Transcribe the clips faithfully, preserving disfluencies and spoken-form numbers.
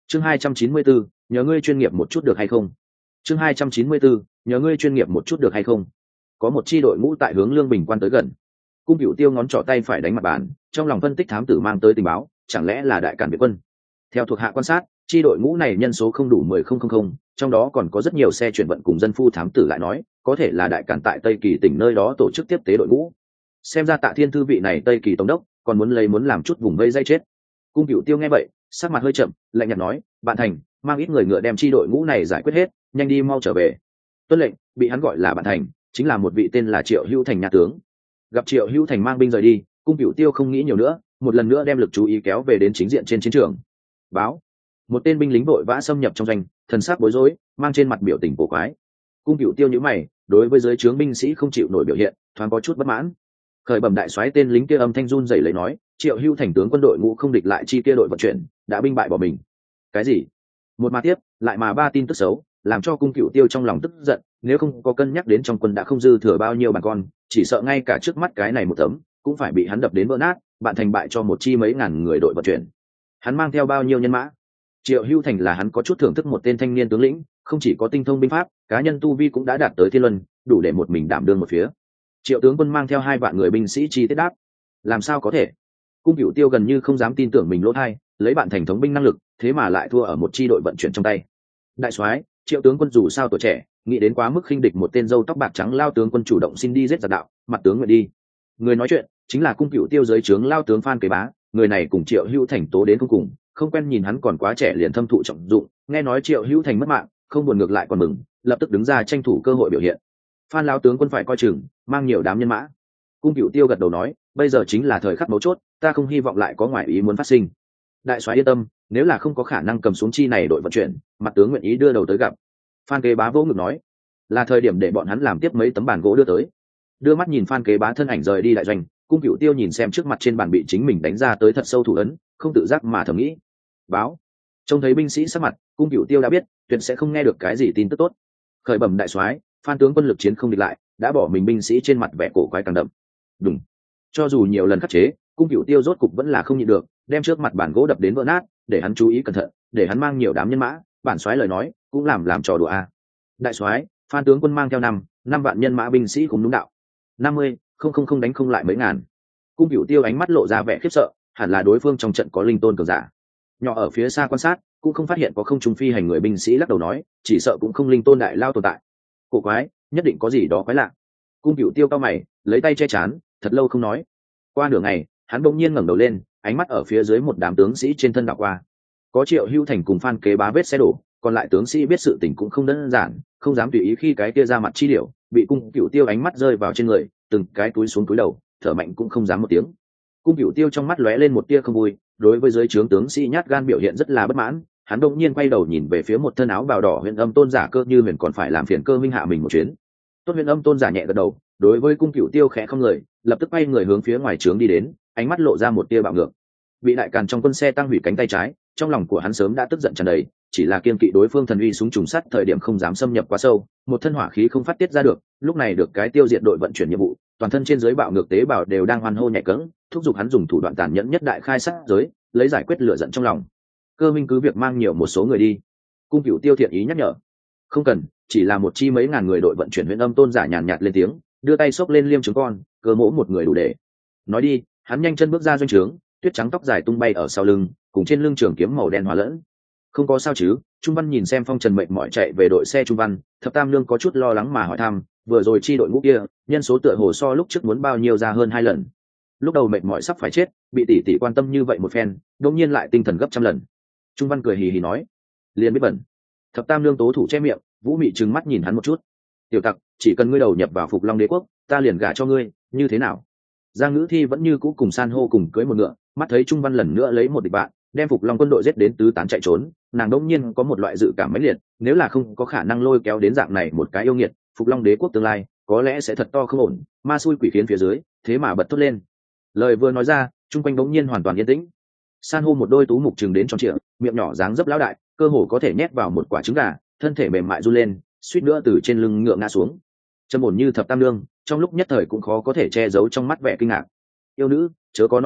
chương hai trăm chín mươi bốn, nhờ ngươi chuyên nghiệp một chút được hay không. chương hai trăm chín mươi bốn, nhờ ngươi chuyên nghiệp một chút được hay không. Có một chi đội ngũ tại hướng Lương Bình Quan tới gần. Cung Cửu Tiêu ngón trỏ tay phải đánh mặt bàn, trong lòng phân tích thám tử mang tới tình báo, chẳng lẽ là đại cản Việt quân. Theo thuộc hạ quan sát, chi đội ngũ này nhân số không đủ mười không không không, trong đó còn có rất nhiều xe chuyển vận cùng dân phu. Thám tử lại nói, có thể là đại cản tại Tây Kỳ tỉnh nơi đó tổ chức tiếp tế đội ngũ. Xem ra Tạ Thiên thư vị này Tây Kỳ tổng đốc còn muốn lấy muốn làm chút vùng vây dây chết. Cung Cửu Tiêu nghe vậy, sắc mặt hơi chậm, lạnh nhạt nói, bạn thành, mang ít người ngựa đem chi đội ngũ này giải quyết hết, nhanh đi mau trở về. Tuân lệnh. Bị hắn gọi là bạn thành, chính là một vị tên là Triệu Hữu Thành nhà tướng. Gặp Triệu Hữu Thành mang binh rời đi, Cung Cửu Tiêu không nghĩ nhiều nữa, một lần nữa đem lực chú ý kéo về đến chính diện trên chiến trường. Báo. Một tên binh lính vội vã xâm nhập trong doanh, thần sắc bối rối, mang trên mặt biểu tình cổ quái. Cung Cửu Tiêu nhíu mày, đối với dưới trướng binh sĩ không chịu nổi biểu hiện, thoáng có chút bất mãn. Khởi bẩm đại soái, tên lính kia âm thanh run rẩy lấy nói, Triệu Hữu Thành tướng quân đội ngũ không địch lại chi kia đội vận chuyển, đã binh bại bỏ mình. Cái gì? Một mà tiếp, lại mà ba tin tức xấu, làm cho Cung Cửu Tiêu trong lòng tức giận, nếu không có cân nhắc đến trong quân đã không dư thừa bao nhiêu bàn con, chỉ sợ ngay cả trước mắt cái này một tấm cũng phải bị hắn đập đến vỡ nát. Bạn thành bại cho một chi mấy ngàn người đội vận chuyển, hắn mang theo bao nhiêu nhân mã? Triệu Hữu Thành là hắn có chút thưởng thức một tên thanh niên tướng lĩnh, không chỉ có tinh thông binh pháp, cá nhân tu vi cũng đã đạt tới thiên luân, đủ để một mình đảm đương một phía. Triệu tướng quân mang theo hai vạn người binh sĩ chi tiết đáp, làm sao có thể? Cung Cửu Tiêu gần như không dám tin tưởng mình lỗ tai, lấy bạn thành thống binh năng lực, thế mà lại thua ở một chi đội vận chuyển trong tay. Đại soái, Triệu tướng quân dù sao tuổi trẻ, nghĩ đến quá mức khinh địch một tên râu tóc bạc trắng lao tướng quân chủ động xin đi giết giặc đạo, mặt tướng nguyện đi. Người nói chuyện chính là Cung Cửu Tiêu dưới trướng lao tướng Phan Kế Bá, người này cùng Triệu Hữu Thành tố đến cuối cùng, không quen nhìn hắn còn quá trẻ liền thâm thụ trọng dụng, nghe nói Triệu Hữu Thành mất mạng, không buồn ngược lại còn mừng, lập tức đứng ra tranh thủ cơ hội biểu hiện. Phan lao tướng quân phải coi chừng, mang nhiều đám nhân mã. Cung Cửu Tiêu gật đầu nói, bây giờ chính là thời khắc mấu chốt, ta không hy vọng lại có ngoại ý muốn phát sinh. Đại soái yên tâm, nếu là không có khả năng cầm xuống chi này đội vận chuyển, mặt tướng nguyện ý đưa đầu tới gặp. Phan Kế Bá vỗ ngực nói, là thời điểm để bọn hắn làm tiếp mấy tấm bàn gỗ đưa tới. Đưa mắt nhìn Phan Kế Bá thân ảnh rời đi đại doanh, Cung Cửu Tiêu nhìn xem trước mặt trên bàn bị chính mình đánh ra tới thật sâu thủ ấn, không tự giác mà thầm nghĩ. Báo. Trông thấy binh sĩ sắc mặt, Cung Cửu Tiêu đã biết tuyệt sẽ không nghe được cái gì tin tức tốt. Khởi bẩm đại soái, Phan tướng quân lực chiến không địch lại, đã bỏ mình binh sĩ trên mặt vẻ cổ quái càng đậm. Đúng. Cho dù nhiều lần khắc chế, Cung Cửu Tiêu rốt cục vẫn là không nhịn được, đem trước mặt bàn gỗ đập đến vỡ nát, để hắn chú ý cẩn thận, để hắn mang nhiều đám nhân mã, bản soái lời nói cũng làm làm trò đùa a. Đại soái, Phan tướng quân mang theo năm năm vạn nhân mã binh sĩ cùng đúng đạo. năm mươi, không không không đánh không lại mấy ngàn. Cung Cửu Tiêu ánh mắt lộ ra vẻ khiếp sợ, hẳn là đối phương trong trận có linh tôn cường giả. Nhỏ ở phía xa quan sát, cũng không phát hiện có không trung phi hành người binh sĩ, lắc đầu nói, chỉ sợ cũng không linh tôn đại lao tồn tại. Cổ quái, nhất định có gì đó quái lạ. Cung Cửu Tiêu cao mày, lấy tay che chán, thật lâu không nói. Qua nửa ngày, hắn bỗng nhiên ngẩng đầu lên, ánh mắt ở phía dưới một đám tướng sĩ trên thân đảo qua. Có Triệu Hữu Thành cùng Phan Kế Bá vết xe đổ, còn lại tướng sĩ biết sự tình cũng không đơn giản, không dám tùy ý khi cái kia ra mặt chi điểu, bị Cung Cửu Tiêu ánh mắt rơi vào trên người, từng cái túi xuống túi đầu, thở mạnh cũng không dám một tiếng. Cung Cửu Tiêu trong mắt lóe lên một tia không vui, đối với dưới trướng tướng sĩ nhát gan biểu hiện rất là bất mãn, hắn đột nhiên quay đầu nhìn về phía một thân áo bào đỏ Huyền Âm Tôn giả Cơ Như Huyền, còn phải làm phiền Cơ minh hạ mình một chuyến. Tốt. Huyền Âm Tôn giả nhẹ gật đầu, đối với Cung Cửu Tiêu khẽ không người, lập tức quay người hướng phía ngoài trướng đi đến, ánh mắt lộ ra một tia bạo ngược. Bị đại càn trong quân xe tăng hủy cánh tay trái, trong lòng của hắn sớm đã tức giận tràn đầy, chỉ là kiên kỵ đối phương thần uy súng trùng sắt thời điểm không dám xâm nhập quá sâu, một thân hỏa khí không phát tiết ra được, lúc này được cái tiêu diệt đội vận chuyển nhiệm vụ, toàn thân trên dưới bạo ngược tế bào đều đang hoan hô nhẹ cẫng, thúc giục hắn dùng thủ đoạn tàn nhẫn nhất đại khai sát giới, lấy giải quyết lửa giận trong lòng. Cơ minh cứ việc mang nhiều một số người đi. Cung Cửu Tiêu thiện ý nhắc nhở. Không cần, chỉ là một chi mấy ngàn người đội vận chuyển. Huyền Âm Tôn giả nhàn nhạt lên tiếng, đưa tay xốc lên liêm trứng con, cơ mỗ một người đủ để. Nói đi, hắn nhanh chân bước ra doanh trướng, tuyết trắng tóc dài tung bay ở sau lưng, cùng trên lưng trường kiếm màu đen hòa lẫn. Không có sao chứ? Trung Văn nhìn xem Phong Trần mệt mỏi chạy về đội xe Trung Văn, Thập Tam Nương có chút lo lắng mà hỏi thăm, vừa rồi chi đội ngũ kia, nhân số tựa hồ so lúc trước muốn bao nhiêu ra hơn hai lần. Lúc đầu mệt mỏi sắp phải chết, bị tỷ tỷ quan tâm như vậy một phen, đột nhiên lại tinh thần gấp trăm lần. Trung Văn cười hì hì nói, liền biết bẩn. Thập Tam Nương tố thủ che miệng, Vũ Mị trừng mắt nhìn hắn một chút. Tiểu tặc, chỉ cần ngươi đầu nhập vào Phục Long Đế quốc, ta liền gả cho ngươi, như thế nào? Giang Ngữ Thi vẫn như cũ cùng San hô cùng cưới một ngựa, mắt thấy Trung Văn lần nữa lấy một địch bạn, đem Phục Long quân đội giết đến tứ tán chạy trốn, nàng đột nhiên có một loại dự cảm mãnh liệt, nếu là không có khả năng lôi kéo đến dạng này một cái yêu nghiệt, Phục Long Đế quốc tương lai có lẽ sẽ thật to không ổn, ma xui quỷ khiến phía dưới, thế mà bật thốt lên. Lời vừa nói ra, chung quanh bỗng nhiên hoàn toàn yên tĩnh. San hô một đôi tú mục trừng đến tròn trịa, miệng nhỏ dáng dấp lão đại, cơ hồ có thể nhét vào một quả trứng gà, thân thể mềm mại run lên, suýt nữa từ trên lưng ngựa ngã xuống. Trầm ổn như Thập Tam Nương, trong lúc nhất thời cũng khó có thể che giấu trong mắt vẻ kinh ngạc. Yêu nữ, chớ có nói bậy,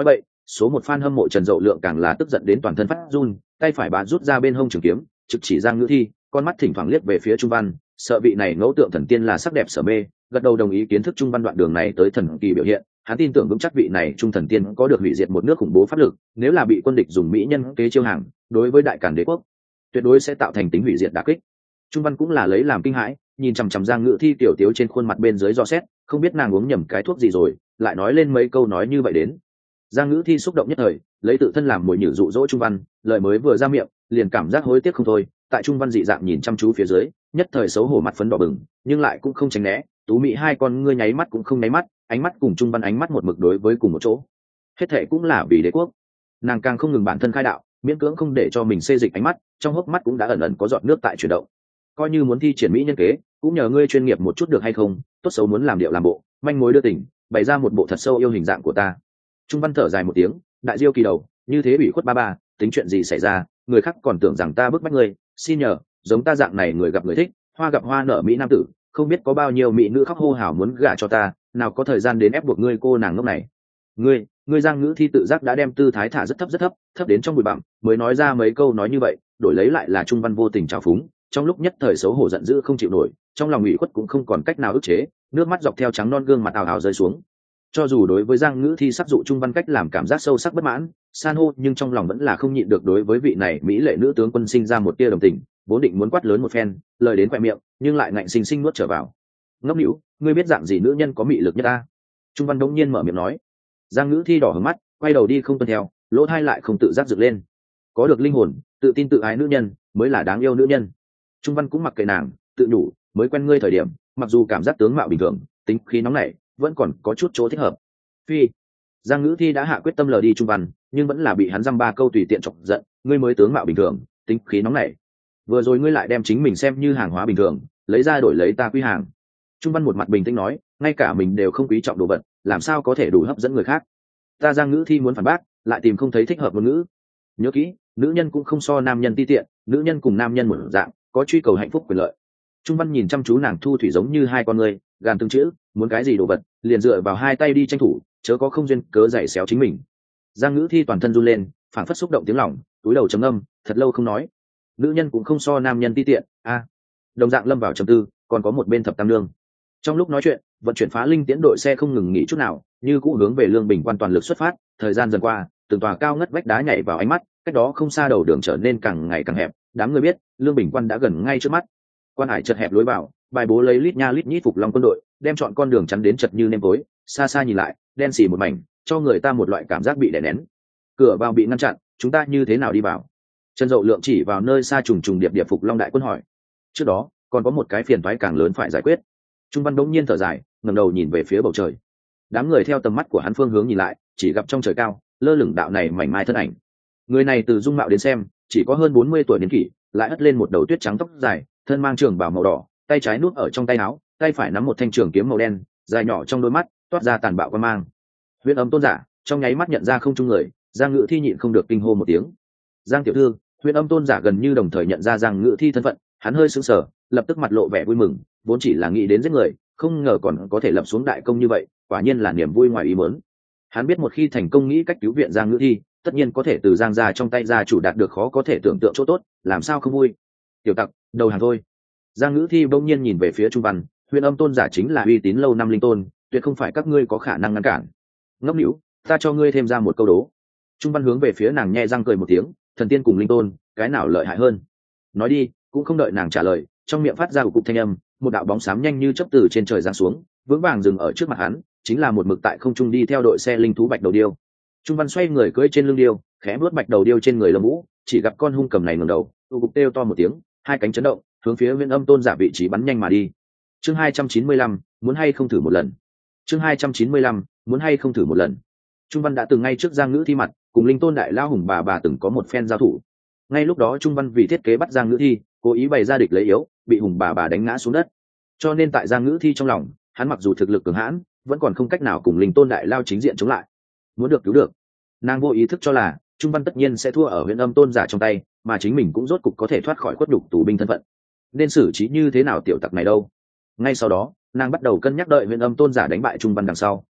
số một fan hâm mộ Trần Dậu Lượng càng là tức giận đến toàn thân phát run, tay phải bà rút ra bên hông trường kiếm, trực chỉ Giang Ngữ Thi, con mắt thỉnh thoảng liếc về phía Trung Văn, sợ vị này ngẫu tượng thần tiên là sắc đẹp sở mê, gật đầu đồng ý kiến thức Trung Văn đoạn đường này tới thần kỳ biểu hiện, hắn tin tưởng vững chắc vị này trung thần tiên có được hủy diệt một nước khủng bố pháp lực, nếu là bị quân địch dùng mỹ nhân kế chiêu hàng, đối với đại càn đế quốc tuyệt đối sẽ tạo thành tính hủy diệt đả kích. Trung Văn cũng là lấy làm kinh hãi, nhìn chằm chằm Giang Ngữ Thi tiểu tiếu trên khuôn mặt bên dưới do xét, không biết nàng uống nhầm cái thuốc gì rồi, lại nói lên mấy câu nói như vậy đến. Giang Ngữ Thi xúc động nhất thời, lấy tự thân làm mồi nhử dụ dỗ Trung Văn, lời mới vừa ra miệng, liền cảm giác hối tiếc không thôi. Tại Trung Văn dị dạng nhìn chăm chú phía dưới, nhất thời xấu hổ mặt phấn đỏ bừng, nhưng lại cũng không tránh né, tú mỹ hai con ngươi nháy mắt cũng không nháy mắt, ánh mắt cùng Trung Văn ánh mắt một mực đối với cùng một chỗ. Hết thệ cũng là vì đế quốc. Nàng càng không ngừng bản thân khai đạo, miễn cưỡng không để cho mình xê dịch ánh mắt, trong hốc mắt cũng đã ẩn ẩn có giọt nước tại chuyển động. Coi như muốn thi triển mỹ nhân kế, cũng nhờ ngươi chuyên nghiệp một chút được hay không, tốt xấu muốn làm điệu làm bộ, manh mối đưa tình, bày ra một bộ thật sâu yêu hình dạng của ta. Trung Văn thở dài một tiếng, đại diêu kỳ đầu, như thế ủy khuất ba ba, tính chuyện gì xảy ra, người khác còn tưởng rằng ta bức bách ngươi, xin nhờ, giống ta dạng này người gặp người thích, hoa gặp hoa nở mỹ nam tử, không biết có bao nhiêu mỹ nữ khóc hô hào muốn gả cho ta, nào có thời gian đến ép buộc ngươi cô nàng ngốc này. Ngươi, ngươi Giang Ngữ Thi tự giác đã đem tư thái thả rất thấp rất thấp, thấp đến trong bụi bặm, mới nói ra mấy câu nói như vậy, đổi lấy lại là Trung Văn vô tình trào phúng, trong lúc nhất thời xấu hổ giận dữ không chịu nổi, trong lòng ủy khuất cũng không còn cách nào ức chế, nước mắt dọc theo trắng non gương mặt ào ào rơi xuống. Cho dù đối với Giang Ngữ Thi sắc dụ Trung Văn cách làm cảm giác sâu sắc bất mãn, san hô, nhưng trong lòng vẫn là không nhịn được đối với vị này mỹ lệ nữ tướng quân sinh ra một tia đồng tình, vốn định muốn quát lớn một phen, lời đến quẹ miệng, nhưng lại ngạnh sinh sinh nuốt trở vào. Ngốc nỉu, ngươi biết dạng gì nữ nhân có mị lực nhất ta? Trung Văn đống nhiên mở miệng nói. Giang Ngữ Thi đỏ hứng mắt, quay đầu đi không tuân theo, lỗ tai lại không tự giác dựng lên. Có được linh hồn, tự tin tự ái nữ nhân mới là đáng yêu nữ nhân. Trung Văn cũng mặc kệ nàng, tự nhủ, mới quen ngươi thời điểm, mặc dù cảm giác tướng mạo bình thường, tính khí nóng nảy, vẫn còn có chút chỗ thích hợp. Phi. Giang Ngữ Thi đã hạ quyết tâm lờ đi Trung Văn, nhưng vẫn là bị hắn dăm ba câu tùy tiện chọc giận, ngươi mới tướng mạo bình thường, tính khí nóng nảy. Vừa rồi ngươi lại đem chính mình xem như hàng hóa bình thường, lấy ra đổi lấy ta quý hàng. Trung Văn một mặt bình tĩnh nói, ngay cả mình đều không quý trọng đồ vật, làm sao có thể đủ hấp dẫn người khác. Ta Giang Ngữ Thi muốn phản bác, lại tìm không thấy thích hợp ngôn ngữ. Nhớ kỹ, nữ nhân cũng không so nam nhân ti tiện, nữ nhân cùng nam nhân một dạng, có truy cầu hạnh phúc quyền lợi. Trung Văn nhìn chăm chú nàng thu thủy giống như hai con người, gàn từng chữ, muốn cái gì đồ vật, liền dựa vào hai tay đi tranh thủ, chớ có không duyên cớ giày xéo chính mình. Giang Ngữ Thi toàn thân run lên, phảng phất xúc động tiếng lòng, túi đầu trầm ngâm, thật lâu không nói. Nữ nhân cũng không so nam nhân ti tiện, a. À, đồng dạng lâm vào trầm tư, còn có một bên thập tam nương. Trong lúc nói chuyện, vận chuyển phá linh tiễn đội xe không ngừng nghỉ chút nào, như cũ hướng về Lương Bình Quan toàn lực xuất phát. Thời gian dần qua, từng tòa cao ngất vách đá nhảy vào ánh mắt, cách đó không xa đầu đường trở nên càng ngày càng hẹp. Đám người biết, Lương Bình Quan đã gần ngay trước mắt. Quan hải chật hẹp lối vào, bài bố lấy lít nha lít nhít phục long quân đội, đem chọn con đường chắn đến chật như nêm tối. Xa xa nhìn lại, đen xì một mảnh, cho người ta một loại cảm giác bị đè nén. Cửa vào bị ngăn chặn, chúng ta như thế nào đi vào? Trần Dậu Lượng chỉ vào nơi xa trùng trùng điệp điệp phục long đại quân hỏi. Trước đó, còn có một cái phiền toái càng lớn phải giải quyết. Trung Văn đống nhiên thở dài, ngẩng đầu nhìn về phía bầu trời. Đám người theo tầm mắt của hắn phương hướng nhìn lại, chỉ gặp trong trời cao lơ lửng đạo này mảnh mai thân ảnh. Người này từ dung mạo đến xem, chỉ có hơn bốn mươi tuổi niên kỷ, lại hất lên một đầu tuyết trắng tóc dài, thân mang trường bào màu đỏ, tay trái nuốt ở trong tay áo, tay phải nắm một thanh trường kiếm màu đen, dài nhỏ trong đôi mắt toát ra tàn bạo quan mang. Huyền Âm Tôn giả trong nháy mắt nhận ra không trung người, Giang Ngữ Thi nhịn không được kinh hô một tiếng. Giang tiểu thư, Huyền Âm Tôn giả gần như đồng thời nhận ra Giang Ngữ Thi thân phận, hắn hơi sững sờ, lập tức mặt lộ vẻ vui mừng, vốn chỉ là nghĩ đến giết người, không ngờ còn có thể lập xuống đại công như vậy, quả nhiên là niềm vui ngoài ý muốn. Hắn biết một khi thành công nghĩ cách cứu viện Giang Ngữ Thi, tất nhiên có thể từ Giang gia trong tay gia chủ đạt được khó có thể tưởng tượng chỗ tốt, làm sao không vui. Tiểu tặc, đầu hàng thôi. Giang Ngữ Thi bỗng nhiên nhìn về phía Trung Văn, Huyền Âm Tôn giả chính là uy tín lâu năm linh tôn, tuyệt không phải các ngươi có khả năng ngăn cản. Ngốc nỉu, ta cho ngươi thêm ra một câu đố. Trung Văn hướng về phía nàng nhe răng cười một tiếng, thần tiên cùng linh tôn, cái nào lợi hại hơn? Nói đi. Cũng không đợi nàng trả lời, trong miệng phát ra một cục thanh âm, một đạo bóng xám nhanh như chớp từ trên trời giáng xuống, vững vàng dừng ở trước mặt hắn, chính là một mực tại không trung đi theo đội xe linh thú bạch đầu điêu. Trung Văn xoay người cưỡi trên lưng điêu, khẽ vuốt bạch đầu điêu trên người lông vũ, chỉ gặp con hung cầm này ngẩng đầu, tụ cục kêu to một tiếng, hai cánh chấn động, hướng phía Huyền Âm Tôn giả vị trí bắn nhanh mà đi. Chương hai trăm chín mươi lăm, muốn hay không thử một lần. Chương hai trăm chín mươi lăm, muốn hay không thử một lần. Trung Văn đã từng ngay trước Giang Ngữ Thi mặt, cùng linh tôn đại lao hùng bà bà từng có một phen giao thủ. Ngay lúc đó Trung Văn vì thiết kế bắt Giang Ngữ Thi, cố ý bày ra địch lấy yếu, bị hùng bà bà đánh ngã xuống đất. Cho nên tại Giang Ngữ Thi trong lòng, hắn mặc dù thực lực cường hãn, vẫn còn không cách nào cùng linh tôn đại lao chính diện chống lại. Muốn được cứu được, nàng vô ý thức cho là Trung Văn tất nhiên sẽ thua ở Huyền Âm Tôn giả trong tay, mà chính mình cũng rốt cục có thể thoát khỏi khuất nhục tù binh thân phận. Nên xử trí như thế nào tiểu tặc này đâu? Ngay sau đó, nàng bắt đầu cân nhắc đợi Huyền Âm Tôn giả đánh bại Trung Văn đằng sau,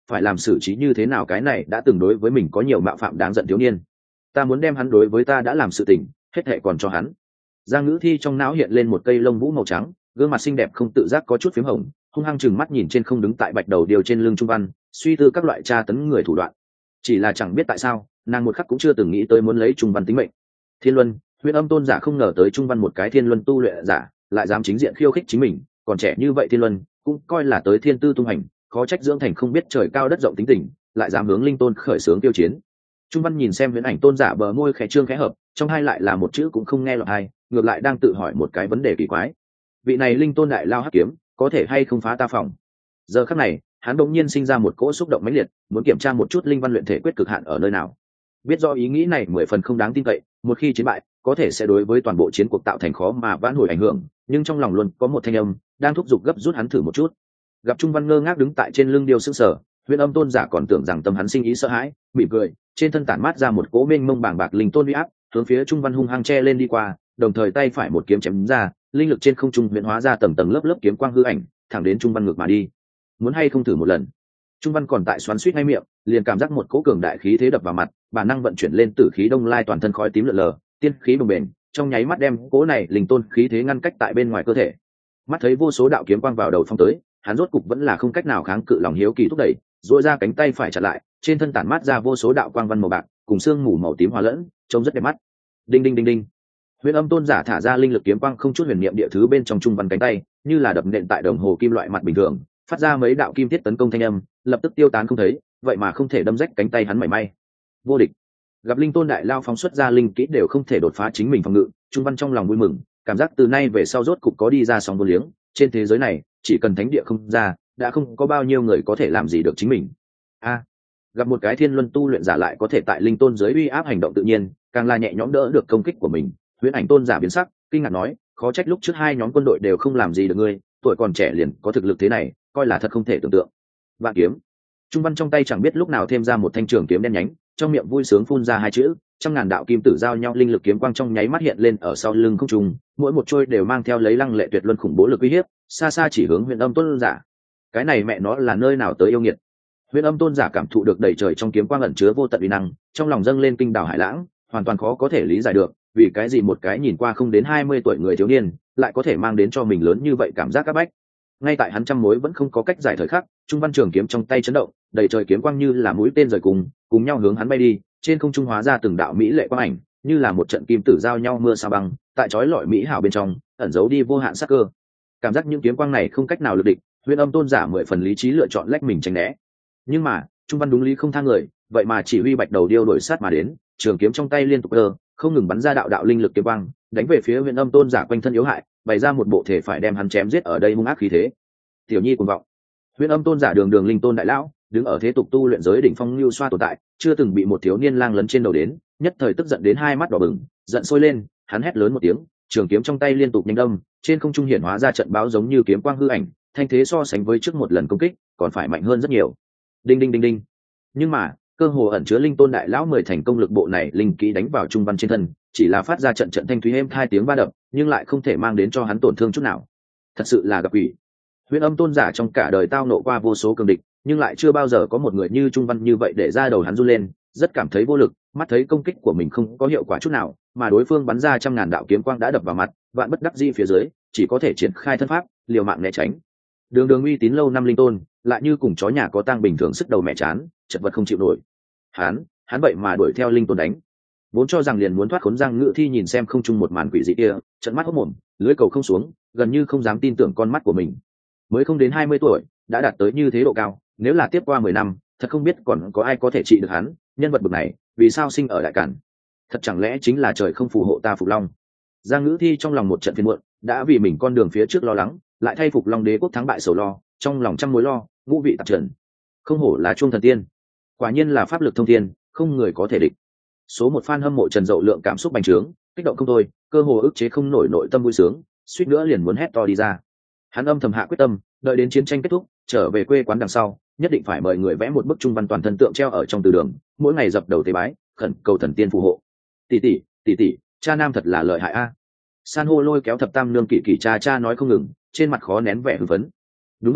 phải làm xử trí như thế nào cái này đã từng đối với mình có nhiều mạo phạm đáng giận thiếu niên. Ta muốn đem hắn đối với ta đã làm sự tình hết thệ còn cho hắn. Giang Ngữ Thi trong não hiện lên một cây lông vũ màu trắng, gương mặt xinh đẹp không tự giác có chút phím hồng, hung hăng chừng mắt nhìn trên không đứng tại bạch đầu điều trên lưng Trung Văn, suy tư các loại tra tấn người thủ đoạn. Chỉ là chẳng biết tại sao nàng một khắc cũng chưa từng nghĩ tới muốn lấy Trung Văn tính mệnh. Thiên Luân, Huyền Âm Tôn giả không ngờ tới Trung Văn một cái Thiên Luân tu luyện giả lại dám chính diện khiêu khích chính mình, còn trẻ như vậy Thiên Luân cũng coi là tới thiên tư tung hành, khó trách dưỡng thành không biết trời cao đất rộng tính tình, lại dám hướng linh tôn khởi xướng tiêu chiến. Trung Văn nhìn xem Huyền Ảnh Tôn giả bờ môi khẽ trương khẽ hợp, trong hai lại là một chữ cũng không nghe lọt hai, ngược lại đang tự hỏi một cái vấn đề kỳ quái. Vị này linh tôn đại lao hắc kiếm, có thể hay không phá ta phòng? Giờ khắc này, hắn đột nhiên sinh ra một cỗ xúc động mãnh liệt, muốn kiểm tra một chút linh văn luyện thể quyết cực hạn ở nơi nào. Biết do ý nghĩ này mười phần không đáng tin cậy, một khi chiến bại, có thể sẽ đối với toàn bộ chiến cuộc tạo thành khó mà vãn hồi ảnh hưởng, nhưng trong lòng luôn có một thanh âm đang thúc giục gấp rút hắn thử một chút. Gặp Trung Văn ngơ ngác đứng tại trên lưng điêu sững sờ, Huyền Âm Tôn giả còn tưởng rằng tâm hắn sinh ý sợ hãi, mỉm cười, trên thân tản mát ra một cỗ mênh mông bàng bạc linh tôn uy áp, hướng phía Trung Văn hung hăng che lên đi qua, đồng thời tay phải một kiếm chém ra, linh lực trên không trung huyễn hóa ra tầng tầng lớp lớp kiếm quang hư ảnh, thẳng đến Trung Văn ngược mà đi. Muốn hay không thử một lần? Trung Văn còn tại xoắn xuýt ngay miệng, liền cảm giác một cỗ cường đại khí thế đập vào mặt, bản năng vận chuyển lên tử khí đông lai toàn thân khói tím lượn lờ, tiên khí bồng bềnh, trong nháy mắt đem cỗ này linh tôn khí thế ngăn cách tại bên ngoài cơ thể. Mắt thấy vô số đạo kiếm quang vào đầu phong tới, hắn rốt cục vẫn là không cách nào kháng cự lòng hiếu kỳ thúc đẩy, duỗi ra cánh tay phải chặn lại, trên thân tản mát ra vô số đạo quang văn màu bạc, cùng xương mù màu tím hòa lẫn, trông rất đẹp mắt. Đinh đinh đinh đinh. Huyền Âm Tôn giả thả ra linh lực kiếm quang không chút huyền niệm địa thứ bên trong Trung Văn cánh tay, như là đập nện tại đồng hồ kim loại mặt bình thường, phát ra mấy đạo kim thiết tấn công thanh âm, lập tức tiêu tán không thấy, vậy mà không thể đâm rách cánh tay hắn mảy may. Vô địch. Gặp linh tôn đại lao phóng xuất ra linh kỹ đều không thể đột phá chính mình phòng ngự, Trung Văn trong lòng vui mừng, cảm giác từ nay về sau rốt cục có đi ra sóng vô liếng, trên thế giới này, chỉ cần thánh địa không ra, đã không có bao nhiêu người có thể làm gì được chính mình. A, gặp một cái Thiên Luân tu luyện giả lại có thể tại linh tôn dưới uy áp hành động tự nhiên, càng là nhẹ nhõm đỡ được công kích của mình. Huyền Ảnh Tôn giả biến sắc, kinh ngạc nói, khó trách lúc trước hai nhóm quân đội đều không làm gì được ngươi, tuổi còn trẻ liền có thực lực thế này, coi là thật không thể tưởng tượng. Vạn kiếm. Trung Văn trong tay chẳng biết lúc nào thêm ra một thanh trường kiếm đen nhánh, trong miệng vui sướng phun ra hai chữ, trăm ngàn đạo kim tử giao nhau linh lực kiếm quang trong nháy mắt hiện lên ở sau lưng không trung, mỗi một trôi đều mang theo lấy lăng lệ tuyệt luân khủng bố lực uy hiếp, xa xa chỉ hướng Huyền Âm Tôn giả. Cái này mẹ nó là nơi nào tới yêu nghiệt. Huyền Âm Tôn giả cảm thụ được đầy trời trong kiếm quang ẩn chứa vô tận uy năng, trong lòng dâng lên kinh đảo hải lãng, hoàn toàn khó có thể lý giải được, vì cái gì một cái nhìn qua không đến hai mươi tuổi người thiếu niên, lại có thể mang đến cho mình lớn như vậy cảm giác áp bách. Ngay tại hắn trăm mối vẫn không có cách giải thời khắc, Trung Văn trường kiếm trong tay chấn động, đầy trời kiếm quang như là mũi tên rời cùng, cùng nhau hướng hắn bay đi, trên không trung hóa ra từng đạo mỹ lệ quang ảnh, như là một trận kim tử giao nhau mưa sa băng, tại chói lọi mỹ hảo bên trong, ẩn giấu đi vô hạn sắc cơ. Cảm giác những kiếm quang này không cách nào lực địch, Huyền Âm Tôn giả mười phần lý trí lựa chọn lách mình tránh né. Nhưng mà, Trung Văn đúng lý không tha người, vậy mà chỉ huy bạch đầu điêu đuổi sát mà đến, trường kiếm trong tay liên tục ơ, không ngừng bắn ra đạo đạo linh lực kiếm quang, đánh về phía Huyền Âm Tôn giả quanh thân yếu hại, bày ra một bộ thể phải đem hắn chém giết ở đây hung ác khí thế. Tiểu nhi cuồng vọng. Huyền Âm Tôn giả đường đường linh tôn đại lão, đứng ở thế tục tu luyện giới đỉnh phong lưu xoa tồn tại, chưa từng bị một thiếu niên lang lấn trên đầu đến, nhất thời tức giận đến hai mắt đỏ bừng, giận sôi lên, hắn hét lớn một tiếng, trường kiếm trong tay liên tục nhanh đâm, trên không trung hiển hóa ra trận báo giống như kiếm quang hư ảnh, thanh thế so sánh với trước một lần công kích, còn phải mạnh hơn rất nhiều. Đinh đinh đinh đinh. Nhưng mà, cơ hồ ẩn chứa linh tôn đại lão mười thành công lực bộ này linh kỹ đánh vào Trung Văn trên thân, chỉ là phát ra trận trận thanh thúy êm hai tiếng ba đập, nhưng lại không thể mang đến cho hắn tổn thương chút nào. Thật sự là gặp quỷ. Huyền Âm Tôn giả trong cả đời tao nộ qua vô số cường địch, nhưng lại chưa bao giờ có một người như Trung Văn như vậy để ra đầu hắn run lên, rất cảm thấy vô lực, mắt thấy công kích của mình không có hiệu quả chút nào, mà đối phương bắn ra trăm ngàn đạo kiếm quang đã đập vào mặt, vạn bất đắc dĩ phía dưới, chỉ có thể triển khai thân pháp, liều mạng né tránh. Đường đường uy tín lâu năm linh tôn, lại như cùng chó nhà có tang bình thường sức đầu mẹ chán, chật vật không chịu nổi. Hắn, hắn vậy mà đuổi theo linh tôn đánh. Vốn cho rằng liền muốn thoát khốn Giang Ngự Thi nhìn xem không trung một màn quỷ dị kia, trợn mắt hốt mồm, lưỡi cầu không xuống, gần như không dám tin tưởng con mắt của mình. Mới không đến hai mươi tuổi, đã đạt tới như thế độ cao, nếu là tiếp qua mười năm, thật không biết còn có ai có thể trị được hắn, nhân vật bậc này, vì sao sinh ở đại cản? Thật chẳng lẽ chính là trời không phù hộ ta Phục Long? Giang Ngữ Thi trong lòng một trận phiền muộn, đã vì mình con đường phía trước lo lắng, lại thay Phục Long đế quốc thắng bại sầu lo, trong lòng trăm mối lo, ngũ vị tạp trần. Không hổ là chuông thần tiên, quả nhiên là pháp lực thông thiên, không người có thể địch. Số một fan hâm mộ Trần Dậu Lượng cảm xúc bành trướng, kích động không thôi, cơ hồ ức chế không nổi nội tâm vui sướng, suýt nữa liền muốn hét to đi ra. Hắn âm thầm hạ quyết tâm, đợi đến chiến tranh kết thúc, trở về quê quán đằng sau, nhất định phải mời người vẽ một bức trung văn toàn thân tượng treo ở trong từ đường, mỗi ngày dập đầu tế bái, khẩn cầu thần tiên phù hộ. Tỷ tỷ, tỷ tỷ, cha nam thật là lợi hại a. San hô lôi kéo thập tam nương kỳ kỳ cha cha nói không ngừng, trên mặt khó nén vẻ hưng phấn. Đúng vậy à,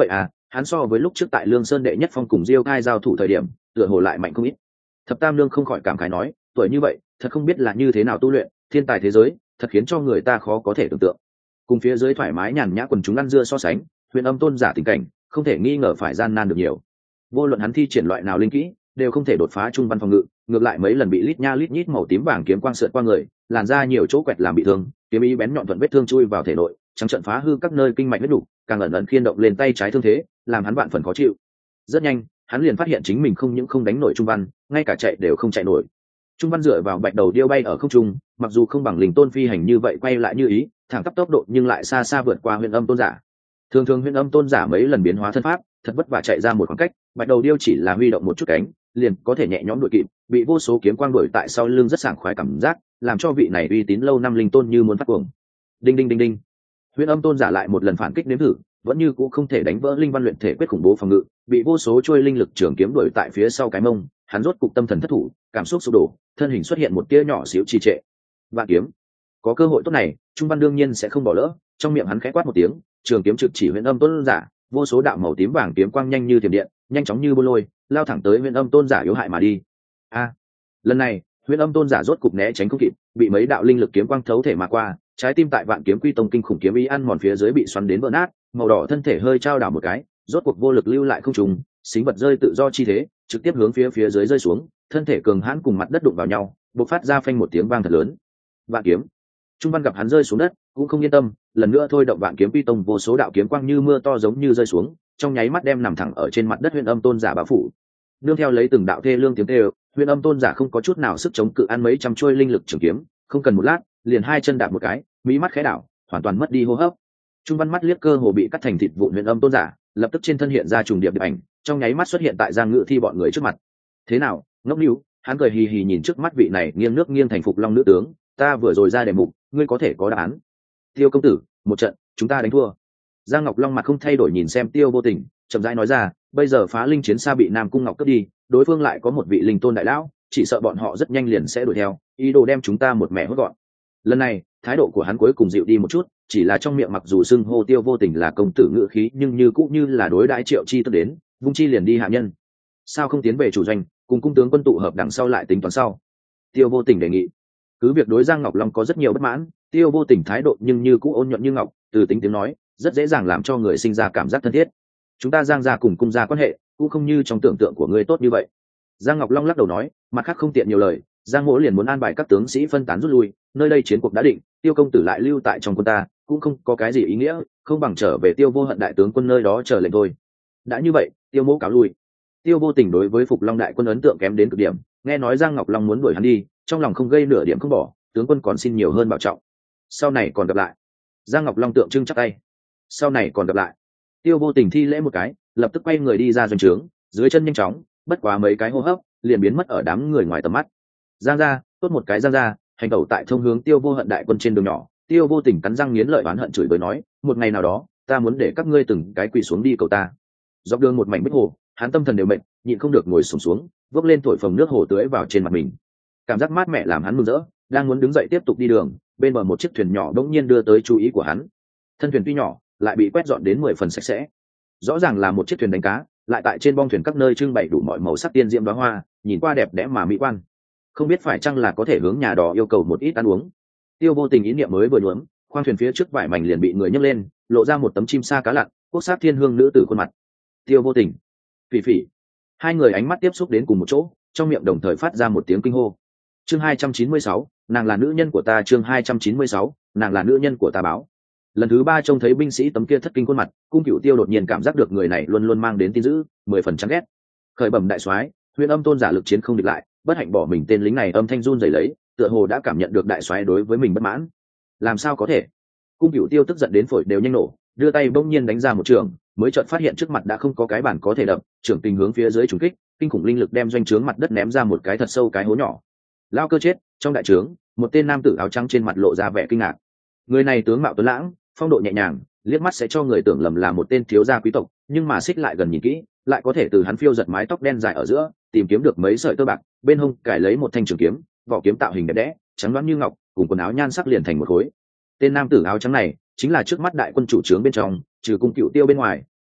hắn so với lúc trước tại Lương Sơn đệ nhất phong cùng Diêu Cai giao thủ thời điểm tựa hồ lại mạnh không ít. Thập Tam Nương không khỏi cảm khái nói, tuổi như vậy thật không biết là như thế nào tu luyện, thiên tài thế giới thật khiến cho người ta khó có thể tưởng tượng. Cùng phía dưới thoải mái nhàn nhã quần chúng ăn dưa so sánh, Huyền Âm Tôn giả tình cảnh không thể nghi ngờ phải gian nan được nhiều. Vô luận hắn thi triển loại nào linh kỹ đều không thể đột phá trung văn phòng ngự, ngược lại mấy lần bị lít nha lít nhít màu tím vàng kiếm quang sượt qua người, làn ra nhiều chỗ quẹt làm bị thương, kiếm ý bén nhọn thuận vết thương chui vào thể nội, trắng trận phá hư các nơi kinh mạch huyết đủ, càng ẩn ẩn khiên động lên tay trái thương thế, làm hắn vạn phần khó chịu. Rất nhanh, hắn liền phát hiện chính mình không những không đánh nổi trung văn, ngay cả chạy đều không chạy nổi. Trung văn dựa vào bạch đầu điêu bay ở không trung, mặc dù không bằng linh tôn phi hành như vậy quay lại như ý, thẳng tắp tốc độ nhưng lại xa xa vượt qua Huyền Âm Tôn giả. Thường thường Huyền Âm Tôn giả mấy lần biến hóa thân pháp, thật vất vả chạy ra một khoảng cách, bạch đầu điêu chỉ là huy động một chút cánh, liền có thể nhẹ nhõm đuổi kịp, bị vô số kiếm quang đuổi tại sau lưng rất sảng khoái cảm giác, làm cho vị này uy tín lâu năm linh tôn như muốn phát cuồng. Đinh đinh đinh đinh. Huyền Âm Tôn giả lại một lần phản kích nếm thử, vẫn như cũ không thể đánh vỡ linh văn luyện thể quyết khủng bố phòng ngự, bị vô số trôi linh lực trường kiếm đuổi tại phía sau cái mông, hắn rốt cục tâm thần thất thủ, cảm xúc sụp đổ, thân hình xuất hiện một tia nhỏ xíu trì trệ. Vạn kiếm, có cơ hội tốt này, Trung Văn đương nhiên sẽ không bỏ lỡ, trong miệng hắn khẽ quát một tiếng, trường kiếm trực chỉ Huyền Âm Tôn giả, vô số đạo màu tím vàng kiếm quang nhanh như thiểm điện, nhanh chóng như bô lôi, lao thẳng tới Huyền Âm Tôn giả yếu hại mà đi. A, lần này, Huyền Âm Tôn giả rốt cục né tránh không kịp, bị mấy đạo linh lực kiếm quang thấu thể mà qua, trái tim tại Vạn Kiếm Quy Tông kinh khủng kiếm ý ăn mòn phía dưới bị xoắn đến vỡ nát, màu đỏ thân thể hơi trao đảo một cái, rốt cuộc vô lực lưu lại không trùng, xính vật rơi tự do chi thế, trực tiếp hướng phía phía dưới rơi xuống, thân thể cường hãn cùng mặt đất đụng vào nhau, bộc phát ra phanh một tiếng vang thật lớn. Vạn kiếm. Trung Văn gặp hắn rơi xuống đất, cũng không yên tâm, lần nữa thôi động Vạn Kiếm Quy Tông, vô số đạo kiếm quang như mưa to giống như rơi xuống, trong nháy mắt đem nằm thẳng ở trên mặt đất Huyền Âm Tôn giả bao phủ. Nương theo lấy từng đạo thê lương tiếng kêu, Huyền Âm Tôn giả không có chút nào sức chống cự ăn mấy trăm chuôi linh lực trường kiếm, không cần một lát, liền hai chân đạp một cái, mí mắt khẽ đảo, hoàn toàn mất đi hô hấp. Trung Văn mắt liếc cơ hồ bị cắt thành thịt vụn Huyền Âm Tôn giả, lập tức trên thân hiện ra trùng điệp điệp ảnh, trong nháy mắt xuất hiện tại Giang Ngự Thi bọn người trước mặt. Thế nào, ngốc níu? Hắn cười hì hì nhìn trước mắt vị này nghiêng nước nghiêng thành phục long nữ tướng, ta vừa rồi ra đề mục, ngươi có thể có đáp án. Tiêu công tử, một trận, chúng ta đánh thua. Giang Ngọc Long mặt không thay đổi nhìn xem Tiêu Vô Tình, chậm rãi nói ra, bây giờ phá linh chiến xa bị Nam Cung Ngọc cướp đi, đối phương lại có một vị linh tôn đại lão, chỉ sợ bọn họ rất nhanh liền sẽ đuổi theo, ý đồ đem chúng ta một mẻ hốt gọn. Lần này, thái độ của hắn cuối cùng dịu đi một chút, chỉ là trong miệng mặc dù xưng hô Tiêu Vô Tình là công tử ngự khí, nhưng như cũng như là đối đãi Triệu Chi tức đến, vung chi liền đi hạ nhân. Sao không tiến về chủ doanh, cùng cung tướng quân tụ hợp đằng sau lại tính toán sau? Tiêu Vô Tình đề nghị. Cứ việc đối Giang Ngọc Long có rất nhiều bất mãn, Tiêu Vô Tình thái độ nhưng như cũng ôn nhuận như ngọc, từ tính tiếng nói, rất dễ dàng làm cho người sinh ra cảm giác thân thiết. Chúng ta Giang gia cùng cung gia quan hệ, cũng không như trong tưởng tượng của ngươi tốt như vậy. Giang Ngọc Long lắc đầu nói, mặt khác không tiện nhiều lời, Giang Mỗ liền muốn an bài các tướng sĩ phân tán rút lui, nơi đây chiến cuộc đã định, Tiêu công tử lại lưu tại trong quân ta, cũng không có cái gì ý nghĩa, không bằng trở về Tiêu Vô Hận đại tướng quân nơi đó chờ lệnh thôi. Đã như vậy, Tiêu Mỗ cáo lui. Tiêu Vô Tình đối với Phục Long đại quân ấn tượng kém đến cực điểm, nghe nói Giang Ngọc Long muốn đuổi hắn đi, trong lòng không gây nửa điểm không bỏ, tướng quân còn xin nhiều hơn bảo trọng. Sau này còn gặp lại. Giang Ngọc Long tượng trưng chắp tay. Sau này còn gặp lại. Tiêu Vô Tình thi lễ một cái, lập tức quay người đi ra doanh trướng, dưới chân nhanh chóng, bất quá mấy cái hô hấp, liền biến mất ở đám người ngoài tầm mắt. Giang gia, tốt một cái Giang gia, hành tẩu tại thông hướng Tiêu Vô Hận đại quân trên đường nhỏ, Tiêu Vô Tình cắn răng nghiến lợi oán hận chửi bới nói, một ngày nào đó, ta muốn để các ngươi từng cái quỳ xuống đi cầu ta. Dọc đường một mảnh bích hồ, hắn tâm thần đều mệt, nhịn không được ngồi xổm xuống, xuống, vốc lên thổi phồng nước hồ tưới vào trên mặt mình. Cảm giác mát mẻ làm hắn mừng rỡ, đang muốn đứng dậy tiếp tục đi đường, bên bờ một chiếc thuyền nhỏ đống nhiên đưa tới chú ý của hắn. Thân thuyền tuy nhỏ, lại bị quét dọn đến mười phần sạch sẽ. Rõ ràng là một chiếc thuyền đánh cá, lại tại trên bong thuyền các nơi trưng bày đủ mọi màu sắc tiên diễm đóa hoa, nhìn qua đẹp đẽ mà mỹ quan. Không biết phải chăng là có thể hướng nhà đò yêu cầu một ít ăn uống. Tiêu Vô Tình ý niệm mới vừa nhuốm, khoang thuyền phía trước vải mảnh liền bị người nhấc lên, lộ ra một tấm chim sa cá lặn, quốc sắc thiên hương nữ tử khuôn mặt. Tiêu Vô Tình, Phỉ Phỉ, hai người ánh mắt tiếp xúc đến cùng một chỗ, trong miệng đồng thời phát ra một tiếng kinh hô. Chương hai trăm chín mươi sáu, nàng là nữ nhân của ta. Chương hai trăm chín mươi sáu, nàng là nữ nhân của ta báo. Lần thứ ba trông thấy binh sĩ tấm kia thất kinh khuôn mặt, Cung Cửu Tiêu đột nhiên cảm giác được người này luôn luôn mang đến tin dữ, mười phần chán ghét. Khởi bẩm đại soái, Huyền Âm Tôn giả lực chiến không địch lại, bất hạnh bỏ mình. Tên lính này âm thanh run rẩy lấy, tựa hồ đã cảm nhận được đại soái đối với mình bất mãn. Làm sao có thể? Cung Cửu Tiêu tức giận đến phổi đều nhanh nổ, đưa tay bỗng nhiên đánh ra một trường, mới chợt phát hiện trước mặt đã không có cái bản có thể đập, trưởng tình hướng phía dưới trùng kích, kinh khủng linh lực đem doanh trướng mặt đất ném ra một cái thật sâu cái hố nhỏ. Lao cơ chết. Trong đại trướng, một tên nam tử áo trắng trên mặt lộ ra vẻ kinh ngạc. Người này tướng mạo tuấn lãng, phong độ nhẹ nhàng, liếc mắt sẽ cho người tưởng lầm là một tên thiếu gia quý tộc, nhưng mà xích lại gần nhìn kỹ, lại có thể từ hắn phiêu giật mái tóc đen dài ở giữa tìm kiếm được mấy sợi tơ bạc, bên hông cài lấy một thanh trường kiếm, vỏ kiếm tạo hình đẹp đẽ, trắng loáng như ngọc, cùng quần áo nhan sắc liền thành một khối. Tên nam tử áo trắng này chính là trước mắt đại quân chủ trướng bên trong, trừ Cung Cửu Tiêu bên ngoài,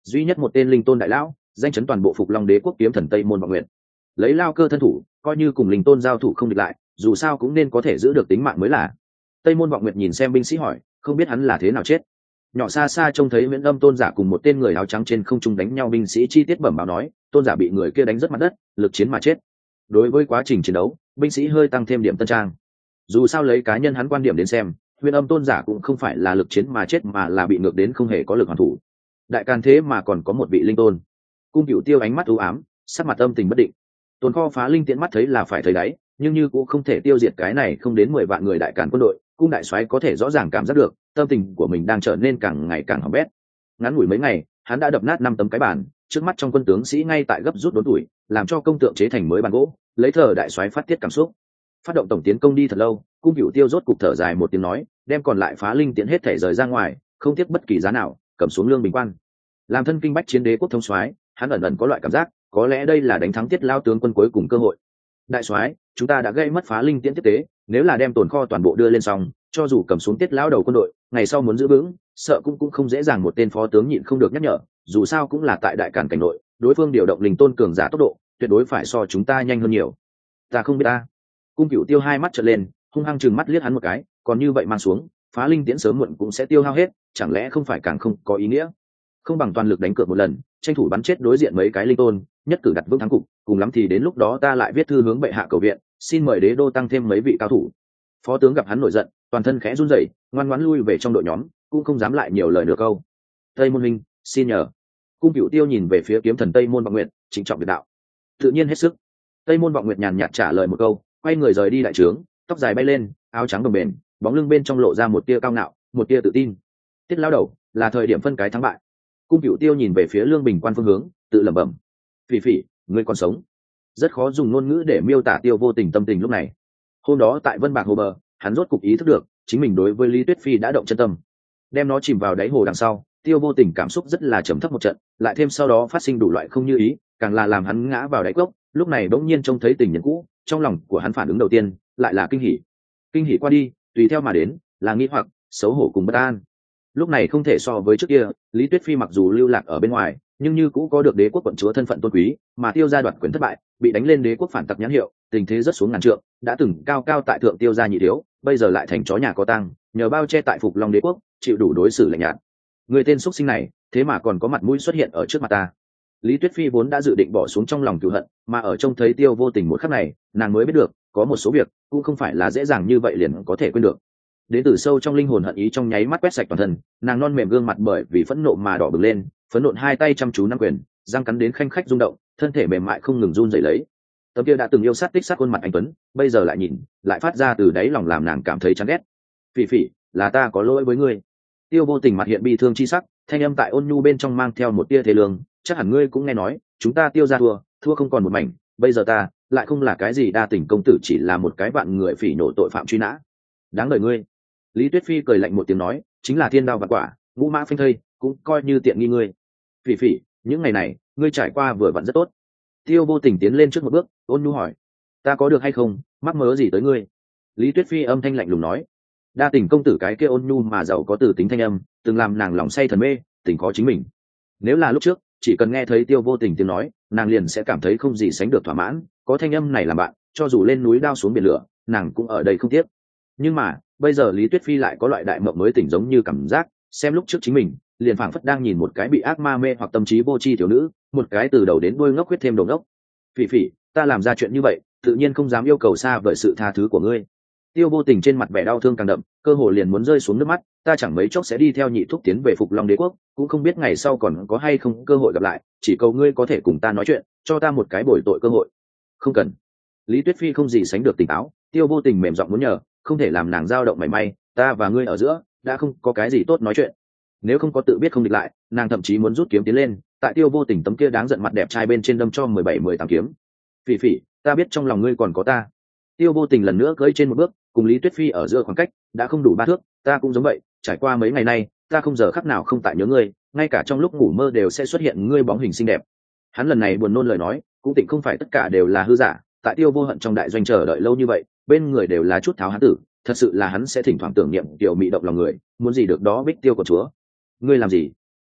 duy nhất một tên linh tôn đại lão, danh chấn toàn bộ Phục Long Đế quốc kiếm thần Tây Môn Vọng Nguyệt. Lấy lao cơ thân thủ, coi như cùng linh tôn giao thủ không địch lại, dù sao cũng nên có thể giữ được tính mạng mới là. Tây Môn Vọng Nguyệt nhìn xem binh sĩ hỏi, không biết hắn là thế nào chết. Nhỏ xa xa trông thấy Viễn Âm tôn giả cùng một tên người áo trắng trên không trung đánh nhau, binh sĩ chi tiết bẩm báo nói, tôn giả bị người kia đánh rất mặt đất, lực chiến mà chết. Đối với quá trình chiến đấu, binh sĩ hơi tăng thêm điểm tân trang. Dù sao lấy cá nhân hắn quan điểm đến xem, Huyền Âm tôn giả cũng không phải là lực chiến mà chết, mà là bị ngược đến không hề có lực hoàn thủ. Đại can thế mà còn có một vị linh tôn. Cung Cửu Tiêu ánh mắt u ám, sắc mặt âm tình bất định. Tồn kho phá linh tiễn mắt thấy là phải thấy đáy, nhưng như cũng không thể tiêu diệt cái này không đến mười vạn người đại càn quân đội. Cung đại soái có thể rõ ràng cảm giác được tâm tình của mình đang trở nên càng ngày càng hỏng bét. Ngắn ngủi mấy ngày, hắn đã đập nát năm tấm cái bàn, trước mắt trong quân tướng sĩ ngay tại gấp rút đốn tuổi, làm cho công tượng chế thành mới bàn gỗ, lấy thờ đại soái phát tiết cảm xúc. Phát động tổng tiến công đi thật lâu, Cung Cửu Tiêu rốt cục thở dài một tiếng nói, đem còn lại phá linh tiễn hết thể rời ra ngoài, không tiếc bất kỳ giá nào, cầm xuống Lương Bình Quan. Làm thân kinh bách chiến đế quốc thống soái, hắn ẩn ẩn có loại cảm giác, có lẽ đây là đánh thắng Tiết lao tướng quân cuối cùng cơ hội. Đại soái, chúng ta đã gây mất phá linh tiễn tiếp tế, nếu là đem tồn kho toàn bộ đưa lên xong, cho dù cầm xuống Tiết lão đầu quân đội, ngày sau muốn giữ vững, sợ cũng cũng không dễ dàng. Một tên phó tướng nhịn không được nhắc nhở, dù sao cũng là tại đại càn cảnh nội, đối phương điều động linh tôn cường giả tốc độ, tuyệt đối phải so chúng ta nhanh hơn nhiều. Ta không biết ta. Cung Cửu Tiêu hai mắt trợn lên, hung hăng chừng mắt liếc hắn một cái, còn như vậy mang xuống, phá linh tiễn sớm muộn cũng sẽ tiêu hao hết, chẳng lẽ không phải càng không có ý nghĩa? Không bằng toàn lực đánh cược một lần, tranh thủ bắn chết đối diện mấy cái linh tôn, nhất cử đặt vững thắng cục, cùng lắm thì đến lúc đó ta lại viết thư hướng bệ hạ cầu viện, xin mời đế đô tăng thêm mấy vị cao thủ. Phó tướng gặp hắn nổi giận, toàn thân khẽ run rẩy, ngoan ngoãn lui về trong đội nhóm, cũng không dám lại nhiều lời nữa câu. Tây Môn Minh, xin nhờ. Cung Cửu Tiêu nhìn về phía kiếm thần Tây Môn Vọng Nguyệt, trịnh trọng biệt đạo. Tự nhiên hết sức. Tây Môn Vọng Nguyệt nhàn nhạt trả lời một câu, quay người rời đi đại trướng, tóc dài bay lên, áo trắng đồng bền, bóng lưng bên trong lộ ra một tia cao ngạo, một tia tự tin. Tiết lão đầu, là thời điểm phân cái thắng bại. Cung Cửu Tiêu nhìn về phía Lương Bình Quan phương hướng, tự lẩm bẩm. Phỉ Phỉ, ngươi còn sống. Rất khó dùng ngôn ngữ để miêu tả Tiêu Vô Tình tâm tình lúc này. Hôm đó tại Vân Bạc Hồ bờ, hắn rốt cục ý thức được, chính mình đối với Lý Tuyết Phi đã động chân tâm. Đem nó chìm vào đáy hồ đằng sau, Tiêu Vô Tình cảm xúc rất là trầm thấp một trận, lại thêm sau đó phát sinh đủ loại không như ý, càng là làm hắn ngã vào đáy cốc. Lúc này bỗng nhiên trông thấy tình nhân cũ, trong lòng của hắn phản ứng đầu tiên lại là kinh hỉ. Kinh hỉ qua đi, tùy theo mà đến là nghi hoặc, xấu hổ cùng bất an. Lúc này không thể so với trước kia, Lý Tuyết Phi mặc dù lưu lạc ở bên ngoài, nhưng như cũ có được đế quốc quận chúa thân phận tôn quý, mà Tiêu gia đoạt quyền thất bại, bị đánh lên đế quốc phản tặc nhãn hiệu, tình thế rất xuống ngàn trượng, đã từng cao cao tại thượng Tiêu gia nhị thiếu, bây giờ lại thành chó nhà có tang, nhờ bao che tại Phục Long đế quốc, chịu đủ đối xử lạnh nhạt. Người tên xuất sinh này, thế mà còn có mặt mũi xuất hiện ở trước mặt ta. Lý Tuyết Phi vốn đã dự định bỏ xuống trong lòng cừu hận, mà ở trông thấy Tiêu Vô Tình một khắc này, nàng mới biết được, có một số việc cũng không phải là dễ dàng như vậy liền có thể quên được. Đến từ sâu trong linh hồn hận ý trong nháy mắt quét sạch toàn thân, nàng non mềm gương mặt bởi vì phẫn nộ mà đỏ bừng lên, phẫn nộ hai tay chăm chú nắm quyền, răng cắn đến khanh khách rung động, thân thể mềm mại không ngừng run rẩy lấy. Tấm kia đã từng yêu sát tích sát khuôn mặt anh tuấn, bây giờ lại nhìn, lại phát ra từ đáy lòng làm nàng cảm thấy chán ghét. Phỉ Phỉ, là ta có lỗi với ngươi. Tiêu Vô Tình mặt hiện bi thương chi sắc, thanh âm tại ôn nhu bên trong mang theo một tia thế lương, chắc hẳn ngươi cũng nghe nói, chúng ta Tiêu gia thua, thua không còn một mảnh, bây giờ ta lại không là cái gì đa tình công tử, chỉ là một cái vạn người phỉ nổ tội phạm truy nã. Đáng đời ngươi. Lý Tuyết Phi cười lạnh một tiếng nói, chính là thiên đao vạn quả, ngũ mã phanh thây, cũng coi như tiện nghi ngươi. Phỉ Phỉ, những ngày này ngươi trải qua vừa vặn rất tốt. Tiêu Vô Tình tiến lên trước một bước, ôn nhu hỏi, ta có được hay không, mắc mớ gì tới ngươi? Lý Tuyết Phi âm thanh lạnh lùng nói, đa tình công tử cái kia ôn nhu mà giàu có từ tính thanh âm, từng làm nàng lòng say thần mê, tình có chính mình. Nếu là lúc trước, chỉ cần nghe thấy Tiêu Vô Tình tiếng nói, nàng liền sẽ cảm thấy không gì sánh được thỏa mãn, có thanh âm này làm bạn, cho dù lên núi đao xuống biển lửa, nàng cũng ở đây không tiếc. Nhưng mà bây giờ Lý Tuyết Phi lại có loại đại mộng mới tỉnh, giống như cảm giác xem lúc trước chính mình liền phảng phất đang nhìn một cái bị ác ma mê hoặc tâm trí vô tri thiếu nữ, một cái từ đầu đến đuôi ngốc huyết thêm đầu ngốc. Phỉ Phỉ, ta làm ra chuyện như vậy, tự nhiên không dám yêu cầu xa vời sự tha thứ của ngươi. Tiêu Vô Tình trên mặt vẻ đau thương càng đậm, cơ hồ liền muốn rơi xuống nước mắt. Ta chẳng mấy chốc sẽ đi theo nhị thúc tiến về Phục Long đế quốc, cũng không biết ngày sau còn có hay không cơ hội gặp lại, chỉ cầu ngươi có thể cùng ta nói chuyện, cho ta một cái bồi tội cơ hội. Không cần. Lý Tuyết Phi không gì sánh được tỉnh táo, Tiêu Vô Tình mềm giọng muốn nhờ, không thể làm nàng dao động mảy may, ta và ngươi ở giữa đã không có cái gì tốt nói chuyện. Nếu không có tự biết không địch lại, nàng thậm chí muốn rút kiếm tiến lên, tại Tiêu Vô Tình tấm kia đáng giận mặt đẹp trai bên trên đâm cho mười bảy mười tám kiếm. Phỉ Phỉ, ta biết trong lòng ngươi còn có ta. Tiêu Vô Tình lần nữa cưỡi trên một bước, cùng Lý Tuyết Phi ở giữa khoảng cách đã không đủ ba thước, ta cũng giống vậy, trải qua mấy ngày nay, ta không giờ khắc nào không tại nhớ ngươi, ngay cả trong lúc ngủ mơ đều sẽ xuất hiện ngươi bóng hình xinh đẹp. Hắn lần này buồn nôn lời nói, cũng tịnh không phải tất cả đều là hư giả, tại Tiêu Vô Hận trong đại doanh chờ đợi lâu như vậy, bên người đều là chút tháo hán tử, thật sự là hắn sẽ thỉnh thoảng tưởng niệm tiểu mị động lòng người, muốn gì được đó bích tiêu của chúa. Ngươi làm gì?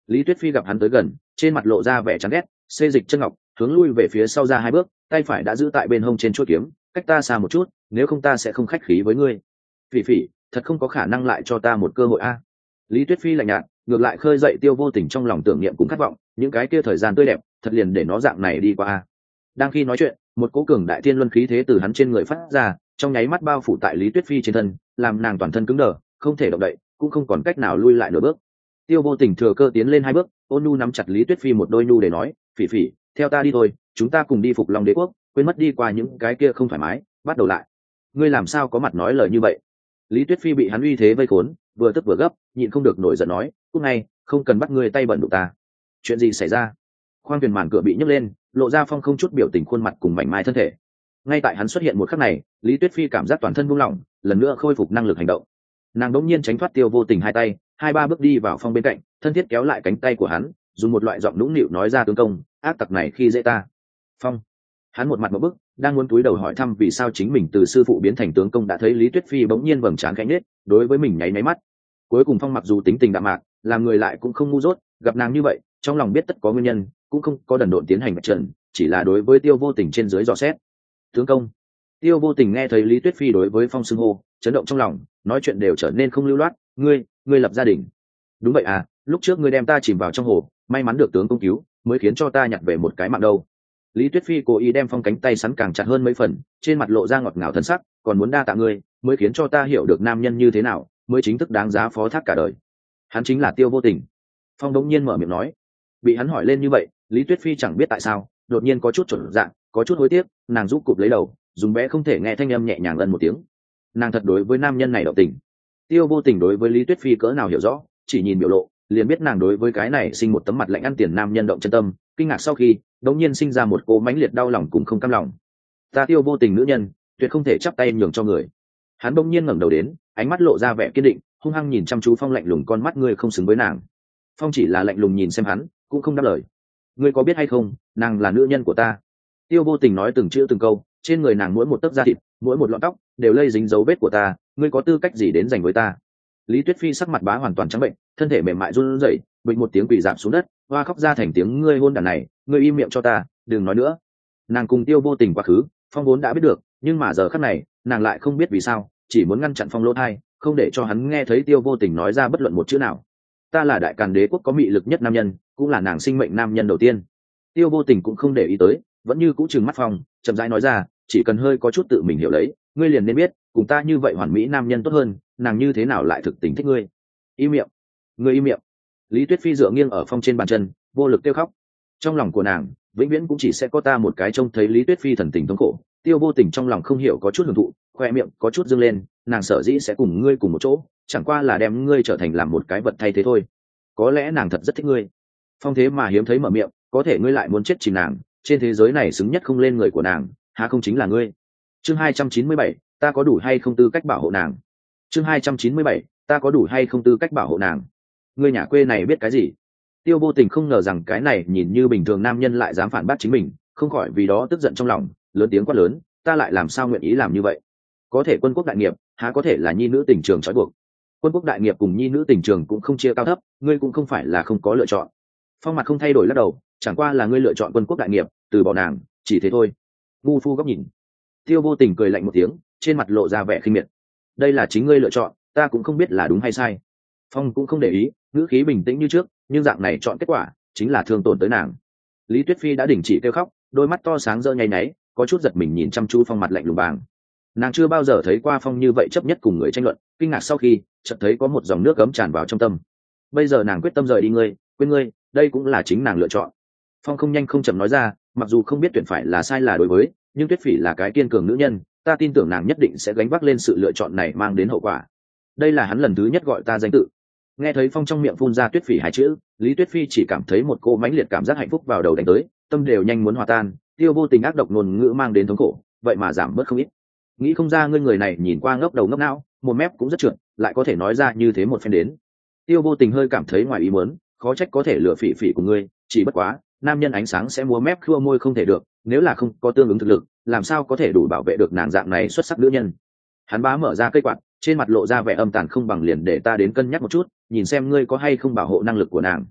Lý Tuyết Phi gặp hắn tới gần, trên mặt lộ ra vẻ chán ghét, xê dịch chân ngọc, hướng lui về phía sau ra hai bước, tay phải đã giữ tại bên hông trên chuôi kiếm, cách ta xa một chút, nếu không ta sẽ không khách khí với ngươi. Phỉ Phỉ, thật không có khả năng lại cho ta một cơ hội a. Lý Tuyết Phi lạnh nhạt, ngược lại khơi dậy Tiêu Vô Tình trong lòng tưởng niệm cùng khát vọng, những cái kia thời gian tươi đẹp, thật liền để nó dạng này đi qua a. Đang khi nói chuyện, một cỗ cường đại thiên luân khí thế từ hắn trên người phát ra, trong nháy mắt bao phủ tại Lý Tuyết Phi trên thân, làm nàng toàn thân cứng đờ, không thể động đậy, cũng không còn cách nào lui lại nửa bước. Tiêu Vô Tình thừa cơ tiến lên hai bước, ôn nhu nắm chặt Lý Tuyết Phi một đôi nhu để nói, Phỉ Phỉ, theo ta đi thôi, chúng ta cùng đi phục Long Đế quốc, quên mất đi qua những cái kia không thoải mái, bắt đầu lại. Ngươi làm sao có mặt nói lời như vậy? Lý Tuyết Phi bị hắn uy thế vây khốn, vừa tức vừa gấp, nhịn không được nổi giận nói, cút ngay, không cần bắt ngươi tay bẩn đụng ta. Chuyện gì xảy ra? Khoang thuyền màn cửa bị nhấc lên, lộ ra Phong không chút biểu tình khuôn mặt cùng mảnh mai thân thể. Ngay tại hắn xuất hiện một khắc này, Lý Tuyết Phi cảm giác toàn thân buông lỏng, lần nữa khôi phục năng lực hành động. Nàng đống nhiên tránh thoát Tiêu Vô Tình hai tay, hai ba bước đi vào Phong bên cạnh, thân thiết kéo lại cánh tay của hắn, dùng một loại giọng nũng nịu nói ra tướng công, ác tặc này khi dễ ta. Phong, hắn một mặt một bức, đang muốn túi đầu hỏi thăm vì sao chính mình từ sư phụ biến thành tướng công, đã thấy Lý Tuyết Phi bỗng nhiên vầng trán khẽ nhếch, đối với mình nháy nháy mắt. Cuối cùng Phong mặc dù tính tình đạm mạc, làm người lại cũng không ngu dốt, gặp nàng như vậy, trong lòng biết tất có nguyên nhân, cũng không có đần độn tiến hành vạch trần, chỉ là đối với Tiêu Vô Tình trên dưới dò xét. Tướng công. Tiêu Vô Tình nghe thấy Lý Tuyết Phi đối với Phong xưng hô, chấn động trong lòng, nói chuyện đều trở nên không lưu loát, ngươi, ngươi lập gia đình. Đúng vậy à, lúc trước ngươi đem ta chìm vào trong hồ, may mắn được tướng công cứu, mới khiến cho ta nhặt về một cái mạng đâu. Lý Tuyết Phi cố ý đem Phong cánh tay sắn càng chặt hơn mấy phần, trên mặt lộ ra ngọt ngào thân sắc, còn muốn đa tạ ngươi, mới khiến cho ta hiểu được nam nhân như thế nào, mới chính thức đáng giá phó thác cả đời. Hắn chính là Tiêu Vô Tình. Phong đống nhiên mở miệng nói. Bị hắn hỏi lên như vậy, Lý Tuyết Phi chẳng biết tại sao, đột nhiên có chút chột dạ, có chút hối tiếc, nàng rũ cụp lấy đầu, dùng bé không thể nghe thanh âm nhẹ nhàng lần một tiếng. Nàng thật đối với nam nhân này động tình. Tiêu Vô Tình đối với Lý Tuyết Phi cỡ nào hiểu rõ, chỉ nhìn biểu lộ, liền biết nàng đối với cái này sinh một tấm mặt lạnh ăn tiền nam nhân động chân tâm. Kinh ngạc sau khi, đống nhiên sinh ra một cô mãnh liệt đau lòng cùng không cam lòng. Ta Tiêu Vô Tình nữ nhân, tuyệt không thể chắp tay nhường cho người. Hắn đống nhiên ngẩng đầu đến, ánh mắt lộ ra vẻ kiên định, hung hăng nhìn chăm chú Phong lạnh lùng con mắt, ngươi không xứng với nàng. Phong chỉ là lạnh lùng nhìn xem hắn, cũng không đáp lời. Ngươi có biết hay không, nàng là nữ nhân của ta. Tiêu Vô Tình nói từng chữ từng câu, trên người nàng mỗi một tấc da thịt, mỗi một lọn tóc đều lây dính dấu vết của ta, ngươi có tư cách gì đến giành với ta? Lý Tuyết Phi sắc mặt bá hoàn toàn trắng bệnh, thân thể mềm mại run rẩy, bịch một tiếng quỳ rạp xuống đất, hoa khóc ra thành tiếng, ngươi hôn đàn này, ngươi im miệng cho ta, đừng nói nữa. Nàng cùng Tiêu Vô Tình quá khứ, Phong vốn đã biết được, nhưng mà giờ khắc này, nàng lại không biết vì sao, chỉ muốn ngăn chặn Phong lỗ tai, không để cho hắn nghe thấy Tiêu Vô Tình nói ra bất luận một chữ nào. Ta là Đại Càn Đế quốc có mị lực nhất nam nhân, cũng là nàng sinh mệnh nam nhân đầu tiên. Tiêu Vô Tình cũng không để ý tới, vẫn như cũ trừng mắt Phong, chậm rãi nói ra, chỉ cần hơi có chút tự mình hiểu lấy, ngươi liền nên biết, cùng ta như vậy hoàn mỹ nam nhân tốt hơn, nàng như thế nào lại thực tình thích ngươi. Im miệng, ngươi im miệng. Lý Tuyết Phi dựa nghiêng ở Phong trên bàn chân, vô lực kêu khóc. Trong lòng của nàng, vĩnh viễn cũng chỉ sẽ có ta một cái. Trông thấy Lý Tuyết Phi thần tình thống khổ, Tiêu Vô Tình trong lòng không hiểu có chút hưởng thụ, khoe miệng có chút dương lên, nàng sở dĩ sẽ cùng ngươi cùng một chỗ, chẳng qua là đem ngươi trở thành làm một cái vật thay thế thôi. Có lẽ nàng thật rất thích ngươi. Phong thế mà hiếm thấy mở miệng, có thể ngươi lại muốn chết chìm nàng, trên thế giới này xứng nhất không lên người của nàng, há không chính là ngươi. Chương hai trăm chín mươi bảy, ta có đủ hay không tư cách bảo hộ nàng? Chương hai trăm chín mươi bảy, ta có đủ hay không tư cách bảo hộ nàng? Ngươi nhà quê này biết cái gì? Tiêu Vô Tình không ngờ rằng cái này nhìn như bình thường nam nhân lại dám phản bác chính mình, không khỏi vì đó tức giận trong lòng, lớn tiếng quát lớn, ta lại làm sao nguyện ý làm như vậy? Có thể quân quốc đại nghiệp, há có thể là nhi nữ tình trường trói buộc? Quân quốc đại nghiệp cùng nhi nữ tình trường cũng không chia cao thấp, ngươi cũng không phải là không có lựa chọn. Phong mặt không thay đổi lắc đầu, chẳng qua là ngươi lựa chọn quân quốc đại nghiệp, từ bỏ nàng, chỉ thế thôi. Ngu phu góc nhìn. Tiêu Vô Tình cười lạnh một tiếng, trên mặt lộ ra vẻ khinh miệt. Đây là chính ngươi lựa chọn, ta cũng không biết là đúng hay sai. Phong cũng không để ý, ngữ khí bình tĩnh như trước, nhưng dạng này chọn kết quả chính là thương tổn tới nàng. Lý Tuyết Phi đã đình chỉ kêu khóc, đôi mắt to sáng rỡ nháy nháy, có chút giật mình nhìn chăm chú Phong mặt lạnh lùng bàng. Nàng chưa bao giờ thấy qua Phong như vậy chấp nhất cùng người tranh luận, kinh ngạc sau khi chợt thấy có một dòng nước cấm tràn vào trong tâm. Bây giờ nàng quyết tâm rời đi ngươi, quên ngươi, đây cũng là chính nàng lựa chọn. Phong không nhanh không chậm nói ra, mặc dù không biết tuyển phải là sai là đối với, nhưng Tuyết Phỉ là cái kiên cường nữ nhân, ta tin tưởng nàng nhất định sẽ gánh vác lên sự lựa chọn này mang đến hậu quả. Đây là hắn lần thứ nhất gọi ta danh tự. Nghe thấy Phong trong miệng phun ra Tuyết Phỉ hai chữ, Lý Tuyết Phi chỉ cảm thấy một cô mãnh liệt cảm giác hạnh phúc vào đầu đánh tới, tâm đều nhanh muốn hòa tan. Tiêu Vô Tình ác độc ngôn ngữ mang đến thống khổ, vậy mà giảm bớt không ít. Nghĩ không ra ngươi người này nhìn qua ngốc đầu ngốc não, một mép cũng rất trượt, lại có thể nói ra như thế một phen đến. Tiêu Vô Tình hơi cảm thấy ngoài ý muốn, khó trách có thể lựa Phỉ Phỉ của ngươi, chỉ bất quá, nam nhân ánh sáng sẽ múa mép khua môi không thể được, nếu là không có tương ứng thực lực, làm sao có thể đủ bảo vệ được nàng dạng này xuất sắc nữ nhân. Hắn bá mở ra cây quạt, trên mặt lộ ra vẻ âm tàn, không bằng liền để ta đến cân nhắc một chút, nhìn xem ngươi có hay không bảo hộ năng lực của nàng.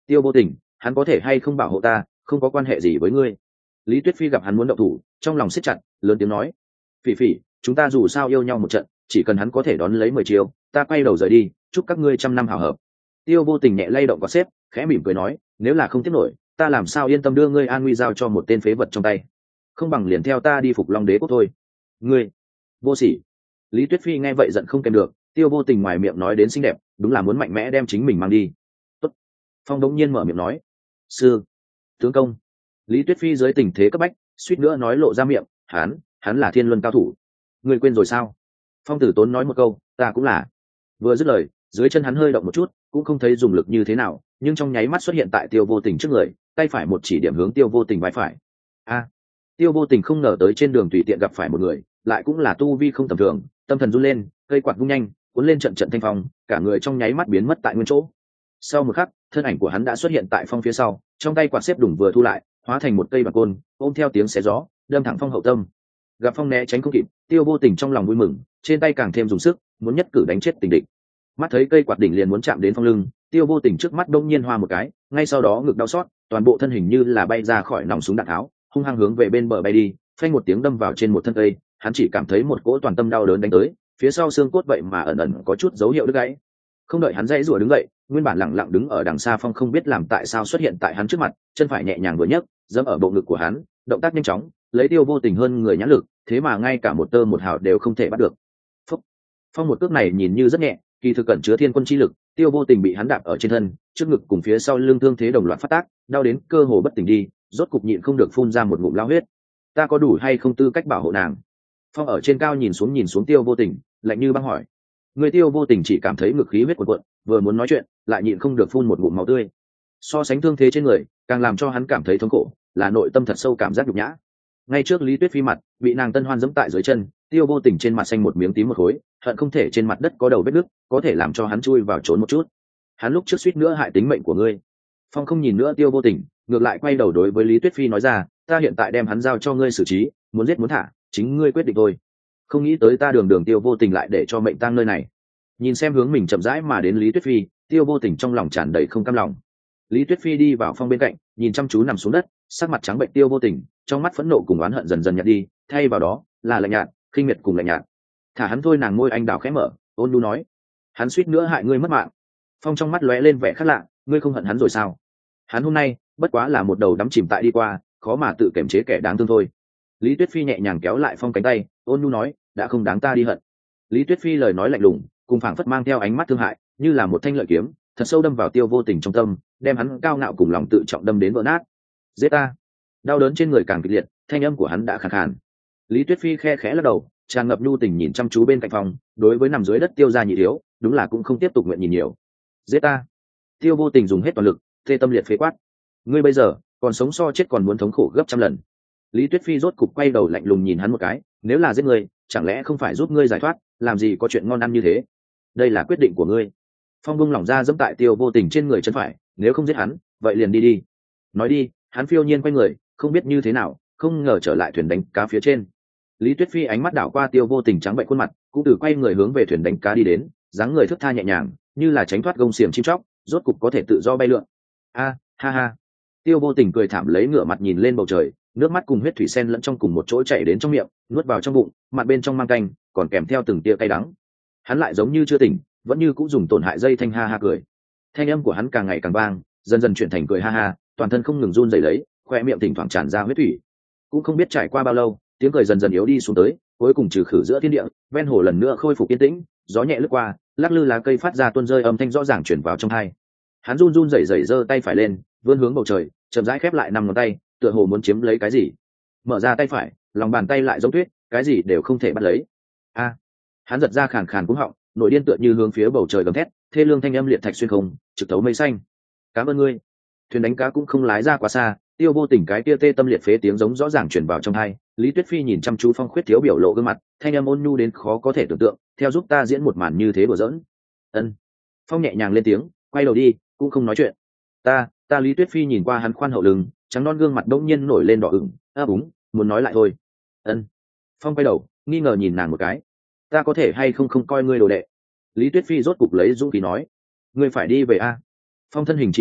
Tiêu Vô Tình, hắn có thể hay không bảo hộ ta không có quan hệ gì với ngươi. Lý Tuyết Phi gặp hắn muốn động thủ, trong lòng siết chặt, lớn tiếng nói: phỉ phỉ, chúng ta dù sao yêu nhau một trận, chỉ cần hắn có thể đón lấy mười chiêu, ta quay đầu rời đi, chúc các ngươi trăm năm hảo hợp. Tiêu Vô Tình nhẹ lay động có xếp, khẽ mỉm cười nói: nếu là không tiếp nổi, ta làm sao yên tâm đưa ngươi an nguy giao cho một tên phế vật trong tay, không bằng liền theo ta đi phục Long Đế quốc thôi. Ngươi vô sỉ. Lý Tuyết Phi nghe vậy giận không kèm được, Tiêu Vô Tình ngoài miệng nói đến xinh đẹp, đúng là muốn mạnh mẽ đem chính mình mang đi. Tốt. Phong đống nhiên mở miệng nói: sư tướng công. Lý Tuyết Phi dưới tình thế cấp bách suýt nữa nói lộ ra miệng: hắn hắn là thiên luân cao thủ. Ngươi quên rồi sao? Phong Tử Tốn nói một câu: ta cũng là. Vừa dứt lời, dưới chân hắn hơi động một chút, cũng không thấy dùng lực như thế nào, nhưng trong nháy mắt xuất hiện tại Tiêu Vô Tình trước người, tay phải một chỉ điểm hướng Tiêu Vô Tình vai phải. A! Tiêu Vô Tình không ngờ tới trên đường tùy tiện gặp phải một người, lại cũng là tu vi không tầm thường, tâm thần run lên, cây quạt vung nhanh, cuốn lên trận trận thanh phong, cả người trong nháy mắt biến mất tại nguyên chỗ. Sau một khắc, thân ảnh của hắn đã xuất hiện tại Phong phía sau, trong tay quạt xếp đùng vừa thu lại, hóa thành một cây bạc côn, ôm theo tiếng xé gió, đâm thẳng Phong hậu tâm. Gặp Phong né tránh không kịp, Tiêu Vô Tình trong lòng vui mừng, trên tay càng thêm dùng sức, muốn nhất cử đánh chết tình địch. Mắt thấy cây quạt đỉnh liền muốn chạm đến Phong lưng, Tiêu Vô Tình trước mắt đông nhiên hoa một cái, ngay sau đó ngực đau xót, toàn bộ thân hình như là bay ra khỏi nòng súng đạn tháo, hung hăng hướng về bên bờ bay đi, phanh một tiếng đâm vào trên một thân cây, hắn chỉ cảm thấy một cỗ toàn tâm đau đớn đánh tới, phía sau xương cốt vậy mà ẩn ẩn có chút dấu hiệu đứt gãy. Không đợi hắn dãy rủa đứng dậy, nguyên bản lặng lặng đứng ở đằng xa Phong không biết làm tại sao xuất hiện tại hắn trước mặt, chân phải nhẹ nhàng vừa nhấc, giẫm ở bộ ngực của hắn, động tác nhanh chóng, lấy Tiêu Vô Tình hơn người nhãn lực, thế mà ngay cả một tơ một hào đều không thể bắt được. Phúc. Phong một cước này nhìn như rất nhẹ, kỳ thực cẩn chứa thiên quân chi lực, Tiêu Vô Tình bị hắn đạp ở trên thân, trước ngực cùng phía sau lưng thương thế đồng loạt phát tác, đau đến cơ hồ bất tỉnh đi, rốt cục nhịn không được phun ra một ngụm lao huyết. Ta có đủ hay không tư cách bảo hộ nàng? Phong ở trên cao nhìn xuống nhìn xuống Tiêu Vô Tình, lạnh như băng hỏi. Người Tiêu Vô Tình chỉ cảm thấy ngực khí huyết cuộn cuộn, vừa muốn nói chuyện, lại nhịn không được phun một ngụm máu tươi. So sánh thương thế trên người, càng làm cho hắn cảm thấy thống khổ, là nội tâm thật sâu cảm giác nhục nhã. Ngay trước Lý Tuyết Phi mặt, bị nàng tân hoan giẫm tại dưới chân, Tiêu Vô Tình trên mặt xanh một miếng tím một khối, hận không thể trên mặt đất có đầu vết nứt, có thể làm cho hắn chui vào trốn một chút. Hắn lúc trước suýt nữa hại tính mệnh của ngươi. Phong không nhìn nữa Tiêu Vô Tình, ngược lại quay đầu đối với Lý Tuyết Phi nói ra, ta hiện tại đem hắn giao cho ngươi xử trí, muốn giết muốn thả, chính ngươi quyết định thôi. Không nghĩ tới ta đường đường Tiêu Vô Tình lại để cho mệnh tang nơi này. Nhìn xem hướng mình chậm rãi mà đến Lý Tuyết Phi, Tiêu Vô Tình trong lòng tràn đầy không cam lòng. Lý Tuyết Phi đi vào Phong bên cạnh, nhìn chăm chú nằm xuống đất, sắc mặt trắng bệnh Tiêu Vô Tình, trong mắt phẫn nộ cùng oán hận dần dần nhạt đi, thay vào đó là lạnh nhạt, khinh miệt cùng lạnh nhạt. Thả hắn thôi. Nàng môi anh đào khẽ mở, ôn nhu nói, hắn suýt nữa hại ngươi mất mạng. Phong trong mắt lóe lên vẻ khác lạ, ngươi không hận hắn rồi sao? Hắn hôm nay bất quá là một đầu đắm chìm tại đi qua, khó mà tự kiềm chế kẻ đáng thương thôi. Lý Tuyết Phi nhẹ nhàng kéo lại Phong cánh tay, ôn nhu nói, đã không đáng ta đi hận. Lý Tuyết Phi lời nói lạnh lùng, cùng phảng phất mang theo ánh mắt thương hại, như là một thanh lợi kiếm, thật sâu đâm vào Tiêu Vô Tình trong tâm, đem hắn cao ngạo cùng lòng tự trọng đâm đến vỡ nát. Giết ta! Đau đớn trên người càng kịch liệt, thanh âm của hắn đã khàn khàn. Lý Tuyết Phi khe khẽ lắc đầu, tràn ngập nhu tình nhìn chăm chú bên cạnh Phong, đối với nằm dưới đất Tiêu gia nhị thiếu, đúng là cũng không tiếp tục nguyện nhìn nhiều. Giết ta! Tiêu Vô Tình dùng hết toàn lực, tê tâm liệt phế quát. Ngươi bây giờ còn sống so chết còn muốn thống khổ gấp trăm lần. Lý Tuyết Phi rốt cục quay đầu lạnh lùng nhìn hắn một cái, nếu là giết ngươi, chẳng lẽ không phải giúp ngươi giải thoát, làm gì có chuyện ngon ăn như thế. Đây là quyết định của ngươi. Phong bung lỏng ra giẫm tại Tiêu Vô Tình trên người chân phải, nếu không giết hắn, vậy liền đi đi. Nói đi, hắn phiêu nhiên quay người, không biết như thế nào, không ngờ trở lại thuyền đánh cá phía trên. Lý Tuyết Phi ánh mắt đảo qua Tiêu Vô Tình trắng bệnh khuôn mặt, cũng từ quay người hướng về thuyền đánh cá đi đến, dáng người thướt tha nhẹ nhàng, như là tránh thoát gông xiềng chim chóc, rốt cục có thể tự do bay lượn. A, ha ha. Tiêu Vô Tình cười thảm lấy ngửa mặt nhìn lên bầu trời, nước mắt cùng huyết thủy sen lẫn trong cùng một chỗ chảy đến trong miệng, nuốt vào trong bụng, mặt bên trong mang canh, còn kèm theo từng tia cay đắng. Hắn lại giống như chưa tỉnh, vẫn như cũng dùng tổn hại dây thanh ha ha cười. Thanh âm của hắn càng ngày càng vang, dần dần chuyển thành cười ha ha, toàn thân không ngừng run rẩy lấy, khoe miệng thỉnh thoảng tràn ra huyết thủy. Cũng không biết trải qua bao lâu, tiếng cười dần dần yếu đi xuống tới, cuối cùng trừ khử giữa thiên địa, ven hồ lần nữa khôi phục yên tĩnh, gió nhẹ lướt qua, lắc lư lá cây phát ra tuôn rơi âm thanh rõ ràng truyền vào trong tai. Hắn run run rẩy rẩy giơ tay phải lên, vươn hướng bầu trời, chậm rãi khép lại năm ngón tay, tựa hồ muốn chiếm lấy cái gì. Mở ra tay phải, lòng bàn tay lại giống tuyết, cái gì đều không thể bắt lấy. A! Hắn giật ra khàn khàn cuống họng, nội điên tựa như hướng phía bầu trời gầm thét, thê lương thanh âm liệt thạch xuyên không, trực thấu mây xanh. Cảm ơn ngươi. Thuyền đánh cá cũng không lái ra quá xa, Tiêu Vô Tình cái kia tê tâm liệt phế tiếng giống rõ ràng truyền vào trong tai. Lý Tuyết Phi nhìn chăm chú Phong khuyết thiếu biểu lộ gương mặt, thanh âm ôn nhu đến khó có thể tưởng tượng, theo giúp ta diễn một màn như thế đùa giỡn. Ân. Phong nhẹ nhàng lên tiếng, quay đầu đi, cũng không nói chuyện. Ta, ta Lý Tuyết Phi nhìn qua hắn khoan hậu lưng, trắng non gương mặt đột nhiên nổi lên đỏ ửng, a búng, muốn nói lại thôi. Ân. Phong quay đầu, nghi ngờ nhìn nàng một cái. Ta có thể hay không không coi ngươi đồ đệ. Lý Tuyết Phi rốt cục lấy dũng khí nói, ngươi phải đi về a. Phong thân hình trì trệ,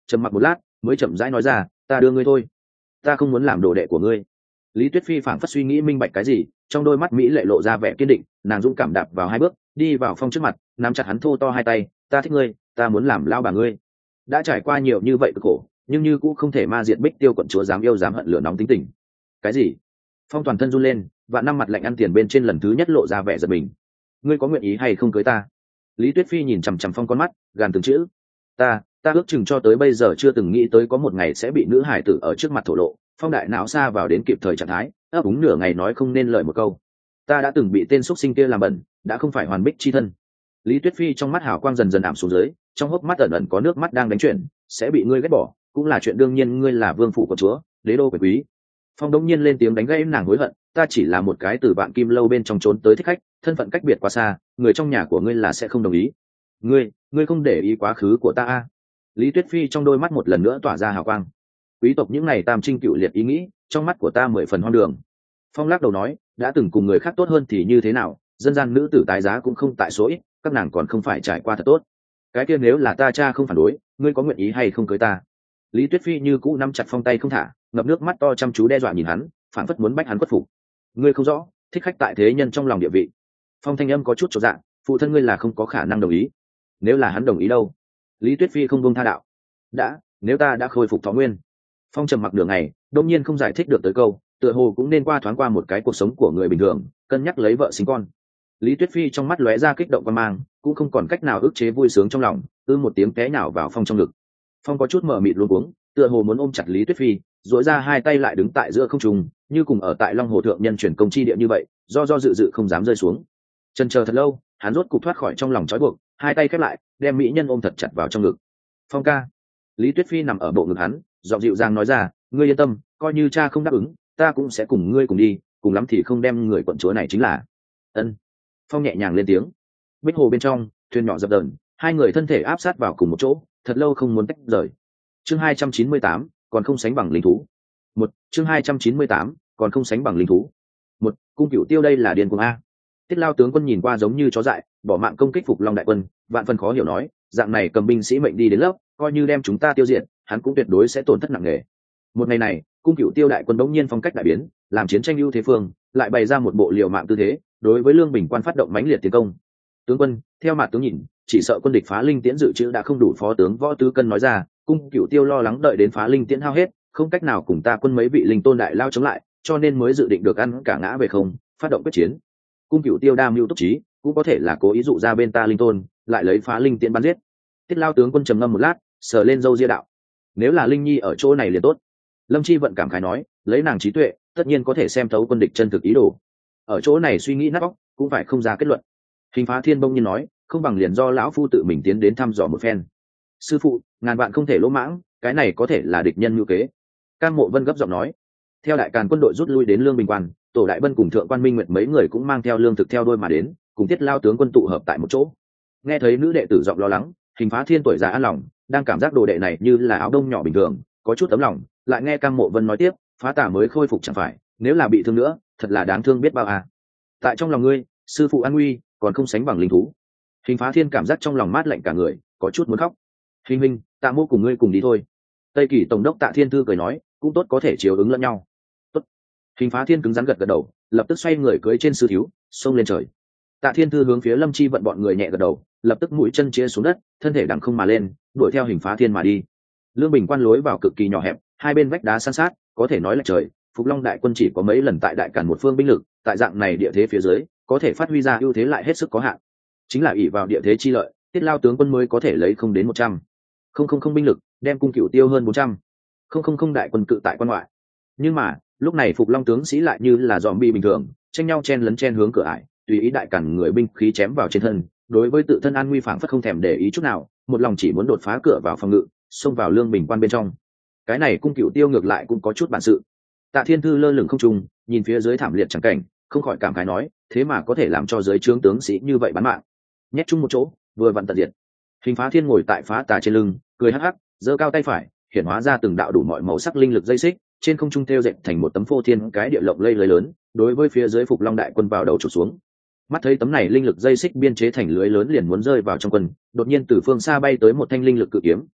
trầm mặc một lát mới chậm rãi nói ra, ta đưa ngươi thôi, ta không muốn làm đồ đệ của ngươi. Lý Tuyết Phi phảng phất suy nghĩ minh bạch cái gì, trong đôi mắt mỹ lệ lộ ra vẻ kiên định, nàng dũng cảm đạp vào hai bước đi vào Phong trước mặt, nắm chặt hắn thô to hai tay, ta thích ngươi, ta muốn làm lao bà ngươi. Đã trải qua nhiều như vậy cực khổ, nhưng như cũng không thể ma diệt Bích Tiêu quận chúa dám yêu dám hận lửa nóng tính tình. Cái gì? Phong toàn thân run lên, vạn năm mặt lạnh ăn tiền bên trên lần thứ nhất lộ ra vẻ giật mình. Ngươi có nguyện ý hay không cưới ta? Lý Tuyết Phi nhìn chằm chằm Phong con mắt, gàn từng chữ. Ta, ta ước chừng cho tới bây giờ chưa từng nghĩ tới có một ngày sẽ bị nữ hải tử ở trước mặt thổ lộ. Phong đại não xa vào đến kịp thời trạng thái, ấp úng nửa ngày nói không nên lời một câu. Ta đã từng bị tên xuất sinh kia làm bẩn, đã không phải hoàn bích chi thân. Lý Tuyết Phi trong mắt hào quang dần dần ảm xuống dưới, trong hốc mắt ẩn ẩn có nước mắt đang đánh chuyển, sẽ bị ngươi ghét bỏ, cũng là chuyện đương nhiên, ngươi là vương phủ của chúa, đế đô quyền quý. Phong đống nhiên lên tiếng đánh gãy nàng hối hận, ta chỉ là một cái từ bạn kim lâu bên trong trốn tới thích khách, thân phận cách biệt quá xa, người trong nhà của ngươi là sẽ không đồng ý. Ngươi, ngươi không để ý quá khứ của ta à? Lý Tuyết Phi trong đôi mắt một lần nữa tỏa ra hào quang. Quý tộc những này tam trinh cựu liệt ý nghĩ, trong mắt của ta mười phần hoang đường. Phong lắc đầu nói, đã từng cùng người khác tốt hơn thì như thế nào, dân gian nữ tử tái giá cũng không tại số ít, các nàng còn không phải trải qua thật tốt. Cái kia nếu là ta cha không phản đối, ngươi có nguyện ý hay không cưới ta? Lý Tuyết Phi như cũ nắm chặt Phong tay không thả, ngập nước mắt to chăm chú đe dọa nhìn hắn, phản phất muốn bách hắn khuất phục. Ngươi không rõ, thích khách tại thế nhân trong lòng địa vị. Phong thanh âm có chút chột dạ, phụ thân ngươi là không có khả năng đồng ý. Nếu là hắn đồng ý đâu? Lý Tuyết Phi không buông tha đạo. Đã, nếu ta đã khôi phục thọ nguyên. Phong trầm mặc đường này, đông nhiên không giải thích được tới câu, tựa hồ cũng nên qua thoáng qua một cái cuộc sống của người bình thường, cân nhắc lấy vợ sinh con. Lý Tuyết Phi trong mắt lóe ra kích động quan mang, cũng không còn cách nào ức chế vui sướng trong lòng, ư một tiếng té nhào vào Phong trong ngực. Phong có chút mở mịt luống cuống, tựa hồ muốn ôm chặt Lý Tuyết Phi, duỗi ra hai tay lại đứng tại giữa không trung, như cùng ở tại Long Hồ thượng nhân chuyển công chi địa như vậy, do do dự dự không dám rơi xuống. Chần chờ thật lâu, hắn rốt cục thoát khỏi trong lòng trói buộc, hai tay khép lại, đem mỹ nhân ôm thật chặt vào trong ngực. Phong ca. Lý Tuyết Phi nằm ở bộ ngực hắn, giọng dịu dàng nói ra, ngươi yên tâm, coi như cha không đáp ứng, ta cũng sẽ cùng ngươi cùng đi, cùng lắm thì không đem người quận chúa này chính là. Ân. Phong nhẹ nhàng lên tiếng. Bích hồ bên trong, thuyền nhỏ dập dờn, hai người thân thể áp sát vào cùng một chỗ, thật lâu không muốn tách rời. Chương hai trăm chín mươi tám, còn không sánh bằng linh thú. Một, chương hai trăm chín mươi tám, còn không sánh bằng linh thú. Một, cung cửu tiêu đây là điên cuồng a. Tiết Lao tướng quân nhìn qua giống như chó dại, bỏ mạng công kích Phục Long đại quân, vạn phần khó hiểu nói, dạng này cầm binh sĩ mệnh đi đến lớp, coi như đem chúng ta tiêu diệt, hắn cũng tuyệt đối sẽ tổn thất nặng nề. Một ngày này, cung cửu tiêu đại quân đống nhiên phong cách đại biến, làm chiến tranh ưu thế phương, lại bày ra một bộ liều mạng tư thế, đối với Lương Bình Quan phát động mãnh liệt tiến công. Tướng quân, theo mặt tướng nhìn, chỉ sợ quân địch phá linh tiễn dự trữ đã không đủ. Phó tướng Võ Tứ Cân nói ra, cung cửu tiêu lo lắng đợi đến phá linh tiễn hao hết, không cách nào cùng ta quân mấy vị linh tôn đại lao chống lại, cho nên mới dự định được ăn cả ngã về không, phát động quyết chiến. Cung cửu tiêu đa mưu túc trí, cũng có thể là cố ý dụ ra bên ta linh tôn, lại lấy phá linh tiễn bắn giết. Tiết Lao tướng quân trầm ngâm một lát, sờ lên râu ria đạo, nếu là Linh Nhi ở chỗ này liền tốt. Lâm Chi vận cảm khái nói, lấy nàng trí tuệ, tất nhiên có thể xem thấu quân địch chân thực ý đồ. Ở chỗ này suy nghĩ nát óc, cũng phải không ra kết luận. Hình Phá Thiên bông nhiên nói, không bằng liền do lão phu tự mình tiến đến thăm dò một phen. Sư phụ, ngàn vạn không thể lỗ mãng, cái này có thể là địch nhân ngữ kế. Cam Mộ Vân gấp giọng nói. Theo đại càn quân đội rút lui đến Lương Bình Quan, Tổ Đại Bân cùng Thượng Quan Minh Nguyệt mấy người cũng mang theo lương thực theo đôi mà đến, cùng Tiết Lao tướng quân tụ hợp tại một chỗ. Nghe thấy nữ đệ tử giọng lo lắng, Hình Phá Thiên tuổi già an lòng, đang cảm giác đồ đệ này như là áo đông nhỏ bình thường, có chút tấm lòng. Lại nghe Cam Mộ Vân nói tiếp, phá tà mới khôi phục chẳng phải, nếu là bị thương nữa, thật là đáng thương biết bao à. Tại trong lòng ngươi, sư phụ an nguy còn không sánh bằng linh thú. Hình Phá Thiên cảm giác trong lòng mát lạnh cả người, có chút muốn khóc. Hình Minh, Tạ Mô cùng ngươi cùng đi thôi. Tây Kỳ tổng đốc Tạ Thiên Thư cười nói, cũng tốt, có thể chiều ứng lẫn nhau. Tốt. Hình Phá Thiên cứng rắn gật gật đầu, lập tức xoay người cưỡi trên sư thiếu, xông lên trời. Tạ Thiên Thư hướng phía Lâm Chi vận bọn người nhẹ gật đầu, lập tức mũi chân chia xuống đất, thân thể đằng không mà lên, đuổi theo Hình Phá Thiên mà đi. Lương Bình Quan lối vào cực kỳ nhỏ hẹp, hai bên vách đá san sát, có thể nói là trời. Phục Long đại quân chỉ có mấy lần tại đại càn một phương binh lực, tại dạng này địa thế phía dưới, có thể phát huy ra ưu thế lại hết sức có hạn. Chính là ỷ vào địa thế chi lợi, Tiết Lao tướng quân mới có thể lấy không đến một trăm, không không không binh lực, đem cung cửu tiêu hơn bốn trăm, không không không đại quân cự tại quan ngoại. Nhưng mà lúc này Phục Long tướng sĩ lại như là zombie bình thường, tranh nhau chen lấn chen hướng cửa ải, tùy ý đại càn người binh khí chém vào trên thân, đối với tự thân an nguy phảng phất không thèm để ý chút nào, một lòng chỉ muốn đột phá cửa vào phòng ngự, xông vào Lương Bình Quan bên trong. Cái này cung cửu tiêu ngược lại cũng có chút bản sự. Tạ Thiên Thư lơ lửng không trung, nhìn phía dưới thảm liệt chẳng cảnh, không khỏi cảm khái nói, thế mà có thể làm cho giới trướng tướng sĩ như vậy bán mạng, nhét chung một chỗ, vừa vặn tận diệt. Hình Phá Thiên ngồi tại phá tà trên lưng, cười hắc hắc, giơ cao tay phải, hiển hóa ra từng đạo đủ mọi màu sắc linh lực dây xích, trên không trung thêu dệt thành một tấm phô thiên cái địa lộng lây lưới lớn, đối với phía dưới Phục Long đại quân vào đầu chụp xuống. Mắt thấy tấm này linh lực dây xích biên chế thành lưới lớn liền muốn rơi vào trong quân, đột nhiên từ phương xa bay tới một thanh linh lực cự kiếm,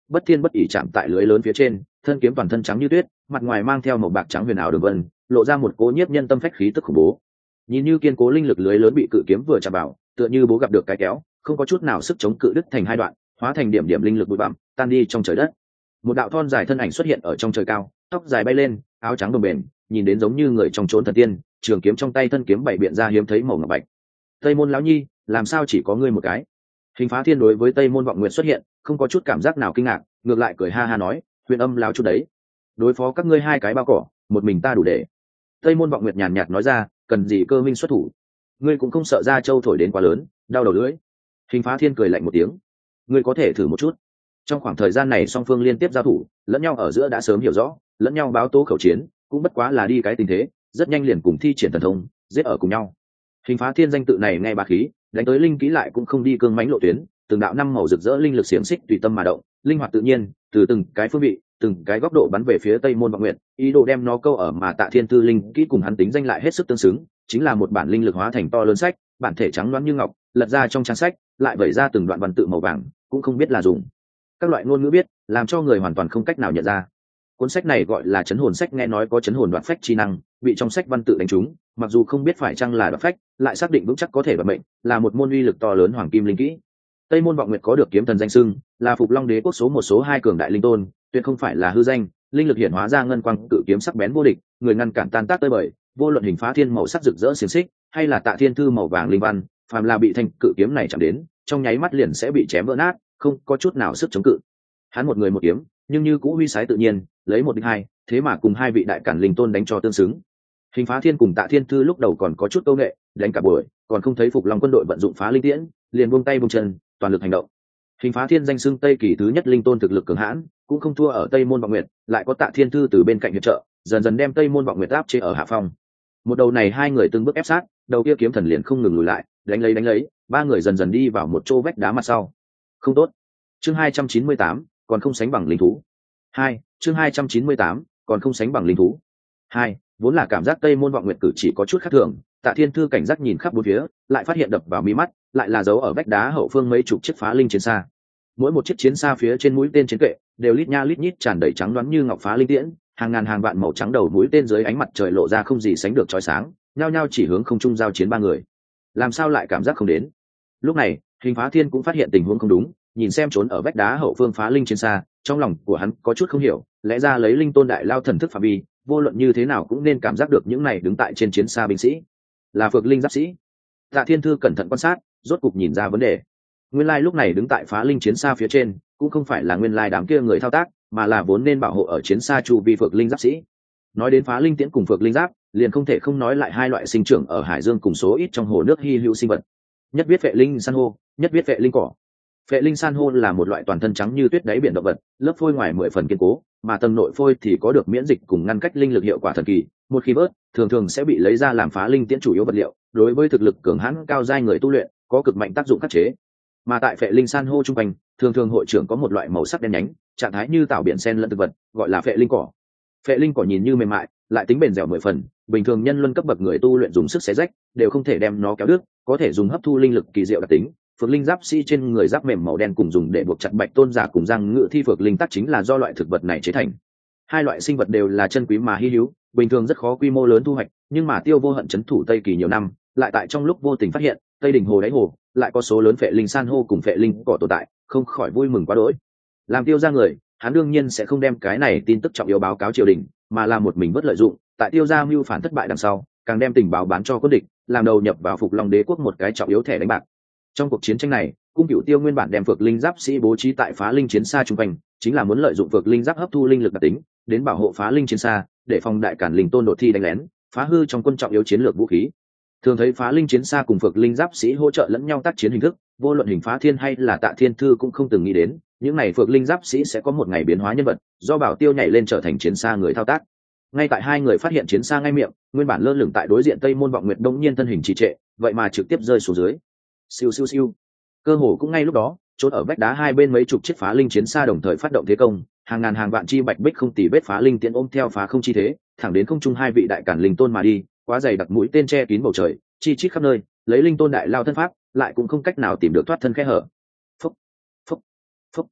bất thiên bất ỉ chạm tại lưới lớn phía trên, thân kiếm toàn thân trắng như tuyết, mặt ngoài mang theo màu bạc trắng huyền ảo đường vân, lộ ra một cố nhiếp nhân tâm phách khí tức khủng bố. Nhìn như kiên cố linh lực lưới lớn bị cự kiếm vừa chạm vào, tựa như bố gặp được cái kéo, không có chút nào sức chống cự đứt thành hai đoạn, hóa thành điểm điểm linh lực bụi bặm, tan đi trong trời đất. Một đạo thon dài thân ảnh xuất hiện ở trong trời cao, tóc dài bay lên, áo trắng đồng bền, nhìn đến giống như người trong trốn thần tiên, trường kiếm trong tay thân kiếm bảy biện ra hiếm thấy màu ngọc bạch. Tây môn lão nhi, làm sao chỉ có ngươi một cái? Hình Phá Thiên đối với Tây môn vọng nguyện xuất hiện không có chút cảm giác nào kinh ngạc, ngược lại cười ha ha nói, huyền âm lão chút đấy, đối phó các ngươi hai cái bao cỏ, một mình ta đủ để. Tây môn vọng nguyệt nhàn nhạt nói ra, cần gì cơ minh xuất thủ, ngươi cũng không sợ ra châu thổi đến quá lớn, đau đầu lưỡi. Hình Phá Thiên cười lạnh một tiếng, ngươi có thể thử một chút. Trong khoảng thời gian này song phương liên tiếp giao thủ, lẫn nhau ở giữa đã sớm hiểu rõ, lẫn nhau báo tố khẩu chiến, cũng bất quá là đi cái tình thế, rất nhanh liền cùng thi triển thần thông, giết ở cùng nhau. Hình Phá Thiên danh tự này nghe bá khí, đánh tới linh kỹ lại cũng không đi cương mãnh lộ tuyến, từng đạo năm màu rực rỡ linh lực xiềng xích tùy tâm mà động, linh hoạt tự nhiên, từ từng cái phương vị, từng cái góc độ bắn về phía Tây môn vọng nguyện, ý đồ đem nó câu ở mà Tạ Thiên Tư linh kỹ cùng hắn tính danh lại hết sức tương xứng, chính là một bản linh lực hóa thành to lớn sách, bản thể trắng loáng như ngọc, lật ra trong trang sách, lại vẩy ra từng đoạn văn tự màu vàng, cũng không biết là dùng các loại ngôn ngữ biết, làm cho người hoàn toàn không cách nào nhận ra. Cuốn sách này gọi là chấn hồn sách, nghe nói có chấn hồn đoạt phách chi năng, bị trong sách văn tự đánh trúng, mặc dù không biết phải chăng là đoạt phách, lại xác định vững chắc có thể đoạt mệnh, là một môn uy lực to lớn hoàng kim linh kỹ. Tây môn vọng nguyệt có được kiếm thần danh xưng, là Phục Long Đế quốc số một số hai cường đại linh tôn, tuyệt không phải là hư danh, linh lực hiển hóa ra ngân quang cự kiếm sắc bén vô địch, người ngăn cản tan tác tơi bời, vô luận Hình Phá Thiên màu sắc rực rỡ xiềng xích, hay là Tạ Thiên Thư màu vàng linh văn, phàm là bị thanh cự kiếm này chạm đến, trong nháy mắt liền sẽ bị chém vỡ nát, không có chút nào sức chống cự. Hắn một người một kiếm, nhưng như cũ huy sái tự nhiên, lấy một địch hai, thế mà cùng hai vị đại cản linh tôn đánh cho tương xứng. Hình Phá Thiên cùng Tạ Thiên Thư lúc đầu còn có chút câu nệ, đánh cả buổi, còn không thấy Phục Long quân đội vận dụng phá linh tiễn, liền buông tay buông chân, toàn lực hành động. Hình Phá Thiên danh xưng Tây kỳ thứ nhất linh tôn thực lực cường hãn, cũng không thua ở Tây môn vọng nguyệt, lại có Tạ Thiên Thư từ bên cạnh hiệp trợ, dần dần đem Tây môn vọng nguyệt áp chế ở hạ phong. Một đầu này hai người từng bước ép sát, đầu kia kiếm thần liền không ngừng lùi lại, đánh lấy đánh lấy, ba người dần dần đi vào một chỗ vách đá mặt sau. Không tốt. Chương hai trăm chín mươi tám, còn không sánh bằng linh thú. Hai, chương hai trăm chín mươi tám, còn không sánh bằng linh thú. Hai, vốn là cảm giác Tây môn vọng nguyệt cử chỉ có chút khác thường, Tạ Thiên Thư cảnh giác nhìn khắp bốn phía, lại phát hiện đập vào mí mắt, lại là dấu ở vách đá hậu phương mấy chục chiếc phá linh chiến xa. Mỗi một chiếc chiến xa phía trên mũi tên chiến kệ đều lít nha lít nhít tràn đầy trắng đoán như ngọc phá linh tiễn, hàng ngàn hàng vạn màu trắng đầu mũi tên dưới ánh mặt trời lộ ra không gì sánh được chói sáng, nhao nhao chỉ hướng không trung giao chiến ba người. Làm sao lại cảm giác không đến? Lúc này, Hình Phá Thiên cũng phát hiện tình huống không đúng, nhìn xem trốn ở vách đá hậu phương phá linh chiến xa, trong lòng của hắn có chút không hiểu, lẽ ra lấy linh tôn đại lao thần thức phạm vi, vô luận như thế nào cũng nên cảm giác được những này đứng tại trên chiến xa binh sĩ là phược linh giáp sĩ. Tạ Thiên Thư cẩn thận quan sát, rốt cục nhìn ra vấn đề. Nguyên lai lúc này đứng tại phá linh chiến xa phía trên, cũng không phải là nguyên lai đám kia người thao tác, mà là vốn nên bảo hộ ở chiến xa chu vi phược linh giáp sĩ. Nói đến phá linh tiễn cùng phược linh giáp, liền không thể không nói lại hai loại sinh trưởng ở hải dương cùng số ít trong hồ nước hy hữu sinh vật. Nhất biết vệ linh san hô, nhất biết vệ linh cỏ. Vệ linh san hô là một loại toàn thân trắng như tuyết đáy biển động vật, lớp phôi ngoài mười phần kiên cố, mà tầng nội phôi thì có được miễn dịch cùng ngăn cách linh lực hiệu quả thần kỳ, một khi vớt, thường thường sẽ bị lấy ra làm phá linh tiễn chủ yếu vật liệu, đối với thực lực cường hãn cao giai người tu luyện có cực mạnh tác dụng khắc chế. Mà tại phệ linh san hô trung quanh, thường thường hội trưởng có một loại màu sắc đen nhánh, trạng thái như tảo biển sen lẫn thực vật, gọi là phệ linh cỏ. Phệ linh cỏ nhìn như mềm mại, lại tính bền dẻo mười phần, bình thường nhân luân cấp bậc người tu luyện dùng sức xé rách, đều không thể đem nó kéo đứt, có thể dùng hấp thu linh lực kỳ diệu đặc tính. Phược linh giáp sĩ trên người giáp mềm màu đen cùng dùng để buộc chặt bạch tôn giả cùng răng ngự thi phược linh tắc chính là do loại thực vật này chế thành. Hai loại sinh vật đều là chân quý mà hi hữu, bình thường rất khó quy mô lớn thu hoạch, nhưng mà Tiêu Vô Hận trấn thủ Tây Kỳ nhiều năm, lại tại trong lúc vô tình phát hiện, Tây đỉnh hồ đáy hồ lại có số lớn phệ linh san hô cùng phệ linh cỏ tồn tại, không khỏi vui mừng quá đỗi. Làm Tiêu gia người, hắn đương nhiên sẽ không đem cái này tin tức trọng yếu báo cáo triều đình, mà là một mình vất lợi dụng, tại Tiêu gia mưu phản thất bại đằng sau, càng đem tình báo bán cho quân địch, làm đầu nhập vào Phục Long Đế quốc một cái trọng yếu thẻ đánh bạc. Trong cuộc chiến tranh này, Cung Cửu Tiêu nguyên bản đem phược linh giáp sĩ bố trí tại phá linh chiến xa trung quanh, chính là muốn lợi dụng phược linh giáp hấp thu linh lực đặc tính, đến bảo hộ phá linh chiến xa, để phòng đại cản linh tôn đột thi đánh lén, phá hư trong quân trọng yếu chiến lược vũ khí. Thường thấy phá linh chiến xa cùng phược linh giáp sĩ hỗ trợ lẫn nhau tác chiến hình thức, vô luận Hình Phá Thiên hay là Tạ Thiên Thư cũng không từng nghĩ đến, những này phược linh giáp sĩ sẽ có một ngày biến hóa nhân vật, do Bảo Tiêu nhảy lên trở thành chiến xa người thao tác. Ngay tại hai người phát hiện chiến xa ngay miệng, nguyên bản lơ lửng tại đối diện Tây môn vọng nguyệt đông nhiên thân hình trì trệ, vậy mà trực tiếp rơi xuống dưới. Siêu siêu siêu. Cơ hồ cũng ngay lúc đó, chốt ở vách đá hai bên mấy chục chiếc phá linh chiến xa đồng thời phát động thế công, hàng ngàn hàng vạn chi bạch bích không tỉ vết phá linh tiễn ôm theo phá không chi thế, thẳng đến không trung hai vị đại cản linh tôn mà đi, quá dày đặc mũi tên che kín bầu trời, chi chít khắp nơi, lấy linh tôn đại lao thân pháp, lại cũng không cách nào tìm được thoát thân khe hở. Phúc, phúc, phúc.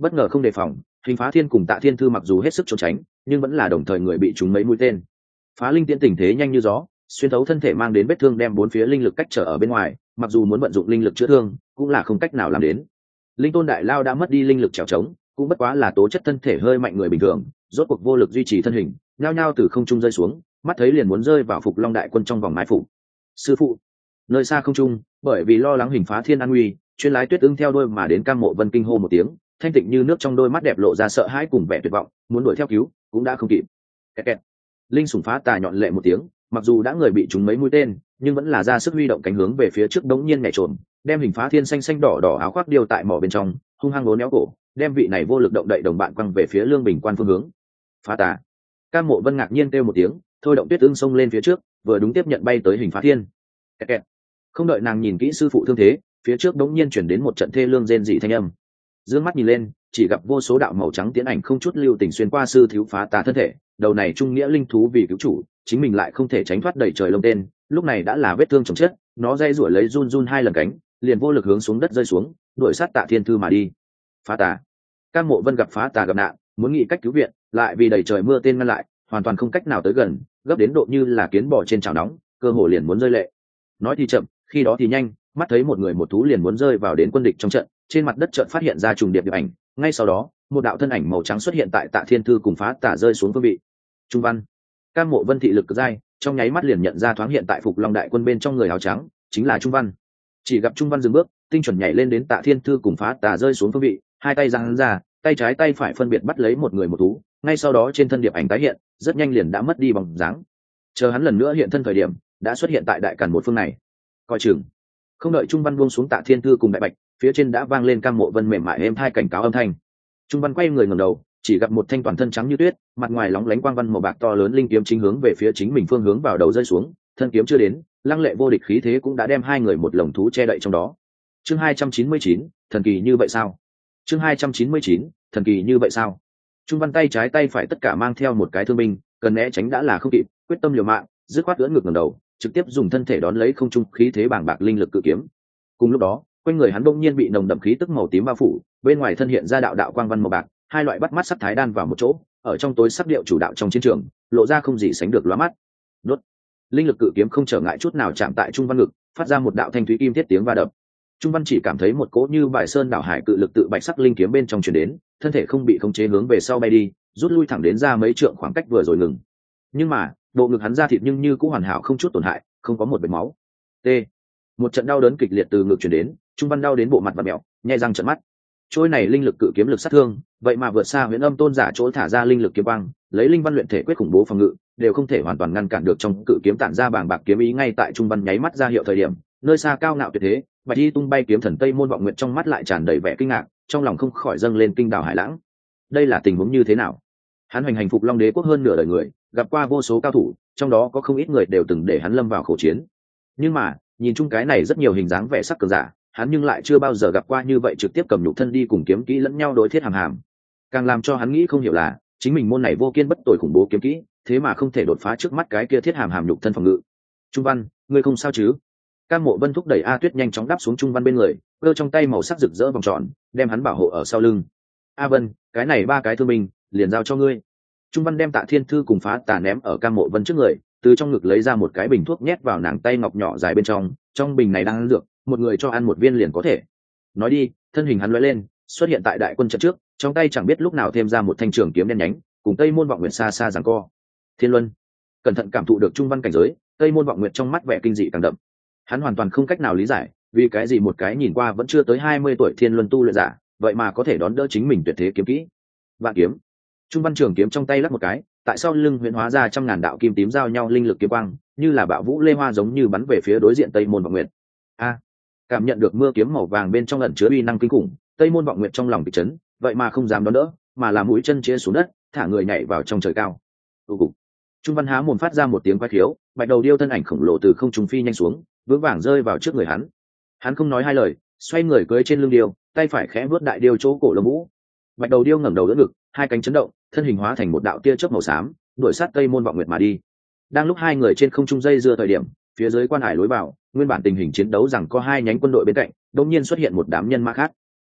Bất ngờ không đề phòng, Hình Phá Thiên cùng Tạ Thiên Thư mặc dù hết sức trốn tránh, nhưng vẫn là đồng thời người bị trúng mấy mũi tên. Phá linh tiễn tình thế nhanh như gió, xuyên thấu thân thể mang đến vết thương, đem bốn phía linh lực cách trở ở bên ngoài, mặc dù muốn vận dụng linh lực chữa thương, cũng là không cách nào làm đến. Linh Tôn Đại Lao đã mất đi linh lực trèo trống, cũng bất quá là tố chất thân thể hơi mạnh người bình thường, rốt cuộc vô lực duy trì thân hình, nhao nhao từ không trung rơi xuống, mắt thấy liền muốn rơi vào Phục Long đại quân trong vòng mái phủ. Sư phụ, nơi xa không trung, bởi vì lo lắng Hình Phá Thiên an nguy, chuyên lái Tuyết Ưng theo đuôi mà đến Cam Mộ Vân kinh hô một tiếng, thanh tịnh như nước trong đôi mắt đẹp lộ ra sợ hãi cùng vẻ tuyệt vọng, muốn đuổi theo cứu cũng đã không kịp. Kẹt kẹt. Linh Sủng Phá Tà nhọn lệ một tiếng, mặc dù đã người bị trúng mấy mũi tên, nhưng vẫn là ra sức huy động cánh hướng về phía trước, đống nhiên nhảy trộm, đem Hình Phá Thiên xanh xanh đỏ đỏ áo khoác điều tại mỏ bên trong, hung hăng uốn éo cổ, đem vị này vô lực động đậy đồng bạn quăng về phía Lương Bình Quan phương hướng. Phá Tà. Cam Mộ Vân ngạc nhiên kêu một tiếng, thôi động Tuyết Ưng xông lên phía trước, vừa đúng tiếp nhận bay tới Hình Phá Thiên. Kẹt kẹt. Không đợi nàng nhìn kỹ sư phụ thương thế, phía trước đống nhiên chuyển đến một trận thê lương rên dị thanh âm. Dương mắt nhìn lên, chỉ gặp vô số đạo màu trắng tiến ảnh không chút lưu tình xuyên qua sư thiếu Phá Tà thân thể, đầu này trung nghĩa linh thú vì cứu chủ, chính mình lại không thể tránh thoát đầy trời lông tên, lúc này đã là vết thương chồng chết, nó dây rủi lấy run run hai lần cánh, liền vô lực hướng xuống đất rơi xuống, đuổi sát Tạ Thiên Thư mà đi. Phá Tà. Cam Mộ Vân gặp Phá Tà gặp nạn, muốn nghĩ cách cứu viện, lại vì đầy trời mưa tên ngăn lại, hoàn toàn không cách nào tới gần, gấp đến độ như là kiến bò trên chảo nóng, cơ hồ liền muốn rơi lệ. Nói thì chậm, khi đó thì nhanh, mắt thấy một người một thú liền muốn rơi vào đến quân địch trong trận, trên mặt đất chợt phát hiện ra trùng điệp điệp ảnh, ngay sau đó, một đạo thân ảnh màu trắng xuất hiện tại Tạ Thiên Thư cùng Phá Tà rơi xuống phương vị. Trung Văn. Cam Mộ Vân thị lực cực dai, trong nháy mắt liền nhận ra thoáng hiện tại Phục Long đại quân bên trong người áo trắng, chính là Trung Văn. Chỉ gặp Trung Văn dừng bước, tinh chuẩn nhảy lên đến Tạ Thiên Thư cùng Phá Tà rơi xuống phương vị, hai tay giang ra, tay trái tay phải phân biệt bắt lấy một người một thú, ngay sau đó trên thân điệp ảnh tái hiện, rất nhanh liền đã mất đi bóng dáng. Chờ hắn lần nữa hiện thân thời điểm, đã xuất hiện tại đại càn một phương này. Coi chừng. Không đợi Trung Văn buông xuống Tạ Thiên Thư cùng Đại Bạch, phía trên đã vang lên Cam Mộ Vân mềm mại êm thai cảnh cáo âm thanh. Trung Văn quay người ngẩng đầu, chỉ gặp một thanh toàn thân trắng như tuyết, mặt ngoài lóng lánh quang văn màu bạc to lớn linh kiếm chính hướng về phía chính mình phương hướng vào đầu rơi xuống, thân kiếm chưa đến, lăng lệ vô địch khí thế cũng đã đem hai người một lồng thú che đậy trong đó. Chương hai trăm chín mươi chín, thần kỳ như vậy sao? Chương hai trăm chín mươi chín, thần kỳ như vậy sao? Trung Văn tay trái tay phải tất cả mang theo một cái thương binh, cần né tránh đã là không kịp, quyết tâm liều mạng, dứt khoát ưỡn ngược ngẩng đầu, trực tiếp dùng thân thể đón lấy không trung khí thế bàng bạc linh lực cự kiếm. Cùng lúc đó, quanh người hắn bỗng nhiên bị nồng đậm khí tức màu tím bao phủ, bên ngoài thân hiện ra đạo đạo quang văn màu bạc, hai loại bắt mắt sắc thái đan vào một chỗ, ở trong tối sắc điệu chủ đạo trong chiến trường, lộ ra không gì sánh được lóa mắt. Đốt. Linh lực cự kiếm không trở ngại chút nào chạm tại Trung Văn ngực, phát ra một đạo thanh thúy kim thiết tiếng va đập. Trung Văn chỉ cảm thấy một cỗ như bài sơn đảo hải cự lực tự bạch sắc linh kiếm bên trong truyền đến, thân thể không bị khống chế hướng về sau bay đi, rút lui thẳng đến ra mấy trượng khoảng cách vừa rồi ngừng. Nhưng mà, bộ ngực hắn ra thịt nhưng như cũng hoàn hảo không chút tổn hại, không có một vệt máu. T. Một trận đau đớn kịch liệt từ ngực truyền đến, Trung Văn đau đến bộ mặt và mèo, nhè răng trợn mắt. Trôi này linh lực cự kiếm lực sát thương, vậy mà vượt xa Huyền Âm Tôn giả chỗ thả ra linh lực kiếm băng, lấy linh văn luyện thể quyết khủng bố phòng ngự, đều không thể hoàn toàn ngăn cản được trong cự kiếm tản ra bàng bạc kiếm ý. Ngay tại Trung Văn nháy mắt ra hiệu thời điểm, nơi xa cao ngạo tuyệt thế, Bạch Y tung bay kiếm thần Tây Môn Vọng Nguyệt trong mắt lại tràn đầy vẻ kinh ngạc, trong lòng không khỏi dâng lên kinh đảo hải lãng. Đây là tình huống như thế nào? Hắn hoành hành Phục Long Đế quốc hơn nửa đời người, gặp qua vô số cao thủ, trong đó có không ít người đều từng để hắn lâm vào khổ chiến. Nhưng mà, nhìn chung cái này rất nhiều hình dáng vẻ sắc cường giả, hắn nhưng lại chưa bao giờ gặp qua như vậy trực tiếp cầm nhục thân đi cùng kiếm kỹ lẫn nhau đối thiết hàm hàm. Càng làm cho hắn nghĩ không hiểu là, chính mình môn này vô kiên bất tồi khủng bố kiếm kỹ, thế mà không thể đột phá trước mắt cái kia thiết hàm hàm nhục thân phòng ngự. Trung Văn, ngươi không sao chứ? Cam Mộ Vân thúc đẩy A Tuyết nhanh chóng đáp xuống Trung Văn bên người, cơ trong tay màu sắc rực rỡ vòng tròn, đem hắn bảo hộ ở sau lưng. A Vân, cái này ba cái thương binh, liền giao cho ngươi. Trung Văn đem Tạ Thiên Thư cùng Phá Tà ném ở Cam Mộ Vân trước người, từ trong ngực lấy ra một cái bình thuốc nhét vào nàng tay ngọc nhỏ dài bên trong, trong bình này đang ăn dược, một người cho ăn một viên liền có thể. Nói đi, thân hình hắn lóe lên, xuất hiện tại đại quân trận trước, trong tay chẳng biết lúc nào thêm ra một thanh trường kiếm đen nhánh, cùng Tây Môn Vọng Nguyệt xa xa giằng co. Thiên Luân, cẩn thận cảm thụ được Trung Văn cảnh giới, Tây Môn Vọng Nguyệt trong mắt vẻ kinh dị càng đậm. Hắn hoàn toàn không cách nào lý giải, vì cái gì một cái nhìn qua vẫn chưa tới hai mươi tuổi Thiên Luân tu luyện giả, vậy mà có thể đón đỡ chính mình tuyệt thế kiếm kỹ. Vạn kiếm. Trung Văn trường kiếm trong tay lắc một cái, tại sau lưng huyễn hóa ra trăm ngàn đạo kim tím giao nhau linh lực kiếm quang, như là bạo vũ lê hoa giống như bắn về phía đối diện Tây Môn Vọng Nguyệt. A, cảm nhận được mưa kiếm màu vàng bên trong ẩn chứa uy năng kinh khủng, Tây Môn Vọng Nguyệt trong lòng bị chấn, vậy mà không dám đón đỡ, mà là mũi chân chia xuống đất, thả người nhảy vào trong trời cao. Tụ cục. Trung Văn há mồm phát ra một tiếng quái khiếu, bạch đầu điêu thân ảnh khổng lồ từ không trung phi nhanh xuống, vững vàng rơi vào trước người hắn. Hắn không nói hai lời, xoay người cưỡi trên lưng điêu, tay phải khẽ vuốt đại điêu chỗ cổ lông vũ. Bạch đầu điêu ngẩng đầu đỡ ngực, hai cánh chấn động, thân hình hóa thành một đạo tia chớp màu xám, đuổi sát Tây Môn Vọng Nguyệt mà đi. Đang lúc hai người trên không trung dây dưa thời điểm, phía dưới quan hải lối vào, nguyên bản tình hình chiến đấu rằng có hai nhánh quân đội bên cạnh, đột nhiên xuất hiện một đám nhân mã khác.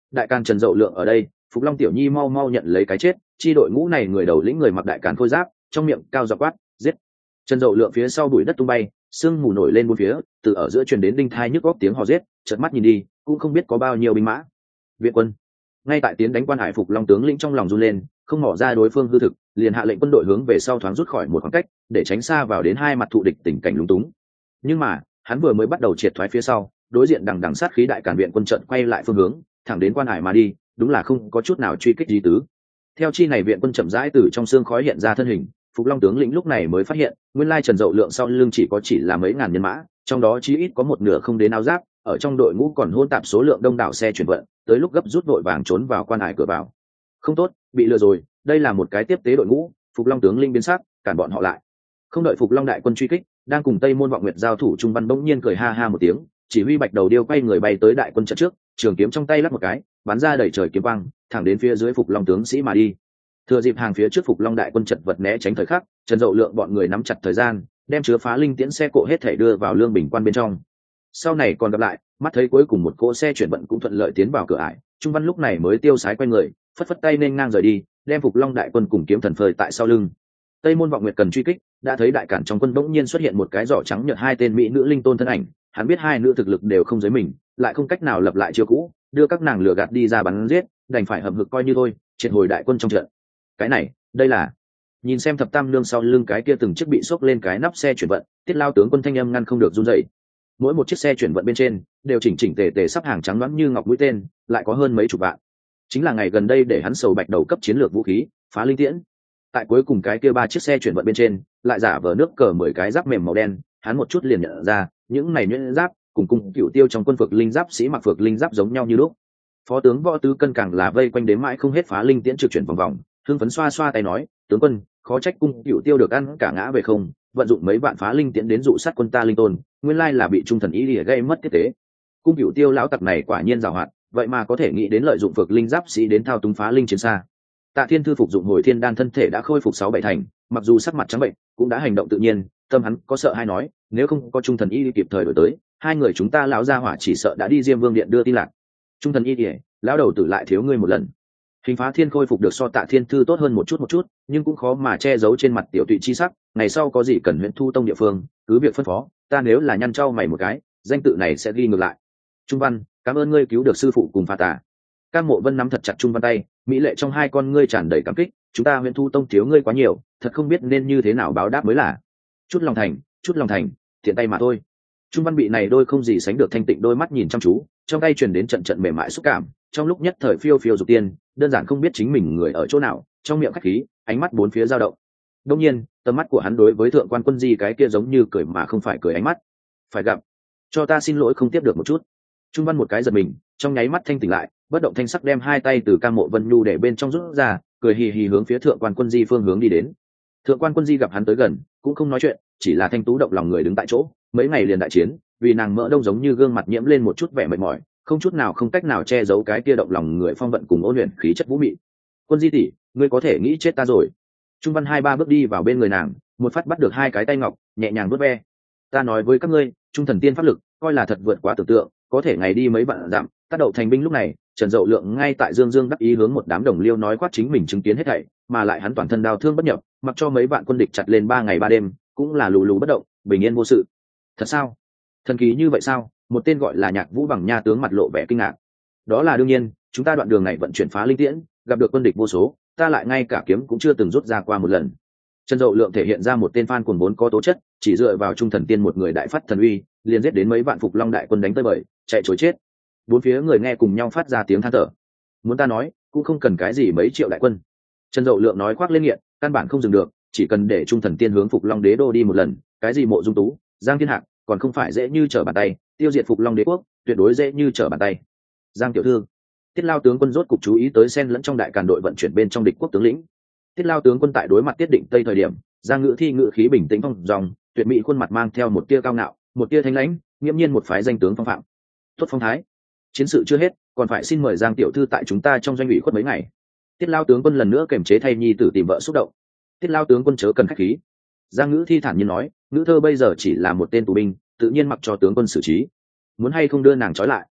đại càn Trần Dậu Lượng ở đây, Phục Long Tiểu Nhi mau mau nhận lấy cái chết. Chi đội ngũ này người đầu lĩnh người mặc đại càn khôi giáp, trong miệng cao giọng quát, giết. Trần Dậu Lượng phía sau bụi đất tung bay, sương mù nổi lên bốn phía, từ ở giữa truyền đến đinh thai nhức góc tiếng hò giết, chợt mắt nhìn đi, cũng không biết có bao nhiêu binh mã. Viện quân. Ngay tại tiến đánh quan hải, Phục Long tướng lĩnh trong lòng run lên, không mò ra đối phương hư thực, liền hạ lệnh quân đội hướng về sau thoáng rút khỏi một khoảng cách, để tránh xa vào đến hai mặt thụ địch tình cảnh lúng túng. Nhưng mà, hắn vừa mới bắt đầu triệt thoái phía sau, đối diện đằng đằng sát khí đại càn viện quân trận quay lại phương hướng, thẳng đến quan hải mà đi, đúng là không có chút nào truy kích gì tứ. Theo chi này viện quân chậm rãi từ trong xương khói hiện ra thân hình, Phục Long tướng lĩnh lúc này mới phát hiện, nguyên lai Trần Dậu Lượng sau lưng chỉ có chỉ là mấy ngàn nhân mã, trong đó chí ít có một nửa không đến áo giáp, ở trong đội ngũ còn hỗn tạp số lượng đông đảo xe chuyển vận, tới lúc gấp rút vội vàng trốn vào quan hải cửa vào. Không tốt, bị lừa rồi, đây là một cái tiếp tế đội ngũ. Phục Long tướng linh biến sắc, cản bọn họ lại. Không đợi Phục Long đại quân truy kích, đang cùng Tây Môn Vọng Nguyệt giao thủ, Trung Văn bỗng nhiên cười ha ha một tiếng, chỉ huy Bạch Đầu Điêu quay người bay tới đại quân trận trước, trường kiếm trong tay lắc một cái, bắn ra đầy trời kiếm quang, thẳng đến phía dưới Phục Long tướng sĩ mà đi. Thừa dịp hàng phía trước Phục Long đại quân chật vật né tránh thời khắc, Trần Dậu Lượng bọn người nắm chặt thời gian, đem chứa phá linh tiễn xe cộ hết thảy đưa vào Lương Bình quan bên trong. Sau này còn gặp lại, mắt thấy cuối cùng một cỗ xe chuyển vận cũng thuận lợi tiến vào cửa ải, Trung Văn lúc này mới tiêu sái quay người, phất phất tay nên ngang rời đi, đem Phục Long đại quân cùng kiếm thần phơi tại sau lưng. Tây Môn Vọng Nguyệt cần truy kích, đã thấy đại cản trong quân bỗng nhiên xuất hiện một cái giỏ trắng nhợt hai tên mỹ nữ linh tôn thân ảnh, hắn biết hai nữ thực lực đều không giới mình, lại không cách nào lập lại chiêu cũ, đưa các nàng lừa gạt đi ra bắn giết, đành phải hậm hực coi như thôi, triệt hồi đại quân trong trận. Cái này, đây là nhìn xem thập tam nương sau lưng cái kia từng chiếc bị xốc lên cái nắp xe chuyển vận, Tiết Lao tướng quân thanh âm ngăn không được run rẩy. Mỗi một chiếc xe chuyển vận bên trên đều chỉnh chỉnh tề tề sắp hàng trắng loáng như ngọc mũi tên, lại có hơn mấy chục vạn. Chính là ngày gần đây để hắn sầu bạch đầu cấp chiến lược vũ khí, phá linh tiễn. Tại cuối cùng cái kia ba chiếc xe chuyển vận bên trên, lại giả vờ nước cờ mười cái giáp mềm màu đen, hắn một chút liền nhận ra, những này nhuyễn giáp cùng cùng cựu tiêu trong quân phược linh giáp sĩ mặc phược linh giáp giống nhau như lúc. Phó tướng Võ Tứ Cân càng là vây quanh đến mãi không hết phá linh tiễn trực chuyển vòng vòng, hưng phấn xoa xoa tay nói, tướng quân, khó trách cung cựu tiêu được ăn cả ngã về không, vận dụng mấy vạn phá linh tiễn đến dụ sát quân ta linh tôn, nguyên lai là bị trung thần ý để gây mất tiếp tế. Cung cựu tiêu lão tặc này quả nhiên giàu hạn, vậy mà có thể nghĩ đến lợi dụng phược linh giáp sĩ đến thao túng phá linh chiến xa. Tạ Thiên Thư phục dụng hồi thiên đan, thân thể đã khôi phục sáu bảy thành, mặc dù sắc mặt trắng bệnh, cũng đã hành động tự nhiên. Tâm hắn có sợ hay nói, nếu không có trung thần y kịp thời đổi tới, hai người chúng ta lão gia hỏa chỉ sợ đã đi Diêm Vương điện đưa tin lạc. Trung thần y kể, lão đầu tử lại thiếu ngươi một lần. Hình Phá Thiên khôi phục được so Tạ Thiên Thư tốt hơn một chút một chút, nhưng cũng khó mà che giấu trên mặt tiểu tụy chi sắc. Ngày sau có gì cần Huyện Thu Tông địa phương, cứ việc phân phó, ta nếu là nhăn trau mày một cái, danh tự này sẽ ghi ngược lại. Trung Văn, cảm ơn ngươi cứu được sư phụ cùng Phá Tà. Cam Mộ Vân nắm thật chặt Trung Văn tay, mỹ lệ trong hai con ngươi tràn đầy cảm kích, chúng ta Huyện Thu Tông thiếu ngươi quá nhiều, thật không biết nên như thế nào báo đáp mới là. Chút lòng thành, chút lòng thành, thiện tay mà thôi. Trung Văn bị này đôi không gì sánh được thanh tịnh đôi mắt nhìn chăm chú, trong tay truyền đến trận trận mềm mại xúc cảm, trong lúc nhất thời phiêu phiêu dục tiên, đơn giản không biết chính mình người ở chỗ nào, trong miệng khách khí, ánh mắt bốn phía dao động. Đương nhiên, tầm mắt của hắn đối với thượng quan Quân Di cái kia giống như cười mà không phải cười ánh mắt. Phải gặp, cho ta xin lỗi không tiếp được một chút. Trung Văn một cái giật mình, trong nháy mắt thanh tỉnh lại, bất động thanh sắc đem hai tay từ Cam Mộ Vân Nhu để bên trong rút ra, cười hì hì hướng phía thượng quan Quân Di phương hướng đi đến. Thượng quan Quân Di gặp hắn tới gần, cũng không nói chuyện, chỉ là thanh tú động lòng người đứng tại chỗ. Mấy ngày liền đại chiến, vì nàng mỡ đông giống như gương mặt nhiễm lên một chút vẻ mệt mỏi, không chút nào không cách nào che giấu cái kia động lòng người phong vận cùng ôn luyện khí chất vũ mị. Quân Di tỷ, ngươi có thể nghĩ chết ta rồi. Trung Văn hai ba bước đi vào bên người nàng, một phát bắt được hai cái tay ngọc, nhẹ nhàng vuốt ve. Ta nói với các ngươi, trung thần tiên pháp lực, coi là thật vượt quá tưởng tượng, có thể ngày đi mấy vạn dặm. Tác đậu thành binh lúc này, Trần Dậu Lượng ngay tại Dương Dương đắc ý hướng một đám đồng liêu nói quát chính mình chứng kiến hết thảy, mà lại hắn toàn thân đau thương bất nhập, mặc cho mấy vạn quân địch chặt lên ba ngày ba đêm, cũng là lù lù bất động, bình yên vô sự. Thật sao? Thần kỳ như vậy sao? Một tên gọi là Nhạc Vũ Bằng nha tướng mặt lộ vẻ kinh ngạc. Đó là đương nhiên, chúng ta đoạn đường này vận chuyển phá linh tiễn, gặp được quân địch vô số, ta lại ngay cả kiếm cũng chưa từng rút ra qua một lần. Trần Dậu Lượng thể hiện ra một tên phan cuồng vốn có tố chất, chỉ dựa vào trung thần tiên một người đại phát thần uy, liền giết đến mấy vạn Phục Long đại quân đánh tới bời, chạy trối chết. Bốn phía người nghe cùng nhau phát ra tiếng than thở. Muốn ta nói, cũng không cần cái gì mấy triệu đại quân. Trần Dậu Lượng nói khoác lên nghiện, căn bản không dừng được, chỉ cần để trung thần tiên hướng Phục Long đế đô đi một lần, cái gì Mộ Dung Tú, Giang Thiên Hạc, còn không phải dễ như trở bàn tay, tiêu diệt Phục Long đế quốc, tuyệt đối dễ như trở bàn tay. Giang tiểu thư, Tiết Lao tướng quân rốt cục chú ý tới xen lẫn trong đại càn đội vận chuyển bên trong địch quốc tướng lĩnh. Tiết Lao tướng quân tại đối mặt Tiết Định Tây thời điểm, Giang ngữ thi ngữ khí bình tĩnh phong dòng, tuyệt mỹ khuôn mặt mang theo một tia cao ngạo, một tia thanh lãnh, nghiêm nhiên một phái danh tướng phong phạm. Tốt phong thái. Chiến sự chưa hết, còn phải xin mời Giang tiểu thư tại chúng ta trong doanh ủy khuất mấy ngày. Tiết Lao tướng quân lần nữa kiềm chế thay nhi tử tìm vợ xúc động. Tiết Lao tướng quân chớ cần khách khí. Giang ngữ thi thản nhiên nói, ngữ thơ bây giờ chỉ là một tên tù binh, tự nhiên mặc cho tướng quân xử trí. Muốn hay không đưa nàng trói lại.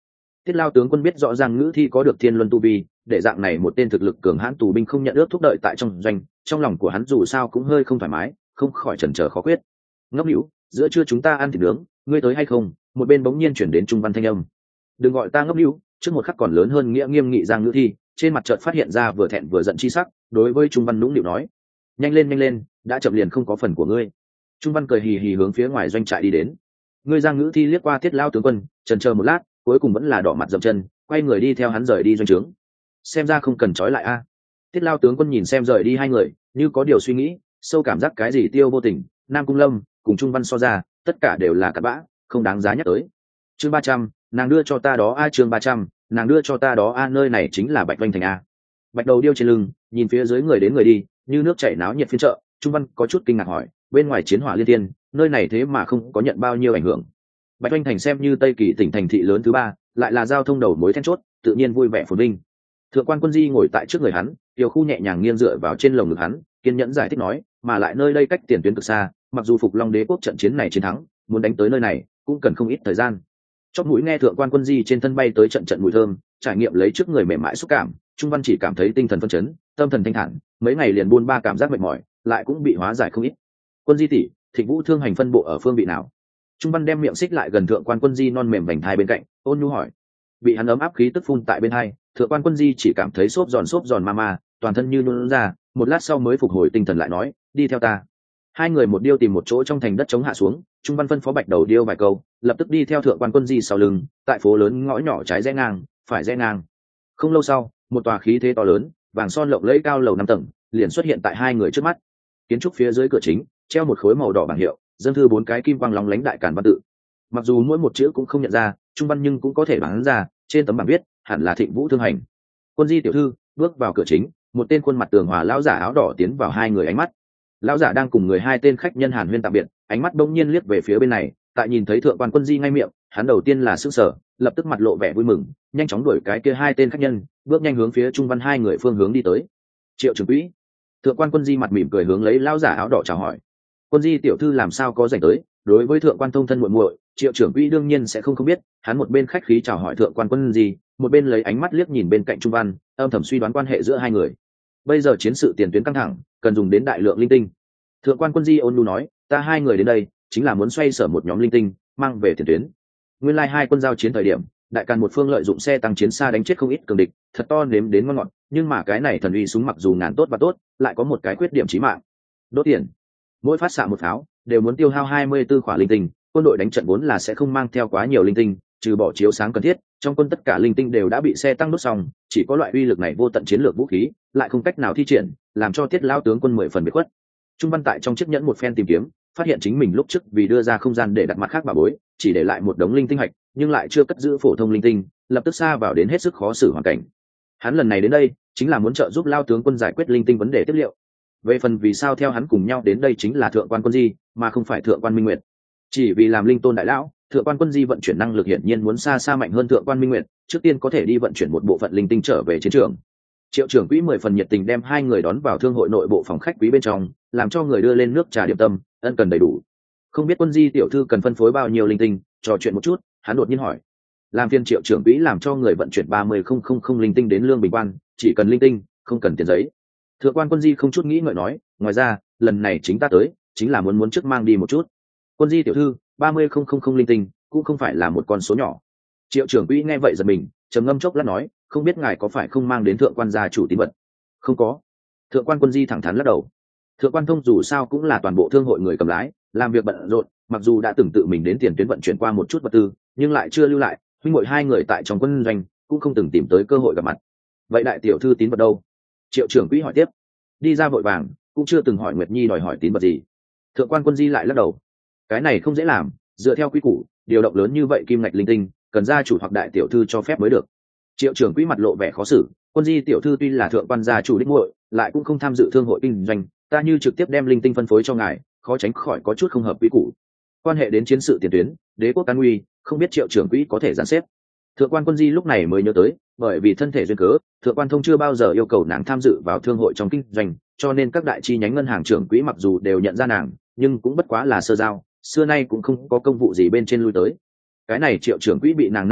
Thiết Lao tướng quân biết rõ ràng Ngữ Thi có được thiên luân tu vi, để dạng này một tên thực lực cường hãn tù binh không nhận ước thúc đợi tại trong doanh, trong lòng của hắn dù sao cũng hơi không thoải mái, không khỏi chần chờ khó quyết. Ngốc nữu, giữa trưa chúng ta ăn thịt nướng, ngươi tới hay không? Một bên bỗng nhiên chuyển đến Trung Văn thanh âm. Đừng gọi ta ngốc nữu, trước một khắc còn lớn hơn nghĩa nghiêm nghị Giang Ngữ Thi, trên mặt chợt phát hiện ra vừa thẹn vừa giận chi sắc, đối với Trung Văn nũng nịu nói: nhanh lên nhanh lên, đã chậm liền không có phần của ngươi. Trung Văn cười hì hì hướng phía ngoài doanh trại đi đến. Ngươi Giang Ngữ Thi liếc qua Thiết Lao tướng quân, chần chờ một lát, cuối cùng vẫn là đỏ mặt dậm chân, quay người đi theo hắn rời đi doanh trướng. Xem ra không cần trói lại a. Thiết Lao tướng quân nhìn xem rời đi hai người, như có điều suy nghĩ, sâu cảm giác cái gì tiêu vô tình, Nam Cung Lâm cùng Trung Văn so ra, tất cả đều là cặn bã, không đáng giá nhắc tới. Chương ba trăm, nàng đưa cho ta đó a chương ba trăm, nàng đưa cho ta đó a nơi này chính là Bạch Vanh thành a. Bạch Đầu điêu trên lưng, nhìn phía dưới người đến người đi, như nước chảy náo nhiệt phiên chợ, Trung Văn có chút kinh ngạc hỏi, bên ngoài chiến hỏa liên tiên, nơi này thế mà không có nhận bao nhiêu ảnh hưởng. Bạch Vanh thành xem như Tây Kỳ tỉnh thành thị lớn thứ ba, lại là giao thông đầu mối then chốt, tự nhiên vui vẻ phồn vinh. Thượng quan Quân Di ngồi tại trước người hắn, tiểu khu nhẹ nhàng nghiêng dựa vào trên lồng ngực hắn, kiên nhẫn giải thích nói, mà lại nơi đây cách tiền tuyến cực xa, mặc dù Phục Long Đế quốc trận chiến này chiến thắng, muốn đánh tới nơi này cũng cần không ít thời gian. Chóp mũi nghe Thượng quan Quân Di trên thân bay tới trận trận mùi thơm, trải nghiệm lấy trước người mềm mại xúc cảm, Trung Văn chỉ cảm thấy tinh thần phấn chấn, tâm thần thanh thản, mấy ngày liền buôn ba cảm giác mệt mỏi, lại cũng bị hóa giải không ít. Quân Di tỷ, Thịnh Vũ Thương hành phân bộ ở phương vị nào? Trung Văn đem miệng xích lại gần Thượng quan Quân Di non mềm vành thai bên cạnh, ôn nhu hỏi. Bị hắn ấm áp khí tức phun tại bên hai, Thượng quan Quân Di chỉ cảm thấy xốp giòn xốp giòn ma ma, toàn thân như nhũn ra, một lát sau mới phục hồi tinh thần lại nói, đi theo ta. Hai người một điêu tìm một chỗ trong thành đất chống hạ xuống, Trung Văn phân phó Bạch Đầu điêu vài câu, lập tức đi theo Thượng quan Quân Di sau lưng, tại phố lớn ngõ nhỏ trái rẽ ngang, phải rẽ ngang. Không lâu sau, một tòa khí thế to lớn, vàng son lộng lẫy cao lầu năm tầng, liền xuất hiện tại hai người trước mắt. Kiến trúc phía dưới cửa chính, treo một khối màu đỏ bảng hiệu, dâng thư bốn cái kim quang lóng lánh đại càn văn tự. Mặc dù mỗi một chữ cũng không nhận ra, Trung Văn nhưng cũng có thể đoán ra, trên tấm bảng viết, hẳn là Thịnh Vũ Thương hành. Quân Di tiểu thư bước vào cửa chính, một tên khuôn mặt tường hòa lão giả áo đỏ tiến vào hai người ánh mắt. Lão giả đang cùng người hai tên khách nhân hàn huyên tạm biệt, ánh mắt đông nhiên liếc về phía bên này, tại nhìn thấy Thượng quan Quân Di ngay miệng, hắn đầu tiên là sửng sở, lập tức mặt lộ vẻ vui mừng, nhanh chóng đuổi cái kia hai tên khách nhân, bước nhanh hướng phía Trung Văn hai người phương hướng đi tới. Triệu trưởng quỹ. Thượng quan Quân Di mặt mỉm cười hướng lấy lão giả áo đỏ chào hỏi. Quân Di tiểu thư làm sao có rảnh tới? Đối với Thượng quan thông thân muội muội, Triệu trưởng quỹ đương nhiên sẽ không không biết, hắn một bên khách khí chào hỏi Thượng quan Quân Di, một bên lấy ánh mắt liếc nhìn bên cạnh Trung Văn, âm thầm suy đoán quan hệ giữa hai người. Bây giờ chiến sự tiền tuyến căng thẳng, cần dùng đến đại lượng linh tinh. Thượng quan Quân Di ôn nhu nói, ta hai người đến đây chính là muốn xoay sở một nhóm linh tinh, mang về tiền tuyến. Nguyên lai hai quân giao chiến thời điểm, đại càn một phương lợi dụng xe tăng chiến xa đánh chết không ít cường địch, thật to nếm đến ngon ngọt, nhưng mà cái này thần uy súng mặc dù ngàn tốt và tốt, lại có một cái khuyết điểm chí mạng. Đốt tiền. Mỗi phát xạ một pháo đều muốn tiêu hao hai mươi tư khỏa linh tinh, quân đội đánh trận vốn là sẽ không mang theo quá nhiều linh tinh, trừ bỏ chiếu sáng cần thiết, trong quân tất cả linh tinh đều đã bị xe tăng đốt xong, chỉ có loại uy lực này vô tận chiến lược vũ khí, lại không cách nào thi triển, làm cho Tiết lão tướng quân mười phần biệt khuất. Trung Văn tại trong chiếc nhẫn một phen tìm kiếm, phát hiện chính mình lúc trước vì đưa ra không gian để đặt mặt khác bà bối, chỉ để lại một đống linh tinh hạch, nhưng lại chưa cất giữ phổ thông linh tinh, lập tức xa vào đến hết sức khó xử hoàn cảnh. Hắn lần này đến đây, chính là muốn trợ giúp Lao tướng quân giải quyết linh tinh vấn đề tiếp liệu. Về phần vì sao theo hắn cùng nhau đến đây chính là Thượng quan Quân Di, mà không phải Thượng quan Minh Nguyệt. Chỉ vì làm linh tôn đại lão, Thượng quan Quân Di vận chuyển năng lực hiển nhiên muốn xa xa mạnh hơn Thượng quan Minh Nguyệt, trước tiên có thể đi vận chuyển một bộ phận linh tinh trở về chiến trường. Triệu trưởng quỹ mười phần nhiệt tình đem hai người đón vào thương hội nội bộ phòng khách quý bên trong, làm cho người đưa lên nước trà điểm tâm, ân cần đầy đủ. Không biết Quân Di tiểu thư cần phân phối bao nhiêu linh tinh, trò chuyện một chút, hắn đột nhiên hỏi. Làm phiên Triệu trưởng quỹ làm cho người vận chuyển ba mươi không không không linh tinh đến Lương Bình Quan, chỉ cần linh tinh, không cần tiền giấy. Thượng quan Quân Di không chút nghĩ ngợi nói, ngoài ra, lần này chính ta tới, chính là muốn muốn trước mang đi một chút. Quân Di tiểu thư, ba mươi không không không linh tinh, cũng không phải là một con số nhỏ. Triệu trưởng quỹ nghe vậy giật mình, trầm ngâm chốc lát nói, không biết ngài có phải không mang đến thượng quan gia chủ tín vật? Không có. Thượng quan Quân Di thẳng thắn lắc đầu. Thượng quan thông dù sao cũng là toàn bộ thương hội người cầm lái, làm việc bận rộn, mặc dù đã từng tự mình đến tiền tuyến vận chuyển qua một chút vật tư, nhưng lại chưa lưu lại, huynh muội hai người tại trong quân doanh cũng không từng tìm tới cơ hội gặp mặt. Vậy đại tiểu thư tín vật đâu? Triệu trưởng quỹ hỏi tiếp. Đi ra vội vàng, cũng chưa từng hỏi Nguyệt Nhi đòi hỏi tín vật gì. Thượng quan Quân Di lại lắc đầu. Cái này không dễ làm, dựa theo quy củ, điều động lớn như vậy kim ngạch linh tinh, cần gia chủ hoặc đại tiểu thư cho phép mới được. Triệu trưởng quỹ mặt lộ vẻ khó xử, Quân Di tiểu thư tuy là thượng quan gia chủ đích muội, lại cũng không tham dự thương hội kinh doanh, ta như trực tiếp đem linh tinh phân phối cho ngài, khó tránh khỏi có chút không hợp quy củ. Quan hệ đến chiến sự tiền tuyến, đế quốc an nguy, không biết Triệu trưởng quỹ có thể giàn xếp. Thượng quan Quân Di lúc này mới nhớ tới, bởi vì thân thể duyên cớ, thượng quan thông chưa bao giờ yêu cầu nàng tham dự vào thương hội trong kinh doanh, cho nên các đại chi nhánh ngân hàng trưởng quỹ mặc dù đều nhận ra nàng, nhưng cũng bất quá là sơ giao, xưa nay cũng không có công vụ gì bên trên lui tới. Cái này Triệu trưởng quỹ bị nàng năn nỉ,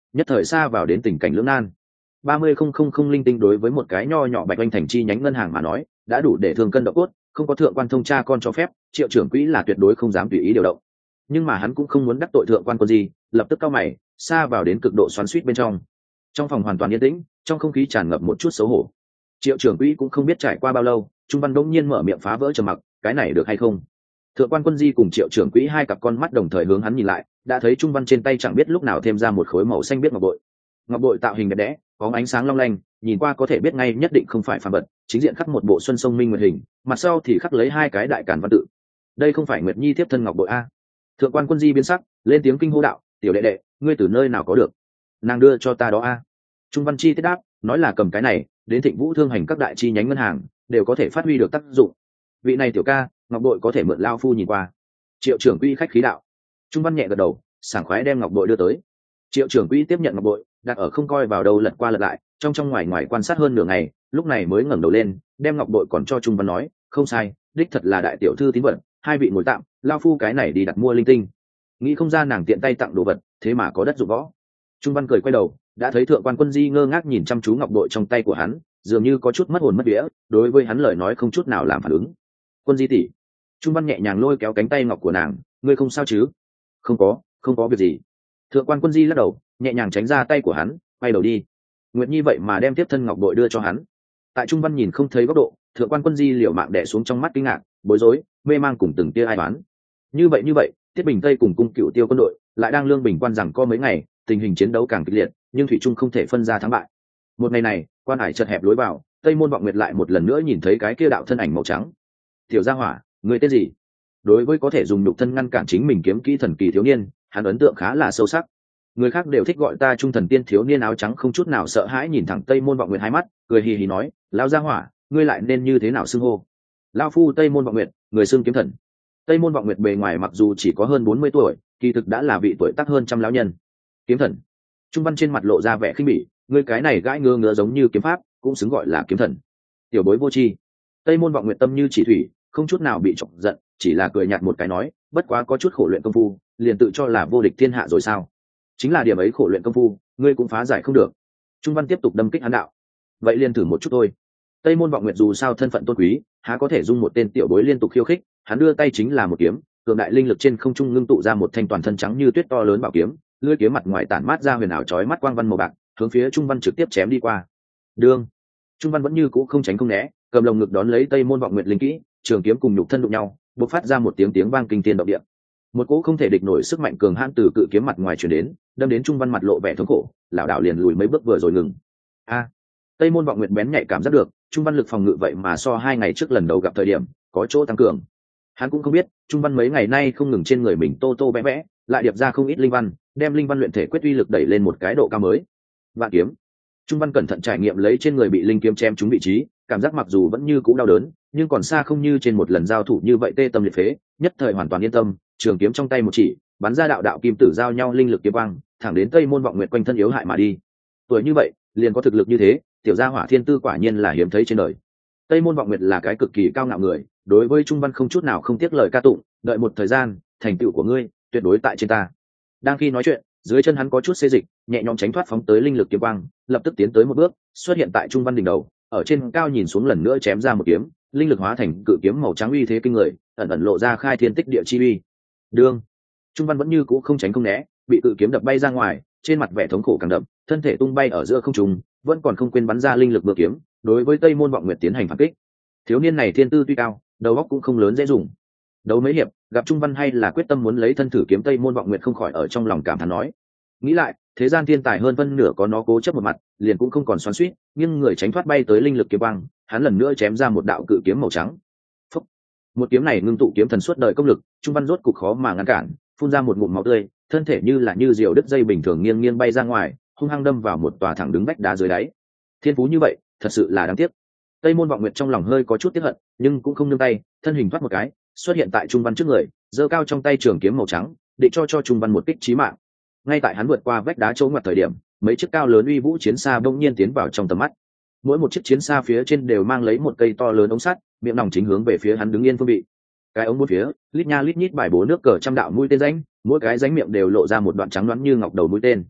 nhất thời xa vào đến tình cảnh lưỡng nan. Ba mươi không không không linh tinh đối với một cái nho nhỏ Bạch Oanh thành chi nhánh ngân hàng mà nói đã đủ để thương cân độ cốt, không có thượng quan thông tra con cho phép, Triệu trưởng quỹ là tuyệt đối không dám tùy ý điều động. Nhưng mà hắn cũng không muốn đắc tội thượng quan Quân Di, lập tức cau mày, xa vào đến cực độ xoắn xuýt bên trong. Trong phòng hoàn toàn yên tĩnh, trong không khí tràn ngập một chút xấu hổ. Triệu trưởng quỹ cũng không biết trải qua bao lâu, Trung Văn đống nhiên mở miệng phá vỡ trầm mặc, cái này được hay không? Thượng quan Quân Di cùng Triệu trưởng quỹ hai cặp con mắt đồng thời hướng hắn nhìn lại, đã thấy Trung Văn trên tay chẳng biết lúc nào thêm ra một khối màu xanh biếc ngọc bội. Ngọc bội tạo hình đẹp đẽ, có ánh sáng long lanh, nhìn qua có thể biết ngay nhất định không phải phàm vật, chính diện khắc một bộ xuân sông minh nguyệt hình, mặt sau thì khắc lấy hai cái đại càn văn tự. Đây không phải Nguyệt Nhi tiếp thân ngọc bội a? Thượng quan Quân Di biến sắc, lên tiếng kinh hô đạo, tiểu đệ đệ, ngươi từ nơi nào có được? Nàng đưa cho ta đó a. Trung Văn Chi tiết đáp, nói là cầm cái này đến Thịnh Vũ thương hành các đại chi nhánh ngân hàng đều có thể phát huy được tác dụng. Vị này tiểu ca, ngọc bội có thể mượn lao phu nhìn qua. Triệu trưởng quỹ khách khí đạo. Trung Văn nhẹ gật đầu, sảng khoái đem ngọc bội đưa tới. Triệu trưởng quỹ tiếp nhận ngọc bội, đặt ở không coi vào đâu, lật qua lật lại, trong trong ngoài ngoài quan sát hơn nửa ngày, lúc này mới ngẩng đầu lên, đem ngọc bội còn cho Trung Văn nói, không sai, đích thật là đại tiểu thư tín vật, hai vị ngồi tạm, lao phu cái này đi đặt mua linh tinh. Nghĩ không ra nàng tiện tay tặng đồ vật, thế mà có đất dụng võ. Trung Văn cười quay đầu, đã thấy thượng quan Quân Di ngơ ngác nhìn chăm chú ngọc bội trong tay của hắn, dường như có chút mất hồn mất vía, đối với hắn lời nói không chút nào làm phản ứng. Quân Di tỷ. Trung Văn nhẹ nhàng lôi kéo cánh tay ngọc của nàng, ngươi không sao chứ? Không có, không có việc gì. Thượng quan Quân Di lắc đầu, nhẹ nhàng tránh ra tay của hắn, quay đầu đi. Nguyệt Nhi vậy mà đem tiếp thân ngọc bội đưa cho hắn. Tại Trung Văn nhìn không thấy góc độ, thượng quan Quân Di liều mạng đè xuống trong mắt kinh ngạc, bối rối, mê mang cùng từng tia ai đoán. Như vậy như vậy, Tiết Bình Tây cùng cung Cựu Tiêu quân đội lại đang lương bình quan rằng có mấy ngày, tình hình chiến đấu càng kịch liệt, nhưng thủy trung không thể phân ra thắng bại. Một ngày này, quan hải chật hẹp lối vào, Tây Môn Vọng Nguyệt lại một lần nữa nhìn thấy cái kia đạo thân ảnh màu trắng. Tiểu Gia Hỏa, người tên gì? Đối với có thể dùng nhục thân ngăn cản chính mình kiếm kỹ thần kỳ thiếu niên, hắn ấn tượng khá là sâu sắc. Người khác đều thích gọi ta trung thần tiên thiếu niên áo trắng không chút nào sợ hãi nhìn thẳng Tây Môn Vọng Nguyệt hai mắt, cười hì hì nói, lão Gia Hỏa, ngươi lại nên như thế nào xưng hô? Lão phu Tây Môn Vọng Nguyệt, người xưng kiếm thần. Tây Môn Vọng Nguyệt bề ngoài mặc dù chỉ có hơn bốn mươi tuổi, kỳ thực đã là vị tuổi tác hơn trăm lão nhân. Kiếm thần. Trung Văn trên mặt lộ ra vẻ khinh bỉ, ngươi cái này gãi ngơ ngứa giống như kiếm pháp, cũng xứng gọi là kiếm thần. Tiểu bối vô tri. Tây Môn Vọng Nguyệt tâm như chỉ thủy, không chút nào bị chọc giận, chỉ là cười nhạt một cái nói, bất quá có chút khổ luyện công phu, liền tự cho là vô địch thiên hạ rồi sao? Chính là điểm ấy khổ luyện công phu, ngươi cũng phá giải không được. Trung Văn tiếp tục đâm kích hắn đạo. Vậy liền thử một chút thôi. Tây Môn Vọng Nguyệt dù sao thân phận tôn quý, há có thể dung một tên tiểu bối liên tục khiêu khích, hắn đưa tay chính là một kiếm, cường đại linh lực trên không trung ngưng tụ ra một thanh toàn thân trắng như tuyết to lớn bảo kiếm, lưỡi kiếm mặt ngoài tản mát ra huyền ảo chói mắt quang văn màu bạc, hướng phía Trung Văn trực tiếp chém đi qua. Đương, Trung Văn vẫn như cũ không tránh không né, cầm lồng ngực đón lấy Tây Môn Vọng Nguyệt linh kỹ, trường kiếm cùng nhục thân đụng nhau, bộc phát ra một tiếng tiếng vang kinh thiên động địa. Một cỗ không thể địch nổi sức mạnh cường hãn từ cự kiếm mặt ngoài truyền đến, đâm đến Trung Văn mặt lộ vẻ thống khổ, lảo đảo liền lùi mấy bước vừa rồi ngừng. A, Tây Môn Vọng Nguyệt bén nhạy cảm giác được, Trung Văn lực phòng ngự vậy mà so hai ngày trước lần đầu gặp thời điểm có chỗ tăng cường. Hắn cũng không biết, Trung Văn mấy ngày nay không ngừng trên người mình tô tô vẽ vẽ, lại điệp ra không ít linh văn, đem linh văn luyện thể quyết uy lực đẩy lên một cái độ cao mới. Vạn kiếm. Trung Văn cẩn thận trải nghiệm lấy trên người bị linh kiếm chém trúng vị trí, cảm giác mặc dù vẫn như cũ đau đớn, nhưng còn xa không như trên một lần giao thủ như vậy tê tâm liệt phế, nhất thời hoàn toàn yên tâm, trường kiếm trong tay một chỉ, bắn ra đạo đạo kim tử giao nhau linh lực kiếm quang, thẳng đến Tây Môn Vọng Nguyệt quanh thân yếu hại mà đi. Tuổi như vậy, liền có thực lực như thế, tiểu gia hỏa thiên tư quả nhiên là hiếm thấy trên đời. Tây Môn Vọng Nguyệt là cái cực kỳ cao ngạo người, đối với Trung Văn không chút nào không tiếc lời ca tụng, đợi một thời gian, thành tựu của ngươi tuyệt đối tại trên ta. Đang khi nói chuyện, dưới chân hắn có chút xê dịch, nhẹ nhõm tránh thoát phóng tới linh lực kiếm quang, lập tức tiến tới một bước, xuất hiện tại Trung Văn đỉnh đầu, ở trên cao nhìn xuống lần nữa chém ra một kiếm, linh lực hóa thành cự kiếm màu trắng uy thế kinh người, ẩn ẩn lộ ra khai thiên tích địa chi uy. Đương, Trung Văn vẫn như cũ không tránh không né, bị cự kiếm đập bay ra ngoài, trên mặt vẻ thống khổ càng đậm, thân thể tung bay ở giữa không trung, vẫn còn không quên bắn ra linh lực mưa kiếm, đối với Tây Môn Vọng Nguyệt tiến hành phản kích. Thiếu niên này thiên tư tuy cao, đầu óc cũng không lớn dễ dùng. Đấu mấy hiệp, gặp Trung Văn hay là quyết tâm muốn lấy thân thử kiếm, Tây Môn Vọng Nguyệt không khỏi ở trong lòng cảm thán nói: nghĩ lại, thế gian thiên tài hơn phân nửa có nó cố chấp một mặt, liền cũng không còn xoắn xuýt, nhưng người tránh thoát bay tới linh lực kiếm quang, hắn lần nữa chém ra một đạo cự kiếm màu trắng. Phúc. Một kiếm này ngưng tụ kiếm thần suốt đời công lực, Trung Văn rốt cục khó mà ngăn cản, phun ra một ngụm máu tươi, thân thể như là như diều đứt dây bình thường nghiêng nghiêng bay ra ngoài, hung hăng đâm vào một tòa thẳng đứng vách đá dưới đáy. Thiên phú như vậy, thật sự là đáng tiếc. Tây Môn Vọng Nguyệt trong lòng hơi có chút tiếc hận, nhưng cũng không nương tay, thân hình thoát một cái, xuất hiện tại Trung Văn trước người, giơ cao trong tay trường kiếm màu trắng, định cho cho Trung Văn một kích chí mạng. Ngay tại hắn vượt qua vách đá chỗ ngoặt thời điểm, mấy chiếc cao lớn uy vũ chiến xa bỗng nhiên tiến vào trong tầm mắt. Mỗi một chiếc chiến xa phía trên đều mang lấy một cây to lớn ống sắt, miệng nòng chính hướng về phía hắn đứng yên phương vị. Cái ống bốn phía, lít nha lít nhít bài bố nước cờ trăm đạo mũi tên rãnh, mỗi cái rãnh miệng đều lộ ra một đoạn trắng loáng như ngọc đầu mũi tên.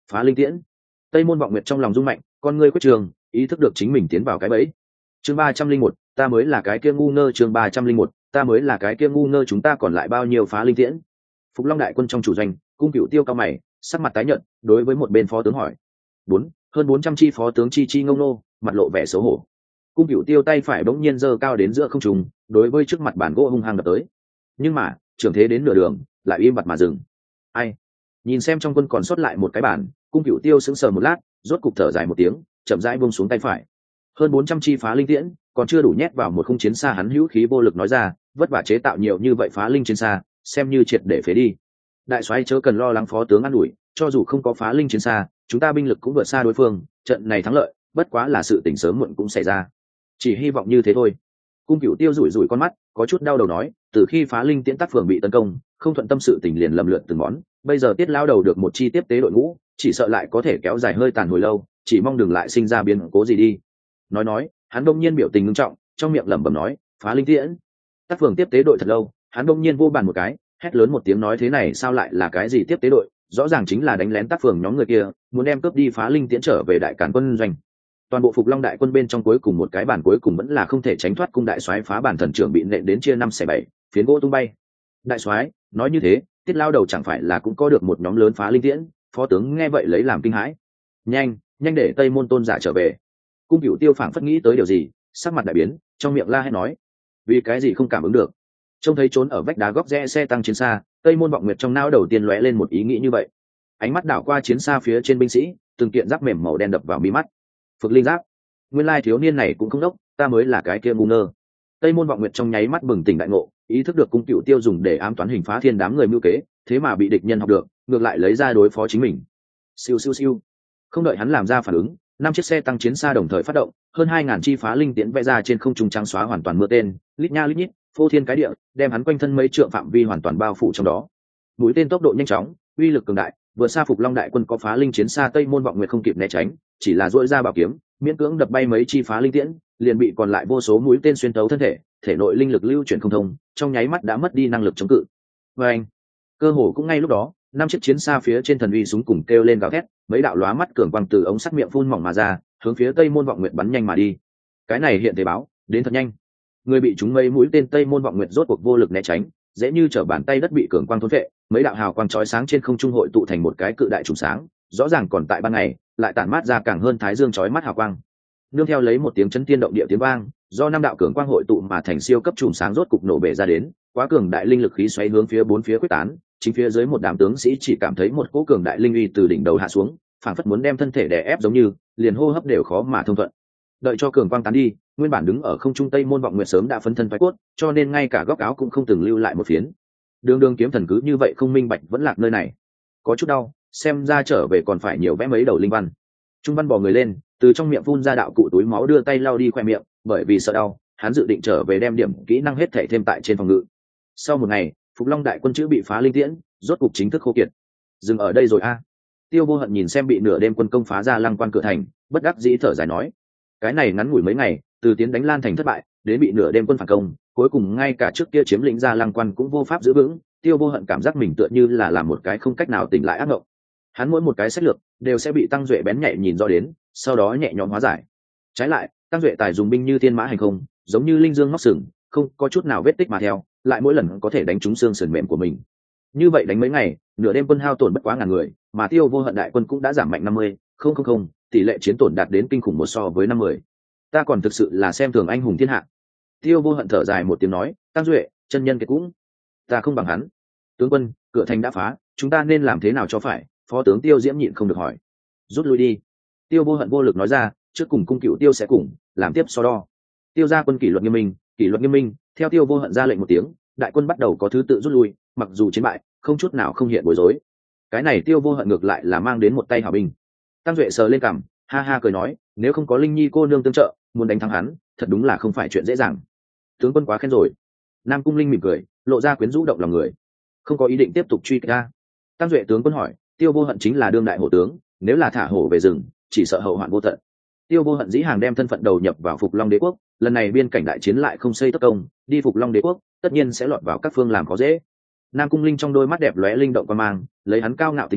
phá linh tiễn. Tây Môn Vọng Nguyệt trong lòng rung mạnh, con ngươi quyết trường, ý thức được chính mình tiến vào cái bẫy. Chương ba trăm linh một, ta mới là cái kia ngu ngơ. Chương ba trăm linh một, ta mới là cái kia ngu ngơ. Chúng ta còn lại bao nhiêu phá linh tiễn? Phục Long đại quân trong chủ doanh, Cung Cửu Tiêu cao mày, sắc mặt tái nhợt, đối với một bên phó tướng hỏi. Bốn, hơn bốn trăm chi phó tướng chi chi ngông nô, mặt lộ vẻ xấu hổ. Cung Cửu Tiêu tay phải bỗng nhiên giơ cao đến giữa không trung, đối với trước mặt bản gỗ hung hăng đập tới. Nhưng mà, trưởng thế đến nửa đường, lại im bặt mà dừng. Ai? Nhìn xem trong quân còn sót lại một cái bản, Cung Cửu Tiêu sững sờ một lát, rốt cục thở dài một tiếng, chậm rãi buông xuống tay phải. Hơn bốn trăm chi phá linh tiễn, còn chưa đủ nhét vào một khung chiến xa. Hắn hữu khí vô lực nói ra, vất vả chế tạo nhiều như vậy phá linh chiến xa, xem như triệt để phế đi. Đại soái chớ cần lo lắng, phó tướng an ủi, cho dù không có phá linh chiến xa, chúng ta binh lực cũng vượt xa đối phương, trận này thắng lợi, bất quá là sự tình sớm muộn cũng xảy ra. Chỉ hy vọng như thế thôi. Cung Cửu Tiêu rủi rủi con mắt, có chút đau đầu nói, từ khi phá linh tiễn tác phường bị tấn công, không thuận tâm sự tình liền lầm lượt từng món, bây giờ Tiết lao đầu được một chi tiếp tế đội ngũ, chỉ sợ lại có thể kéo dài hơi tàn hồi lâu, chỉ mong đừng lại sinh ra biến cố gì đi. Nói nói, hắn đông nhiên biểu tình nghiêm trọng, trong miệng lẩm bẩm nói, phá linh tiễn, tác phường tiếp tế đội thật lâu. Hắn đông nhiên vô bàn một cái, hét lớn một tiếng nói, thế này sao lại là cái gì tiếp tế đội, rõ ràng chính là đánh lén tác phường nhóm người kia, muốn đem cướp đi phá linh tiễn trở về đại càn quân doanh. Toàn bộ Phục Long đại quân bên trong cuối cùng một cái bản cuối cùng vẫn là không thể tránh thoát, cung đại soái phá bản thần trưởng bị nện đến chia năm xẻ bảy, phiến gỗ tung bay. Đại soái, nói như thế, Tiết lao đầu chẳng phải là cũng có được một nhóm lớn phá linh tiễn? Phó tướng nghe vậy lấy làm kinh hãi. Nhanh, nhanh để Tây Môn tôn giả trở về. Cung Cửu Tiêu phảng phất nghĩ tới điều gì, sắc mặt đại biến, trong miệng la hét nói, vì cái gì không cảm ứng được? Trông thấy trốn ở vách đá góc rẽ xe tăng chiến xa, Tây Môn Vọng Nguyệt trong não đầu tiên lóe lên một ý nghĩ như vậy. Ánh mắt đảo qua chiến xa phía trên binh sĩ, từng kiện giáp mềm màu đen đập vào mi mắt. Phực linh giáp, nguyên lai thiếu niên này cũng không đốc, ta mới là cái kia ngu ngơ. Tây Môn Vọng Nguyệt trong nháy mắt bừng tỉnh đại ngộ, ý thức được Cung Cửu Tiêu dùng để ám toán hình phá thiên đám người mưu kế, thế mà bị địch nhân học được, ngược lại lấy ra đối phó chính mình. Siêu siêu siêu. Không đợi hắn làm ra phản ứng, năm chiếc xe tăng chiến xa đồng thời phát động, hơn hai ngàn chi phá linh tiễn vẽ ra trên không trung trắng xóa hoàn toàn mưa tên, lít nha lít nhít, phô thiên cái địa, đem hắn quanh thân mấy trượng phạm vi hoàn toàn bao phủ trong đó. Mũi tên tốc độ nhanh chóng, uy lực cường đại, vừa xa Phục Long đại quân có phá linh chiến xa, Tây Môn Vọng Nguyệt không kịp né tránh, chỉ là duỗi ra bảo kiếm, miễn cưỡng đập bay mấy chi phá linh tiễn, liền bị còn lại vô số mũi tên xuyên tấu thân thể, thể nội linh lực lưu chuyển không thông, trong nháy mắt đã mất đi năng lực chống cự. Và anh, cơ hồ cũng ngay lúc đó, năm chiếc chiến xa phía trên thần uy súng cùng kêu lên gào thét, mấy đạo lóa mắt cường quang từ ống sắt miệng phun mỏng mà ra, hướng phía Tây Môn Vọng Nguyệt bắn nhanh mà đi. Cái này hiện thế báo, đến thật nhanh. Người bị chúng mấy mũi tên Tây Môn Vọng Nguyệt rốt cuộc vô lực né tránh, dễ như trở bàn tay đất bị cường quang thôn phệ, mấy đạo hào quang chói sáng trên không trung hội tụ thành một cái cự đại trùng sáng, rõ ràng còn tại ban ngày, lại tản mát ra càng hơn thái dương chói mắt hào quang. Nương theo lấy một tiếng chấn thiên động địa tiếng vang, do năm đạo cường quang hội tụ mà thành siêu cấp trùng sáng rốt cục nổ bể ra đến, quá cường đại linh lực khí xoáy hướng phía bốn phía quyết tán, chính phía dưới một đám tướng sĩ chỉ cảm thấy một cỗ cường đại linh uy từ đỉnh đầu hạ xuống, phảng phất muốn đem thân thể đè ép, giống như liền hô hấp đều khó mà thông thuận. Đợi cho cường quang tán đi, nguyên bản đứng ở không trung Tây Môn Vọng Nguyệt sớm đã phấn thân phái cốt, cho nên ngay cả góc áo cũng không từng lưu lại một phiến. Đường đường kiếm thần cứ như vậy không minh bạch vẫn lạc nơi này, có chút đau, xem ra trở về còn phải nhiều vẽ mấy đầu linh văn. Trung Văn bò người lên, từ trong miệng phun ra đạo cụ túi máu, đưa tay lau đi khoe miệng, bởi vì sợ đau, hắn dự định trở về đem điểm kỹ năng hết thể thêm tại trên phòng ngự. Sau một ngày, Phục Long đại quân chữ bị phá linh tiễn, rốt cục chính thức khô kiệt. Dừng ở đây rồi a. Tiêu Vô Hận nhìn xem bị nửa đêm quân công phá ra Lăng Quan cửa thành, bất đắc dĩ thở dài nói, cái này ngắn ngủi mấy ngày, từ tiến đánh Lan thành thất bại đến bị nửa đêm quân phản công, cuối cùng ngay cả trước kia chiếm lĩnh ra Lăng Quan cũng vô pháp giữ vững. Tiêu Vô Hận cảm giác mình tựa như là làm một cái không cách nào tỉnh lại ác mộng. Hắn mỗi một cái sách lược đều sẽ bị Tăng Duệ bén nhạy nhìn rõ đến, sau đó nhẹ nhõm hóa giải. Trái lại, Tăng Duệ tài dùng binh như thiên mã hành không, giống như linh dương ngóc sừng, không có chút nào vết tích mà theo, lại mỗi lần có thể đánh trúng xương sườn mềm của mình. Như vậy đánh mấy ngày, nửa đêm quân hao tổn bất quá ngàn người, mà Tiêu Vô Hận đại quân cũng đã giảm mạnh năm mươi, không không không, tỷ lệ chiến tổn đạt đến kinh khủng một so với năm mươi. Ta còn thực sự là xem thường anh hùng thiên hạ. Tiêu Vô Hận thở dài một tiếng nói, Tăng Duệ, chân nhân kiệt cũng, ta không bằng hắn. Tướng quân, cửa thành đã phá, chúng ta nên làm thế nào cho phải? Phó tướng Tiêu Diễm nhịn không được hỏi. Rút lui đi. Tiêu Vô Hận vô lực nói ra, trước cùng Cung Cửu Tiêu sẽ cùng làm tiếp so đo. Tiêu gia quân kỷ luật nghiêm minh, kỷ luật nghiêm minh. Theo Tiêu Vô Hận ra lệnh một tiếng, đại quân bắt đầu có thứ tự rút lui, mặc dù chiến bại, không chút nào không hiện bối rối. Cái này Tiêu Vô Hận ngược lại là mang đến một tay hảo binh. Tăng Duệ sờ lên cằm, ha ha cười nói, nếu không có Linh Nhi cô nương tương trợ, muốn đánh thắng hắn, thật đúng là không phải chuyện dễ dàng. Tướng quân quá khen rồi. Nam Cung Linh mỉm cười, lộ ra quyến rũ động lòng người. Không có ý định tiếp tục truy kích ta. Tăng Duệ tướng quân hỏi, Tiêu Vô Hận chính là đương đại hổ tướng, nếu là thả hổ về rừng, chỉ sợ hậu hoạn vô tận. Tiêu Vô Hận dĩ hàng đem thân phận đầu nhập vào Phục Long Đế quốc, lần này biên cảnh đại chiến lại không xây tất công, đi Phục Long Đế quốc, tất nhiên sẽ lọt vào các phương làm khó dễ. Nam Cung Linh trong đôi mắt đẹp lóe linh động quan mang, lấy hắn cao ngạo tính tình,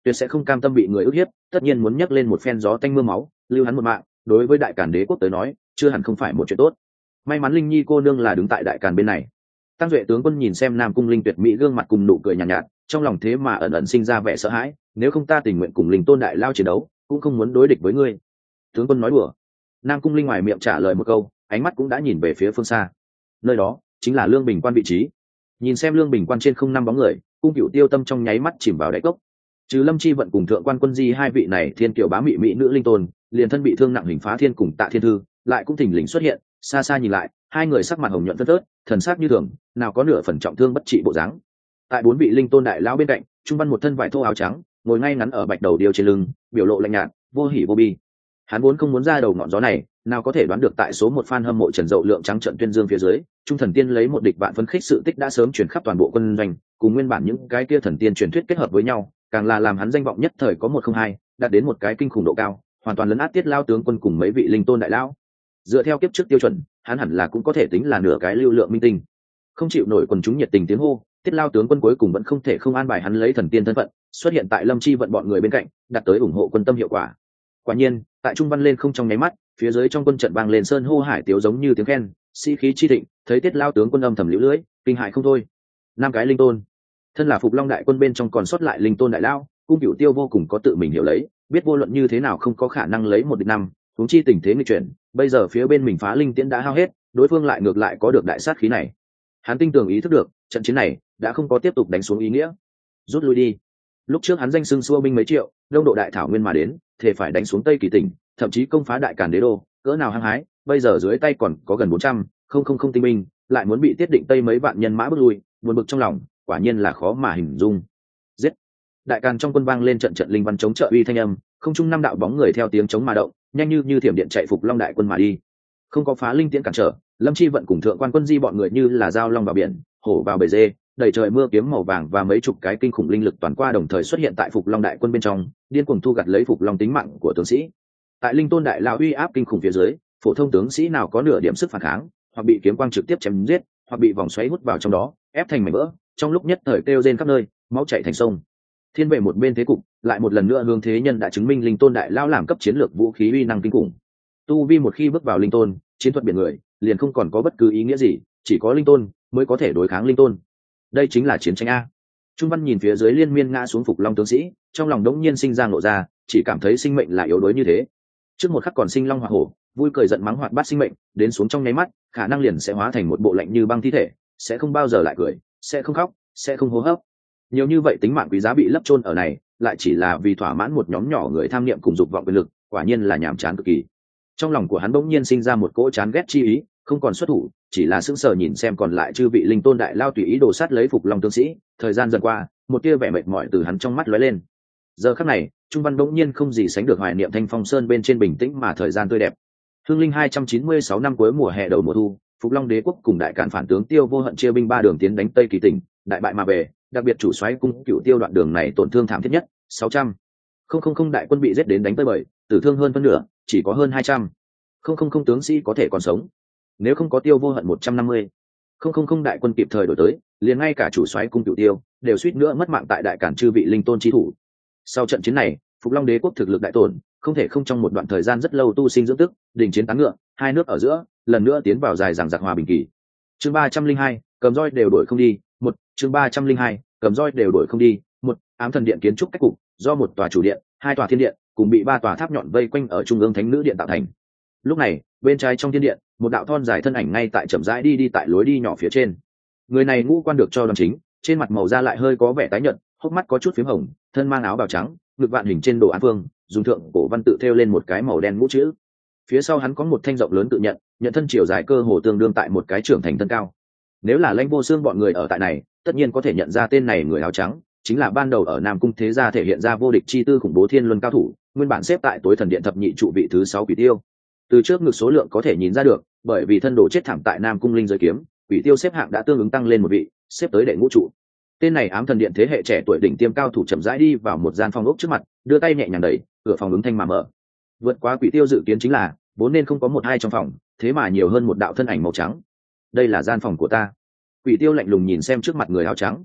tuyệt sẽ không cam tâm bị người ức hiếp, tất nhiên muốn nhấc lên một phen gió tanh mưa máu, lưu hắn một mạng. Đối với đại càn đế quốc tới nói, chưa hẳn không phải một chuyện tốt. May mắn Linh Nhi cô nương là đứng tại đại càn bên này. Tăng Duệ tướng quân nhìn xem Nam Cung Linh tuyệt mỹ gương mặt cùng nụ cười nhàn nhạt, nhạt, trong lòng thế mà ẩn ẩn sinh ra vẻ sợ hãi. Nếu không ta tình nguyện cùng Linh Tôn đại lao chiến đấu, cũng không muốn đối địch với ngươi. Tướng quân nói đùa. Nam Cung Linh ngoài miệng trả lời một câu, ánh mắt cũng đã nhìn về phía phương xa. Nơi đó chính là Lương Bình Quan vị trí. Nhìn xem Lương Bình Quan trên không năm bóng người, Cung Cửu Tiêu tâm trong nháy mắt chìm vào đáy cốc. Trừ Lâm Chi Vận cùng Thượng Quan Quân Di hai vị này thiên kiều bá mị mỹ nữ linh tôn, liền thân bị thương nặng Hình Phá Thiên cùng Tạ Thiên Thư, lại cũng thình lình xuất hiện, xa xa nhìn lại, hai người sắc mặt hồng nhuận phớt phớt, thần sắc như thường, nào có nửa phần trọng thương bất trị bộ dáng. Tại bốn vị linh tôn đại lão bên cạnh, trung văn một thân vải thô áo trắng, ngồi ngay ngắn ở bạch đầu điêu trên lưng, biểu lộ lạnh nhạt, vô hỉ vô bi. Hắn vốn không muốn ra đầu ngọn gió này, nào có thể đoán được tại số một fan hâm mộ Trần Dậu Lượng trắng trận tuyên dương phía dưới, Trung Thần Tiên lấy một địch vạn phấn khích sự tích đã sớm truyền khắp toàn bộ quân doanh, cùng nguyên bản những cái kia thần tiên truyền thuyết kết hợp với nhau, càng là làm hắn danh vọng nhất thời có một không hai, đạt đến một cái kinh khủng độ cao, hoàn toàn lấn át Tiết Lao tướng quân cùng mấy vị linh tôn đại lão. Dựa theo kiếp trước tiêu chuẩn, hắn hẳn là cũng có thể tính là nửa cái lưu lượng minh tinh. Không chịu nổi quần chúng nhiệt tình tiếng hô, Tiết Lao tướng quân cuối cùng vẫn không thể không an bài hắn lấy thần tiên thân phận, xuất hiện tại Lâm Chi Vận bọn người bên cạnh, đạt tới ủng hộ quân tâm hiệu quả. Quả nhiên, tại trung văn lên không trong nháy mắt, phía dưới trong quân trận vang lên sơn hô hải tiếu giống như tiếng khen, sĩ khí chi thịnh, thấy Tiết Lao tướng quân âm thầm liễu lưỡi, kinh hại không thôi. Năm cái linh tôn, thân là Phục Long đại quân bên trong còn sót lại linh tôn đại lao, Cung Cửu Tiêu vô cùng có tự mình hiểu lấy, biết vô luận như thế nào không có khả năng lấy một địch năm, huống chi tình thế nghịch chuyển, bây giờ phía bên mình phá linh tiễn đã hao hết, đối phương lại ngược lại có được đại sát khí này. Hắn tinh tường ý thức được, trận chiến này đã không có tiếp tục đánh xuống ý nghĩa, rút lui đi. Lúc trước hắn danh xưng xua binh mấy triệu, đông độ đại thảo nguyên mà đến, thể phải đánh xuống Tây Kỳ tỉnh, thậm chí công phá đại càn đế đô, cỡ nào hăng hái, bây giờ dưới tay còn có gần bốn trăm, không không không tinh binh, lại muốn bị tiết định Tây mấy vạn nhân mã bước lui, buồn bực trong lòng, quả nhiên là khó mà hình dung. Giết! Đại càn trong quân vang lên trận trận linh văn chống trợ uy thanh âm, không trung năm đạo bóng người theo tiếng chống mà động, nhanh như như thiểm điện chạy Phục Long đại quân mà đi. Không có phá linh tiễn cản trở, Lâm Chi Vận cùng Thượng Quan Quân Di bọn người như là dao long vào biển, hổ vào bầy dê, đầy trời mưa kiếm màu vàng và mấy chục cái kinh khủng linh lực toàn qua đồng thời xuất hiện tại Phục Long đại quân bên trong, điên cuồng thu gặt lấy Phục Long tính mạng của tướng sĩ. Tại linh tôn đại lão uy áp kinh khủng phía dưới, phổ thông tướng sĩ nào có nửa điểm sức phản kháng, hoặc bị kiếm quang trực tiếp chém giết, hoặc bị vòng xoáy hút vào trong đó, ép thành mảnh vỡ, trong lúc nhất thời kêu rên khắp nơi, máu chảy thành sông. Thiên vệ một bên thế cục, lại một lần nữa hướng thế nhân đã chứng minh linh tôn đại lão làm cấp chiến lược vũ khí uy năng kinh khủng. Tu vi một khi bước vào linh tôn, chiến thuật biển người, liền không còn có bất cứ ý nghĩa gì, chỉ có linh tôn mới có thể đối kháng linh tôn. Đây chính là chiến tranh a. Trung văn nhìn phía dưới liên miên ngã xuống Phục Long tướng sĩ, trong lòng đống nhiên sinh ra ngộ ra, chỉ cảm thấy sinh mệnh là yếu đuối như thế. Trước một khắc còn sinh long hỏa hổ, vui cười giận mắng hoạt bát sinh mệnh, đến xuống trong nháy mắt, khả năng liền sẽ hóa thành một bộ lạnh như băng thi thể, sẽ không bao giờ lại cười, sẽ không khóc, sẽ không hô hấp. Nhiều như vậy tính mạng quý giá bị lấp chôn ở này, lại chỉ là vì thỏa mãn một nhóm nhỏ người tham niệm cùng dục vọng quyền lực, quả nhiên là nhàm chán cực kỳ. Trong lòng của hắn bỗng nhiên sinh ra một cỗ chán ghét chi ý, không còn xuất thủ, chỉ là sững sờ nhìn xem còn lại chư vị linh tôn đại lao tùy ý đồ sát lấy Phục Long tướng sĩ. Thời gian dần qua, một tia vẻ mệt mỏi từ hắn trong mắt lóe lên. Giờ khắc này, Trung Văn bỗng nhiên không gì sánh được hoài niệm Thanh Phong Sơn bên trên bình tĩnh mà thời gian tươi đẹp. Hương linh hai trăm chín mươi sáu năm cuối mùa hè đầu mùa thu, Phục Long đế quốc cùng đại cản phản tướng Tiêu Vô Hận chia binh ba đường tiến đánh Tây Kỳ tỉnh, đại bại mà về, đặc biệt chủ soái Cung Cửu Tiêu đoạn đường này tổn thương thảm thiết nhất, sáu trăm. Không không không đại quân bị giết đến đánh tới bời, tử thương hơn phân nửa, chỉ có hơn hai trăm. Không không không tướng sĩ có thể còn sống. Nếu không có Tiêu Vô Hận một trăm năm mươi, không không không đại quân kịp thời đổi tới, liền ngay cả chủ soái Cung Cửu Tiêu đều suýt nữa mất mạng tại đại cản chư vị linh tôn chi thủ. Sau trận chiến này, Phục Long đế quốc thực lực đại tổn, không thể không trong một đoạn thời gian rất lâu tu sinh dưỡng tức, đình chiến tán ngựa, hai nước ở giữa lần nữa tiến vào dài dằng dặc hòa bình kỳ. Chương ba trăm linh hai, cầm roi đều đổi không đi, một, chương ba trăm linh hai, cầm roi đều đổi không đi, một, ám thần điện kiến trúc cách cục, do một tòa chủ điện, hai tòa thiên điện, cùng bị ba tòa tháp nhọn vây quanh ở trung ương thánh nữ điện tạo thành. Lúc này, bên trái trong thiên điện, một đạo thon dài thân ảnh ngay tại chậm rãi đi đi tại lối đi nhỏ phía trên. Người này ngũ quan được cho đoan chính, trên mặt màu da lại hơi có vẻ tái nhợt, hốc mắt có chút phím hồng, thân mang áo bào trắng, ngực vạn hình trên đồ án phương, dùng thượng cổ văn tự thêu lên một cái màu đen ngũ chữ. Phía sau hắn có một thanh rộng lớn tự nhận, nhận thân chiều dài cơ hồ tương đương tại một cái trưởng thành thân cao. Nếu là Lãnh Vô Xương bọn người ở tại này, tất nhiên có thể nhận ra tên này người áo trắng, chính là ban đầu ở Nam Cung thế gia thể hiện ra vô địch chi tư khủng bố Thiên Luân cao thủ, nguyên bản xếp tại tối thần điện thập nhị trụ vị thứ sáu Quỷ Tiêu. Từ trước ngực số lượng có thể nhìn ra được, bởi vì thân đồ chết thảm tại Nam Cung linh giới kiếm, Quỷ Tiêu xếp hạng đã tương ứng tăng lên một vị, xếp tới đệ ngũ trụ. Tên này ám thần điện thế hệ trẻ tuổi đỉnh tiêm cao thủ chậm rãi đi vào một gian phòng ốc trước mặt, đưa tay nhẹ nhàng đẩy, cửa phòng ứng thanh mà mở. Vượt quá Quỷ Tiêu dự kiến chính là, vốn nên không có một hai trong phòng, thế mà nhiều hơn một đạo thân ảnh màu trắng. Đây là gian phòng của ta. Quỷ Tiêu lạnh lùng nhìn xem trước mặt người áo trắng.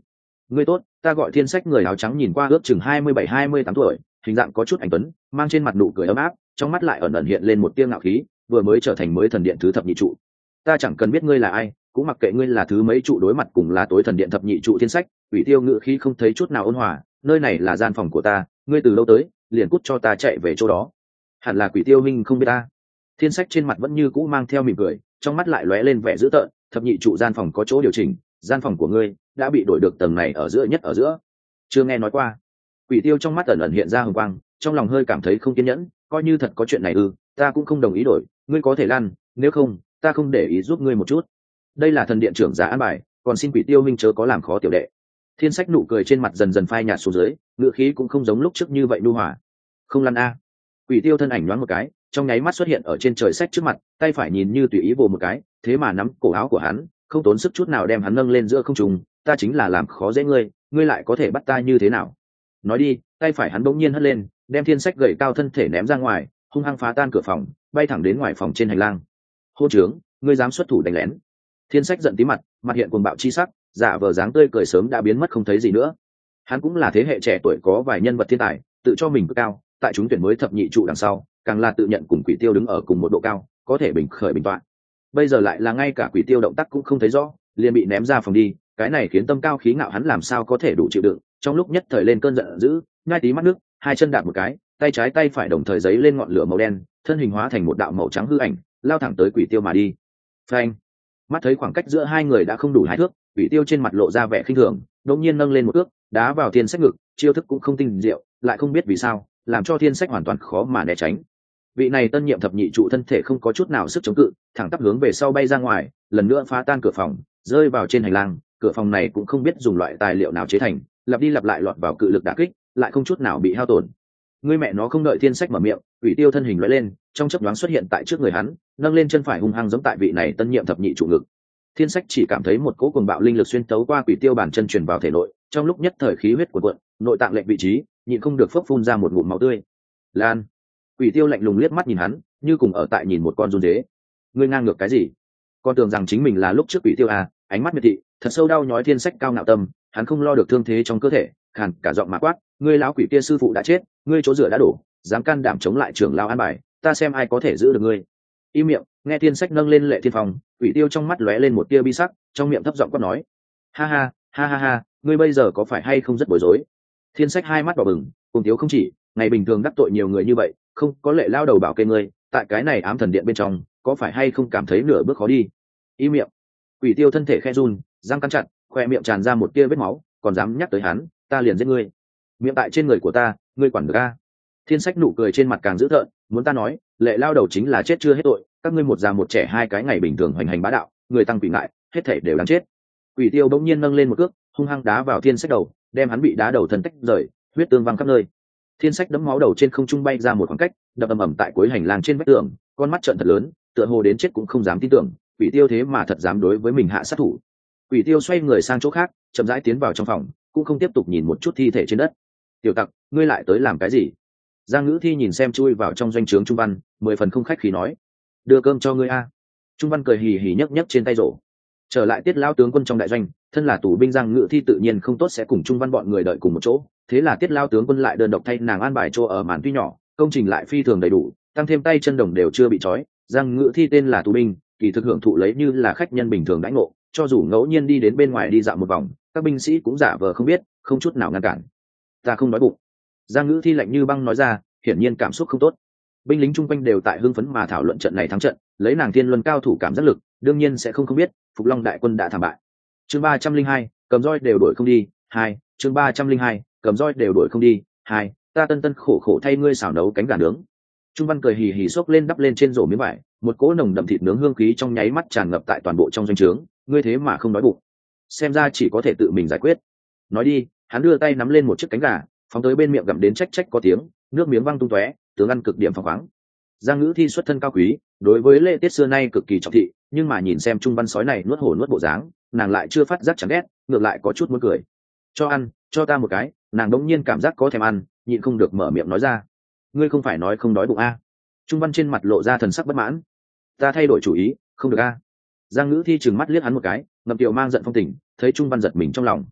Ngươi tốt, ta gọi Thiên Sách. Người áo trắng nhìn qua ước chừng hai mươi bảy hai mươi tám tuổi, hình dạng có chút anh tuấn, mang trên mặt nụ cười ấm áp, trong mắt lại ẩn ẩn hiện lên một tia ngạo khí, vừa mới trở thành mới thần điện thứ thập nhị trụ. Ta chẳng cần biết ngươi là ai, cũng mặc kệ ngươi là thứ mấy trụ, đối mặt cùng là tối thần điện thập nhị trụ Thiên Sách. Quỷ Tiêu ngự khí không thấy chút nào ôn hòa, nơi này là gian phòng của ta, ngươi từ lâu tới, liền cút cho ta chạy về chỗ đó. Hẳn là Quỷ Tiêu minh không biết ta. Thiên Sách trên mặt vẫn như cũ mang theo mỉm cười, trong mắt lại lóe lên vẻ dữ tợn. Thập nhị trụ gian phòng có chỗ điều chỉnh, gian phòng của ngươi đã bị đổi được tầng này ở giữa nhất ở giữa. Chưa nghe nói qua. Quỷ Tiêu trong mắt ẩn ẩn hiện ra hồng quang, trong lòng hơi cảm thấy không kiên nhẫn, coi như thật có chuyện này ư, ta cũng không đồng ý đổi, ngươi có thể lăn, nếu không ta không để ý giúp ngươi một chút. Đây là thần điện trưởng giả an bài, còn xin Quỷ Tiêu minh chớ có làm khó tiểu đệ. Thiên Sách nụ cười trên mặt dần dần phai nhạt xuống dưới, ngữ khí cũng không giống lúc trước như vậy nhu hòa. Không lăn a. Quỷ Tiêu thân ảnh nhoáng một cái, trong nháy mắt xuất hiện ở trên trời sách trước mặt, tay phải nhìn như tùy ý vồ một cái, thế mà nắm cổ áo của hắn, không tốn sức chút nào đem hắn nâng lên giữa không trung. Ta chính là làm khó dễ ngươi, ngươi lại có thể bắt ta như thế nào? Nói đi, tay phải hắn bỗng nhiên hất lên, đem Thiên Sách gầy cao thân thể ném ra ngoài, hung hăng phá tan cửa phòng, bay thẳng đến ngoài phòng trên hành lang. Hô trướng, ngươi dám xuất thủ đánh lén? Thiên Sách giận tí mặt, mặt hiện cuồng bạo chi sắc, giả vờ dáng tươi cười sớm đã biến mất không thấy gì nữa. Hắn cũng là thế hệ trẻ tuổi có vài nhân vật thiên tài, tự cho mình cực cao, tại chúng tuyển mới thập nhị trụ đằng sau, càng là tự nhận cùng Quỷ Tiêu đứng ở cùng một độ cao, có thể bình khởi bình toạn. Bây giờ lại là ngay cả Quỷ Tiêu động tác cũng không thấy rõ, liền bị ném ra phòng đi, cái này khiến tâm cao khí ngạo hắn làm sao có thể đủ chịu đựng, trong lúc nhất thời lên cơn giận dữ, nhai tí mắt nước, hai chân đạp một cái, tay trái tay phải đồng thời giấy lên ngọn lửa màu đen, thân hình hóa thành một đạo màu trắng hư ảnh, lao thẳng tới Quỷ Tiêu mà đi. Phanh! Mắt thấy khoảng cách giữa hai người đã không đủ hai thước, Quỷ Tiêu trên mặt lộ ra vẻ khinh thường, đột nhiên nâng lên một cước, đá vào Thiên Sách ngực, chiêu thức cũng không tinh diệu, lại không biết vì sao, làm cho Thiên Sách hoàn toàn khó mà né tránh. Vị này tân nhiệm thập nhị trụ thân thể không có chút nào sức chống cự, thẳng tắp hướng về sau bay ra ngoài, lần nữa phá tan cửa phòng, rơi vào trên hành lang. Cửa phòng này cũng không biết dùng loại tài liệu nào chế thành, lặp đi lặp lại lọt vào cự lực đả kích, lại không chút nào bị hao tổn. Ngươi mẹ nó không đợi Thiên Sách mở miệng, Quỷ Tiêu thân hình lóe lên, trong chớp nhoáng xuất hiện tại trước người hắn, nâng lên chân phải hung hăng giẫm tại vị này tân nhiệm thập nhị trụ ngực. Thiên Sách chỉ cảm thấy một cỗ cuồng bạo linh lực xuyên tấu qua Quỷ Tiêu bàn chân truyền vào thể nội, trong lúc nhất thời khí huyết cuộn cuộn, nội tạng lệch vị trí, nhịn không được phốc phun ra một ngụm máu tươi. Lan! Quỷ Tiêu lạnh lùng liếc mắt nhìn hắn, như cùng ở tại nhìn một con run dế. Ngươi ngang ngược cái gì? Con tưởng rằng chính mình là lúc trước Quỷ Tiêu à? Ánh mắt miệt thị, thật sâu đau nhói Thiên Sách cao ngạo tâm, hắn không lo được thương thế trong cơ thể, khàn cả giọng mà quát, ngươi lão quỷ kia sư phụ đã chết, ngươi chỗ dựa đã đổ, dám can đảm chống lại trưởng lão an bài, ta xem ai có thể giữ được ngươi. Im miệng. Nghe Thiên Sách nâng lên Lệ Thiên Phong, Quỷ Tiêu trong mắt lóe lên một tia bi sắc, trong miệng thấp giọng quát nói, ha ha ha ha ha, ngươi bây giờ có phải hay không rất bối rối? Thiên Sách hai mắt đỏ bừng, cùng tiếu không chỉ, ngày bình thường đắc tội nhiều người như vậy, không có Lệ lao đầu bảo kê ngươi, tại cái này ám thần điện bên trong, có phải hay không cảm thấy nửa bước khó đi? Im miệng. Quỷ Tiêu thân thể khẽ run, răng cắn chặt, khoe miệng tràn ra một tia vết máu, còn dám nhắc tới hắn, ta liền giết ngươi. Miệng tại trên người của ta, ngươi quản được a? Thiên Sách nụ cười trên mặt càng dữ tợn, muốn ta nói, Lệ lao đầu chính là chết chưa hết tội, các ngươi một già một trẻ hai cái ngày bình thường hoành hành bá đạo, người tăng quỷ ngại, hết thảy đều đáng chết. Quỷ Tiêu bỗng nhiên nâng lên một cước, hung hăng đá vào Thiên Sách đầu, đem hắn bị đá đầu thân tách rời, huyết tương văng khắp nơi. Thiên Sách đấm máu đầu trên không trung bay ra một khoảng cách, đập ầm ầm tại cuối hành lang trên vách tường, con mắt trợn thật lớn, tựa hồ đến chết cũng không dám tin tưởng, Quỷ Tiêu thế mà thật dám đối với mình hạ sát thủ. Quỷ Tiêu xoay người sang chỗ khác, chậm rãi tiến vào trong phòng, cũng không tiếp tục nhìn một chút thi thể trên đất. Tiểu tặc, ngươi lại tới làm cái gì? Giang Ngữ Thi nhìn xem chui vào trong doanh trướng Trung Văn, mười phần không khách khí nói, đưa cơm cho ngươi a. Trung Văn cười hì hì nhấc nhấc trên tay rổ. Trở lại Tiết lao tướng quân trong đại doanh, thân là tù binh Giang Ngữ Thi tự nhiên không tốt sẽ cùng Trung Văn bọn người đợi cùng một chỗ, thế là Tiết lao tướng quân lại đơn độc thay nàng an bài chỗ ở màn tuy nhỏ, công trình lại phi thường đầy đủ, tăng thêm tay chân đồng đều chưa bị trói. Giang Ngữ Thi tên là tù binh, kỳ thực hưởng thụ lấy như là khách nhân bình thường đãi ngộ, cho dù ngẫu nhiên đi đến bên ngoài đi dạo một vòng, các binh sĩ cũng giả vờ không biết, không chút nào ngăn cản. Ta không đói bụng. Giang Ngữ Thi lạnh như băng nói ra, hiển nhiên cảm xúc không tốt. Binh lính chung quanh đều tại hưng phấn mà thảo luận trận này thắng trận, lấy nàng Thiên Luân cao thủ cảm giác lực, đương nhiên sẽ không không biết Phục Long đại quân đã thảm bại. Chương ba trăm linh hai, cầm roi đều đuổi không đi. Hai, chương ba trăm linh hai, cầm roi đều đuổi không đi. Hai, ta tân tân khổ khổ thay ngươi xào nấu cánh gà nướng. Trung Văn cười hì hì xốc lên đắp lên trên rổ miếng vải, một cỗ nồng đậm thịt nướng hương khí trong nháy mắt tràn ngập tại toàn bộ trong doanh trướng. Ngươi thế mà không đói bụng, xem ra chỉ có thể tự mình giải quyết. Nói đi, hắn đưa tay nắm lên một chiếc cánh gà, phóng tới bên miệng gặm đến trách trách có tiếng, nước miếng văng tung tóe, tướng ăn cực điểm phóng khoáng. Giang Ngữ Thi xuất thân cao quý, đối với lễ tiết xưa nay cực kỳ trọng thị, nhưng mà nhìn xem Trung Văn sói này nuốt hổ nuốt bộ dáng, nàng lại chưa phát giác chẳng ghét, ngược lại có chút muốn cười. Cho ăn, cho ta một cái. Nàng đống nhiên cảm giác có thèm ăn, nhịn không được mở miệng nói ra. Ngươi không phải nói không đói bụng a? À? Trung Văn trên mặt lộ ra thần sắc bất mãn. Ta thay đổi chủ ý, không được a. À? Giang Ngữ Thi trừng mắt liếc hắn một cái, ngậm tiểu mang giận phong tình, thấy Trung Văn giật mình trong lòng.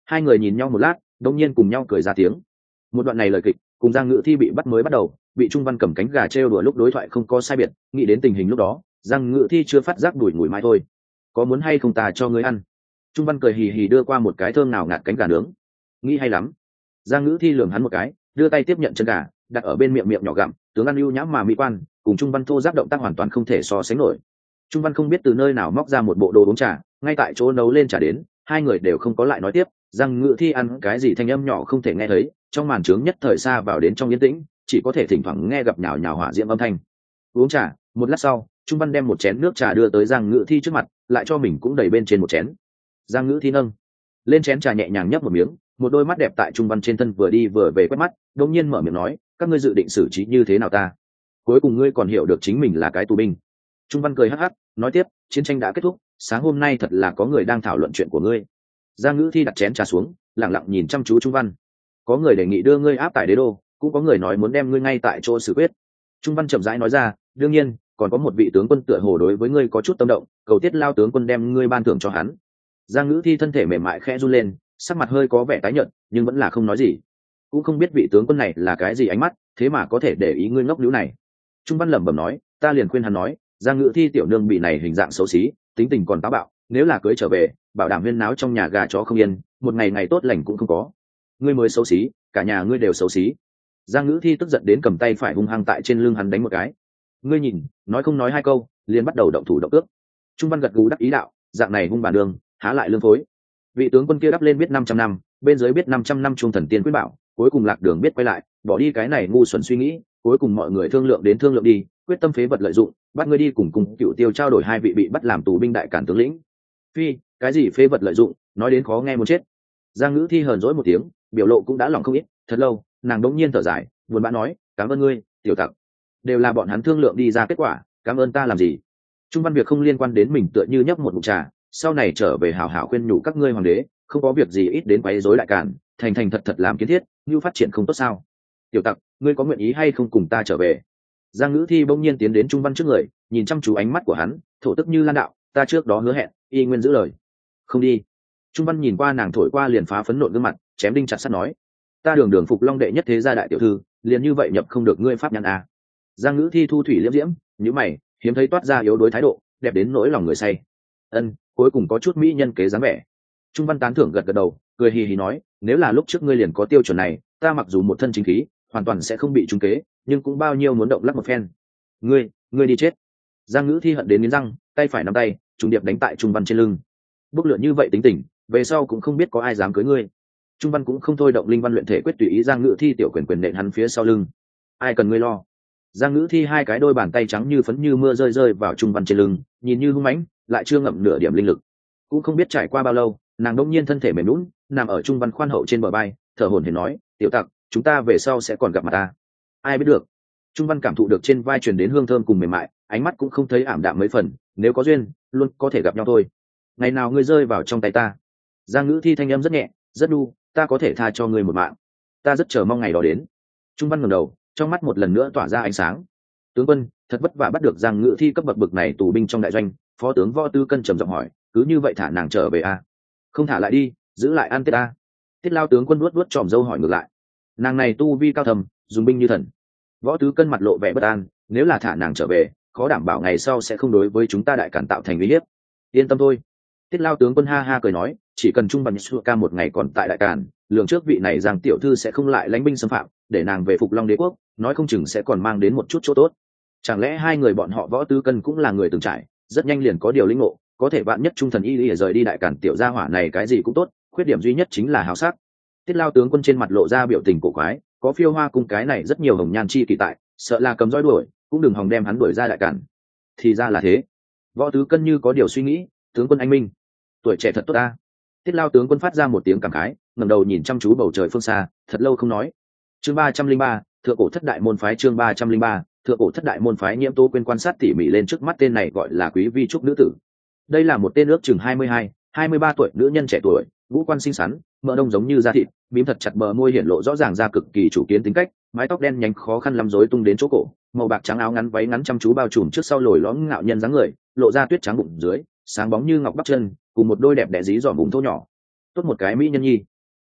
Hai người nhìn nhau một lát, đông nhiên cùng nhau cười ra tiếng. Một đoạn này lời kịch cùng Giang Ngữ Thi bị bắt mới bắt đầu, bị Trung Văn cầm cánh gà trêu đùa lúc đối thoại không có sai biệt, nghĩ đến tình hình lúc đó, Giang Ngữ Thi chưa phát giác đuổi mùi mai thôi. Có muốn hay không ta cho ngươi ăn? Trung Văn cười hì hì đưa qua một cái thơm nào ngạt cánh gà nướng. Nghĩ hay lắm. Giang Ngữ Thi lườm hắn một cái, đưa tay tiếp nhận chân gà, đặt ở bên miệng miệng nhỏ gặm, tướng ăn ưu nhãm mà mỹ quan, cùng Trung Văn thô giáp động tác hoàn toàn không thể so sánh nổi. Trung Văn không biết từ nơi nào móc ra một bộ đồ uống trà, ngay tại chỗ nấu lên trà đến, hai người đều không có lại nói tiếp. Giang Ngữ Thi ăn cái gì thanh âm nhỏ không thể nghe thấy, trong màn trướng nhất thời xa vào đến trong yên tĩnh, chỉ có thể thỉnh thoảng nghe gặp nhào nhào hỏa diễm âm thanh. Uống trà, một lát sau, Trung Văn đem một chén nước trà đưa tới Giang Ngữ Thi trước mặt, lại cho mình cũng đầy bên trên một chén. Giang Ngữ Thi nâng lên chén trà nhẹ nhàng nhấp một miếng, một đôi mắt đẹp tại Trung Văn trên thân vừa đi vừa về quét mắt, đột nhiên mở miệng nói, các ngươi dự định xử trí như thế nào ta? Cuối cùng ngươi còn hiểu được chính mình là cái tù binh. Trung Văn cười hắc hắc, nói tiếp, chiến tranh đã kết thúc, sáng hôm nay thật là có người đang thảo luận chuyện của ngươi. Giang Ngữ Thi đặt chén trà xuống, lặng lặng nhìn chăm chú Trung Văn. Có người đề nghị đưa ngươi áp tải đế đô, cũng có người nói muốn đem ngươi ngay tại chỗ xử quyết. Trung Văn chậm rãi nói ra, đương nhiên còn có một vị tướng quân tựa hồ đối với ngươi có chút tâm động, cầu Tiết Lao tướng quân đem ngươi ban thưởng cho hắn. Giang Ngữ Thi thân thể mềm mại khẽ run lên, sắc mặt hơi có vẻ tái nhợt, nhưng vẫn là không nói gì. Cũng không biết vị tướng quân này là cái gì ánh mắt, thế mà có thể để ý ngươi ngốc níu này. Trung Văn lẩm bẩm nói, ta liền khuyên hắn nói, Giang Ngữ Thi tiểu nương bị này hình dạng xấu xí, tính tình còn táo bạo, nếu là cưới trở về, bảo đảm huyên náo trong nhà gà chó không yên, một ngày ngày tốt lành cũng không có. Ngươi mới xấu xí, cả nhà ngươi đều xấu xí. Giang Ngữ Thi tức giận đến cầm tay phải hung hăng tại trên lưng hắn đánh một cái. Ngươi nhìn, nói không nói hai câu, liền bắt đầu động thủ động cước. Trung Văn gật gù đắc ý đạo, dạng này hung bản đường, há lại lương phối. Vị tướng quân kia đắp lên biết năm trăm năm, bên dưới biết năm trăm năm trung thần tiên quyết bảo, cuối cùng lạc đường biết quay lại, bỏ đi cái này ngu xuẩn suy nghĩ, cuối cùng mọi người thương lượng đến thương lượng đi, quyết tâm phế vật lợi dụng, bắt ngươi đi cùng cùng Cựu Tiêu trao đổi hai vị bị bắt làm tù binh đại cản tướng lĩnh. Phi, cái gì phế vật lợi dụng, nói đến khó nghe muốn chết. Giang Ngữ Thi hờn dỗi một tiếng, biểu lộ cũng đã lòng không ít, thật lâu, nàng đống nhiên thở dài, buồn bã nói, cảm ơn ngươi, tiểu tặc. Đều là bọn hắn thương lượng đi ra kết quả, cảm ơn ta làm gì? Trung Văn việc không liên quan đến mình tựa như nhấp một ngụm trà, sau này trở về hảo hảo khuyên nhủ các ngươi hoàng đế, không có việc gì ít đến quấy rối đại cản, thành thành thật thật làm kiến thiết, như phát triển không tốt sao? Tiểu tặc, ngươi có nguyện ý hay không cùng ta trở về? Giang Ngữ Thi bỗng nhiên tiến đến Trung Văn trước người, nhìn chăm chú ánh mắt của hắn, thổ tức như lan đạo, ta trước đó hứa hẹn, y nguyên giữ lời. Không đi. Trung Văn nhìn qua nàng thổi qua liền phá phấn nộn gương mặt, chém đinh chặt sắt nói, ta đường đường phục long đệ nhất thế gia đại tiểu thư, liền như vậy nhập không được ngươi pháp nhãn à? Giang Ngữ Thi thu thủy liễm diễm, nhíu mày, hiếm thấy toát ra yếu đuối thái độ, đẹp đến nỗi lòng người say. Ân, cuối cùng có chút mỹ nhân kế dáng vẻ. Trung Văn tán thưởng gật gật đầu, cười hì hì nói, nếu là lúc trước ngươi liền có tiêu chuẩn này, ta mặc dù một thân chính khí, hoàn toàn sẽ không bị trúng kế, nhưng cũng bao nhiêu muốn động lắc một phen. Ngươi, ngươi đi chết. Giang Ngữ Thi hận đến nghiến răng, tay phải nắm tay, trùng điệp đánh tại Trung Văn trên lưng. Bốc lửa như vậy tính tình, về sau cũng không biết có ai dám cưới ngươi. Trung Văn cũng không thôi động linh văn luyện thể quyết tùy ý Giang Ngữ Thi tiểu quyền quyền nện hắn phía sau lưng. Ai cần ngươi lo. Giang Ngữ Thi hai cái đôi bàn tay trắng như phấn như mưa rơi rơi vào Trung Văn trên lưng, nhìn như hung mãnh, lại chưa ngậm nửa điểm linh lực. Cũng không biết trải qua bao lâu, nàng đột nhiên thân thể mềm nhũn, nằm ở Trung Văn khoan hậu trên bờ vai, thở hổn hển nói, tiểu tặc, chúng ta về sau sẽ còn gặp mặt ta. Ai biết được. Trung Văn cảm thụ được trên vai truyền đến hương thơm cùng mềm mại, ánh mắt cũng không thấy ảm đạm mấy phần, nếu có duyên, luôn có thể gặp nhau thôi. Ngày nào ngươi rơi vào trong tay ta. Giang Ngữ Thi thanh âm rất nhẹ, rất đu, ta có thể tha cho ngươi một mạng. Ta rất chờ mong ngày đó đến. Trung Văn ngẩng đầu, trong mắt một lần nữa tỏa ra ánh sáng. Tướng quân, thật vất vả bắt được Giang Ngữ Thi cấp bậc bậc này tù binh trong đại doanh. Phó tướng Võ Tư Cân trầm giọng hỏi, cứ như vậy thả nàng trở về à? Không thả lại đi, giữ lại ăn tết à? Tiết Lao tướng quân luốt luốt tròm râu hỏi ngược lại. Nàng này tu vi cao thầm, dùng binh như thần. Võ Tứ Cân mặt lộ vẻ bất an, nếu là thả nàng trở về, khó đảm bảo ngày sau sẽ không đối với chúng ta đại cản tạo thành uy hiếp. Yên tâm thôi. Tiết Lao tướng quân ha ha cười nói, chỉ cần Trung Văn Xua ca một ngày còn tại đại cản, lường trước vị này Giang tiểu thư sẽ không lại lãnh binh xâm phạm, để nàng về phục Long Đế quốc, nói không chừng sẽ còn mang đến một chút chỗ tốt. Chẳng lẽ hai người bọn họ Võ Tứ Cân cũng là người từng trải, rất nhanh liền có điều lĩnh ngộ, có thể bạn nhất trung thần y y rời đi đại cản tiểu gia hỏa này cái gì cũng tốt, khuyết điểm duy nhất chính là háo sắc. Tiết Lao tướng quân trên mặt lộ ra biểu tình cổ quái, có phiêu hoa cung cái này rất nhiều hồng nhan chi kỳ tại, sợ là cầm roi đuổi, cũng đừng hòng đem hắn đuổi ra đại cản. Thì ra là thế. Võ Tứ Cân như có điều suy nghĩ, tướng quân anh minh, tuổi trẻ thật tốt ta. Tiết Lao tướng quân phát ra một tiếng cảm khái, ngẩng đầu nhìn chăm chú bầu trời phương xa, thật lâu không nói. Chương ba trăm linh ba, thượng cổ thất đại môn phái. Chương ba trăm linh ba, thượng cổ thất đại môn phái. Nhiễm Tố quên quan sát tỉ mỉ lên trước mắt tên này gọi là Quý Vi Trúc nữ tử. Đây là một tên ước chừng hai mươi hai, hai mươi ba tuổi nữ nhân trẻ tuổi, ngũ quan xinh xắn, mỡ đông giống như da thịt, mím thật chặt bờ môi hiển lộ rõ ràng ra cực kỳ chủ kiến tính cách, mái tóc đen nhánh khó khăn lắm rối tung đến chỗ cổ, màu bạc trắng áo ngắn váy ngắn chăm chú bao trùm trước sau lồi lõm ngạo nhân dáng người, lộ ra tuyết trắng bụng dưới, sáng bóng như ngọc bắp chân, cùng một đôi đẹp đẽ dí dỏm bụng thô nhỏ. Tốt một cái mỹ nhân nhi,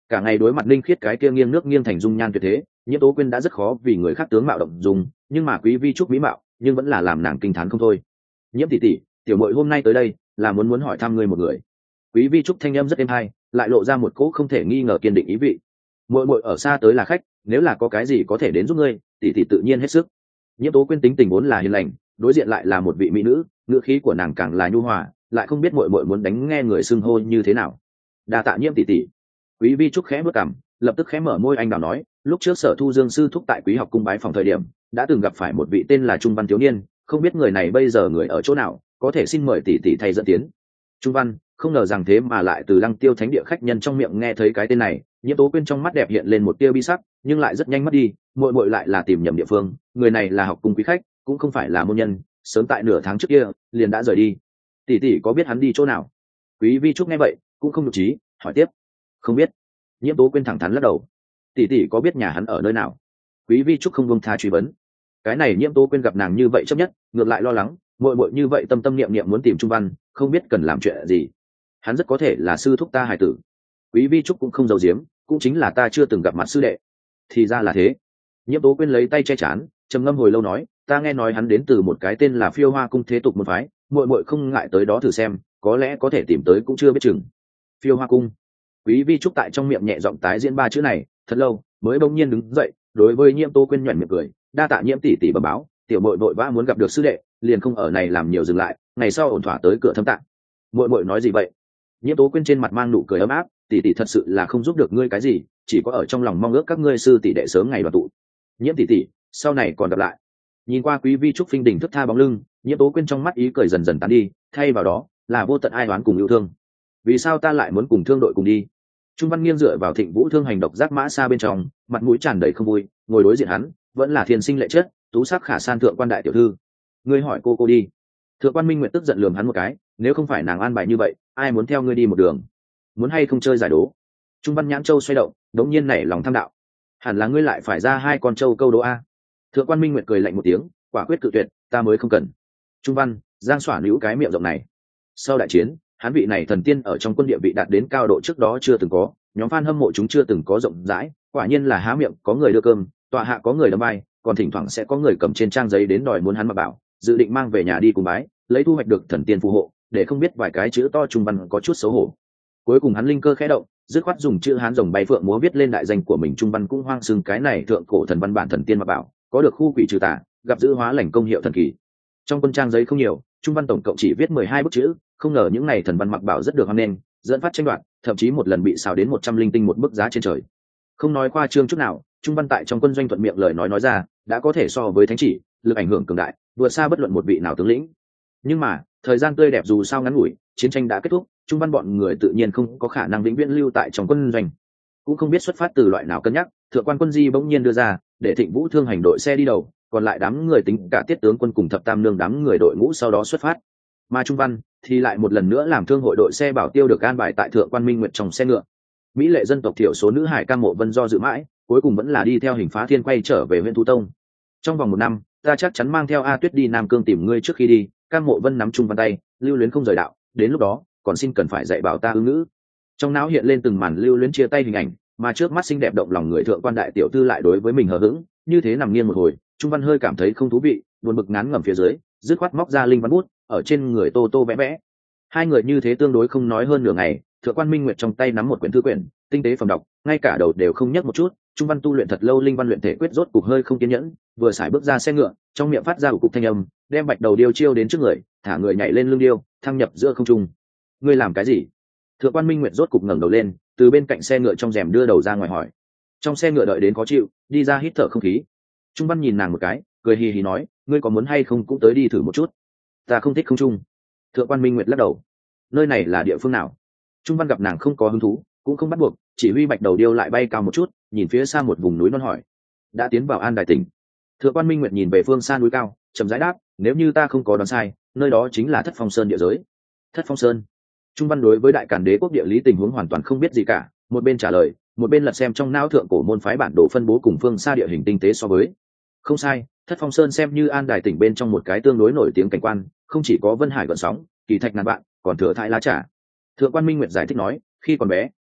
cả ngày đối mặt linh khiết cái kia nghiêng nước nghiêng thành dung nhan tuyệt thế, Nhiễm Tố Quyên đã rất khó vì người khác tướng mạo động dùng, nhưng mà Quý Vi Trúc mỹ mạo nhưng vẫn là làm nàng kinh thán không thôi. Nhiễm tỷ tỷ, tiểu muội hôm nay tới đây là muốn muốn hỏi thăm ngươi một người. Quý Vi Trúc thanh âm rất êm hay, lại lộ ra một cỗ không thể nghi ngờ kiên định ý vị. Muội muội ở xa tới là khách, nếu là có cái gì có thể đến giúp ngươi, tỷ tỷ tự nhiên hết sức. Nhiễm Tố Quyên tính tình vốn là hiền lành, đối diện lại là một vị mỹ nữ, ngữ khí của nàng càng là nhu hòa, lại không biết muội muội muốn đánh nghe người xưng hô như thế nào. Đa tạ Nhiễm tỷ tỷ. Quý Vi Trúc khẽ bước cằm, lập tức khẽ mở môi anh đào nói, lúc trước Sở Thu Dương sư thúc tại Quý học cung bái phòng thời điểm, đã từng gặp phải một vị tên là Trung Văn thiếu niên, không biết người này bây giờ người ở chỗ nào, có thể xin mời tỷ tỷ thay dẫn tiến. Trung Văn, không ngờ rằng thế mà lại từ Lăng Tiêu Thánh địa khách nhân trong miệng nghe thấy cái tên này, Nhiễm Tố Quyên trong mắt đẹp hiện lên một tia bi sắc, nhưng lại rất nhanh mất đi, muội muội lại là tìm nhầm địa phương, người này là học cung quý khách, cũng không phải là môn nhân, sớm tại nửa tháng trước kia liền đã rời đi. Tỷ tỷ có biết hắn đi chỗ nào? Quý Vi Trúc nghe vậy, cũng không nhục trí, hỏi tiếp. Không biết. Nhiễm Tố Quyên thẳng thắn lắc đầu. Tỷ tỷ có biết nhà hắn ở nơi nào? Quý Vi Trúc không buông tha truy vấn. Cái này Nhiễm Tố Quyên gặp nàng như vậy chấp nhất, ngược lại lo lắng, muội muội như vậy tâm tâm niệm niệm muốn tìm Trung Văn, không biết cần làm chuyện gì. Hắn rất có thể là sư thúc ta hài tử. Quý Vi Trúc cũng không giấu giếm, cũng chính là ta chưa từng gặp mặt sư đệ. Thì ra là thế. Nhiễm Tố Quyên lấy tay che chán, trầm ngâm hồi lâu nói, ta nghe nói hắn đến từ một cái tên là Phiêu Hoa cung thế tục môn phái, muội muội không ngại tới đó thử xem, có lẽ có thể tìm tới cũng chưa biết chừng. Phiêu Hoa cung. Quý Vi Trúc tại trong miệng nhẹ giọng tái diễn ba chữ này, thật lâu, mới bỗng nhiên đứng dậy, đối với Nhiễm Tố Quyên nhuyễn miệng cười, đa tạ Nhiễm tỷ tỷ bẩm báo, tiểu muội vội vã muốn gặp được sư đệ, liền không ở này làm nhiều dừng lại, ngày sau ổn thỏa tới cửa thâm tạng. Muội muội nói gì vậy? Nhiễm Tố Quyên trên mặt mang nụ cười ấm áp, tỷ tỷ thật sự là không giúp được ngươi cái gì, chỉ có ở trong lòng mong ước các ngươi sư tỷ đệ sớm ngày đoàn tụ. Nhiễm tỷ tỷ, sau này còn gặp lại. Nhìn qua Quý Vi Trúc phinh đỉnh thức tha bóng lưng, Nhiễm Tố Quyên trong mắt ý cười dần dần tán đi, thay vào đó là vô tận ai oán cùng yêu thương. Vì sao ta lại muốn cùng thương đội cùng đi? Trung Văn nghiêng dựa vào Thịnh Vũ thương hành độc giác mã xa bên trong, mặt mũi tràn đầy không vui, ngồi đối diện hắn, vẫn là thiên sinh lệ chất, tú sắc khả san thượng quan đại tiểu thư. Ngươi hỏi cô cô đi. Thượng quan Minh Nguyệt tức giận lườm hắn một cái, nếu không phải nàng an bài như vậy, ai muốn theo ngươi đi một đường? Muốn hay không chơi giải đố? Trung Văn nhãn châu xoay động, đống nhiên nảy lòng tham đạo. Hẳn là ngươi lại phải ra hai con trâu câu đố a. Thượng quan Minh Nguyệt cười lạnh một tiếng, quả quyết cự tuyệt, ta mới không cần. Trung Văn giang xỏa níu cái miệng rộng này. Sau đại chiến, hắn vị này thần tiên ở trong quân địa vị đạt đến cao độ trước đó chưa từng có, nhóm fan hâm mộ chúng chưa từng có rộng rãi, quả nhiên là há miệng có người đưa cơm, tọa hạ có người đâm bay, còn thỉnh thoảng sẽ có người cầm trên trang giấy đến đòi muốn hắn mà bảo, dự định mang về nhà đi cùng bái, lấy thu hoạch được thần tiên phù hộ, để không biết vài cái chữ to Trung Văn có chút xấu hổ. Cuối cùng hắn linh cơ khẽ động, dứt khoát dùng chữ hán rồng bay phượng múa viết lên đại danh của mình. Trung Văn cũng hoang xưng cái này thượng cổ thần văn bản thần tiên mà bảo, có được khu quỷ trừ tà, gặp giữ hóa lành công hiệu thần kỳ. Trong quân trang giấy không nhiều, Trung Văn tổng cộng chỉ viết mười hai bức chữ, không ngờ những này thần văn mặc bảo rất được hoan nghênh, dẫn phát tranh đoạt, thậm chí một lần bị xào đến một trăm linh tinh một bức giá trên trời. Không nói khoa trương chút nào, Trung Văn tại trong quân doanh thuận miệng lời nói nói ra, đã có thể so với thánh chỉ, lực ảnh hưởng cường đại, vượt xa bất luận một vị nào tướng lĩnh. Nhưng mà, thời gian tươi đẹp dù sao ngắn ngủi, chiến tranh đã kết thúc, Trung Văn bọn người tự nhiên không có khả năng vĩnh viễn lưu tại trong quân doanh. Cũng không biết xuất phát từ loại nào cân nhắc, thượng quan Quân Di bỗng nhiên đưa ra, để Thịnh Vũ thương hành đội xe đi đầu, còn lại đám người tính cả tiết tướng quân cùng thập tam nương đám người đội ngũ sau đó xuất phát. Mà Trung Văn thì lại một lần nữa làm thương hội đội xe bảo tiêu được an bài tại thượng quan Minh Nguyệt trong xe ngựa. Mỹ lệ dân tộc thiểu số nữ hải Cam Mộ Vân do dự mãi, cuối cùng vẫn là đi theo Hình Phá Thiên quay trở về huyện Thu Tông. Trong vòng một năm, ta chắc chắn mang theo A Tuyết đi Nam Cương tìm ngươi. Trước khi đi, Cam Mộ Vân nắm Trung Văn tay, lưu luyến không rời đạo, đến lúc đó còn xin cần phải dạy bảo ta ư ngữ. Trong não hiện lên từng màn lưu luyến chia tay hình ảnh, mà trước mắt xinh đẹp động lòng người thượng quan đại tiểu thư lại đối với mình hờ hững, như thế nằm nghiêng một hồi, Trung Văn hơi cảm thấy không thú vị, buồn bực ngán ngẩm phía dưới, dứt khoát móc ra linh văn bút, ở trên người tô tô vẽ vẽ. Hai người như thế tương đối không nói hơn nửa ngày, thượng quan Minh Nguyệt trong tay nắm một quyển thư quyển, tinh tế phẩm đọc, ngay cả đầu đều không nhấc một chút. Trung Văn tu luyện thật lâu linh văn luyện thể quyết rốt cục hơi không kiên nhẫn, vừa xài bước ra xe ngựa, trong miệng phát ra một cục thanh âm, đem bạch đầu điêu chiêu đến trước người, thả người nhảy lên lưng điêu, thăng nhập giữa không trung. Ngươi làm cái gì? Thượng quan Minh Nguyệt rốt cục ngẩng đầu lên, từ bên cạnh xe ngựa trong rèm đưa đầu ra ngoài hỏi. Trong xe ngựa đợi đến khó chịu, đi ra hít thở không khí. Trung Văn nhìn nàng một cái, cười hì hì nói, ngươi có muốn hay không cũng tới đi thử một chút. Ta không thích không trung. Thượng quan Minh Nguyệt lắc đầu. Nơi này là địa phương nào? Trung Văn gặp nàng không có hứng thú, cũng không bắt buộc, chỉ huy bạch đầu điêu lại bay cao một chút, nhìn phía xa một vùng núi non hỏi. Đã tiến vào An Đài tỉnh. Thượng quan Minh Nguyệt nhìn về phương xa núi cao, chậm rãi đáp, nếu như ta không có đoán sai, nơi đó chính là Thất Phong Sơn địa giới. Thất Phong Sơn. Trung Văn đối với đại càn đế quốc địa lý tình huống hoàn toàn không biết gì cả, một bên trả lời, một bên lật xem trong não thượng cổ môn phái bản đồ phân bố cùng phương xa địa hình tinh tế so với. Không sai, Thất Phong Sơn xem như An Đài tỉnh bên trong một cái tương đối nổi tiếng cảnh quan, không chỉ có vân hải gợn sóng, kỳ thạch ngàn vạn, còn thừa thãi lá trà. Thượng quan Minh Nguyệt giải thích nói, khi còn bé,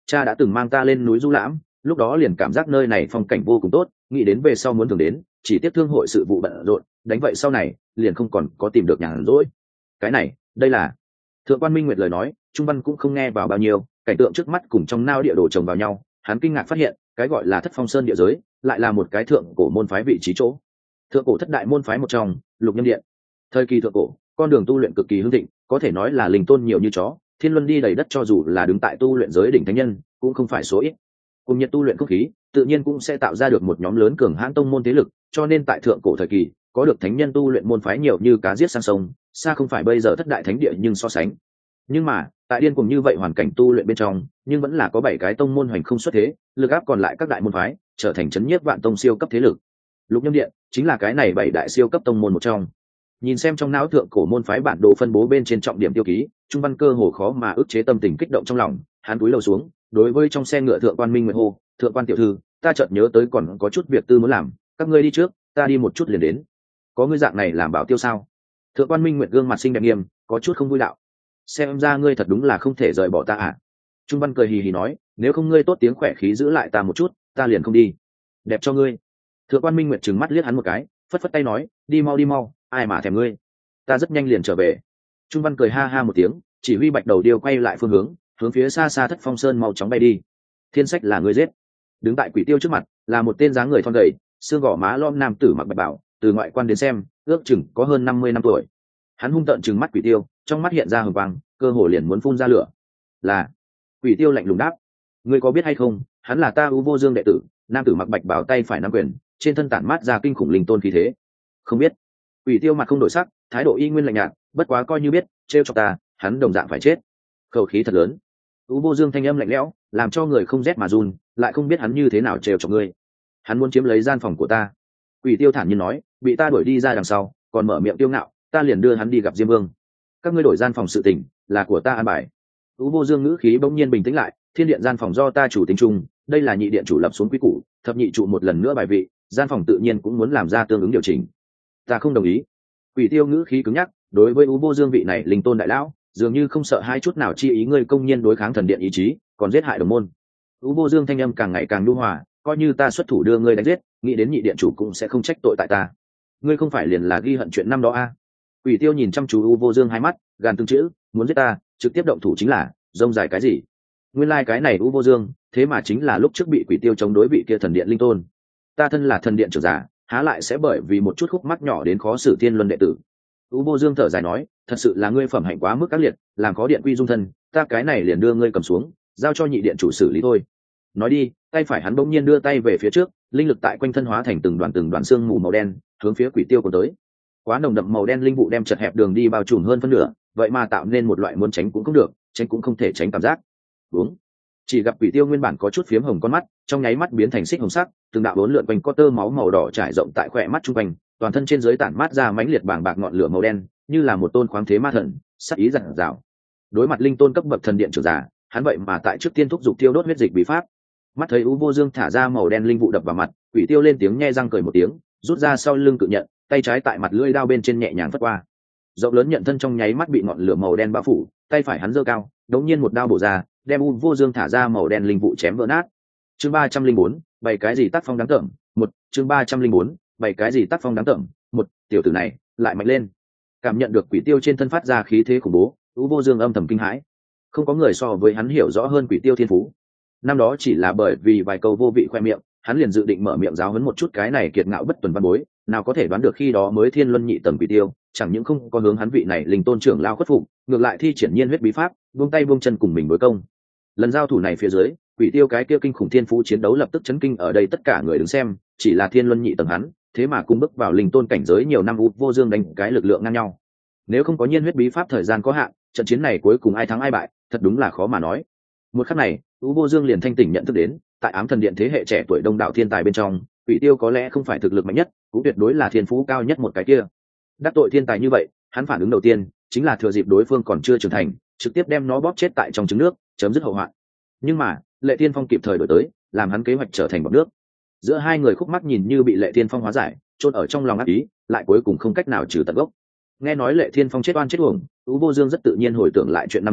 cha đã từng mang ta lên núi du lãm, lúc đó liền cảm giác nơi này phong cảnh vô cùng tốt, nghĩ đến về sau muốn thường đến, chỉ tiếp thương hội sự vụ bận rộn, đánh vậy sau này liền không còn có tìm được nhàn rỗi. Cái này đây là Thượng quan Minh Nguyệt lời nói, Trung Văn cũng không nghe vào bao nhiêu, cảnh tượng trước mắt cùng trong nao địa đồ chồng vào nhau, hắn kinh ngạc phát hiện cái gọi là Thất Phong Sơn địa giới lại là một cái thượng cổ môn phái vị trí chỗ. Thượng cổ thất đại môn phái một trong, Lục Nhâm Điện. Thời kỳ thượng cổ, con đường tu luyện cực kỳ hưng thịnh, có thể nói là linh tôn nhiều như chó, thiên luân đi đầy đất, cho dù là đứng tại tu luyện giới đỉnh thánh nhân cũng không phải số ít. Cùng nhiệt tu luyện không khí, tự nhiên cũng sẽ tạo ra được một nhóm lớn cường hãn tông môn thế lực, cho nên tại thượng cổ thời kỳ, có được thánh nhân tu luyện môn phái nhiều như cá giết sang sông, xa không phải bây giờ thất đại thánh địa nhưng so sánh. Nhưng mà, tại điên cùng như vậy hoàn cảnh tu luyện bên trong, nhưng vẫn là có bảy cái tông môn hoành không xuất thế, lực áp còn lại các đại môn phái, trở thành chấn nhiếp vạn tông siêu cấp thế lực. Lục Nhâm Điện chính là cái này bảy đại siêu cấp tông môn một trong. Nhìn xem trong não thượng cổ môn phái bản đồ phân bố bên trên trọng điểm tiêu ký, Trung Văn cơ hồ khó mà ức chế tâm tình kích động trong lòng, hắn cúi đầu xuống, đối với trong xe ngựa Thượng quan Minh Nguyệt hô, "Thượng quan tiểu thư, ta chợt nhớ tới còn có chút việc tư muốn làm, các ngươi đi trước, ta đi một chút liền đến." "Có ngươi dạng này làm bảo tiêu sao?" Thượng quan Minh Nguyệt gương mặt xinh đẹp nghiêm, có chút không vui đạo. "Xem ra ngươi thật đúng là không thể rời bỏ ta à?" Trung Văn cười hì hì nói, "Nếu không ngươi tốt tiếng khỏe khí giữ lại ta một chút, ta liền không đi." "Đẹp cho ngươi." Thượng quan Minh Nguyệt trừng mắt liếc hắn một cái, phất phất tay nói, "Đi mau đi mau, ai mà thèm ngươi, ta rất nhanh liền trở về." Trung Văn cười ha ha một tiếng, chỉ huy bạch đầu điêu quay lại phương hướng, hướng phía xa xa Thất Phong Sơn mau chóng bay đi. "Thiên Sách là ngươi giết." Đứng tại quỷ tiêu trước mặt là một tên dáng người thon gầy, xương gò má lom nam tử mặc bạch bảo, từ ngoại quan đến xem ước chừng có hơn năm mươi năm tuổi. Hắn hung tợn trừng mắt quỷ tiêu, trong mắt hiện ra hừng quang, cơ hồ liền muốn phun ra lửa. "Là." Quỷ tiêu lạnh lùng đáp, "Ngươi có biết hay không, hắn là ta U Vô Dương đệ tử." Nam tử mặc bạch bảo tay phải nắm quyền, trên thân tản mát ra kinh khủng linh tôn khí thế. "Không biết." Quỷ tiêu mặt không đổi sắc, thái độ y nguyên lạnh nhạt, "Bất quá coi như biết, trêu cho ta, hắn đồng dạng phải chết." Khẩu khí thật lớn. U Vô Dương thanh âm lạnh lẽo, làm cho người không rét mà run, lại không biết hắn như thế nào trêu chọc ngươi. "Hắn muốn chiếm lấy gian phòng của ta." Quỷ tiêu thản nhiên nói, "Bị ta đuổi đi ra đằng sau, còn mở miệng tiêu ngạo, ta liền đưa hắn đi gặp Diêm Vương. Các ngươi đổi gian phòng sự tình, là của ta an bài." U Vô Dương ngữ khí bỗng nhiên bình tĩnh lại, "Thiên điện gian phòng do ta chủ tính chung, đây là nhị điện chủ lập xuống quy củ, thập nhị trụ một lần nữa bài vị, gian phòng tự nhiên cũng muốn làm ra tương ứng điều chỉnh." "Ta không đồng ý." Quỷ tiêu ngữ khí cứng nhắc, đối với U Vô Dương vị này linh tôn đại lão, dường như không sợ hai chút nào chi ý ngươi công nhiên đối kháng thần điện ý chí, còn giết hại đồng môn. U Vô Dương thanh âm càng ngày càng nhu hòa, "Coi như ta xuất thủ đưa ngươi đánh giết, nghĩ đến nhị điện chủ cũng sẽ không trách tội tại ta. Ngươi không phải liền là ghi hận chuyện năm đó a à?" Quỷ tiêu nhìn chăm chú U Vô Dương hai mắt, gàn từng chữ, "Muốn giết ta, trực tiếp động thủ chính là, rông dài cái gì?" Nguyên lai like cái này U Vô Dương, thế mà chính là lúc trước bị quỷ tiêu chống đối vị kia thần điện linh tôn. "Ta thân là thần điện trưởng giả, há lại sẽ bởi vì một chút khúc mắc nhỏ đến khó xử thiên luân đệ tử." U Vô Dương thở dài nói, "Thật sự là ngươi phẩm hạnh quá mức ác liệt, làm có điện quy dung thân, ta cái này liền đưa ngươi cầm xuống, giao cho nhị điện chủ xử lý thôi." Nói đi, tay phải hắn bỗng nhiên đưa tay về phía trước, linh lực tại quanh thân hóa thành từng đoàn từng đoàn xương mù màu đen, hướng phía quỷ tiêu của tới. Quá nồng đậm màu đen linh vụ đem chật hẹp đường đi bao trùm hơn phân nửa, vậy mà tạo nên một loại muốn tránh cũng không được, tránh cũng không thể tránh cảm giác. Đúng. Chỉ gặp quỷ tiêu nguyên bản có chút phiếm hồng con mắt, trong nháy mắt biến thành xích hồng sắc, từng đạo bốn lượn quanh có tơ máu màu đỏ trải rộng tại khỏe mắt trung quanh, toàn thân trên dưới tản mát ra mãnh liệt bàng bạc ngọn lửa màu đen, như là một tôn khoáng thế ma thần, sắc ý dằn dào. Đối mặt linh tôn cấp bậc thần điện trưởng giả, hắn vậy mà tại trước tiên thúc giục tiêu đốt huyết dịch bí pháp. Mắt thấy U Vô Dương thả ra màu đen linh vụ đập vào mặt, quỷ tiêu lên tiếng nhe răng cười một tiếng, rút ra sau lưng cự nhận, tay trái tại mặt lưỡi đao bên trên nhẹ nhàng phất qua. Rộng lớn nhận thân trong nháy mắt bị ngọn lửa màu đen bao phủ, tay phải hắn giơ cao, đống nhiên một đao bổ ra, đem U Vô Dương thả ra màu đen linh vụ chém vỡ nát. Chương ba trăm linh bốn, bày cái gì tác phong đáng tởm, một, chương ba trăm linh bốn, bày cái gì tác phong đáng tởm, một, tiểu tử này lại mạnh lên. Cảm nhận được quỷ tiêu trên thân phát ra khí thế khủng bố, U Vô Dương âm thầm kinh hãi. Không có người so với hắn hiểu rõ hơn quỷ tiêu thiên phú. Năm đó chỉ là bởi vì vài câu vô vị khoe miệng, hắn liền dự định mở miệng giáo huấn một chút cái này kiệt ngạo bất tuần văn bối, nào có thể đoán được khi đó mới thiên luân nhị tầng quỷ tiêu, chẳng những không có hướng hắn vị này linh tôn trưởng lao khuất phục, ngược lại thi triển nhiên huyết bí pháp, buông tay buông chân cùng mình đối công. Lần giao thủ này phía dưới, quỷ tiêu cái kia kinh khủng thiên phú chiến đấu lập tức chấn kinh ở đây tất cả người đứng xem, chỉ là thiên luân nhị tầng hắn, thế mà cung bước vào linh tôn cảnh giới nhiều năm U Vô Dương đánh cái lực lượng ngang nhau. Nếu không có nhiên huyết bí pháp thời gian có hạn, trận chiến này cuối cùng ai thắng ai bại, thật đúng là khó mà nói. Một khắc này, U Vô Dương liền thanh tỉnh nhận thức đến, tại ám thần điện thế hệ trẻ tuổi đông đảo thiên tài bên trong, quỷ tiêu có lẽ không phải thực lực mạnh nhất, cũng tuyệt đối là thiên phú cao nhất một cái kia. Đắc tội thiên tài như vậy, hắn phản ứng đầu tiên chính là thừa dịp đối phương còn chưa trưởng thành, trực tiếp đem nó bóp chết tại trong trứng nước, chấm dứt hậu hoạn. Nhưng mà, Lệ Thiên Phong kịp thời đổi tới, làm hắn kế hoạch trở thành bọt nước. Giữa hai người khúc mắc nhìn như bị Lệ Thiên Phong hóa giải, chôn ở trong lòng ác ý, lại cuối cùng không cách nào trừ tận gốc. Nghe nói Lệ Thiên Phong chết oan chết uổng, U Vô Dương rất tự nhiên hồi tưởng lại chuyện năm đó,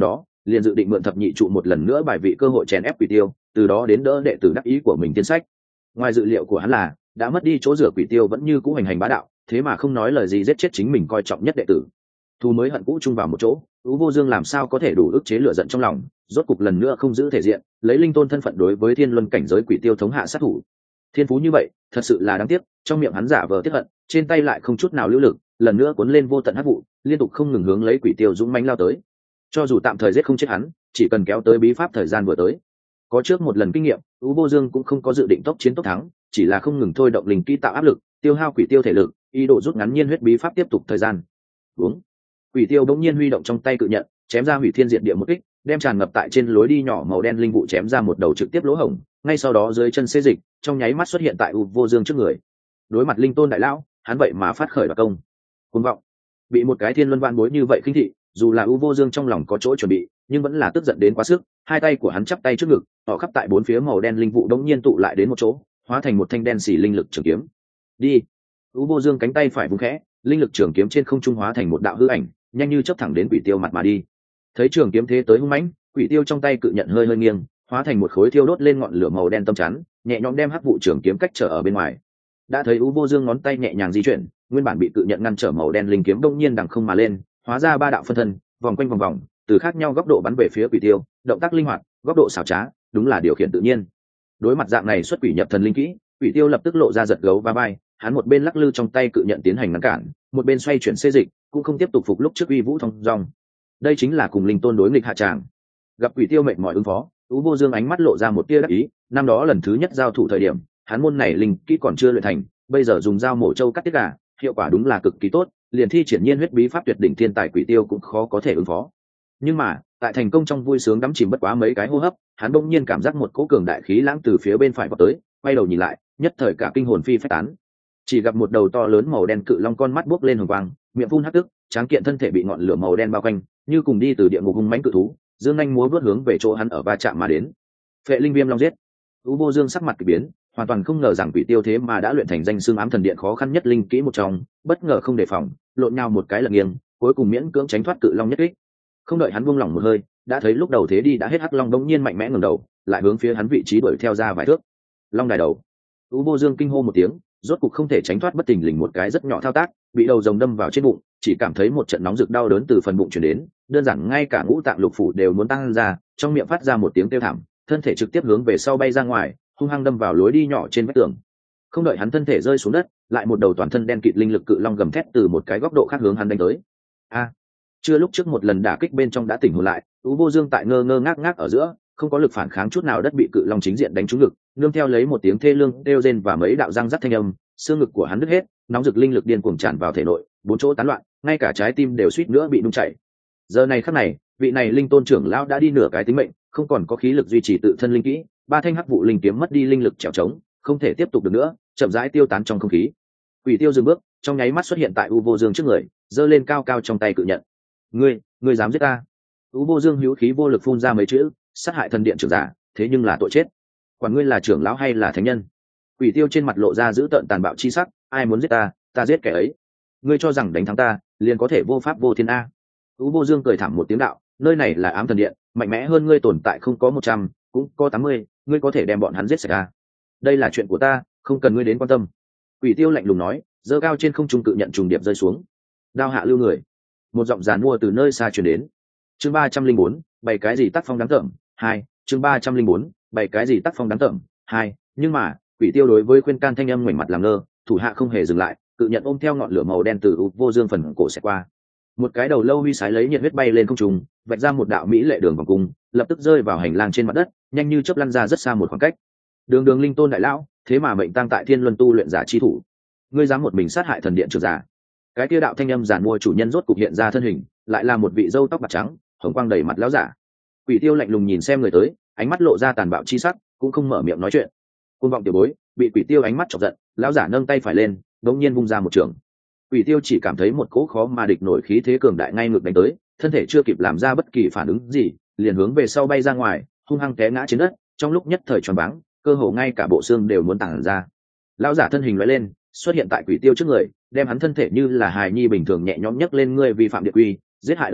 liền dự định mượn thập nhị trụ một lần nữa bài vị cơ hội chèn ép quỷ tiêu, từ đó đến đỡ đệ tử đắc ý của mình tiên sách. Ngoài dự liệu của hắn là đã mất đi chỗ rửa quỷ tiêu vẫn như cũ hành hành bá đạo, thế mà không nói lời gì giết chết chính mình coi trọng nhất đệ tử. Thu mới hận cũ chung vào một chỗ, Ú Vô Dương làm sao có thể đủ ức chế lửa giận trong lòng, rốt cục lần nữa không giữ thể diện, lấy linh tôn thân phận đối với thiên luân cảnh giới quỷ tiêu thống hạ sát thủ. Thiên phú như vậy, thật sự là đáng tiếc, trong miệng hắn giả vờ tiếc hận, trên tay lại không chút nào lưu lực, lần nữa cuốn lên vô tận hắc vụ, liên tục không ngừng hướng lấy quỷ tiêu dũng mãnh lao tới. Cho dù tạm thời giết không chết hắn, chỉ cần kéo tới bí pháp thời gian vừa tới. Có trước một lần kinh nghiệm, Ú Vô Dương cũng không có dự định tốc chiến tốc thắng, chỉ là không ngừng thôi động linh kỹ tạo áp lực, tiêu hao quỷ tiêu thể lực, ý đồ rút ngắn nhiên huyết bí pháp tiếp tục thời gian. Uống. Quỷ tiêu bỗng nhiên huy động trong tay cự nhận, chém ra hủy thiên diệt địa một kích, đem tràn ngập tại trên lối đi nhỏ màu đen linh vụ chém ra một đầu trực tiếp lỗ hổng, ngay sau đó dưới chân xê dịch, trong nháy mắt xuất hiện tại U Vô Dương trước người. Đối mặt linh tôn đại lão, hắn vậy mà phát khởi đoạt công. Cuồng vọng. Bị một cái thiên luân vạn bối như vậy khinh thị, dù là U Vô Dương trong lòng có chỗ chuẩn bị, nhưng vẫn là tức giận đến quá sức, hai tay của hắn chắp tay trước ngực, họ khắp tại bốn phía màu đen linh vụ đống nhiên tụ lại đến một chỗ, hóa thành một thanh đen xỉ linh lực trường kiếm. Đi. U Vô Dương cánh tay phải vung khẽ, linh lực trường kiếm trên không trung hóa thành một đạo hư ảnh, nhanh như chớp thẳng đến quỷ tiêu mặt mà đi. Thấy trường kiếm thế tới hung mãnh, quỷ tiêu trong tay cự nhận hơi hơi nghiêng, hóa thành một khối thiêu đốt lên ngọn lửa màu đen tâm chắn, nhẹ nhõm đem hắc vụ trường kiếm cách trở ở bên ngoài. Đã thấy U Vô Dương ngón tay nhẹ nhàng di chuyển, nguyên bản bị cự nhận ngăn trở màu đen linh kiếm đông nhiên đằng không mà lên, hóa ra ba đạo phân thân, vòng quanh vòng vòng, từ khác nhau góc độ bắn về phía quỷ tiêu, động tác linh hoạt, góc độ xảo trá, đúng là điều khiển tự nhiên. Đối mặt dạng này xuất quỷ nhập thần linh kỹ, quỷ tiêu lập tức lộ ra giật gấu va vai, hắn một bên lắc lư trong tay cự nhận tiến hành ngăn cản, một bên xoay chuyển xê dịch, cũng không tiếp tục phục lúc trước uy vũ thông dong. Đây chính là cùng linh tôn đối nghịch hạ tràng. Gặp quỷ tiêu mệt mỏi ứng phó, Ú Vô Dương ánh mắt lộ ra một tia đắc ý, năm đó lần thứ nhất giao thủ thời điểm, hắn môn này linh kỹ còn chưa luyện thành, bây giờ dùng dao mổ trâu cắt tiết gà, hiệu quả đúng là cực kỳ tốt, liền thi triển nhiên huyết bí pháp tuyệt đỉnh thiên tài quỷ tiêu cũng khó có thể ứng phó. Nhưng mà, tại thành công trong vui sướng đắm chìm bất quá mấy cái hô hấp, hắn bỗng nhiên cảm giác một cỗ cường đại khí lãng từ phía bên phải vọt tới, quay đầu nhìn lại, nhất thời cả kinh hồn phi phách tán. Chỉ gặp một đầu to lớn màu đen cự long con mắt buốc lên hồng quang, miệng phun hắc tức, tráng kiện thân thể bị ngọn lửa màu đen bao quanh, như cùng đi từ địa ngục hung mãnh cự thú, dương nhanh múa vớt hướng về chỗ hắn ở va chạm mà đến. Phệ linh viêm long giết. U Vô Dương sắc mặt kỳ biến, hoàn toàn không ngờ rằng quỷ tiêu thế mà đã luyện thành danh xương ám thần điện khó khăn nhất linh kỹ một trong, bất ngờ không đề phòng, lộn nhau một cái lật nghiêng, cuối cùng miễn cưỡng tránh thoát cự long nhất kích. Không đợi hắn buông lỏng một hơi, đã thấy lúc đầu thế đi đã hết hắc long đống nhiên mạnh mẽ ngẩng đầu, lại hướng phía hắn vị trí đuổi theo ra vài thước. Long đài đầu. U Vô Dương kinh hô một tiếng, rốt cục không thể tránh thoát bất tình lình một cái rất nhỏ thao tác, bị đầu rồng đâm vào trên bụng, chỉ cảm thấy một trận nóng rực đau đớn từ phần bụng truyền đến, đơn giản ngay cả ngũ tạng lục phủ đều muốn tăng ra, trong miệng phát ra một tiếng kêu thảm, thân thể trực tiếp hướng về sau bay ra ngoài, hung hăng đâm vào lối đi nhỏ trên vách tường. Không đợi hắn thân thể rơi xuống đất, lại một đầu toàn thân đen kịt linh lực cự long gầm thét từ một cái góc độ khác hướng hắn đánh tới. A! Chưa lúc trước một lần đả kích bên trong đã tỉnh hồn lại, Ú Vô Dương tại ngơ ngơ ngác ngác ở giữa, không có lực phản kháng chút nào, đất bị cự long chính diện đánh trúng ngực, nương theo lấy một tiếng thê lương kêu rên và mấy đạo răng rắc thanh âm, xương ngực của hắn đứt hết, nóng rực linh lực điên cuồng tràn vào thể nội, bốn chỗ tán loạn, ngay cả trái tim đều suýt nữa bị nung chảy. Giờ này khắc này, vị này linh tôn trưởng lão đã đi nửa cái tính mệnh, không còn có khí lực duy trì tự thân linh kỹ, ba thanh hắc vụ linh kiếm mất đi linh lực trèo trống, không thể tiếp tục được nữa, chậm rãi tiêu tán trong không khí. Quỷ tiêu dừng bước, trong nháy mắt xuất hiện tại U Vô Dương trước người, giơ lên cao cao trong tay cự nhận. "Ngươi, ngươi dám giết ta?" U Vô Dương hữu khí vô lực phun ra mấy chữ, "Sát hại thần điện trưởng giả, thế nhưng là tội chết. Quản ngươi là trưởng lão hay là thánh nhân?" Quỷ tiêu trên mặt lộ ra dữ tợn tàn bạo chi sắc, "Ai muốn giết ta, ta giết kẻ ấy. Ngươi cho rằng đánh thắng ta, liền có thể vô pháp vô thiên a?" U Vô Dương cười thảm một tiếng đạo, "Nơi này là ám thần điện, mạnh mẽ hơn ngươi tồn tại không có một trăm, cũng có tám mươi, ngươi có thể đem bọn hắn giết sạch a. Đây là chuyện của ta, không cần ngươi đến quan tâm." Quỷ tiêu lạnh lùng nói, giơ cao trên không trung cự nhận trùng điệp rơi xuống. "Đao hạ lưu người." Một giọng giàn mua từ nơi xa truyền đến. Chương ba trăm linh bốn, bảy cái gì tác phong đáng tởm, hai, chương ba trăm linh bốn, bảy cái gì tác phong đáng tởm, hai, nhưng mà, Quỷ tiêu đối với khuyên can thanh âm ngoảnh mặt làm ngơ, thủ hạ không hề dừng lại, cự nhận ôm theo ngọn lửa màu đen từ U Vô Dương phần cổ xẹt qua. Một cái đầu lâu huy sái lấy nhiệt huyết bay lên không trung, vạch ra một đạo mỹ lệ đường vòng cung, lập tức rơi vào hành lang trên mặt đất, nhanh như chớp lăn ra rất xa một khoảng cách. Đường Đường linh tôn đại lão, thế mà mệnh tang tại Thiên Luân tu luyện giả chi thủ, ngươi dám một mình sát hại thần điện trưởng giả? Cái kia đạo thanh âm giản mua chủ nhân rốt cục hiện ra thân hình, lại là một vị râu tóc bạc trắng, hồng quang đầy mặt lão giả. Quỷ tiêu lạnh lùng nhìn xem người tới, ánh mắt lộ ra tàn bạo chi sắc, cũng không mở miệng nói chuyện. Côn vọng tiểu bối, bị Quỷ tiêu ánh mắt chọc giận, lão giả nâng tay phải lên, đột nhiên vung ra một trường. Quỷ tiêu chỉ cảm thấy một cỗ khó mà địch nổi khí thế cường đại ngay ngược đánh tới, thân thể chưa kịp làm ra bất kỳ phản ứng gì, liền hướng về sau bay ra ngoài, hung hăng té ngã trên đất, trong lúc nhất thời choáng váng, cơ hồ ngay cả bộ xương đều muốn tản ra. Lão giả thân hình lóe lên, xuất hiện tại Quỷ tiêu trước người, đem hắn thân thể như là hài nhi bình thường nhẹ nhõm nhấc lên, ngươi vi phạm địa quy, giết hại đồng môn,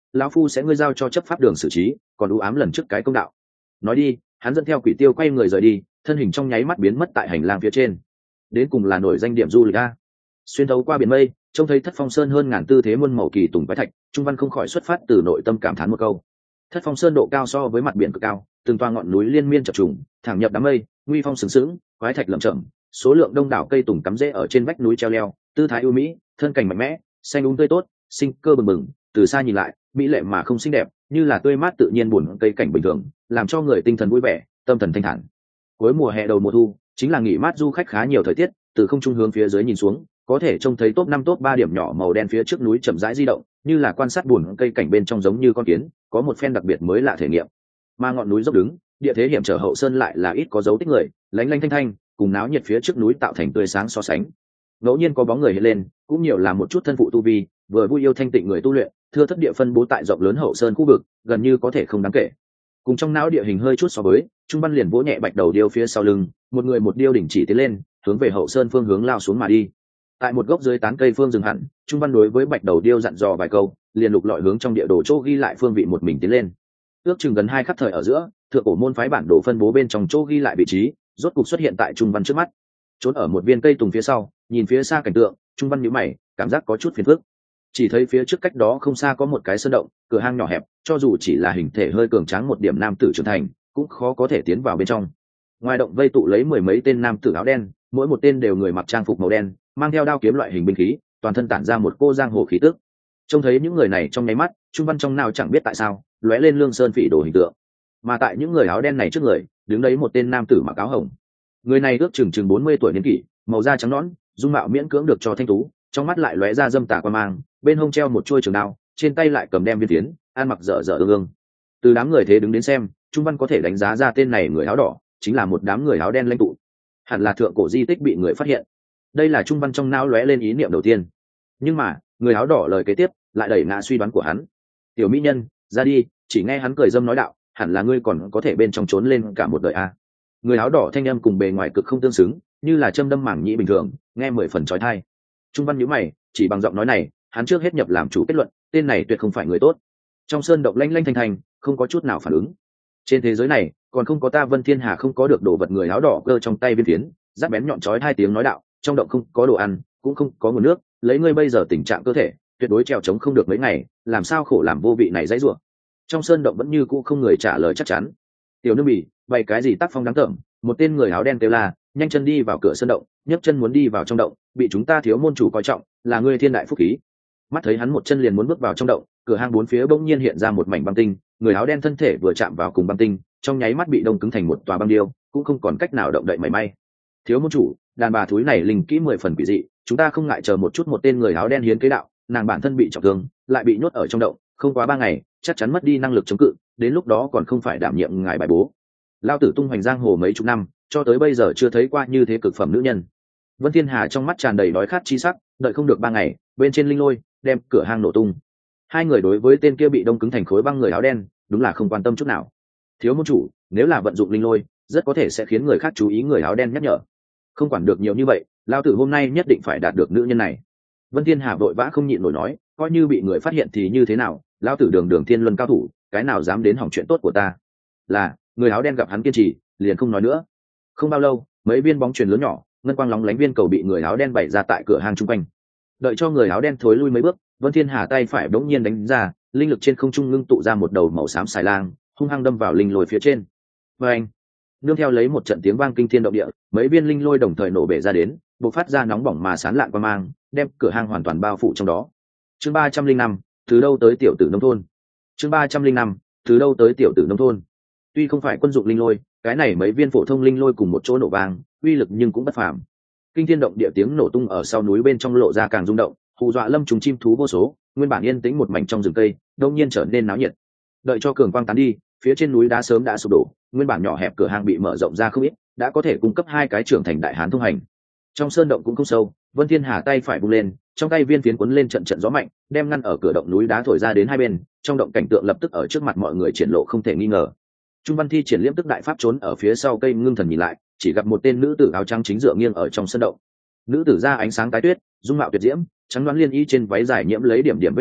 lão phu sẽ ngươi giao cho chấp pháp đường xử trí, còn u ám lần trước cái công đạo. Nói đi, hắn dẫn theo quỷ tiêu quay người rời đi, thân hình trong nháy mắt biến mất tại hành lang phía trên. Đến cùng là nổi danh điểm du lịch a. Xuyên thấu qua biển mây, trông thấy Thất Phong Sơn hơn ngàn tư thế muôn màu kỳ tùng quái thạch, Trung Văn không khỏi xuất phát từ nội tâm cảm thán một câu. Thất Phong Sơn độ cao so với mặt biển cực cao, từng toa ngọn núi liên miên chập trùng, thẳng nhập đám mây, nguy phong sừng sững, quái thạch lởm chởm, số lượng đông đảo cây tùng cắm rễ ở trên vách núi treo leo, tư thái ưu mỹ, thân cảnh mạnh mẽ, xanh um tươi tốt, sinh cơ bừng bừng, từ xa nhìn lại, mỹ lệ mà không xinh đẹp, như là tươi mát tự nhiên buồn cây cảnh bình thường, làm cho người tinh thần vui vẻ, tâm thần thanh thản. Cuối mùa hè đầu mùa thu, chính là nghỉ mát du khách khá nhiều thời tiết, từ không trung hướng phía dưới nhìn xuống, có thể trông thấy top năm top ba điểm nhỏ màu đen phía trước núi chậm rãi di động, như là quan sát buồn cây cảnh bên trong giống như con kiến, có một phen đặc biệt mới lạ thể nghiệm. Mà ngọn núi dốc đứng, địa thế hiểm trở hậu sơn lại là ít có dấu tích người, lánh lánh thanh thanh, cùng náo nhiệt phía trước núi tạo thành tươi sáng so sánh. Ngẫu nhiên có bóng người hiện lên, cũng nhiều là một chút thân phụ tu vi, vừa vui yêu thanh tịnh người tu luyện, thưa thất địa phân bố tại rộng lớn hậu sơn khu vực, gần như có thể không đáng kể. Cùng trong não địa hình hơi chút so với, Trung Văn liền vỗ nhẹ bạch đầu điêu phía sau lưng, một người một điêu đỉnh chỉ tiến lên, hướng về hậu sơn phương hướng lao xuống mà đi. Tại một gốc dưới tán cây phương dừng hẳn, Trung Văn đối với bạch đầu điêu dặn dò vài câu, liền lục lọi hướng trong địa đồ chỗ ghi lại phương vị một mình tiến lên. Ước chừng gần hai khắc thời ở giữa, thượng cổ môn phái bản đồ phân bố bên trong chỗ ghi lại vị trí, rốt cục xuất hiện tại Trung Văn trước mắt. Trốn ở một viên cây tùng phía sau, nhìn phía xa cảnh tượng, Trung Văn nhíu mày, cảm giác có chút phiền phức. Chỉ thấy phía trước cách đó không xa có một cái sơn động, cửa hang nhỏ hẹp, cho dù chỉ là hình thể hơi cường tráng một điểm nam tử trưởng thành, cũng khó có thể tiến vào bên trong. Ngoài động vây tụ lấy mười mấy tên nam tử áo đen, mỗi một tên đều người mặc trang phục màu đen, mang theo đao kiếm loại hình binh khí, toàn thân tản ra một cô giang hồ khí tức. Trông thấy những người này trong nháy mắt, Trung Văn trong nào chẳng biết tại sao, lóe lên lương sơn phỉ đồ hình tượng. Mà tại những người áo đen này trước người, đứng đấy một tên nam tử mặc áo hồng. Người này ước chừng chừng bốn mươi tuổi niên kỷ, màu da trắng nõn, dung mạo miễn cưỡng được cho thanh tú, trong mắt lại lóe ra dâm tà quan mang, bên hông treo một chuôi trường đao, trên tay lại cầm đem viên tiến, ăn mặc dở dở ương ương. Từ đám người thế đứng đến xem, Trung Văn có thể đánh giá ra tên này người áo đỏ chính là một đám người áo đen lãnh tụ, hẳn là thượng cổ di tích bị người phát hiện. Đây là Trung Văn trong não lóe lên ý niệm đầu tiên. Nhưng mà người áo đỏ lời kế tiếp lại đẩy ngã suy đoán của hắn. Tiểu mỹ nhân, ra đi. Chỉ nghe hắn cười dâm nói đạo, hẳn là ngươi còn có thể bên trong trốn lên cả một đời a. À. Người áo đỏ thanh âm cùng bề ngoài cực không tương xứng, như là châm đâm mảng nhĩ bình thường, nghe mười phần trói thai. Trung Văn nhíu mày, chỉ bằng giọng nói này, hắn trước hết nhập làm chủ kết luận, tên này tuyệt không phải người tốt. Trong sơn động lanh lanh thanh thanh, không có chút nào phản ứng. Trên thế giới này, còn không có ta Vân Thiên Hà không có được đồ vật. Người áo đỏ cơ trong tay viên tiến, giáp bén nhọn chói hai tiếng nói đạo, trong động không có đồ ăn, cũng không có nguồn nước, lấy ngươi bây giờ tình trạng cơ thể, tuyệt đối trèo chống không được mấy ngày, làm sao khổ làm vô vị này dãy rủa. Trong sơn động vẫn như cũ không người trả lời chắc chắn. Tiểu nương bỉ, vậy cái gì tác phong đáng tởm? Một tên người áo đen kêu la, nhanh chân đi vào cửa sơn động, nhấc chân muốn đi vào trong động, bị chúng ta thiếu môn chủ coi trọng, là ngươi thiên đại phúc khí. Mắt thấy hắn một chân liền muốn bước vào trong động, cửa hang bốn phía bỗng nhiên hiện ra một mảnh băng tinh, người áo đen thân thể vừa chạm vào cùng băng tinh, trong nháy mắt bị đông cứng thành một tòa băng điêu, cũng không còn cách nào động đậy mảy may. Thiếu môn chủ, đàn bà thúi này linh kỹ mười phần quỷ dị, chúng ta không ngại chờ một chút. Một tên người áo đen hiến kế đạo, nàng bản thân bị trọng thương, lại bị nhốt ở trong động, không quá ba ngày, chắc chắn mất đi năng lực chống cự, đến lúc đó còn không phải đảm nhiệm ngài bài bố. Lao tử tung hoành giang hồ mấy chục năm, cho tới bây giờ chưa thấy qua như thế cực phẩm nữ nhân. Vân Thiên Hà trong mắt tràn đầy đói khát chi sắc, đợi không được ba ngày, bên trên linh lôi đem cửa hang nổ tung. Hai người đối với tên kia bị đông cứng thành khối băng người áo đen, đúng là không quan tâm chút nào. Thiếu môn chủ, nếu là vận dụng linh lôi, rất có thể sẽ khiến người khác chú ý. Người áo đen nhắc nhở. Không quản được nhiều như vậy, lao tử hôm nay nhất định phải đạt được nữ nhân này. Vân Thiên Hà vội vã không nhịn nổi nói, coi như bị người phát hiện thì như thế nào, lao tử đường đường thiên luân cao thủ, cái nào dám đến hỏng chuyện tốt của ta. Là, người áo đen gặp hắn kiên trì, liền không nói nữa. Không bao lâu, mấy viên bóng chuyền lớn nhỏ, ngân quang lóng lánh viên cầu bị người áo đen bày ra tại cửa hang trung quanh. Đợi cho người áo đen thối lui mấy bước, Vân Thiên Hà tay phải bỗng nhiên đánh ra, linh lực trên không trung ngưng tụ ra một đầu màu xám xài lang, hung hăng đâm vào linh lôi phía trên. Và anh, nương theo lấy một trận tiếng vang kinh thiên động địa, mấy viên linh lôi đồng thời nổ bể ra đến, bộc phát ra nóng bỏng mà sán lạn qua mang, đem cửa hang hoàn toàn bao phủ trong đó. Chương ba trăm linh năm, từ đâu tới tiểu tử nông thôn. Chương ba trăm linh năm, từ đâu tới tiểu tử nông thôn. Tuy không phải quân dụng linh lôi, cái này mấy viên phổ thông linh lôi cùng một chỗ nổ vang, uy lực nhưng cũng bất phàm. Kinh thiên động địa tiếng nổ tung ở sau núi bên trong lộ ra càng rung động, hù dọa lâm trùng chim thú vô số, nguyên bản yên tĩnh một mảnh trong rừng cây, đột nhiên trở nên náo nhiệt. Đợi cho cường quang tán đi, phía trên núi đá sớm đã sụp đổ, nguyên bản nhỏ hẹp cửa hang bị mở rộng ra không ít, đã có thể cung cấp hai cái trưởng thành đại hán thông hành. Trong sơn động cũng không sâu, Vân Thiên Hà tay phải vung lên, trong tay viên phiến cuốn lên trận trận gió mạnh, đem ngăn ở cửa động núi đá thổi ra đến hai bên, trong động cảnh tượng lập tức ở trước mặt mọi người triển lộ không thể nghi ngờ. Trung Văn thi triển liễm tức đại pháp trốn ở phía sau cây ngưng thần nhìn lại, chỉ gặp một tên nữ tử áo trắng chính dựa nghiêng ở trong sân động. Nữ tử da ánh sáng tái tuyết, dung mạo tuyệt diễm, trắng đoán liên y trên váy dài nhiễm lấy điểm điểm vết máu,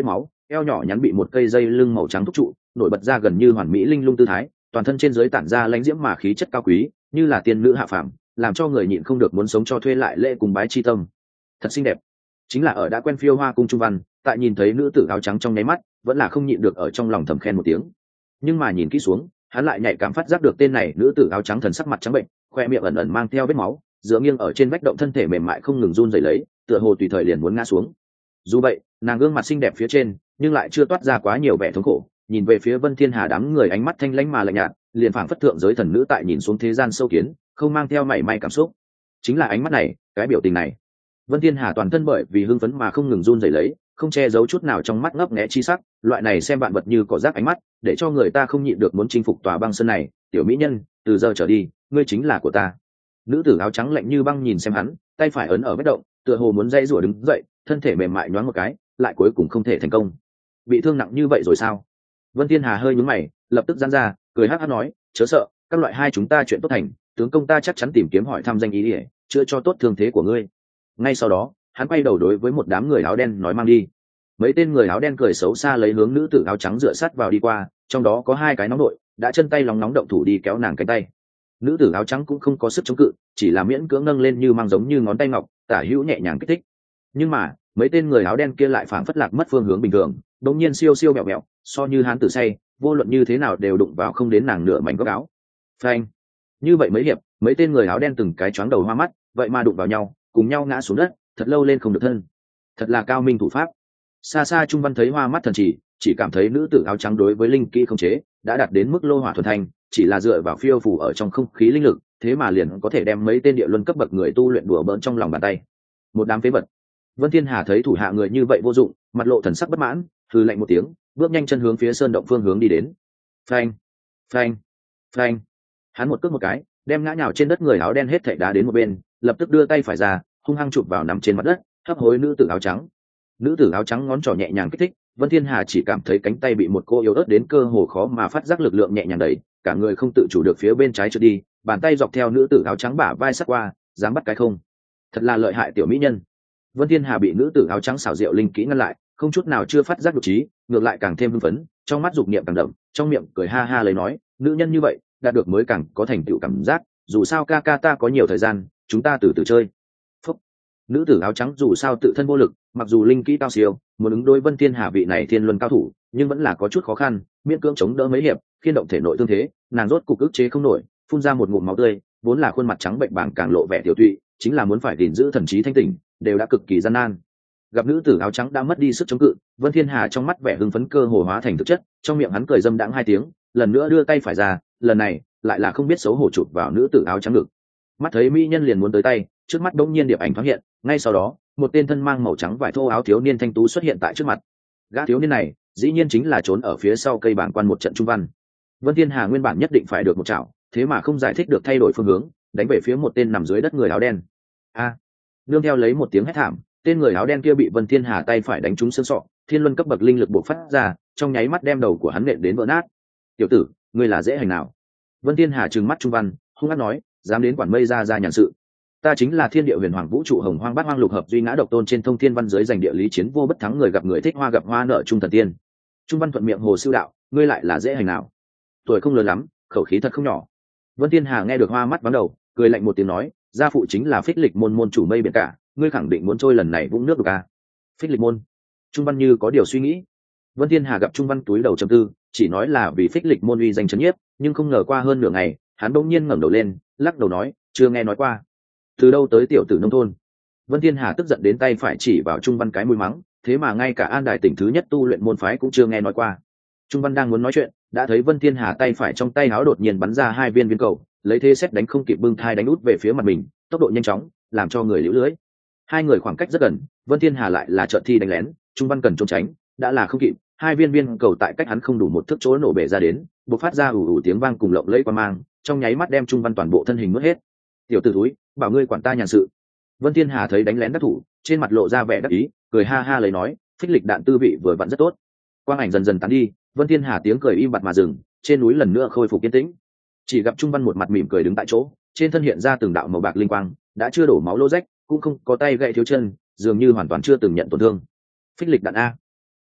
eo nhỏ nhắn bị một cây dây lưng màu trắng thúc trụ, nổi bật ra gần như hoàn mỹ linh lung tư thái, toàn thân trên dưới tản ra lãnh diễm mà khí chất cao quý, như là tiên nữ hạ phàm, làm cho người nhịn không được muốn sống cho thuê lại lễ cùng bái chi tâm. Thật xinh đẹp. Chính là ở đã quen phiêu hoa cung trung văn, tại nhìn thấy nữ tử áo trắng trong nháy mắt, vẫn là không nhịn được ở trong lòng thầm khen một tiếng. Nhưng mà nhìn kỹ xuống, hắn lại nhạy cảm phát giác được tên này nữ tử áo trắng thần sắc mặt trắng bệnh, khoe miệng ẩn ẩn mang theo vết máu, dựa nghiêng ở trên vách động, thân thể mềm mại không ngừng run rẩy lấy, tựa hồ tùy thời liền muốn ngã xuống. Dù vậy, nàng gương mặt xinh đẹp phía trên, nhưng lại chưa toát ra quá nhiều vẻ thống khổ, nhìn về phía Vân Thiên Hà đám người ánh mắt thanh lãnh mà lạnh nhạt, liền phảng phất thượng giới thần nữ tại nhìn xuống thế gian sâu kiến, không mang theo mảy may cảm xúc. Chính là ánh mắt này, cái biểu tình này. Vân Thiên Hà toàn thân bởi vì hưng phấn mà không ngừng run rẩy lấy, không che giấu chút nào trong mắt ngấp nghé chi sắc, loại này xem bạn vật như cỏ rác ánh mắt, để cho người ta không nhịn được muốn chinh phục tòa băng sơn này. Tiểu mỹ nhân, từ giờ trở đi, ngươi chính là của ta. Nữ tử áo trắng lạnh như băng nhìn xem hắn, tay phải ấn ở vết động, tựa hồ muốn dây rủa đứng dậy, thân thể mềm mại nhoáng một cái, lại cuối cùng không thể thành công. Bị thương nặng như vậy rồi sao? Vân Thiên Hà hơi nhướng mày, lập tức giãn ra, cười hắc hắc nói, chớ sợ, các loại hai chúng ta chuyện tốt thành, tướng công ta chắc chắn tìm kiếm hỏi thăm danh ý để chữa cho tốt thương thế của ngươi. Ngay sau đó, hắn quay đầu đối với một đám người áo đen nói mang đi. Mấy tên người áo đen cười xấu xa lấy hướng nữ tử áo trắng dựa sát vào đi qua, trong đó có hai cái nóng nội, đã chân tay lóng nóng động thủ đi kéo nàng cánh tay. Nữ tử áo trắng cũng không có sức chống cự, chỉ là miễn cưỡng nâng lên như mang giống như ngón tay ngọc, tả hữu nhẹ nhàng kích thích. Nhưng mà, mấy tên người áo đen kia lại phảng phất lạc mất phương hướng bình thường, đống nhiên siêu siêu bẹo bẹo, so như hán tử say, vô luận như thế nào đều đụng vào không đến nàng nửa mảnh góc áo. Phanh! Như vậy mấy hiệp, mấy tên người áo đen từng cái choáng đầu hoa mắt, vậy mà đụng vào nhau, cùng nhau ngã xuống đất, thật lâu lên không được thân. Thật là cao minh thủ pháp. Xa xa Trung Văn thấy hoa mắt thần chỉ, chỉ cảm thấy nữ tử áo trắng đối với linh kỹ không chế đã đạt đến mức lô hỏa thuần thanh, chỉ là dựa vào phiêu phù ở trong không khí linh lực, thế mà liền có thể đem mấy tên địa luân cấp bậc người tu luyện đùa bỡn trong lòng bàn tay. Một đám phế vật. Vân Thiên Hà thấy thủ hạ người như vậy vô dụng, mặt lộ thần sắc bất mãn, hừ lạnh một tiếng, bước nhanh chân hướng phía sơn động phương hướng đi đến. Phanh, phanh, phanh. Hắn một cước một cái, đem ngã nhào trên đất người áo đen hết thảy đá đến một bên, lập tức đưa tay phải ra, hung hăng chụp vào nằm trên mặt đất, hấp hối nữ tử áo trắng. Nữ tử áo trắng ngón trỏ nhẹ nhàng kích thích, Vân Thiên Hà chỉ cảm thấy cánh tay bị một cô yếu ớt đến cơ hồ khó mà phát giác lực lượng nhẹ nhàng đẩy, cả người không tự chủ được phía bên trái trượt đi, bàn tay dọc theo nữ tử áo trắng bả vai sát qua, dám bắt cái không. Thật là lợi hại tiểu mỹ nhân. Vân Thiên Hà bị nữ tử áo trắng xảo diệu linh kỹ ngăn lại, không chút nào chưa phát giác được trí, ngược lại càng thêm hưng phấn, trong mắt dục niệm càng đậm, trong miệng cười ha ha lấy nói, nữ nhân như vậy, đạt được mới càng có thành tựu cảm giác, dù sao ca ca ta có nhiều thời gian, chúng ta từ từ chơi. Phúc. Nữ tử áo trắng dù sao tự thân vô lực, mặc dù linh kỹ cao siêu, muốn ứng đối Vân Thiên Hà vị này thiên luân cao thủ, nhưng vẫn là có chút khó khăn, miễn cưỡng chống đỡ mấy hiệp, khiên động thể nội tương thế, nàng rốt cục ức chế không nổi, phun ra một ngụm máu tươi, vốn là khuôn mặt trắng bệnh bàng càng lộ vẻ tiểu tụy, chính là muốn phải gìn giữ thần trí thanh tỉnh, đều đã cực kỳ gian nan. Gặp nữ tử áo trắng đã mất đi sức chống cự, Vân Thiên Hà trong mắt vẻ hưng phấn cơ hồ hóa thành thực chất, trong miệng hắn cười dâm đãng hai tiếng, lần nữa đưa tay phải ra, lần này lại là không biết xấu hổ chụp vào nữ tử áo trắng ngực. Mắt thấy mỹ nhân liền muốn tới tay, trước mắt đống nhiên điệp ảnh thoáng hiện, ngay sau đó, một tên thân mang màu trắng vải thô áo thiếu niên thanh tú xuất hiện tại trước mặt. Gã thiếu niên này, dĩ nhiên chính là trốn ở phía sau cây bảng quan một trận trung văn. Vân Thiên Hà nguyên bản nhất định phải được một chảo, thế mà không giải thích được thay đổi phương hướng, đánh về phía một tên nằm dưới đất người áo đen. A! Nương theo lấy một tiếng hét thảm, tên người áo đen kia bị Vân Thiên Hà tay phải đánh trúng xương sọ, thiên luân cấp bậc linh lực bộc phát ra, trong nháy mắt đem đầu của hắn nện đến vỡ nát. "Tiểu tử, ngươi là dễ hành nào?" Vân Thiên Hà trừng mắt trung văn, hung hăng nói, "Dám đến quản mây ra ra nhàn sự. Ta chính là thiên địa huyền hoàng vũ trụ hồng hoang bát hoang lục hợp duy ngã độc tôn trên thông thiên văn giới giành địa lý chiến vô bất thắng, người gặp người thích hoa gặp hoa nợ trung thần tiên." Trung văn thuận miệng hồ siêu đạo, "Ngươi lại là dễ hành nào? Tuổi không lớn lắm, khẩu khí thật không nhỏ." Vân Thiên Hà nghe được hoa mắt vắng đầu, cười lạnh một tiếng nói, "Gia phụ chính là Phích Lịch môn môn chủ mây biển cả, ngươi khẳng định muốn trôi lần này vũng nước được à?" Phích Lịch môn? Trung văn như có điều suy nghĩ. Vân Thiên Hà gặp Trung văn túi đầu trầm tư, chỉ nói là vì Phích Lịch môn uy danh chấn nhiếp, nhưng không ngờ qua hơn nửa ngày, hắn bỗng nhiên ngẩng đầu lên, lắc đầu nói, "Chưa nghe nói qua." "Từ đâu tới tiểu tử nông thôn?" Vân Thiên Hà tức giận đến tay phải chỉ vào Trung văn cái mũi mắng, thế mà ngay cả An Đài tỉnh thứ nhất tu luyện môn phái cũng chưa nghe nói qua. Trung văn đang muốn nói chuyện, đã thấy Vân Thiên Hà tay phải trong tay áo đột nhiên bắn ra hai viên viên cầu, lấy thế xét đánh không kịp bưng thai đánh út về phía mặt mình, tốc độ nhanh chóng, làm cho người liễu lưới. Hai người khoảng cách rất gần, Vân Thiên Hà lại là trợn thi đánh lén, Trung văn cần trốn tránh, đã là không kịp, hai viên viên cầu tại cách hắn không đủ một thước chỗ nổ bể ra đến, bộc phát ra ù ù tiếng vang cùng lộng lẫy qua mang, trong nháy mắt đem Trung văn toàn bộ thân hình nuốt hết. "Tiểu tử thúi, bảo ngươi quản ta nhàn sự." Vân Thiên Hà thấy đánh lén đắc thủ, trên mặt lộ ra vẻ đắc ý, cười ha ha lấy nói, "Phích Lịch đạn tư vị vừa vặn rất tốt." Quang ảnh dần dần tán đi, Vân Thiên Hà tiếng cười im bặt mà dừng, trên núi lần nữa khôi phục yên tĩnh. Chỉ gặp Trung văn một mặt mỉm cười đứng tại chỗ, trên thân hiện ra từng đạo màu bạc linh quang, đã chưa đổ máu lỗ rách, cũng không có tay gãy thiếu chân, dường như hoàn toàn chưa từng nhận tổn thương. Phích Lịch đạn a.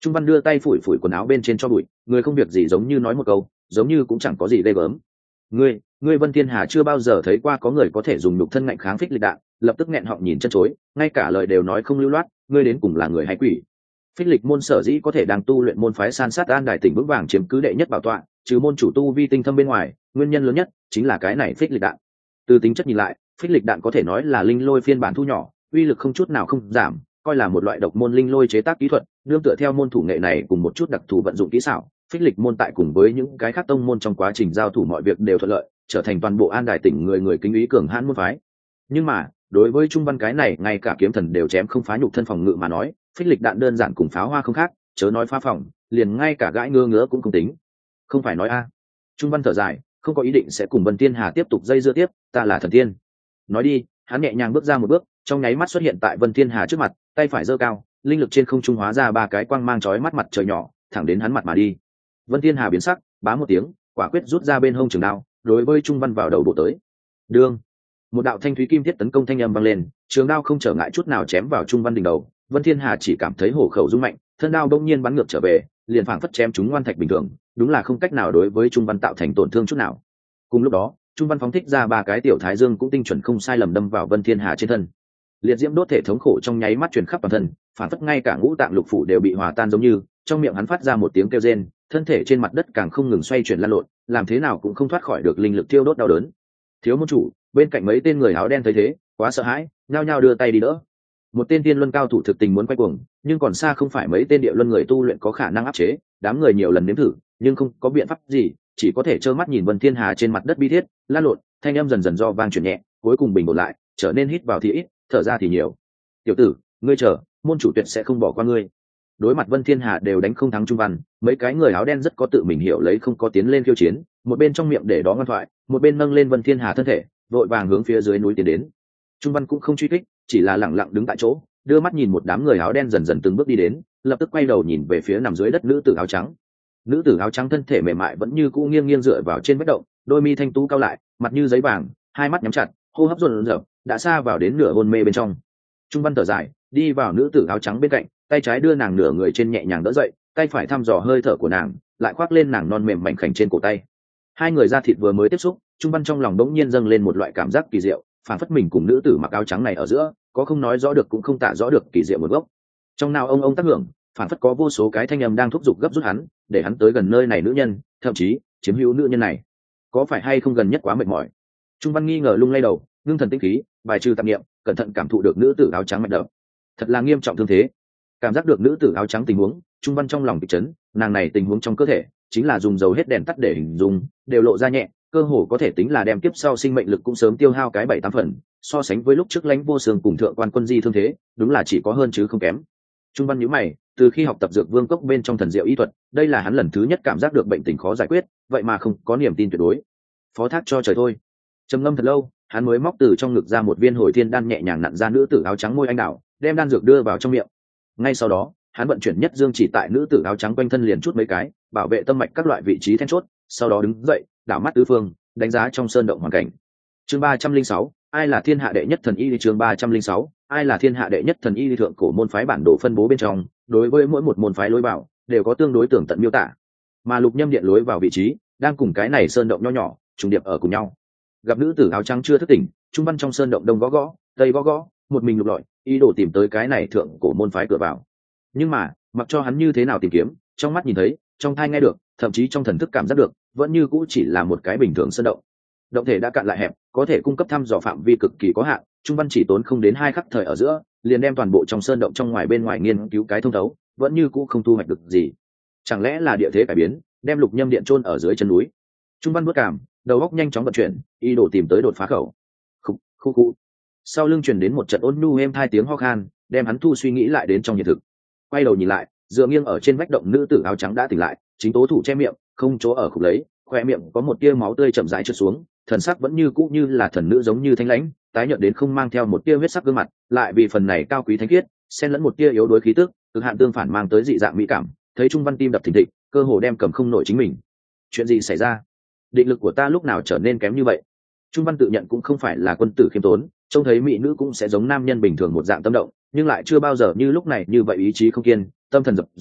Trung Văn đưa tay phủi phủi quần áo bên trên cho bụi, người không việc gì giống như nói một câu, giống như cũng chẳng có gì ghê gớm. Ngươi, ngươi Vân Thiên Hà chưa bao giờ thấy qua có người có thể dùng nhục thân ngạnh kháng phích lịch đạn, lập tức nghẹn họng nhìn chân chối, ngay cả lời đều nói không lưu loát, ngươi đến cùng là người hay quỷ? Phích lịch môn sở dĩ có thể đang tu luyện môn phái san sát an đài tỉnh vững vàng chiếm cứ đệ nhất bảo tọa, trừ môn chủ tu vi tinh thâm bên ngoài, nguyên nhân lớn nhất chính là cái này phích lịch đạn. Từ tính chất nhìn lại, phích lịch đạn có thể nói là linh lôi phiên bản thu nhỏ, uy lực không chút nào không giảm, coi là một loại độc môn linh lôi chế tác kỹ thuật, nương tựa theo môn thủ nghệ này cùng một chút đặc thù vận dụng kỹ xảo, phích lịch môn tại cùng với những cái khác tông môn trong quá trình giao thủ mọi việc đều thuận lợi, trở thành toàn bộ an đài tỉnh người người kính ý cường hãn môn phái. Nhưng mà đối với Trung Văn cái này ngay cả kiếm thần đều chém không phá nhục thân phòng ngự mà nói, phích lịch đạn đơn giản cùng pháo hoa không khác, chớ nói phá phòng, liền ngay cả gãi ngứa ngứa cũng không tính. Không phải nói a? Trung Văn thở dài, không có ý định sẽ cùng Vân Thiên Hà tiếp tục dây dưa tiếp, ta là thần tiên. Nói đi, hắn nhẹ nhàng bước ra một bước, trong nháy mắt xuất hiện tại Vân Thiên Hà trước mặt, tay phải giơ cao, linh lực trên không trung hóa ra ba cái quang mang chói mắt mặt trời nhỏ, thẳng đến hắn mặt mà đi. Vân Thiên Hà biến sắc, bá một tiếng, quả quyết rút ra bên hông trường đao, đối với Trung Văn vào đầu bổ tới. Đương, một đạo thanh thúy kim thiết tấn công thanh âm vang lên, trường đao không trở ngại chút nào chém vào Trung Văn đỉnh đầu. Vân Thiên Hà chỉ cảm thấy hổ khẩu rung mạnh, thân đao đông nhiên bắn ngược trở về, liền phảng phất chém trúng ngoan thạch bình thường, đúng là không cách nào đối với Trung Văn tạo thành tổn thương chút nào. Cùng lúc đó, Trung Văn phóng thích ra ba cái tiểu thái dương cũng tinh chuẩn không sai lầm đâm vào Vân Thiên Hà trên thân. Liệt diễm đốt thể thống khổ trong nháy mắt truyền khắp toàn thân, phản phất ngay cả ngũ tạng lục phủ đều bị hòa tan giống như, trong miệng hắn phát ra một tiếng kêu rên, thân thể trên mặt đất càng không ngừng xoay chuyển lăn lộn, làm thế nào cũng không thoát khỏi được linh lực thiêu đốt đau đớn. Thiếu môn chủ, bên cạnh mấy tên người áo đen thấy thế, quá sợ hãi, nhao nhao đưa tay đi đỡ. Một tên tiên luân cao thủ thực tình muốn quay cuồng, nhưng còn xa không phải mấy tên địa luân người tu luyện có khả năng áp chế, đám người nhiều lần nếm thử, nhưng không có biện pháp gì, chỉ có thể trơ mắt nhìn Vân Thiên Hà trên mặt đất bi thiết, lăn lộn, thanh âm dần dần do vang chuyển nhẹ, cuối cùng bình ổn lại, trở nên hít vào thì ít, thở ra thì nhiều. Tiểu tử, ngươi chờ, môn chủ tuyệt sẽ không bỏ qua ngươi. Đối mặt Vân Thiên Hà đều đánh không thắng Trung Văn, mấy cái người áo đen rất có tự mình hiểu lấy không có tiến lên khiêu chiến, một bên trong miệng để đó ngoan thoại, một bên nâng lên Vân Thiên Hà thân thể, vội vàng hướng phía dưới núi tiến đến. Trung Văn cũng không truy kích, chỉ là lặng lặng đứng tại chỗ, đưa mắt nhìn một đám người áo đen dần dần từng bước đi đến, lập tức quay đầu nhìn về phía nằm dưới đất nữ tử áo trắng. Nữ tử áo trắng thân thể mềm mại vẫn như cũ nghiêng nghiêng dựa vào trên vách động, đôi mi thanh tú cao lại, mặt như giấy vàng, hai mắt nhắm chặt, hô hấp dồn dập, đã xa vào đến nửa hôn mê bên trong. Trung Văn thở dài, đi vào nữ tử áo trắng bên cạnh, tay trái đưa nàng nửa người trên nhẹ nhàng đỡ dậy, tay phải thăm dò hơi thở của nàng, lại khoác lên nàng non mềm mảnh khảnh trên cổ tay. Hai người da thịt vừa mới tiếp xúc, Trung Văn trong lòng đống nhiên dâng lên một loại cảm giác kỳ diệu, phản phất mình cùng nữ tử mặc áo trắng này ở giữa, có không nói rõ được cũng không tả rõ được kỳ diệu một gốc. Trong nào ông ông tác hưởng, phản phất có vô số cái thanh âm đang thúc giục gấp rút hắn, để hắn tới gần nơi này nữ nhân, thậm chí chiếm hữu nữ nhân này. Có phải hay không gần nhất quá mệt mỏi? Trung Văn nghi ngờ lung lay đầu, ngưng thần tinh khí, bài trừ tạp niệm, cẩn thận cảm thụ được nữ tử áo trắng mạch đập. Thật là nghiêm trọng thương thế. Cảm giác được nữ tử áo trắng tình huống, Trung Văn trong lòng kịch chấn, nàng này tình huống trong cơ thể, chính là dùng dầu hết đèn tắt để hình dung, đều lộ ra nhẹ, cơ hồ có thể tính là đem tiếp sau sinh mệnh lực cũng sớm tiêu hao cái bảy tám phần, so sánh với lúc trước Lãnh Vô Sương cùng thượng quan Quân Di thương thế, đúng là chỉ có hơn chứ không kém. Trung Văn nhíu mày, từ khi học tập dược vương cốc bên trong thần diệu y thuật, đây là hắn lần thứ nhất cảm giác được bệnh tình khó giải quyết, vậy mà không có niềm tin tuyệt đối. Phó thác cho trời thôi. Trầm ngâm thật lâu, hắn mới móc từ trong ngực ra một viên hồi thiên đan nhẹ nhàng nặn ra nữ tử áo trắng môi anh đào, đem đan dược đưa vào trong miệng. Ngay sau đó, hắn vận chuyển nhất dương chỉ tại nữ tử áo trắng quanh thân liền chút mấy cái, bảo vệ tâm mạch các loại vị trí then chốt, sau đó đứng dậy, đảo mắt tứ phương, đánh giá trong sơn động hoàn cảnh. Chương ba trăm linh sáu, ai là thiên hạ đệ nhất thần y? Chương ba trăm linh sáu, ai là thiên hạ đệ nhất thần y? Thượng cổ môn phái bản đồ phân bố bên trong, đối với mỗi một môn phái lối vào đều có tương đối tường tận miêu tả, mà lục nhâm điện lối vào vị trí đang cùng cái này sơn động nho nhỏ trùng điệp ở cùng nhau. Gặp nữ tử áo trắng chưa thức tỉnh, Trung Văn trong sơn động đông gõ gõ, tây gõ gõ, một mình lục lọi, ý đồ tìm tới cái này thượng cổ môn phái cửa vào. Nhưng mà mặc cho hắn như thế nào tìm kiếm, trong mắt nhìn thấy, trong tai nghe được, thậm chí trong thần thức cảm giác được, vẫn như cũ chỉ là một cái bình thường sơn động. Động thể đã cạn lại hẹp, có thể cung cấp thăm dò phạm vi cực kỳ có hạn. Trung Văn chỉ tốn không đến hai khắc thời ở giữa, liền đem toàn bộ trong sơn động trong ngoài bên ngoài nghiên cứu cái thông thấu, vẫn như cũ không thu hoạch được gì. Chẳng lẽ là địa thế cải biến, đem lục nhâm điện chôn ở dưới chân núi? Trung Văn bước cảm, đầu óc nhanh chóng vận chuyển, ý đồ tìm tới đột phá khẩu. Khúc, khu khu. Sau lưng truyền đến một trận ôn nhu êm hai tiếng ho khan, đem hắn thu suy nghĩ lại đến trong hiện thực. Quay đầu nhìn lại, dựa nghiêng ở trên vách động nữ tử áo trắng đã tỉnh lại, chính tố thủ che miệng, không chỗ ở khục lấy, khoe miệng có một tia máu tươi chậm rãi trượt xuống, thần sắc vẫn như cũ như là thần nữ giống như thanh lãnh, tái nhợt đến không mang theo một tia huyết sắc gương mặt, lại vì phần này cao quý thánh khiết, xen lẫn một tia yếu đuối khí tức, cực hạn tương phản mang tới dị dạng mỹ cảm. Thấy Trung Văn tim đập thình thịch, cơ hồ đem cầm không nổi chính mình. Chuyện gì xảy ra? Định lực của ta lúc nào trở nên kém như vậy? Trung Văn tự nhận cũng không phải là quân tử khiêm tốn, trông thấy mỹ nữ cũng sẽ giống nam nhân bình thường một dạng tâm động, nhưng lại chưa bao giờ như lúc này như vậy ý chí không kiên, tâm thần dập dờn,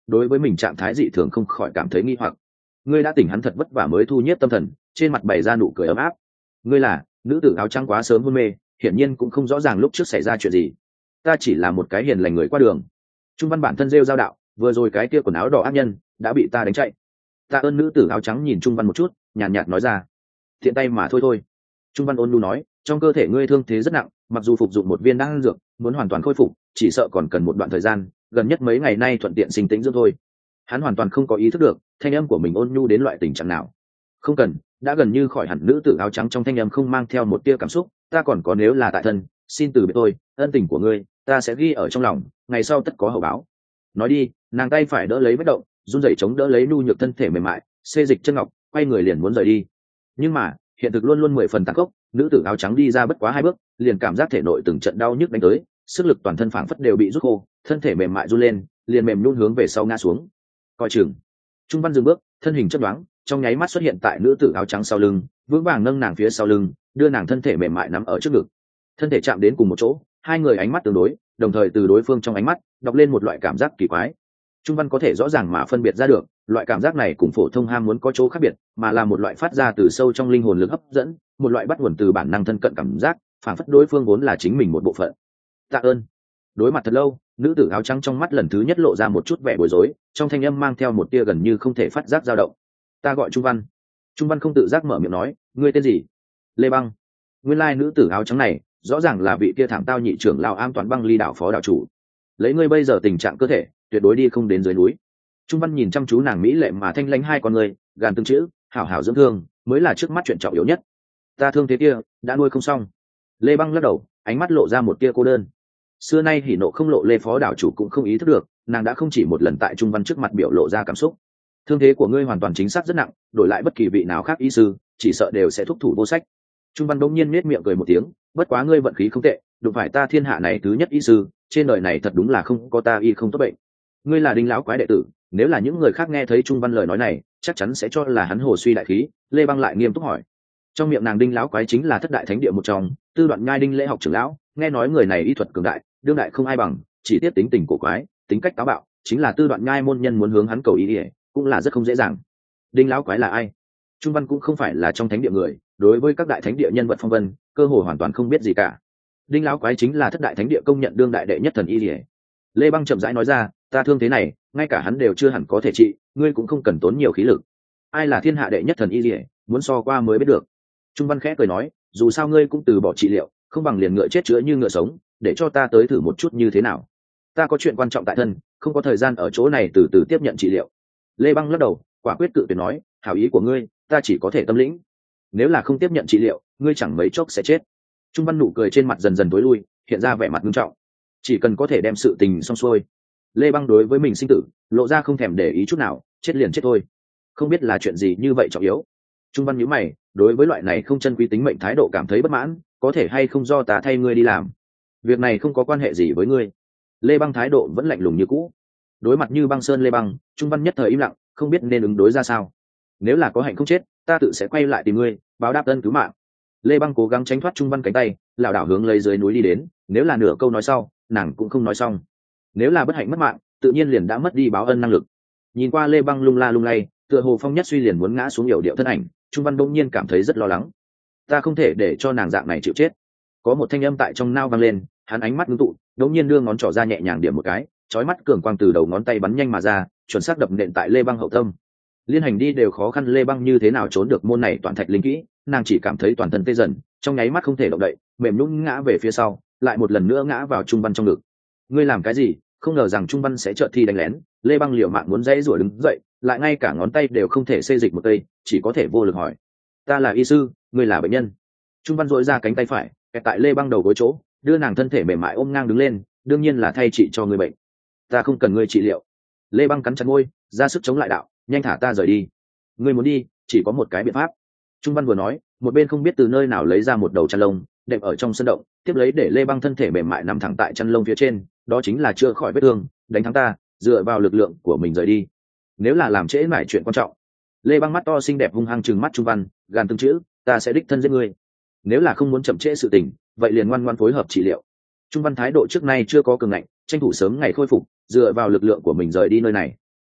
đối với mình trạng thái dị thường không khỏi cảm thấy nghi hoặc. Ngươi đã tỉnh, hắn thật vất vả mới thu nhiếp tâm thần, trên mặt bày ra nụ cười ấm áp. Ngươi là? Nữ tử áo trắng quá sớm hôn mê, hiển nhiên cũng không rõ ràng lúc trước xảy ra chuyện gì. Ta chỉ là một cái hiền lành người qua đường. Trung văn bản thân rêu giao đạo, vừa rồi cái kia quần áo đỏ ác nhân đã bị ta đánh chạy. Ta ơn. Nữ tử áo trắng nhìn Trung văn một chút, nhàn nhạt nói ra, thiện tay mà thôi thôi. Trung văn ôn nhu nói, trong cơ thể ngươi thương thế rất nặng, mặc dù phục dụng một viên đan dược muốn hoàn toàn khôi phục chỉ sợ còn cần một đoạn thời gian, gần nhất mấy ngày nay thuận tiện sinh tĩnh dưỡng thôi. Hắn hoàn toàn không có ý thức được thanh âm của mình ôn nhu đến loại tình trạng nào. Không cần, đã gần như khỏi hẳn. Nữ tử áo trắng trong thanh âm không mang theo một tia cảm xúc. Ta còn có nếu là tại thân, xin từ biệt tôi, ân tình của ngươi ta sẽ ghi ở trong lòng, ngày sau tất có hậu báo. Nói đi, nàng tay phải đỡ lấy vết động, run rẩy chống đỡ lấy nhu nhược thân thể mềm mại, xê dịch chân ngọc, quay người liền muốn rời đi. Nhưng mà hiện thực luôn luôn mười phần tàn khốc. Nữ tử áo trắng đi ra bất quá hai bước, liền cảm giác thể nội từng trận đau nhức đánh tới, sức lực toàn thân phảng phất đều bị rút khô, thân thể mềm mại run lên, liền mềm nhún hướng về sau ngã xuống. Coi chừng. Trung văn dừng bước, thân hình chớp nhoáng, trong nháy mắt xuất hiện tại nữ tử áo trắng sau lưng, vững vàng nâng nàng phía sau lưng, đưa nàng thân thể mềm mại nắm ở trước ngực. Thân thể chạm đến cùng một chỗ, hai người ánh mắt tương đối, đồng thời từ đối phương trong ánh mắt đọc lên một loại cảm giác kỳ quái. Trung văn có thể rõ ràng mà phân biệt ra được, loại cảm giác này cùng phổ thông ham muốn có chỗ khác biệt, mà là một loại phát ra từ sâu trong linh hồn lực hấp dẫn, một loại bắt nguồn từ bản năng thân cận cảm giác, phản phất đối phương vốn là chính mình một bộ phận. Tạ ơn. Đối mặt thật lâu, nữ tử áo trắng trong mắt lần thứ nhất lộ ra một chút vẻ bối rối, trong thanh âm mang theo một tia gần như không thể phát giác dao động. Ta gọi Trung văn. Trung văn không tự giác mở miệng nói, ngươi tên gì? Lê Băng. Nguyên lai nữ tử áo trắng này rõ ràng là vị kia thảm tao nhị trưởng lão Am Toán Băng Ly đảo phó đảo chủ. Lấy ngươi bây giờ tình trạng cơ thể, tuyệt đối đi không đến dưới núi. Trung văn nhìn chăm chú nàng mỹ lệ mà thanh lãnh hai con người, gàn từng chữ, hảo hảo dưỡng thương mới là trước mắt chuyện trọng yếu nhất. Ta thương thế kia đã nuôi không xong. Lê Băng lắc đầu, ánh mắt lộ ra một tia cô đơn. Xưa nay hỉ nộ không lộ, Lê phó đảo chủ cũng không ý thức được, nàng đã không chỉ một lần tại Trung văn trước mặt biểu lộ ra cảm xúc. Thương thế của ngươi hoàn toàn chính xác rất nặng, đổi lại bất kỳ vị nào khác y sư chỉ sợ đều sẽ thúc thủ vô sách. Trung văn đống nhiên nết miệng cười một tiếng, bất quá ngươi vận khí không tệ, đụng phải ta thiên hạ này thứ nhất y sư, trên đời này thật đúng là không có ta y không tốt bệnh. Ngươi là Đinh lão quái đệ tử. Nếu là những người khác nghe thấy Trung văn lời nói này, chắc chắn sẽ cho là hắn hồ suy đại khí. Lê Băng lại nghiêm túc hỏi, trong miệng nàng Đinh lão quái chính là thất đại thánh địa một trong, Tư Đoạn Nhai Đinh lễ học trưởng lão, nghe nói người này y thuật cường đại, đương đại không ai bằng, chỉ tiếp tính tình cổ quái, tính cách táo bạo, chính là Tư Đoạn Nhai môn nhân muốn hướng hắn cầu ý ỉa cũng là rất không dễ dàng. Đinh lão quái là ai? Trung văn cũng không phải là trong thánh địa người, đối với các đại thánh địa nhân vật phong vân cơ hồ hoàn toàn không biết gì cả. Đinh lão quái chính là thất đại thánh địa công nhận đương đại đệ nhất thần y ỉa. Lê Băng chậm rãi nói ra, ta thương thế này ngay cả hắn đều chưa hẳn có thể trị, ngươi cũng không cần tốn nhiều khí lực. Ai là thiên hạ đệ nhất thần y ỉa, muốn so qua mới biết được. Trung văn khẽ cười nói, dù sao ngươi cũng từ bỏ trị liệu, không bằng liền ngựa chết chữa như ngựa sống, để cho ta tới thử một chút như thế nào. Ta có chuyện quan trọng tại thân, không có thời gian ở chỗ này từ từ tiếp nhận trị liệu. Lê Băng lắc đầu, quả quyết cự tuyệt nói, hảo ý của ngươi ta chỉ có thể tâm lĩnh, nếu là không tiếp nhận trị liệu ngươi chẳng mấy chốc sẽ chết. Trung văn nụ cười trên mặt dần dần tối lui, hiện ra vẻ mặt nghiêm trọng. Chỉ cần có thể đem sự tình xong xuôi. Lê Băng đối với mình sinh tử lộ ra không thèm để ý chút nào, chết liền chết thôi, không biết là chuyện gì như vậy trọng yếu. Trung văn nhíu mày, đối với loại này không chân quý tính mệnh thái độ cảm thấy bất mãn, có thể hay không do ta thay ngươi đi làm, việc này không có quan hệ gì với ngươi. Lê Băng thái độ vẫn lạnh lùng như cũ. Đối mặt như băng sơn Lê Băng, Trung văn nhất thời im lặng, không biết nên ứng đối ra sao. Nếu là có hạnh không chết, ta tự sẽ quay lại tìm ngươi, báo đáp ân cứu mạng. Lê Băng cố gắng tránh thoát Trung văn cánh tay, lảo đảo hướng lấy dưới núi đi đến. Nếu là nửa câu nói sau, nàng cũng không nói xong. Nếu là bất hạnh mất mạng, tự nhiên liền đã mất đi báo ân năng lực. Nhìn qua Lê Băng lung la lung lay, tựa hồ phong nhất suy liền muốn ngã xuống, hiểu điệu thân ảnh, Trung văn bỗng nhiên cảm thấy rất lo lắng. Ta không thể để cho nàng dạng này chịu chết. Có một thanh âm tại trong nao vang lên, hắn ánh mắt ngưng tụ, đống nhiên đưa ngón trỏ ra nhẹ nhàng điểm một cái, chói mắt cường quang từ đầu ngón tay bắn nhanh mà ra, chuẩn xác đập nện tại Lê Băng hậu tâm. Liên hành đi đều khó khăn, Lê Băng như thế nào trốn được môn này toàn thạch linh kỹ, nàng chỉ cảm thấy toàn thân tê dần, trong nháy mắt không thể động đậy, mềm nhũn ngã về phía sau, lại một lần nữa ngã vào Trung văn trong ngực. Ngươi làm cái gì? Không ngờ rằng Trung văn sẽ chợt thi đánh lén. Lê Băng liều mạng muốn dãy rủa đứng dậy, lại ngay cả ngón tay đều không thể xê dịch một cây, chỉ có thể vô lực hỏi, ta là y sư, ngươi là bệnh nhân. Trung văn dội ra cánh tay phải kẹp tại Lê Băng đầu gối chỗ, đưa nàng thân thể mềm mại ôm ngang đứng lên, đương nhiên là thay trị cho ngươi bệnh. Ta không cần ngươi trị liệu. Lê Băng cắn chặt môi, ra sức chống lại đạo, nhanh thả ta rời đi. Ngươi muốn đi chỉ có một cái biện pháp. Trung văn vừa nói, một bên không biết từ nơi nào lấy ra một đầu chăn lông đệm ở trong sân động, tiếp lấy để Lê Băng thân thể mềm mại nằm thẳng tại chăn lông phía trên, đó chính là chữa khỏi vết thương, đánh thắng ta, dựa vào lực lượng của mình rời đi. Nếu là làm trễ mãi chuyện quan trọng. Lê Băng mắt to xinh đẹp hung hăng trừng mắt Trung văn, gàn từng chữ, ta sẽ đích thân giết ngươi. Nếu là không muốn chậm trễ sự tình, vậy liền ngoan ngoãn phối hợp trị liệu. Trung văn thái độ trước nay chưa có cường ngạnh, tranh thủ sớm ngày khôi phục, dựa vào lực lượng của mình rời đi nơi này.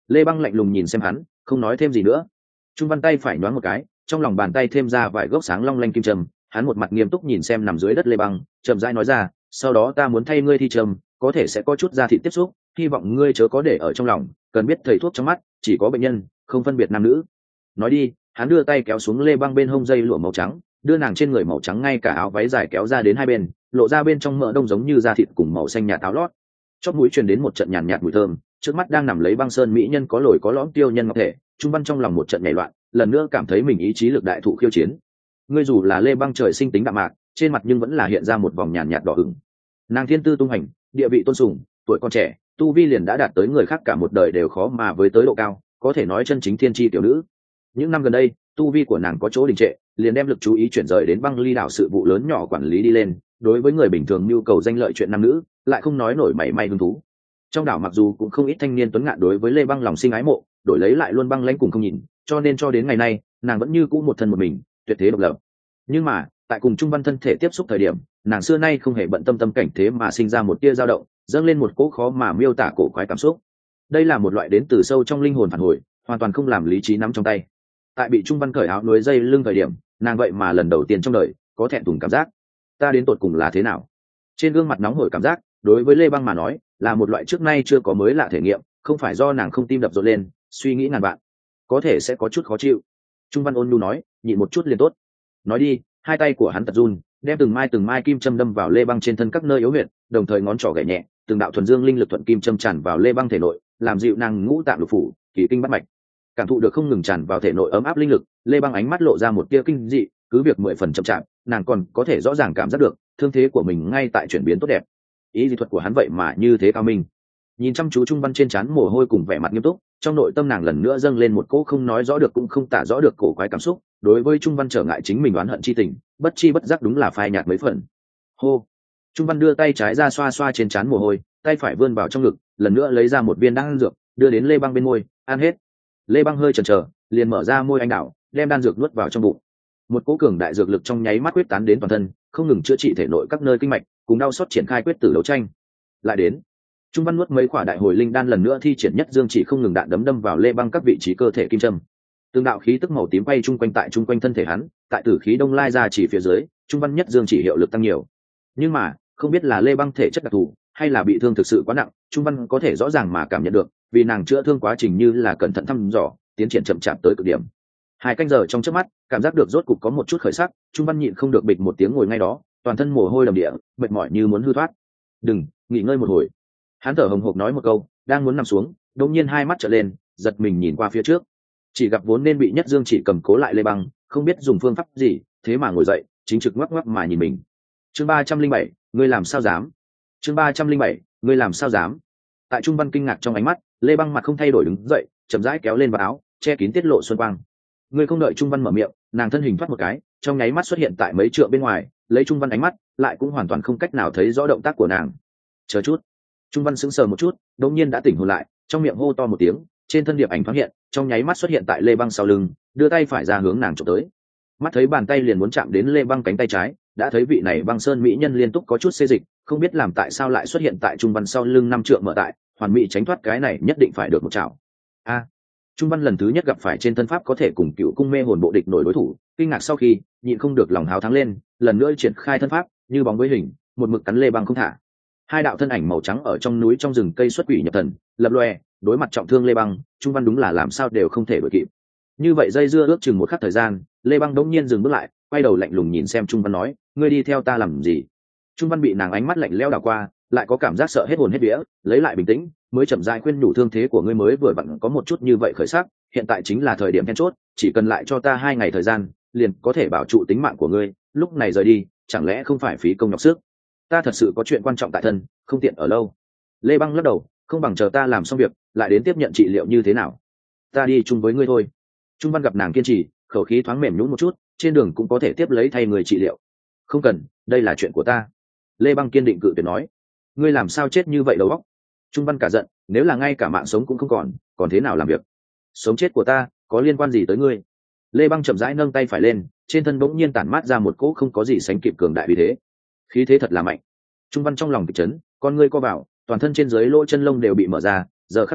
Lê Băng lạnh lùng nhìn xem hắn, không nói thêm gì nữa. Trung Văn tay phải nhoáng một cái, trong lòng bàn tay thêm ra vài gốc sáng long lanh kim trầm, hắn một mặt nghiêm túc nhìn xem nằm dưới đất Lê Băng, chậm rãi nói ra, sau đó ta muốn thay ngươi thi trầm, có thể sẽ có chút da thịt tiếp xúc, hy vọng ngươi chớ có để ở trong lòng, cần biết thầy thuốc trong mắt chỉ có bệnh nhân, không phân biệt nam nữ. Nói đi, hắn đưa tay kéo xuống Lê Băng bên hông dây lụa màu trắng, đưa nàng trên người màu trắng ngay cả áo váy dài kéo ra đến hai bên, lộ ra bên trong mỡ đông giống như da thịt cùng màu xanh nhạt áo lót. Chóp mũi truyền đến một trận nhàn nhạt mùi thơm, trước mắt đang nằm lấy băng sơn mỹ nhân có lồi có lõm tiêu nhân ngọc thể. Trung Văn trong lòng một trận nhảy loạn, lần nữa cảm thấy mình ý chí lực đại thụ khiêu chiến. Ngươi dù là Lê Băng trời sinh tính đạm mạc, trên mặt nhưng vẫn là hiện ra một vòng nhàn nhạt đỏ ửng. Nàng thiên tư tung hành, địa vị tôn sùng, tuổi còn trẻ, tu vi liền đã đạt tới người khác cả một đời đều khó mà với tới độ cao, có thể nói chân chính thiên chi tiểu nữ. Những năm gần đây, tu vi của nàng có chỗ đình trệ, liền đem lực chú ý chuyển rời đến băng ly đảo sự vụ lớn nhỏ quản lý đi lên. Đối với người bình thường nhu cầu danh lợi chuyện nam nữ, lại không nói nổi mảy may hứng thú. Trong đảo mặc dù cũng không ít thanh niên tuấn ngạn đối với Lê Băng lòng sinh ái mộ, đổi lấy lại luôn băng lãnh cùng không nhìn, cho nên cho đến ngày nay, nàng vẫn như cũ một thân một mình, tuyệt thế độc lập. Nhưng mà, tại cùng Trung Văn thân thể tiếp xúc thời điểm, nàng xưa nay không hề bận tâm tâm cảnh thế mà sinh ra một tia dao động, dâng lên một cỗ khó mà miêu tả cổ quái cảm xúc. Đây là một loại đến từ sâu trong linh hồn phản hồi, hoàn toàn không làm lý trí nắm trong tay. Tại bị Trung Văn cởi áo núi dây lưng thời điểm, nàng vậy mà lần đầu tiên trong đời có thẹn thùng cảm giác. Ta đến tột cùng là thế nào? Trên gương mặt nóng hổi cảm giác, đối với Lê Băng mà nói, là một loại trước nay chưa có mới lạ thể nghiệm, không phải do nàng không tim đập rộn lên, suy nghĩ ngàn vạn, có thể sẽ có chút khó chịu. Trung Văn ôn nhu nói, nhịn một chút liền tốt. Nói đi, hai tay của hắn tật run, đem từng mai từng mai kim châm đâm vào Lê Băng trên thân các nơi yếu huyệt, đồng thời ngón trỏ gảy nhẹ, từng đạo thuần dương linh lực thuận kim châm tràn vào Lê Băng thể nội, làm dịu nàng ngũ tạng lục phủ, kỳ kinh bắt mạch. Cảm thụ được không ngừng tràn vào thể nội ấm áp linh lực, Lê Băng ánh mắt lộ ra một tia kinh dị, cứ việc mười phần chậm chạp, nàng còn có thể rõ ràng cảm giác được thương thế của mình ngay tại chuyển biến tốt đẹp. Ý dị thuật của hắn vậy mà như thế cao minh. Nhìn chăm chú Trung Văn trên trán mồ hôi cùng vẻ mặt nghiêm túc, trong nội tâm nàng lần nữa dâng lên một cỗ không nói rõ được cũng không tả rõ được cổ quái cảm xúc. Đối với Trung Văn trở ngại chính mình oán hận chi tình, bất chi bất giác đúng là phai nhạt mấy phần. Hô. Trung Văn đưa tay trái ra xoa xoa trên trán mồ hôi, tay phải vươn vào trong ngực, lần nữa lấy ra một viên đan dược, đưa đến Lê Băng bên môi, ăn hết. Lê Băng hơi chần chờ, liền mở ra môi anh đảo, đem đan dược nuốt vào trong bụng. Một cỗ cường đại dược lực trong nháy mắt quyết tán đến toàn thân, không ngừng chữa trị thể nội các nơi kinh mạch, cùng đau xót triển khai quyết tử đấu tranh. Lại đến, Trung Văn nuốt mấy quả đại hồi linh đan, lần nữa thi triển nhất dương chỉ không ngừng đạn đấm đâm vào Lê Băng các vị trí cơ thể kim châm. Tương đạo khí tức màu tím bay chung quanh tại chung quanh thân thể hắn, tại tử khí đông lai ra chỉ phía dưới, Trung Văn nhất dương chỉ hiệu lực tăng nhiều. Nhưng mà, không biết là Lê Băng thể chất đặc thù, hay là bị thương thực sự quá nặng, Trung Văn có thể rõ ràng mà cảm nhận được, vì nàng chữa thương quá trình như là cẩn thận thăm dò, tiến triển chậm chạp tới cực điểm. Hai canh giờ trong chớp mắt, cảm giác được rốt cục có một chút khởi sắc, Trung Văn nhịn không được bịch một tiếng ngồi ngay đó, toàn thân mồ hôi đầm địa, mệt mỏi như muốn hư thoát. "Đừng, nghỉ ngơi một hồi." Hắn thở hồng hộc nói một câu, đang muốn nằm xuống, đột nhiên hai mắt trợn lên, giật mình nhìn qua phía trước. Chỉ gặp vốn nên bị nhất dương chỉ cầm cố lại Lê Băng, không biết dùng phương pháp gì, thế mà ngồi dậy, chính trực ngoắc ngoắc mà nhìn mình. Chương ba trăm linh bảy, ngươi làm sao dám? Chương ba trăm linh bảy, ngươi làm sao dám? Tại Trung Văn kinh ngạc trong ánh mắt, Lê Băng mặt không thay đổi đứng dậy, chậm rãi kéo lên vào áo, che kín tiết lộ xuân quang. Ngươi không đợi Trung Văn mở miệng, nàng thân hình thoát một cái, trong nháy mắt xuất hiện tại mấy trượng bên ngoài, lấy Trung Văn ánh mắt, lại cũng hoàn toàn không cách nào thấy rõ động tác của nàng. Chờ chút. Trung Văn sững sờ một chút, đột nhiên đã tỉnh hồn lại, trong miệng hô to một tiếng, trên thân điệp ảnh thoáng hiện, trong nháy mắt xuất hiện tại Lê Băng sau lưng, đưa tay phải ra hướng nàng chụp tới. Mắt thấy bàn tay liền muốn chạm đến Lê Băng cánh tay trái, đã thấy vị này băng sơn mỹ nhân liên tục có chút xê dịch, không biết làm tại sao lại xuất hiện tại Trung Văn sau lưng năm trượng mở tại, hoàn mỹ tránh thoát cái này nhất định phải được một chảo. A. Trung Văn lần thứ nhất gặp phải trên thân pháp có thể cùng cựu cung mê hồn bộ địch nổi đối thủ, kinh ngạc sau khi nhịn không được lòng háo thắng lên, lần nữa triển khai thân pháp, như bóng với hình, một mực cắn Lê Băng không thả. Hai đạo thân ảnh màu trắng ở trong núi trong rừng cây xuất quỷ nhập thần, lập loè, đối mặt trọng thương Lê Băng, Trung Văn đúng là làm sao đều không thể đuổi kịp. Như vậy dây dưa ước chừng một khắc thời gian, Lê Băng đống nhiên dừng bước lại, quay đầu lạnh lùng nhìn xem Trung Văn nói, ngươi đi theo ta làm gì? Trung Văn bị nàng ánh mắt lạnh lẽo đảo qua, lại có cảm giác sợ hết hồn hết vía, lấy lại bình tĩnh, mới chậm rãi khuyên nhủ, thương thế của ngươi mới vừa vặn có một chút như vậy khởi sắc, hiện tại chính là thời điểm then chốt, chỉ cần lại cho ta hai ngày thời gian, liền có thể bảo trụ tính mạng của ngươi, lúc này rời đi, chẳng lẽ không phải phí công nhọc sức? Ta thật sự có chuyện quan trọng tại thân, không tiện ở lâu. Lê Băng lắc đầu, không bằng chờ ta làm xong việc, lại đến tiếp nhận trị liệu như thế nào. Ta đi chung với ngươi thôi. Trung Văn gặp nàng kiên trì, khẩu khí thoáng mềm nhũn một chút, trên đường cũng có thể tiếp lấy thay người trị liệu. Không cần, đây là chuyện của ta. Lê Băng kiên định cự tuyệt nói. Ngươi làm sao chết như vậy đầu óc? Trung Văn cả giận, nếu là ngay cả mạng sống cũng không còn, còn thế nào làm việc? Sống chết của ta có liên quan gì tới ngươi? Lê Băng chậm rãi nâng tay phải lên, trên thân bỗng nhiên tản mát ra một cỗ không có gì sánh kịp cường đại uy thế. Khí thế thật là mạnh. Trung Văn trong lòng kịch chấn, con ngươi co vào, toàn thân trên dưới lỗ chân lông đều bị mở ra, giờ khắc này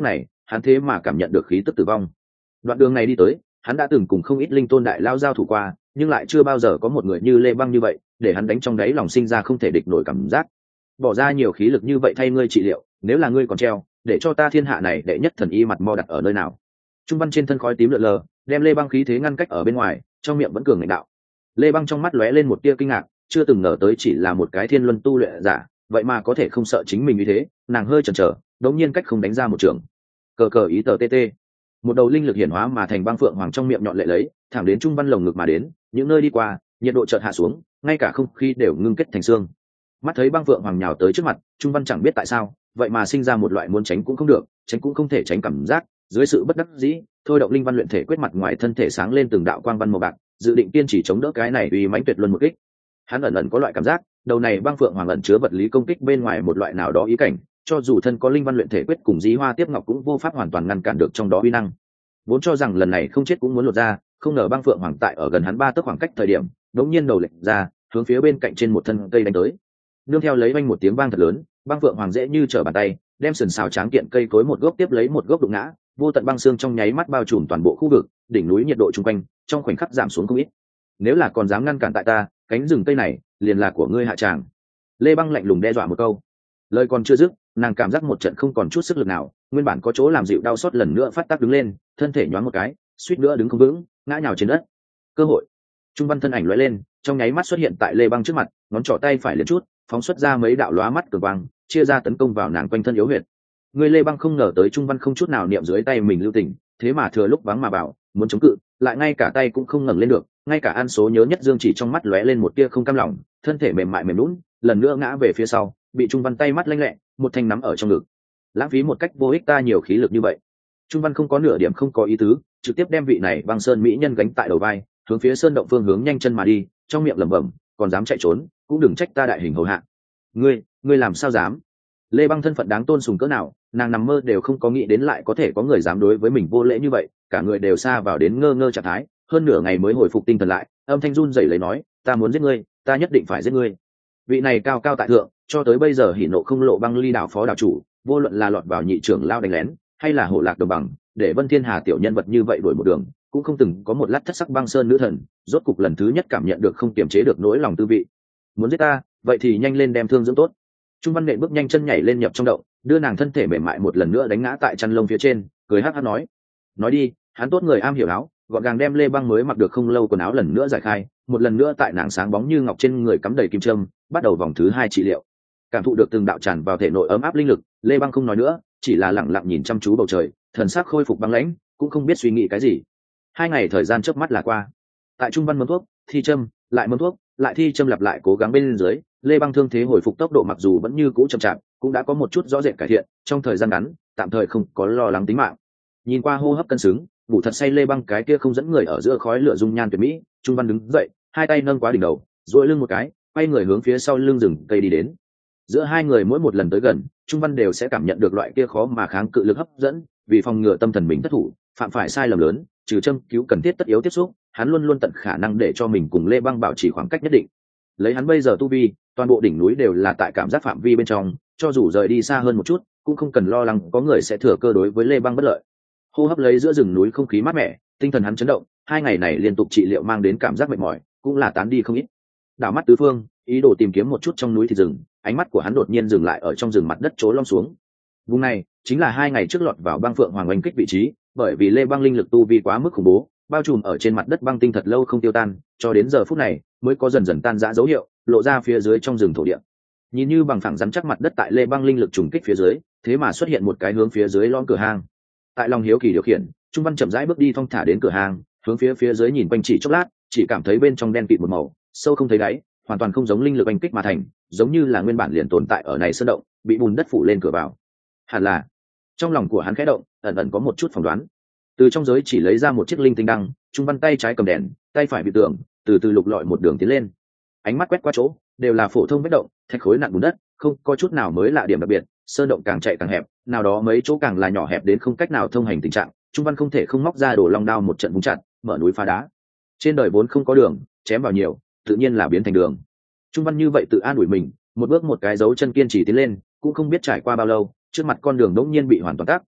hắn thế mà cảm nhận được khí tức tử vong. Đoạn đường này đi tới, hắn đã từng cùng không ít linh tôn đại lao giao thủ qua, nhưng lại chưa bao giờ có một người như Lê Băng như vậy, để hắn đánh trong đáy lòng sinh ra không thể địch nổi cảm giác. Bỏ ra nhiều khí lực như vậy thay ngươi trị liệu, nếu là ngươi còn treo, để cho ta thiên hạ này đệ nhất thần y mặt mo đặt ở nơi nào? Trung văn trên thân khói tím lượn lờ, đem Lê Băng khí thế ngăn cách ở bên ngoài, trong miệng vẫn cường ngạnh đạo. Lê Băng trong mắt lóe lên một tia kinh ngạc, chưa từng ngờ tới chỉ là một cái thiên luân tu luyện giả, vậy mà có thể không sợ chính mình như thế, nàng hơi chần chờ, đống nhiên cách không đánh ra một trường. Cờ cờ ý tờ tt, một đầu linh lực hiển hóa mà thành băng phượng hoàng trong miệng nhọn lệ lấy, thẳng đến Trung văn lồng ngực mà đến, những nơi đi qua, nhiệt độ chợt hạ xuống, ngay cả không khí đều ngưng kết thành xương. Mắt thấy băng phượng hoàng nhào tới trước mặt, Trung văn chẳng biết tại sao, vậy mà sinh ra một loại muốn tránh cũng không được, tránh cũng không thể tránh cảm giác. Dưới sự bất đắc dĩ, thôi động linh văn luyện thể quyết mặt ngoài thân thể sáng lên từng đạo quang văn màu bạc, dự định kiên trì chống đỡ cái này uy mãnh tuyệt luân một kích. Hắn ẩn ẩn có loại cảm giác, đầu này băng phượng hoàng ẩn chứa vật lý công kích bên ngoài một loại nào đó ý cảnh, cho dù thân có linh văn luyện thể quyết cùng dí hoa tiếp ngọc cũng vô pháp hoàn toàn ngăn cản được trong đó uy năng. Vốn cho rằng lần này không chết cũng muốn lột ra, không ngờ băng phượng hoàng tại ở gần hắn ba tấc khoảng cách thời điểm, đống nhiên đầu lệch ra, hướng phía bên cạnh trên một thân cây đánh tới. Nương theo lấy vang một tiếng vang thật lớn, băng phượng hoàng dễ như trở bàn tay, đem sườn xào tráng kiện cây cối một gốc tiếp lấy một gốc đụng ngã, vô tận băng xương trong nháy mắt bao trùm toàn bộ khu vực, đỉnh núi nhiệt độ chung quanh trong khoảnh khắc giảm xuống không ít. Nếu là còn dám ngăn cản tại ta, cánh rừng cây này liền là của ngươi hạ tràng. Lê Băng lạnh lùng đe dọa một câu. Lời còn chưa dứt, nàng cảm giác một trận không còn chút sức lực nào, nguyên bản có chỗ làm dịu đau xót lần nữa phát tác đứng lên, thân thể nhoáng một cái, suýt nữa đứng không vững, ngã nhào trên đất. Cơ hội. Trung văn thân ảnh lóe lên, trong nháy mắt xuất hiện tại Lê Băng trước mặt, ngón trỏ tay phải liền chút, phóng xuất ra mấy đạo lóa mắt cường quang, chia ra tấn công vào nàng quanh thân yếu huyệt. Người Lê Băng không ngờ tới Trung văn không chút nào niệm dưới tay mình lưu tình, thế mà thừa lúc vắng mà bảo, muốn chống cự, lại ngay cả tay cũng không ngẩng lên được, ngay cả An Số nhớ nhất Dương chỉ trong mắt lóe lên một tia không cam lòng, thân thể mềm mại mềm nhũn, lần nữa ngã về phía sau, bị Trung văn tay mắt lanh lẹ, một thanh nắm ở trong ngực. Lãng phí một cách vô ích ta nhiều khí lực như vậy. Trung văn không có nửa điểm không có ý tứ, trực tiếp đem vị này băng sơn mỹ nhân gánh tại đầu vai, hướng phía sơn động phương hướng nhanh chân mà đi, trong miệng lẩm bẩm, còn dám chạy trốn, cũng đừng trách ta đại hình hầu hạ. Ngươi, ngươi làm sao dám? Lê Băng thân phận đáng tôn sùng cỡ nào, nàng nằm mơ đều không có nghĩ đến lại có thể có người dám đối với mình vô lễ như vậy, cả người đều xa vào đến ngơ ngơ trạng thái, hơn nửa ngày mới hồi phục tinh thần lại, âm thanh run rẩy lấy nói, ta muốn giết ngươi, ta nhất định phải giết ngươi. Vị này cao cao tại thượng, cho tới bây giờ hỉ nộ không lộ băng ly đảo phó đảo chủ, vô luận là lọt vào nhị trưởng lao đánh lén, hay là hổ lạc đồng bằng, để Vân Thiên Hà tiểu nhân vật như vậy đuổi một đường, cũng không từng có một lát thất sắc băng sơn nữ thần, rốt cục lần thứ nhất cảm nhận được không kiềm chế được nỗi lòng tư vị. Muốn giết ta, vậy thì nhanh lên đem thương dưỡng tốt. Trung văn nện bước nhanh chân nhảy lên nhập trong động, đưa nàng thân thể mềm mại một lần nữa đánh ngã tại chăn lông phía trên, cười hắc hắc nói, nói đi. Hắn tốt người am hiểu áo, gọn gàng đem Lê Băng mới mặc được không lâu quần áo lần nữa giải khai, một lần nữa tại nàng sáng bóng như ngọc trên người cắm đầy kim châm, bắt đầu vòng thứ hai trị liệu. Cảm thụ được từng đạo tràn vào thể nội ấm áp linh lực, Lê Băng không nói nữa, chỉ là lặng lặng nhìn chăm chú bầu trời, thần sắc khôi phục băng lãnh, cũng không biết suy nghĩ cái gì. Hai ngày thời gian chớp mắt là qua. Tại trung văn mâm thuốc, thi châm, lại mâm thuốc, lại thi châm lặp lại cố gắng bên dưới, Lê Băng thương thế hồi phục tốc độ mặc dù vẫn như cũ chậm chạp, cũng đã có một chút rõ rệt cải thiện, trong thời gian ngắn, tạm thời không có lo lắng tính mạng. Nhìn qua hô hấp cân xứng, ngủ thật say Lê Băng cái kia không dẫn người ở giữa khói lửa dung nhan tuyệt mỹ, trung văn đứng dậy, hai tay nâng quá đỉnh đầu, duỗi lưng một cái, quay người hướng phía sau lưng rừng cây đi đến. Giữa hai người mỗi một lần tới gần, trung văn đều sẽ cảm nhận được loại kia khó mà kháng cự lực hấp dẫn, vì phòng ngừa tâm thần mình thất thủ, phạm phải sai lầm lớn, trừ châm cứu cần thiết tất yếu tiếp xúc, hắn luôn luôn tận khả năng để cho mình cùng Lê Băng bảo trì khoảng cách nhất định. Lấy hắn bây giờ tu vi, toàn bộ đỉnh núi đều là tại cảm giác phạm vi bên trong, cho dù rời đi xa hơn một chút, cũng không cần lo lắng có người sẽ thừa cơ đối với Lê Băng bất lợi. Hô hấp lấy giữa rừng núi không khí mát mẻ, tinh thần hắn chấn động, hai ngày này liên tục trị liệu mang đến cảm giác mệt mỏi, cũng là tán đi không ít. Đảo mắt tứ phương, ý đồ tìm kiếm một chút trong núi thì rừng, ánh mắt của hắn đột nhiên dừng lại ở trong rừng mặt đất chỗ lom xuống. Vùng này chính là hai ngày trước lọt vào băng phượng hoàng oanh kích vị trí, bởi vì Lê Băng linh lực tu vi quá mức khủng bố, bao trùm ở trên mặt đất băng tinh thật lâu không tiêu tan, cho đến giờ phút này mới có dần dần tan rã dấu hiệu, lộ ra phía dưới trong rừng thổ địa. Nhìn như bằng phẳng rắn chắc mặt đất tại Lê Băng linh lực trùng kích phía dưới, thế mà xuất hiện một cái hướng phía dưới lõm cửa hang. Tại lòng hiếu kỳ điều khiển, Trung Văn chậm rãi bước đi thong thả đến cửa hang, hướng phía phía dưới nhìn quanh chỉ chốc lát, chỉ cảm thấy bên trong đen kịt một màu, sâu không thấy đáy, hoàn toàn không giống linh lực oanh kích mà thành, giống như là nguyên bản liền tồn tại ở này sơn động, bị bùn đất phủ lên cửa vào. Hẳn là, trong lòng của hắn khẽ động, ẩn ẩn có một chút phỏng đoán. Từ trong giới chỉ lấy ra một chiếc linh tinh đăng, Trung Văn tay trái cầm đèn, tay phải bị tượng, từ từ lục lọi một đường tiến lên. Ánh mắt quét qua chỗ, đều là phổ thông vết động, thạch khối nặng bùn đất, không có chút nào mới lạ điểm đặc biệt. Sơn động càng chạy càng hẹp, nào đó mấy chỗ càng là nhỏ hẹp đến không cách nào thông hành tình trạng. Trung Văn không thể không móc ra đồ long đao một trận vung chặt, mở núi phá đá. Trên đời vốn không có đường, chém vào nhiều, tự nhiên là biến thành đường. Trung Văn như vậy tự an ủi mình, một bước một cái dấu chân kiên trì tiến lên, cũng không biết trải qua bao lâu, trước mặt con đường đống nhiên bị hoàn toàn tắc,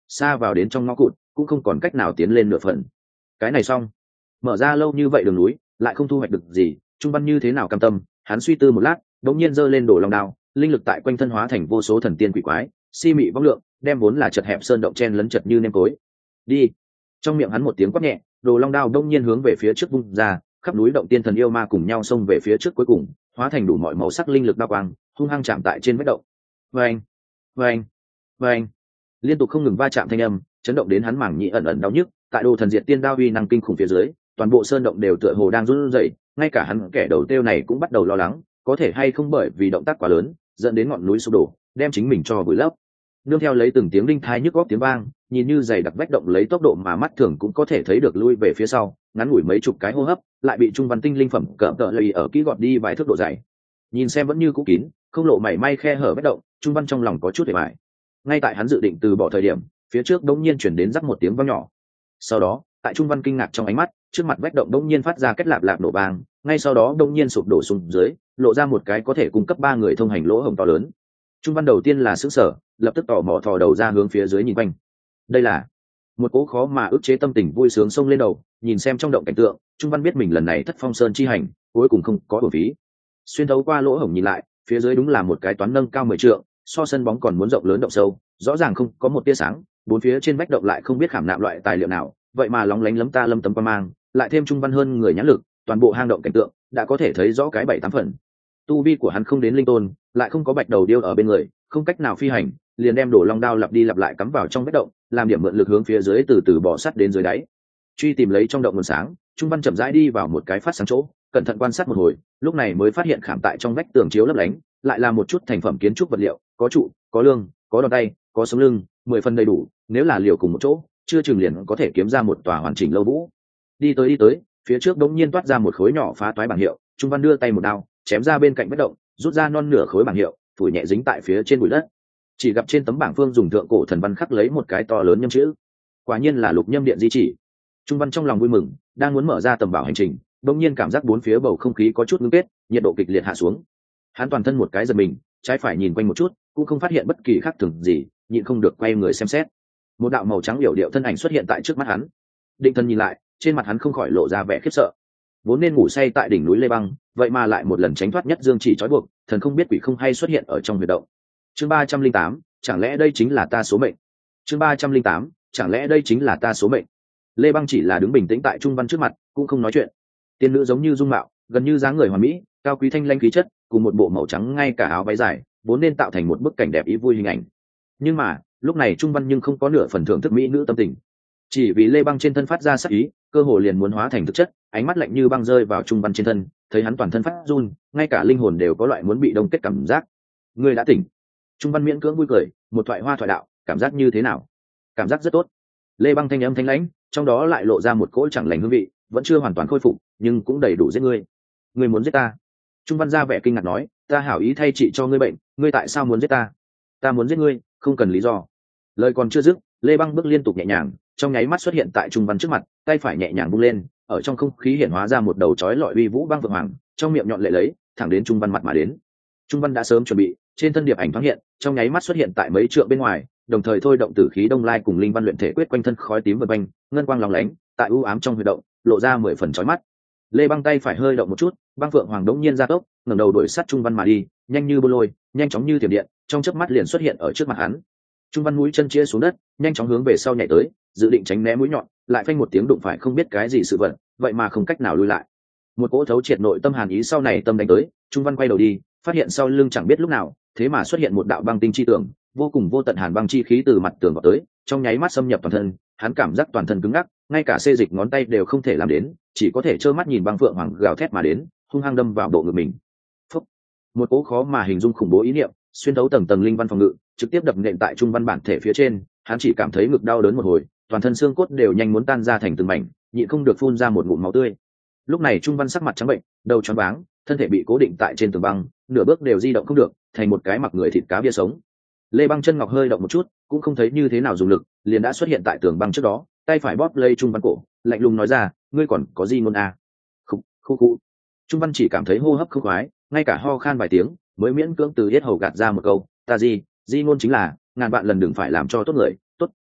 xa vào đến trong ngõ cụt, cũng không còn cách nào tiến lên nửa phần. Cái này xong, mở ra lâu như vậy đường núi lại không thu hoạch được gì, Trung Văn như thế nào cam tâm. Hắn suy tư một lát, đột nhiên giơ lên Đồ Long đao, linh lực tại quanh thân hóa thành vô số thần tiên quỷ quái, si mị vong lượng, đem vốn là chật hẹp sơn động chen lấn chật như nêm tối. Đi. Trong miệng hắn một tiếng quát nhẹ, Đồ Long đao đông nhiên hướng về phía trước vung ra, khắp núi động tiên thần yêu ma cùng nhau xông về phía trước, cuối cùng hóa thành đủ mọi màu sắc linh lực đao quang, hung hăng chạm tại trên vách động. Vâng, vâng, vâng, liên tục không ngừng va chạm thanh âm, chấn động đến hắn mảng nhĩ ẩn ẩn đau nhức. Tại Đồ Thần Diệt Tiên đao uy năng kinh khủng phía dưới, toàn bộ sơn động đều tựa hồ đang run rẩy, ngay cả hắn kẻ đầu tiêu này cũng bắt đầu lo lắng, có thể hay không bởi vì động tác quá lớn dẫn đến ngọn núi sụp đổ, đem chính mình cho vùi lấp. Nương theo lấy từng tiếng đinh thai nhức góc tiếng vang, nhìn như dày đặc vách động lấy tốc độ mà mắt thường cũng có thể thấy được lui về phía sau, ngắn ngủi mấy chục cái hô hấp, lại bị Trung Văn tinh linh phẩm cỡ tợ lầy ở kỹ gọt đi vài thước độ dày. Nhìn xem vẫn như cũ kín, không lộ mảy may khe hở vách động, Trung Văn trong lòng có chút hề bại. Ngay tại hắn dự định từ bỏ thời điểm, phía trước đống nhiên chuyển đến rắc một tiếng vang nhỏ. Sau đó, tại Trung Văn kinh ngạc trong ánh mắt, trước mặt vách động đống nhiên phát ra kết lạp lạp nổ vang, ngay sau đó đống nhiên sụp đổ xuống dưới, lộ ra một cái có thể cung cấp ba người thông hành lỗ hổng to lớn. Trung Văn đầu tiên là sửng sở, lập tức tò mò thò đầu ra hướng phía dưới nhìn quanh. Đây là một cỗ khó mà ức chế tâm tình vui sướng xông lên đầu, nhìn xem trong động cảnh tượng, Trung Văn biết mình lần này thất phong sơn chi hành cuối cùng không có uổng phí. Xuyên thấu qua lỗ hổng nhìn lại, phía dưới đúng là một cái toán nâng cao mười trượng, so sân bóng còn muốn rộng lớn động sâu, rõ ràng không có một tia sáng, bốn phía trên vách động lại không biết khảm nạm loại tài liệu nào, vậy mà lóng lánh lấm ta lâm tấm qua mang, lại thêm Trung Văn hơn người nhãn lực, toàn bộ hang động cảnh tượng đã có thể thấy rõ cái bảy tám phần. Tu vi của hắn không đến linh tôn, lại không có bạch đầu điêu ở bên người, không cách nào phi hành, liền đem Đồ Long đao lặp đi lặp lại cắm vào trong vách động, làm điểm mượn lực hướng phía dưới từ từ bò sắt đến dưới đáy. Truy tìm lấy trong động nguồn sáng, Trung Văn chậm rãi đi vào một cái phát sáng chỗ, cẩn thận quan sát một hồi, lúc này mới phát hiện khảm tại trong vách tường chiếu lấp lánh, lại là một chút thành phẩm kiến trúc vật liệu, có trụ, có lương, có đòn tay, có sống lưng, mười phần đầy đủ, nếu là liều cùng một chỗ, chưa chừng liền có thể kiếm ra một tòa hoàn chỉnh lâu vũ. Đi tới đi tới, phía trước đống nhiên toát ra một khối nhỏ phá toái bảng hiệu, Trung Văn đưa tay một đao, chém ra bên cạnh vách động, rút ra non nửa khối bảng hiệu, phủi nhẹ dính tại phía trên bụi đất. Chỉ gặp trên tấm bảng phương dùng thượng cổ thần văn khắc lấy một cái to lớn nhâm chữ, quả nhiên là Lục Nhâm Điện di chỉ. Trung Văn trong lòng vui mừng, đang muốn mở ra tầm bảo hành trình, đột nhiên cảm giác bốn phía bầu không khí có chút ngưng kết, nhiệt độ kịch liệt hạ xuống. Hắn toàn thân một cái giật mình, trái phải nhìn quanh một chút, cũng không phát hiện bất kỳ khác thường gì, nhịn không được quay người xem xét. Một đạo màu trắng yểu điệu thân ảnh xuất hiện tại trước mắt hắn. Định thần nhìn lại, trên mặt hắn không khỏi lộ ra vẻ khiếp sợ. Vốn nên ngủ say tại đỉnh núi Lê Băng, vậy mà lại một lần tránh thoát nhất dương chỉ trói buộc, thần không biết quỷ không hay xuất hiện ở trong huyệt động. Chương ba trăm linh tám, chẳng lẽ đây chính là ta số mệnh? Chương ba trăm linh tám, chẳng lẽ đây chính là ta số mệnh? Lê Băng chỉ là đứng bình tĩnh tại Trung Văn trước mặt, cũng không nói chuyện. Tiên nữ giống như dung mạo, gần như dáng người hoàn mỹ, cao quý thanh lanh khí chất, cùng một bộ màu trắng ngay cả áo váy dài, vốn nên tạo thành một bức cảnh đẹp ý vui hình ảnh. Nhưng mà, lúc này Trung Văn nhưng không có nửa phần thưởng thức mỹ nữ tâm tình. Chỉ vì Lê Băng trên thân phát ra sắc ý, cơ hồ liền muốn hóa thành thực chất, ánh mắt lạnh như băng rơi vào Trung Văn trên thân, thấy hắn toàn thân phát run, ngay cả linh hồn đều có loại muốn bị đông kết cảm giác. Ngươi đã tỉnh. Trung Văn miễn cưỡng vui cười, một thoại hoa thoại đạo, cảm giác như thế nào? Cảm giác rất tốt. Lê Băng thanh âm thanh lãnh, trong đó lại lộ ra một cỗ chẳng lành hương vị, vẫn chưa hoàn toàn khôi phục, nhưng cũng đầy đủ giết ngươi. Ngươi muốn giết ta? Trung Văn ra vẻ kinh ngạc nói, ta hảo ý thay trị cho ngươi bệnh, ngươi tại sao muốn giết ta? Ta muốn giết ngươi, không cần lý do. Lời còn chưa dứt, Lê Băng bước liên tục nhẹ nhàng, trong nháy mắt xuất hiện tại Trung Văn trước mặt, tay phải nhẹ nhàng vung lên, ở trong không khí hiện hóa ra một đầu chói lọi uy vũ băng vượng hoàng, trong miệng nhọn lệ lấy, thẳng đến Trung Văn mặt mà đến. Trung Văn đã sớm chuẩn bị, trên thân điệp ảnh thoáng hiện, trong nháy mắt xuất hiện tại mấy trượng bên ngoài, đồng thời thôi động tử khí đông lai cùng linh văn luyện thể quyết quanh thân khói tím vần quanh, ngân quang lóng lánh, tại u ám trong huy động, lộ ra mười phần chói mắt. Lê Băng tay phải hơi động một chút, băng phượng hoàng đống nhiên ra tốc, ngẩng đầu đuổi sát Trung Văn mà đi, nhanh như bô lôi, nhanh chóng như thiểm điện, trong chớp mắt liền xuất hiện ở trước mặt hắn. Trung Văn mũi chân chia xuống đất, nhanh chóng hướng về sau nhảy tới, dự định tránh né mũi nhọn, lại phanh một tiếng đụng phải không biết cái gì sự vật, vậy mà không cách nào lùi lại. Một cỗ thấu triệt nội tâm hàn ý sau này tâm đánh tới, Trung Văn quay đầu đi, phát hiện sau lưng chẳng biết lúc nào, thế mà xuất hiện một đạo băng tinh chi tường, vô cùng vô tận hàn băng chi khí từ mặt tường vào tới, trong nháy mắt xâm nhập toàn thân, hắn cảm giác toàn thân cứng ngắc, ngay cả xê dịch ngón tay đều không thể làm đến, chỉ có thể trơ mắt nhìn băng phượng hoàng gào thét mà đến, hung hăng đâm vào bộ ngực mình. Phúc! Một cỗ khó mà hình dung khủng bố ý niệm, xuyên thấu tầng tầng linh văn phòng ngự, trực tiếp đập nện tại Trung Văn bản thể phía trên, hắn chỉ cảm thấy ngực đau đớn một hồi, toàn thân xương cốt đều nhanh muốn tan ra thành từng mảnh, nhịn không được phun ra một ngụm máu tươi. Lúc này Trung Văn sắc mặt trắng bệnh, đầu choáng váng, thân thể bị cố định tại trên tường băng, nửa bước đều di động không được, thành một cái mặc người thịt cá bia sống. Lê Băng chân ngọc hơi động một chút, cũng không thấy như thế nào dùng lực, liền đã xuất hiện tại tường băng trước đó, tay phải bóp lấy Trung Văn cổ, lạnh lùng nói ra, ngươi còn có gì ngôn à? Khụ, khụ khụ. Trung Văn chỉ cảm thấy hô hấp không khoái, ngay cả ho khan vài tiếng, mới miễn cưỡng từ yết hầu gạt ra một câu, ta gì, di ngôn chính là, ngàn vạn lần đừng phải làm cho tốt người, tốt,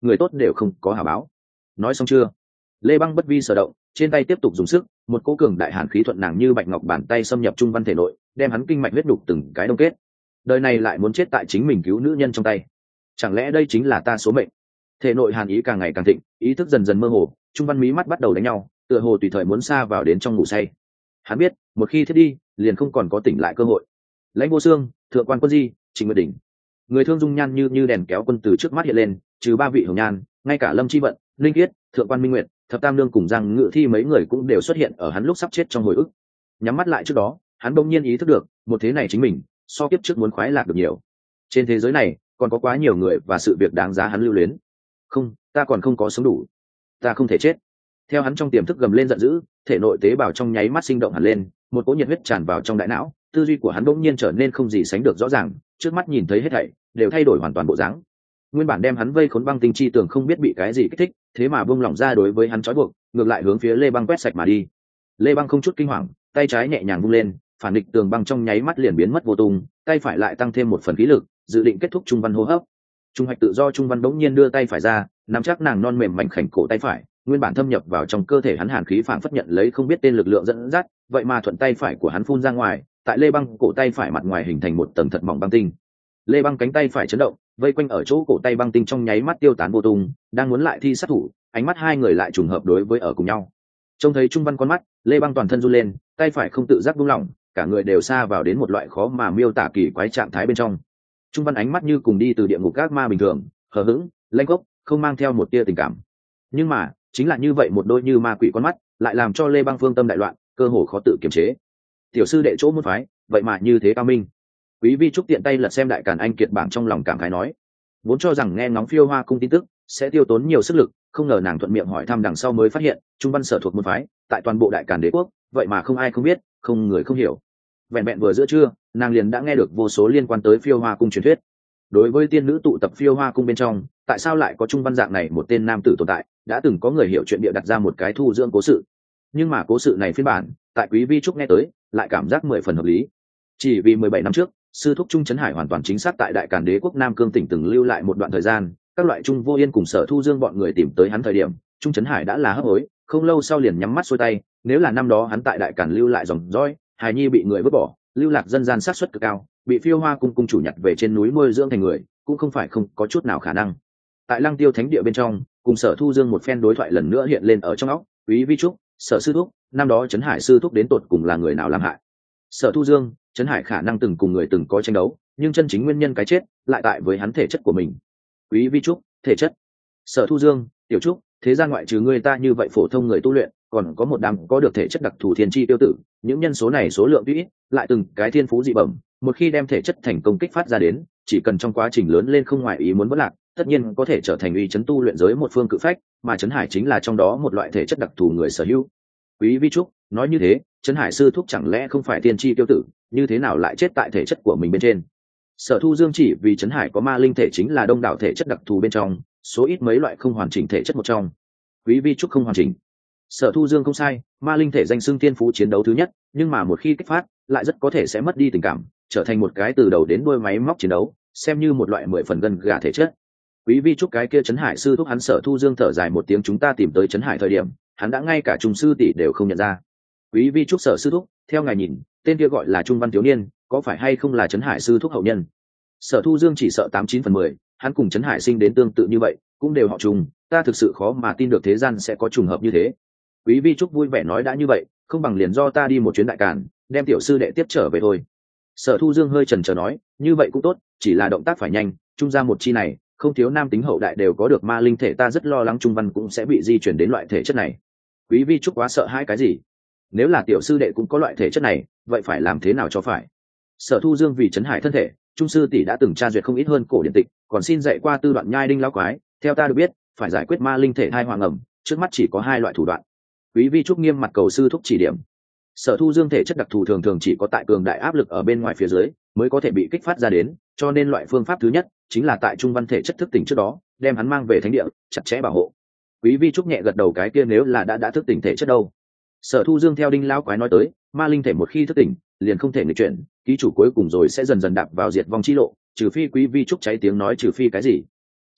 người tốt đều không có hảo báo. Nói xong chưa? Lê Băng bất vi sở động, trên tay tiếp tục dùng sức, một cỗ cường đại hàn khí thuận nàng như bạch ngọc bàn tay xâm nhập trung văn thể nội, đem hắn kinh mạch huyết đục từng cái đông kết. Đời này lại muốn chết tại chính mình cứu nữ nhân trong tay, chẳng lẽ đây chính là ta số mệnh? Thể nội hàn ý càng ngày càng thịnh, ý thức dần dần mơ hồ, trung văn mí mắt bắt đầu đánh nhau, tựa hồ tùy thời muốn xa vào đến trong ngủ say. Hắn biết, một khi thiết đi, liền không còn có tỉnh lại cơ hội. Lãnh Vô Xương, Thượng quan Quân Di, Trịnh Nguyệt Đỉnh, người thương dung nhan như như đèn kéo quân từ trước mắt hiện lên, trừ ba vị hồng nhan, ngay cả Lâm Chi Vận, Linh Kiết, Thượng quan Minh Nguyệt, Thập Tam Nương cùng Giang Ngự Thi mấy người cũng đều xuất hiện ở hắn lúc sắp chết trong hồi ức. Nhắm mắt lại trước đó, hắn bỗng nhiên ý thức được, một thế này chính mình, so kiếp trước muốn khoái lạc được nhiều. Trên thế giới này, còn có quá nhiều người và sự việc đáng giá hắn lưu luyến. Không, ta còn không có sống đủ, ta không thể chết. Theo hắn trong tiềm thức gầm lên giận dữ, thể nội tế bào trong nháy mắt sinh động hẳn lên, một cỗ nhiệt huyết tràn vào trong đại não, tư duy của hắn bỗng nhiên trở nên không gì sánh được rõ ràng, trước mắt nhìn thấy hết thảy đều thay đổi hoàn toàn bộ dáng. Nguyên bản đem hắn vây khốn băng tinh chi tường không biết bị cái gì kích thích, thế mà buông lỏng ra đối với hắn trói buộc, ngược lại hướng phía Lê Băng quét sạch mà đi. Lê Băng không chút kinh hoàng, tay trái nhẹ nhàng vung lên, phản địch tường băng trong nháy mắt liền biến mất vô tung, tay phải lại tăng thêm một phần khí lực, dự định kết thúc trung văn hô hấp. Trung hoạch tự do trung văn bỗng nhiên đưa tay phải ra, nắm chắc nàng non mềm mảnh khảnh cổ tay phải, nguyên bản thâm nhập vào trong cơ thể hắn hàn khí phảng phất nhận lấy không biết tên lực lượng dẫn dắt, vậy mà thuận tay phải của hắn phun ra ngoài, tại Lê Băng cổ tay phải mặt ngoài hình thành một tầng thật mỏng băng tinh. Lê Băng cánh tay phải chấn động, vây quanh ở chỗ cổ tay băng tinh trong nháy mắt tiêu tán vô tung, đang muốn lại thi sát thủ, ánh mắt hai người lại trùng hợp đối với ở cùng nhau. Trông thấy trung văn con mắt, Lê Băng toàn thân run lên, tay phải không tự giác buông lỏng, cả người đều xa vào đến một loại khó mà miêu tả kỳ quái trạng thái bên trong. Trung văn ánh mắt như cùng đi từ địa ngục các ma bình thường, hờ hững, lanh gốc, không mang theo một tia tình cảm. Nhưng mà, chính là như vậy một đôi như ma quỷ con mắt, lại làm cho Lê Băng phương tâm đại loạn, cơ hồ khó tự kiềm chế. Tiểu sư đệ chỗ môn phái, vậy mà như thế cao minh. Quý vi trúc tiện tay lật xem đại càn anh kiệt bảng trong lòng cảm khái nói, vốn cho rằng nghe ngóng Phiêu Hoa cung tin tức sẽ tiêu tốn nhiều sức lực, không ngờ nàng thuận miệng hỏi thăm đằng sau mới phát hiện, trung văn sở thuộc môn phái, tại toàn bộ đại càn đế quốc, vậy mà không ai không biết, không người không hiểu. Vẹn vẹn vừa giữa trưa, nàng liền đã nghe được vô số liên quan tới Phiêu Hoa cung truyền thuyết. Đối với tiên nữ tụ tập Phiêu Hoa cung bên trong, tại sao lại có trung văn dạng này một tên nam tử tồn tại, đã từng có người hiểu chuyện bịa đặt ra một cái thu dưỡng cố sự. Nhưng mà cố sự này phiên bản, tại Quý vi trúc nghe tới, lại cảm giác mười phần hợp lý. Chỉ vì mười bảy năm trước, sư thúc Trung Trấn Hải hoàn toàn chính xác tại đại càn đế quốc Nam Cương tỉnh từng lưu lại một đoạn thời gian, các loại Trung Vô Yên cùng Sở Thu Dương bọn người tìm tới hắn thời điểm, Trung Trấn Hải đã là hấp hối, không lâu sau liền nhắm mắt xuôi tay. Nếu là năm đó hắn tại đại càn lưu lại dòng dõi, hài nhi bị người vứt bỏ, lưu lạc dân gian sát suất cực cao, bị Phiêu Hoa cung cung chủ nhặt về trên núi nuôi dưỡng thành người, cũng không phải không có chút nào khả năng. Tại Lăng Tiêu Thánh địa bên trong, cùng Sở Thu Dương một phen đối thoại lần nữa hiện lên ở trong óc, Quý vi trúc, Sở sư thúc, năm đó Trấn Hải sư thúc đến tột cùng là người nào làm hại? Sở Thu Dương, Trấn Hải khả năng từng cùng người từng có tranh đấu, nhưng chân chính nguyên nhân cái chết lại tại với hắn thể chất của mình. Quý vi trúc, thể chất. Sở Thu Dương, tiểu trúc, thế gian ngoại trừ người ta như vậy phổ thông người tu luyện, còn có một đám có được thể chất đặc thù thiên chi tiêu tử, những nhân số này số lượng tuy ít, lại từng cái thiên phú dị bẩm, một khi đem thể chất thành công kích phát ra đến, chỉ cần trong quá trình lớn lên không ngoại ý muốn vỡ lạc, tất nhiên có thể trở thành uy chấn tu luyện giới một phương cự phách, mà Trấn Hải chính là trong đó một loại thể chất đặc thù người sở hữu. Quý vi trúc nói như thế, Trấn Hải sư thúc chẳng lẽ không phải tiên tri tiêu tử, như thế nào lại chết tại thể chất của mình bên trên? Sở Thu Dương chỉ vì Trấn Hải có ma linh thể chính là đông đảo thể chất đặc thù bên trong số ít mấy loại không hoàn chỉnh thể chất một trong. Quý vi trúc không hoàn chỉnh. Sở Thu Dương không sai, ma linh thể danh xưng tiên phú chiến đấu thứ nhất, nhưng mà một khi kích phát, lại rất có thể sẽ mất đi tình cảm, trở thành một cái từ đầu đến đuôi máy móc chiến đấu, xem như một loại mười phần gân gà thể chất. Quý vi trúc cái kia Trấn Hải sư thúc hắn Sở Thu Dương thở dài một tiếng, chúng ta tìm tới Trấn Hải thời điểm, hắn đã ngay cả trùng sư tỷ đều không nhận ra. Quý vi trúc Sở sư thúc, theo ngài nhìn, tên kia gọi là Trung Văn thiếu niên, có phải hay không là Trấn Hải sư thúc hậu nhân? Sở Thu Dương chỉ sợ tám chín phần mười, hắn cùng Trấn Hải sinh đến tương tự như vậy, cũng đều họ Trùng, ta thực sự khó mà tin được thế gian sẽ có trùng hợp như thế. Quý vi trúc vui vẻ nói, đã như vậy, không bằng liền do ta đi một chuyến đại càn, đem tiểu sư đệ tiếp trở về thôi. Sở Thu Dương hơi chần chờ nói, như vậy cũng tốt, chỉ là động tác phải nhanh, trung ra một chi này, không thiếu nam tính hậu đại đều có được ma linh thể, ta rất lo lắng Trung Văn cũng sẽ bị di chuyển đến loại thể chất này. Quý vi trúc quá sợ hãi cái gì? Nếu là tiểu sư đệ cũng có loại thể chất này, vậy phải làm thế nào cho phải? Sở Thu Dương vì Trấn Hải thân thể, trung sư tỷ đã từng tra duyệt không ít hơn cổ điển tịch, còn xin dạy qua tư đoạn nhai đinh lão quái, theo ta được biết, phải giải quyết ma linh thể thai hoàng ẩm, trước mắt chỉ có hai loại thủ đoạn. Quý vi trúc nghiêm mặt cầu sư thúc chỉ điểm. Sở Thu Dương thể chất đặc thù thường thường chỉ có tại cường đại áp lực ở bên ngoài phía dưới mới có thể bị kích phát ra đến, cho nên loại phương pháp thứ nhất chính là tại trung văn thể chất thức tỉnh trước đó, đem hắn mang về thánh địa, chặt chẽ bảo hộ. Quý vi trúc nhẹ gật đầu, cái kia nếu là đã đã thức tỉnh thể chất đâu? Sở Thu Dương theo đinh lão quái nói tới, ma linh thể một khi thức tỉnh, liền không thể nghịch chuyển, ký chủ cuối cùng rồi sẽ dần dần đạp vào diệt vong chi lộ, trừ phi quý vi trúc cháy tiếng nói, trừ phi cái gì?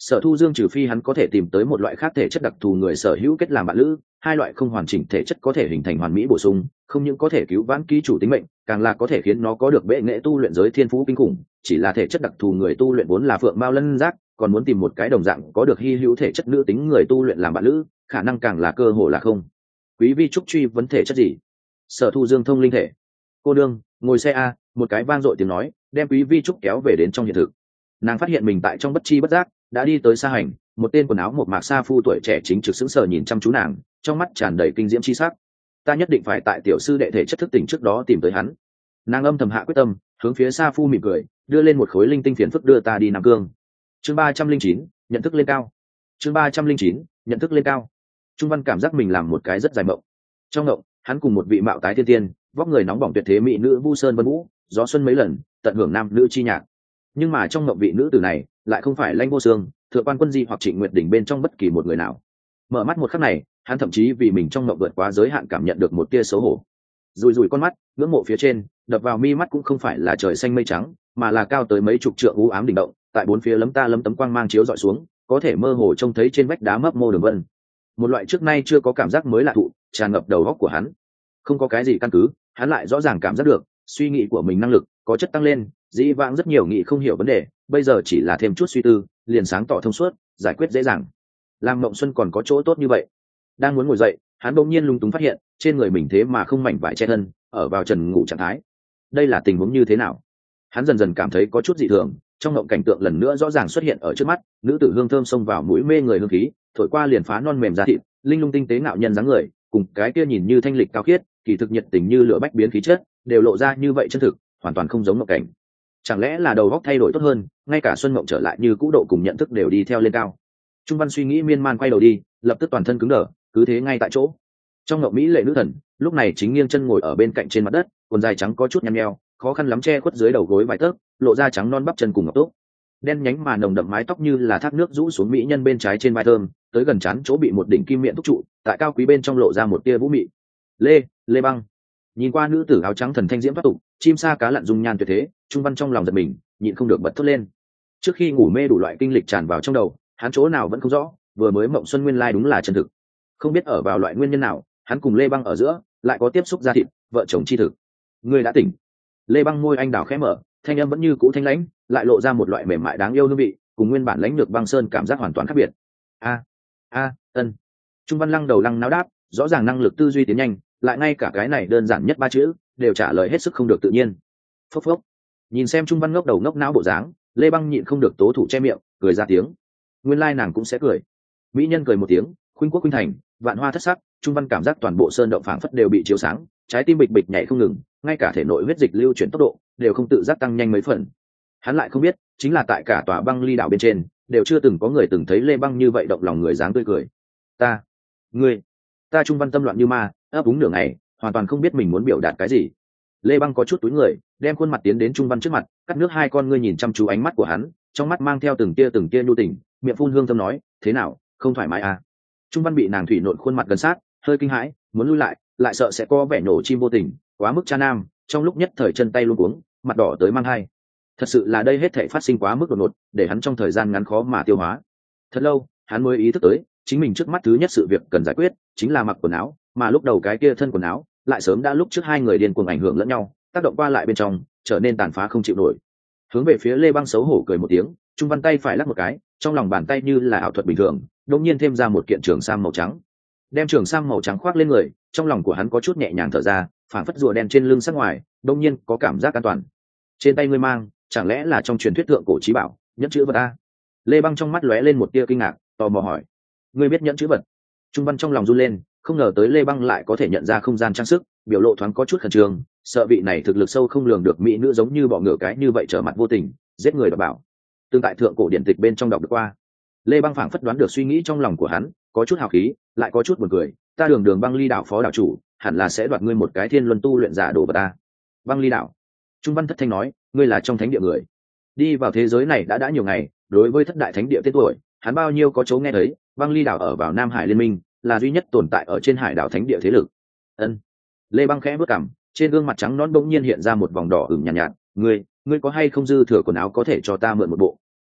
Sở Thu Dương trừ phi hắn có thể tìm tới một loại khác thể chất đặc thù người sở hữu kết làm bạn lữ, hai loại không hoàn chỉnh thể chất có thể hình thành hoàn mỹ bổ sung, không những có thể cứu vãn ký chủ tính mệnh, càng là có thể khiến nó có được bệ nghệ tu luyện giới thiên phú kinh khủng. Chỉ là thể chất đặc thù người tu luyện vốn là phượng mao lân giác, còn muốn tìm một cái đồng dạng có được hy hữu thể chất nữ tính người tu luyện làm bạn lữ, khả năng càng là cơ hội là không. Quý vi trúc truy vấn thể chất gì? Sở Thu Dương thông linh thể. Cô đương, ngồi xe a, một cái vang dội tiếng nói, đem Quý vi trúc kéo về đến trong hiện thực. Nàng phát hiện mình tại trong bất chi bất giác đã đi tới xa hành, một tên quần áo một mạc sa phu tuổi trẻ chính trực sững sờ nhìn chăm chú nàng, trong mắt tràn đầy kinh diễm chi sắc. Ta nhất định phải tại tiểu sư đệ thể chất thức tỉnh trước đó tìm tới hắn. Nàng âm thầm hạ quyết tâm, hướng phía sa phu mỉm cười, đưa lên một khối linh tinh phiền phức đưa ta đi Nam Cương. Chương ba trăm linh chín, nhận thức lên cao. Chương ba trăm linh chín, nhận thức lên cao. Trung Văn cảm giác mình làm một cái rất dài mộng. Trong mộng, hắn cùng một vị mạo tái thiên tiên, vóc người nóng bỏng tuyệt thế mỹ nữ Vu Sơn Vân Vũ, gió xuân mấy lần, tận hưởng nam nữ chi nhạc. Nhưng mà trong mộng vị nữ tử này lại không phải Lãnh Vô Sương, Thượng quan Quân Di hoặc Trịnh Nguyệt Đỉnh bên trong bất kỳ một người nào. Mở mắt một khắc này, hắn thậm chí vì mình trong mộng vượt quá giới hạn cảm nhận được một tia xấu hổ. Rùi rùi con mắt, ngưỡng mộ phía trên, đập vào mi mắt cũng không phải là trời xanh mây trắng, mà là cao tới mấy chục trượng u ám đỉnh động, tại bốn phía lấm ta lấm tấm quang mang chiếu dọi xuống, có thể mơ hồ trông thấy trên vách đá mấp mô đường vân. Một loại trước nay chưa có cảm giác mới lạ thụ, tràn ngập đầu óc của hắn. Không có cái gì căn cứ, hắn lại rõ ràng cảm giác được, suy nghĩ của mình năng lực có chất tăng lên, dĩ vãng rất nhiều nghị không hiểu vấn đề, bây giờ chỉ là thêm chút suy tư, liền sáng tỏ thông suốt, giải quyết dễ dàng. Lam Mộng Xuân còn có chỗ tốt như vậy. Đang muốn ngồi dậy, hắn bỗng nhiên lung túng phát hiện, trên người mình thế mà không mảnh vải che thân, ở vào trần ngủ trạng thái. Đây là tình huống như thế nào? Hắn dần dần cảm thấy có chút dị thường, trong mộng cảnh tượng lần nữa rõ ràng xuất hiện ở trước mắt, nữ tử hương thơm xông vào mũi mê người hương khí, thổi qua liền phá non mềm da thịt, linh lung tinh tế ngạo nhân dáng người, cùng cái kia nhìn như thanh lịch cao khiết, kỳ thực nhiệt tình như lửa bách biến khí chất, đều lộ ra như vậy chân thực, hoàn toàn không giống mộng cảnh. Chẳng lẽ là đầu óc thay đổi tốt hơn, ngay cả xuân mộng trở lại như cũ độ cùng nhận thức đều đi theo lên cao. Trung Văn suy nghĩ miên man quay đầu đi, lập tức toàn thân cứng đờ, cứ thế ngay tại chỗ. Trong mộng mỹ lệ nữ thần, lúc này chính nghiêng chân ngồi ở bên cạnh trên mặt đất, quần dài trắng có chút nhăn nheo, khó khăn lắm che khuất dưới đầu gối vài tấc, lộ ra trắng non bắp chân cùng ngọc tốt. Đen nhánh mà nồng đậm mái tóc như là thác nước rũ xuống mỹ nhân bên trái trên vai thơm, tới gần trán chỗ bị một đỉnh kim miệng thúc trụ, tại cao quý bên trong lộ ra một tia vũ mị. Lê, Lê Băng. Nhìn qua nữ tử áo trắng thần thanh diễm thoát tục, chim sa cá lặn dung nhan tuyệt thế, Trung Văn trong lòng giật mình, nhịn không được bật thốt lên. Trước khi ngủ mê đủ loại kinh lịch tràn vào trong đầu, hắn chỗ nào vẫn không rõ, vừa mới mộng xuân nguyên lai đúng là chân thực. Không biết ở vào loại nguyên nhân nào, hắn cùng Lê Băng ở giữa lại có tiếp xúc da thịt, vợ chồng chi thực. Người đã tỉnh. Lê Băng môi anh đào khẽ mở, thanh âm vẫn như cũ thanh lãnh, lại lộ ra một loại mềm mại đáng yêu hương vị, cùng nguyên bản lãnh lược băng sơn cảm giác hoàn toàn khác biệt. A, a, ân. Trung Văn lăng đầu lăng náo đáp, rõ ràng năng lực tư duy tiến nhanh, lại ngay cả cái này đơn giản nhất ba chữ đều trả lời hết sức không được tự nhiên. Phốc phốc. Nhìn xem Trung Văn ngốc đầu ngốc não bộ dáng, Lê Băng nhịn không được tố thủ che miệng, cười ra tiếng. Nguyên lai nàng cũng sẽ cười. Mỹ nhân cười một tiếng, khuynh quốc khuynh thành, vạn hoa thất sắc, Trung Văn cảm giác toàn bộ sơn động phảng phất đều bị chiếu sáng, trái tim bịch bịch nhảy không ngừng, ngay cả thể nội huyết dịch lưu chuyển tốc độ đều không tự giác tăng nhanh mấy phần. Hắn lại không biết, chính là tại cả tòa băng ly đảo bên trên, đều chưa từng có người từng thấy Lê Băng như vậy động lòng người dáng tươi cười. Ta, ngươi, ta Trung Văn tâm loạn như ma, ấp úng nửa ngày, hoàn toàn không biết mình muốn biểu đạt cái gì. Lê Băng có chút túi người, đem khuôn mặt tiến đến Trung Văn trước mặt, cắt nước hai con ngươi nhìn chăm chú ánh mắt của hắn, trong mắt mang theo từng tia từng tia nhu tình, miệng phun hương thơm nói, thế nào, không thoải mái à? Trung Văn bị nàng thủy nộn khuôn mặt gần sát, hơi kinh hãi, muốn lui lại, lại sợ sẽ có vẻ nổ chim vô tình, quá mức cha nam, trong lúc nhất thời chân tay luống cuống, mặt đỏ tới mang hai. Thật sự là đây hết thảy phát sinh quá mức đột ngột, để hắn trong thời gian ngắn khó mà tiêu hóa. Thật lâu, hắn mới ý thức tới, chính mình trước mắt thứ nhất sự việc cần giải quyết chính là mặc quần áo, mà lúc đầu cái kia thân quần áo lại sớm đã lúc trước hai người điên cuồng ảnh hưởng lẫn nhau, tác động qua lại bên trong, trở nên tàn phá không chịu nổi. Hướng về phía Lê Băng xấu hổ cười một tiếng, Trung Văn tay phải lắc một cái, trong lòng bàn tay như là ảo thuật bình thường, đột nhiên thêm ra một kiện trường sam màu trắng. Đem trường sam màu trắng khoác lên người, trong lòng của hắn có chút nhẹ nhàng thở ra, phản phất rùa đen trên lưng sắc ngoài, đột nhiên có cảm giác an toàn. Trên tay ngươi mang, chẳng lẽ là trong truyền thuyết thượng cổ chí bảo, nhẫn chữ vật a? Lê Băng trong mắt lóe lên một tia kinh ngạc, tò mò hỏi, ngươi biết nhẫn chữ vật? Trung Văn trong lòng run lên, không ngờ tới Lê Băng lại có thể nhận ra không gian trang sức, biểu lộ thoáng có chút khẩn trương, sợ vị này thực lực sâu không lường được mỹ nữ giống như bọ ngựa cái như vậy trở mặt vô tình, giết người đảm bảo. Tương tại thượng cổ điển tịch bên trong đọc được qua. Lê Băng phảng phất đoán được suy nghĩ trong lòng của hắn, có chút hào khí, lại có chút buồn cười, ta đường đường Băng Ly đảo phó đảo chủ, hẳn là sẽ đoạt ngươi một cái thiên luân tu luyện giả đồ vật ta. Băng Ly đảo. Trung Văn thất thanh nói, ngươi là trong thánh địa người, đi vào thế giới này đã đã nhiều ngày, đối với thất đại thánh địa tên tuổi, hắn bao nhiêu có chỗ nghe thấy. Băng Ly đảo ở vào Nam Hải liên minh, là duy nhất tồn tại ở trên hải đảo thánh địa thế lực. Ân. Lê Băng khẽ bước cằm, trên gương mặt trắng nõn bỗng nhiên hiện ra một vòng đỏ ửng nhàn nhạt, nhạt, ngươi, ngươi có hay không dư thừa quần áo có thể cho ta mượn một bộ?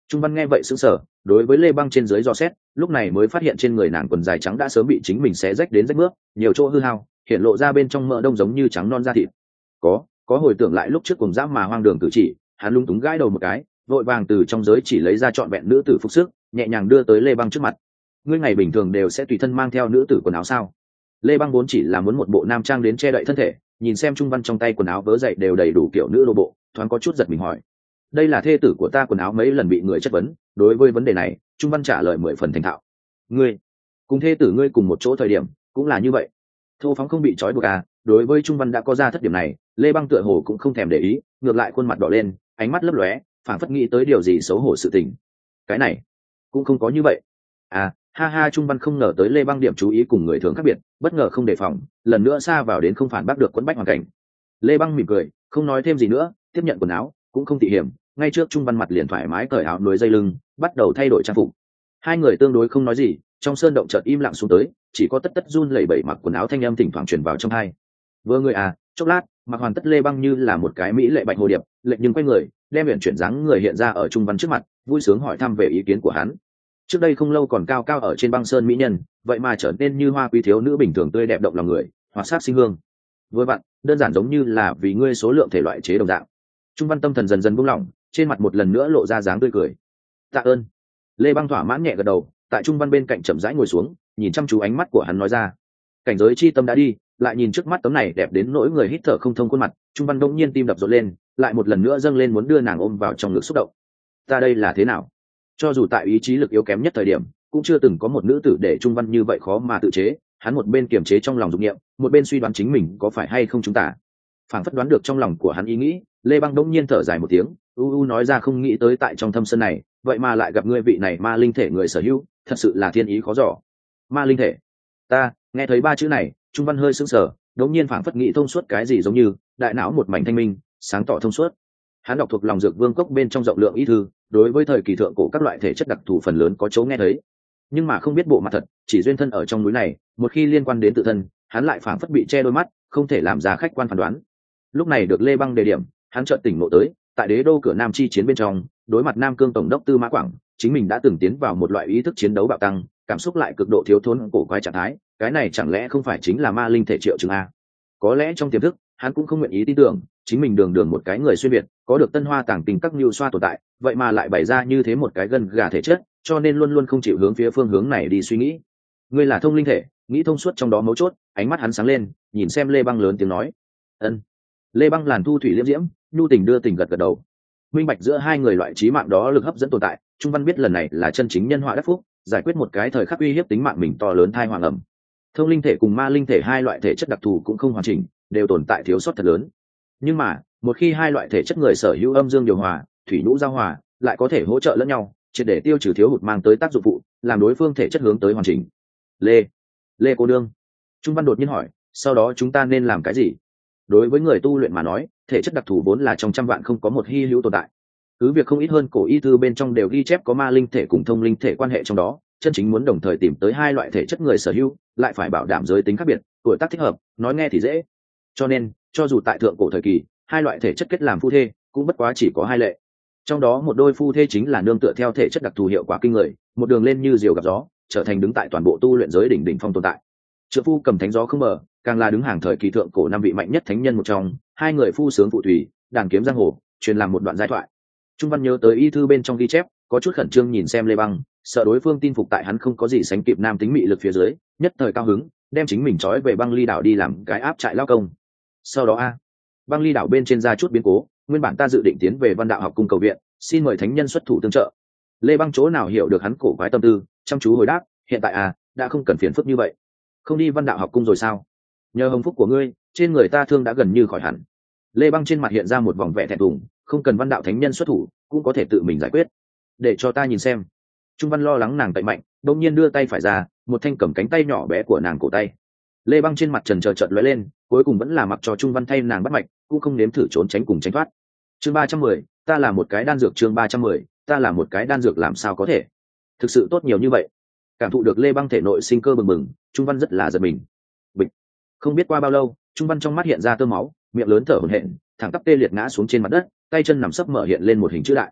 Trung Văn nghe vậy sững sờ, đối với Lê Băng trên dưới dò xét, lúc này mới phát hiện trên người nàng quần dài trắng đã sớm bị chính mình xé rách đến rách mướp, nhiều chỗ hư hao, hiện lộ ra bên trong mỡ đông giống như trắng non da thịt. Có, có hồi tưởng lại lúc trước cùng dã mà hoang đường cử chỉ, hắn lung túng gãi đầu một cái, vội vàng từ trong giới chỉ lấy ra trọn vẹn nữ tử phục sức, nhẹ nhàng đưa tới Lê Băng trước mặt. Ngươi ngày bình thường đều sẽ tùy thân mang theo nữ tử quần áo sao? Lê Băng vốn chỉ là muốn một bộ nam trang đến che đậy thân thể, nhìn xem Trung Văn trong tay quần áo vớ dậy đều đầy đủ kiểu nữ đô bộ, thoáng có chút giật mình hỏi. Đây là thê tử của ta quần áo mấy lần bị người chất vấn, đối với vấn đề này, Trung Văn trả lời mười phần thành thạo. Ngươi, cùng thê tử ngươi cùng một chỗ thời điểm, cũng là như vậy. Thô phóng không bị trói buộc à? Đối với Trung Văn đã có ra thất điểm này, Lê Băng tựa hồ cũng không thèm để ý, ngược lại khuôn mặt đỏ lên, ánh mắt lấp lóe, phảng phất nghĩ tới điều gì xấu hổ sự tình. Cái này, cũng không có như vậy. À, ha ha, Trung Văn không ngờ tới Lê Băng điểm chú ý cùng người thường khác biệt, bất ngờ không đề phòng, lần nữa xa vào đến không phản bác được quẫn bách hoàn cảnh. Lê Băng mỉm cười, không nói thêm gì nữa, tiếp nhận quần áo, cũng không tỉ hiểm, ngay trước Trung Văn mặt liền thoải mái cởi áo núi dây lưng, bắt đầu thay đổi trang phục. Hai người tương đối không nói gì, trong sơn động chợt im lặng xuống tới, chỉ có tất tất run lẩy bẩy mặc quần áo thanh âm thỉnh thoảng truyền vào trong hai. Vừa người à, chốc lát, mặc hoàn tất Lê Băng như là một cái mỹ lệ bạch hồ điệp, lệnh nhưng quay người, đem biển chuyển dáng người hiện ra ở Trung Văn trước mặt, vui sướng hỏi thăm về ý kiến của hắn. Trước đây không lâu còn cao cao ở trên băng sơn mỹ nhân, vậy mà trở nên như hoa quý thiếu nữ bình thường tươi đẹp động lòng người, hoạt sát sinh hương. Với bạn, đơn giản giống như là vì ngươi số lượng thể loại chế đồng dạng. Trung Văn tâm thần dần dần buông lỏng, trên mặt một lần nữa lộ ra dáng tươi cười. Tạ ơn. Lê Băng thỏa mãn nhẹ gật đầu, tại Trung Văn bên cạnh chậm rãi ngồi xuống, nhìn chăm chú ánh mắt của hắn nói ra. Cảnh giới chi tâm đã đi, lại nhìn trước mắt tấm này đẹp đến nỗi người hít thở không thông khuôn mặt, Trung Văn đông nhiên tim đập rộn lên, lại một lần nữa dâng lên muốn đưa nàng ôm vào trong ngực xúc động. Ta đây là thế nào? Cho dù tại ý chí lực yếu kém nhất thời điểm, cũng chưa từng có một nữ tử để Trung Văn như vậy khó mà tự chế. Hắn một bên kiềm chế trong lòng dục niệm, một bên suy đoán chính mình có phải hay không chúng ta. Phảng phất đoán được trong lòng của hắn ý nghĩ, Lê Băng đông nhiên thở dài một tiếng, u u nói ra không nghĩ tới tại trong thâm sơn này, vậy mà lại gặp ngươi vị này ma linh thể người sở hữu, thật sự là thiên ý khó dò. Ma linh thể? Ta nghe thấy ba chữ này, Trung Văn hơi sững sờ, đống nhiên phảng phất nghĩ thông suốt cái gì giống như đại não một mảnh thanh minh, sáng tỏ thông suốt. Hắn đọc thuộc lòng dược vương cốc bên trong rộng lượng ý thư, đối với thời kỳ thượng cổ các loại thể chất đặc thù phần lớn có chỗ nghe thấy, nhưng mà không biết bộ mặt thật, chỉ duyên thân ở trong núi này, một khi liên quan đến tự thân, hắn lại phảng phất bị che đôi mắt, không thể làm ra khách quan phán đoán. Lúc này được Lê Băng đề điểm, hắn chợt tỉnh ngộ tới, tại đế đô cửa Nam chi chiến bên trong, đối mặt Nam Cương tổng đốc Tư Mã Quảng, chính mình đã từng tiến vào một loại ý thức chiến đấu bạo tăng, cảm xúc lại cực độ thiếu thốn cổ quái trạng thái, cái này chẳng lẽ không phải chính là ma linh thể triệu chứng a? Có lẽ trong tiềm thức, hắn cũng không nguyện ý tin tưởng, chính mình đường đường một cái người xuyên việt, có được tân hoa tàng tình các nhu xoa tồn tại, vậy mà lại bày ra như thế một cái gân gà thể chất, cho nên luôn luôn không chịu hướng phía phương hướng này đi suy nghĩ. Ngươi là thông linh thể, nghĩ thông suốt trong đó mấu chốt, ánh mắt hắn sáng lên, nhìn xem Lê Băng lớn tiếng nói. Ân. Lê Băng làn thu thủy liễm diễm, nhu tình đưa tình gật gật đầu. Minh bạch giữa hai người loại trí mạng đó lực hấp dẫn tồn tại, Trung Văn biết lần này là chân chính nhân họa đắc phúc, giải quyết một cái thời khắc uy hiếp tính mạng mình to lớn thai hoàng ẩm. Thông linh thể cùng ma linh thể hai loại thể chất đặc thù cũng không hoàn chỉnh, đều tồn tại thiếu sót thật lớn. Nhưng mà, một khi hai loại thể chất người sở hữu âm dương điều hòa, thủy nhũ giao hòa, lại có thể hỗ trợ lẫn nhau, triệt để tiêu trừ thiếu hụt mang tới tác dụng phụ, làm đối phương thể chất hướng tới hoàn chỉnh. Lê, Lê cô đương. Trung Văn đột nhiên hỏi, sau đó chúng ta nên làm cái gì? Đối với người tu luyện mà nói, thể chất đặc thù vốn là trong trăm vạn không có một hy hữu tồn tại. Cứ việc không ít hơn cổ y thư bên trong đều ghi chép có ma linh thể cùng thông linh thể quan hệ trong đó, chân chính muốn đồng thời tìm tới hai loại thể chất người sở hữu, lại phải bảo đảm giới tính khác biệt, tuổi tác thích hợp, nói nghe thì dễ. Cho nên, cho dù tại thượng cổ thời kỳ, hai loại thể chất kết làm phu thê, cũng bất quá chỉ có hai lệ. Trong đó một đôi phu thê chính là nương tựa theo thể chất đặc thù hiệu quả kinh người, một đường lên như diều gặp gió, trở thành đứng tại toàn bộ tu luyện giới đỉnh đỉnh phong tồn tại. Trợ phu cầm thánh gió không mở, càng là đứng hàng thời kỳ thượng cổ năm vị mạnh nhất thánh nhân một trong, hai người phu sướng phụ thủy, đàn kiếm giang hồ, truyền làm một đoạn giai thoại. Trung Văn nhớ tới y thư bên trong ghi chép, có chút khẩn trương nhìn xem Lê Băng, sợ đối phương tin phục tại hắn không có gì sánh kịp nam tính mị lực phía dưới, nhất thời cao hứng, đem chính mình trói về Băng Ly đảo đi làm cái áp trại lao công. Sau đó a, Băng Ly đảo bên trên ra chút biến cố, nguyên bản ta dự định tiến về Văn Đạo học cung cầu viện, xin mời thánh nhân xuất thủ tương trợ. Lê Băng chỗ nào hiểu được hắn cổ quái tâm tư, chăm chú hồi đáp, hiện tại à, đã không cần phiền phức như vậy. Không đi Văn Đạo học cung rồi sao? Nhờ hồng phúc của ngươi, trên người ta thương đã gần như khỏi hẳn. Lê Băng trên mặt hiện ra một vòng vẻ thẹn thùng, không cần Văn Đạo thánh nhân xuất thủ, cũng có thể tự mình giải quyết. Để cho ta nhìn xem. Trung Văn lo lắng nàng tẩy mạnh, đột nhiên đưa tay phải ra, một thanh cầm cánh tay nhỏ bé của nàng cổ tay. Lê Băng trên mặt trần chờ chợt lóe lên, cuối cùng vẫn là mặc cho Trung Văn thay nàng bắt mạch, cũng không nếm thử trốn tránh cùng tránh thoát. Chương ba trăm mười, ta là một cái đan dược. Chương ba trăm mười, ta là một cái đan dược làm sao có thể? Thực sự tốt nhiều như vậy. Cảm thụ được Lê Băng thể nội sinh cơ bừng bừng, Trung Văn rất là giật mình. Bịch. Không biết qua bao lâu, Trung Văn trong mắt hiện ra tơ máu, miệng lớn thở hổn hển, thẳng tắp tê liệt ngã xuống trên mặt đất, tay chân nằm sấp mở hiện lên một hình chữ đại.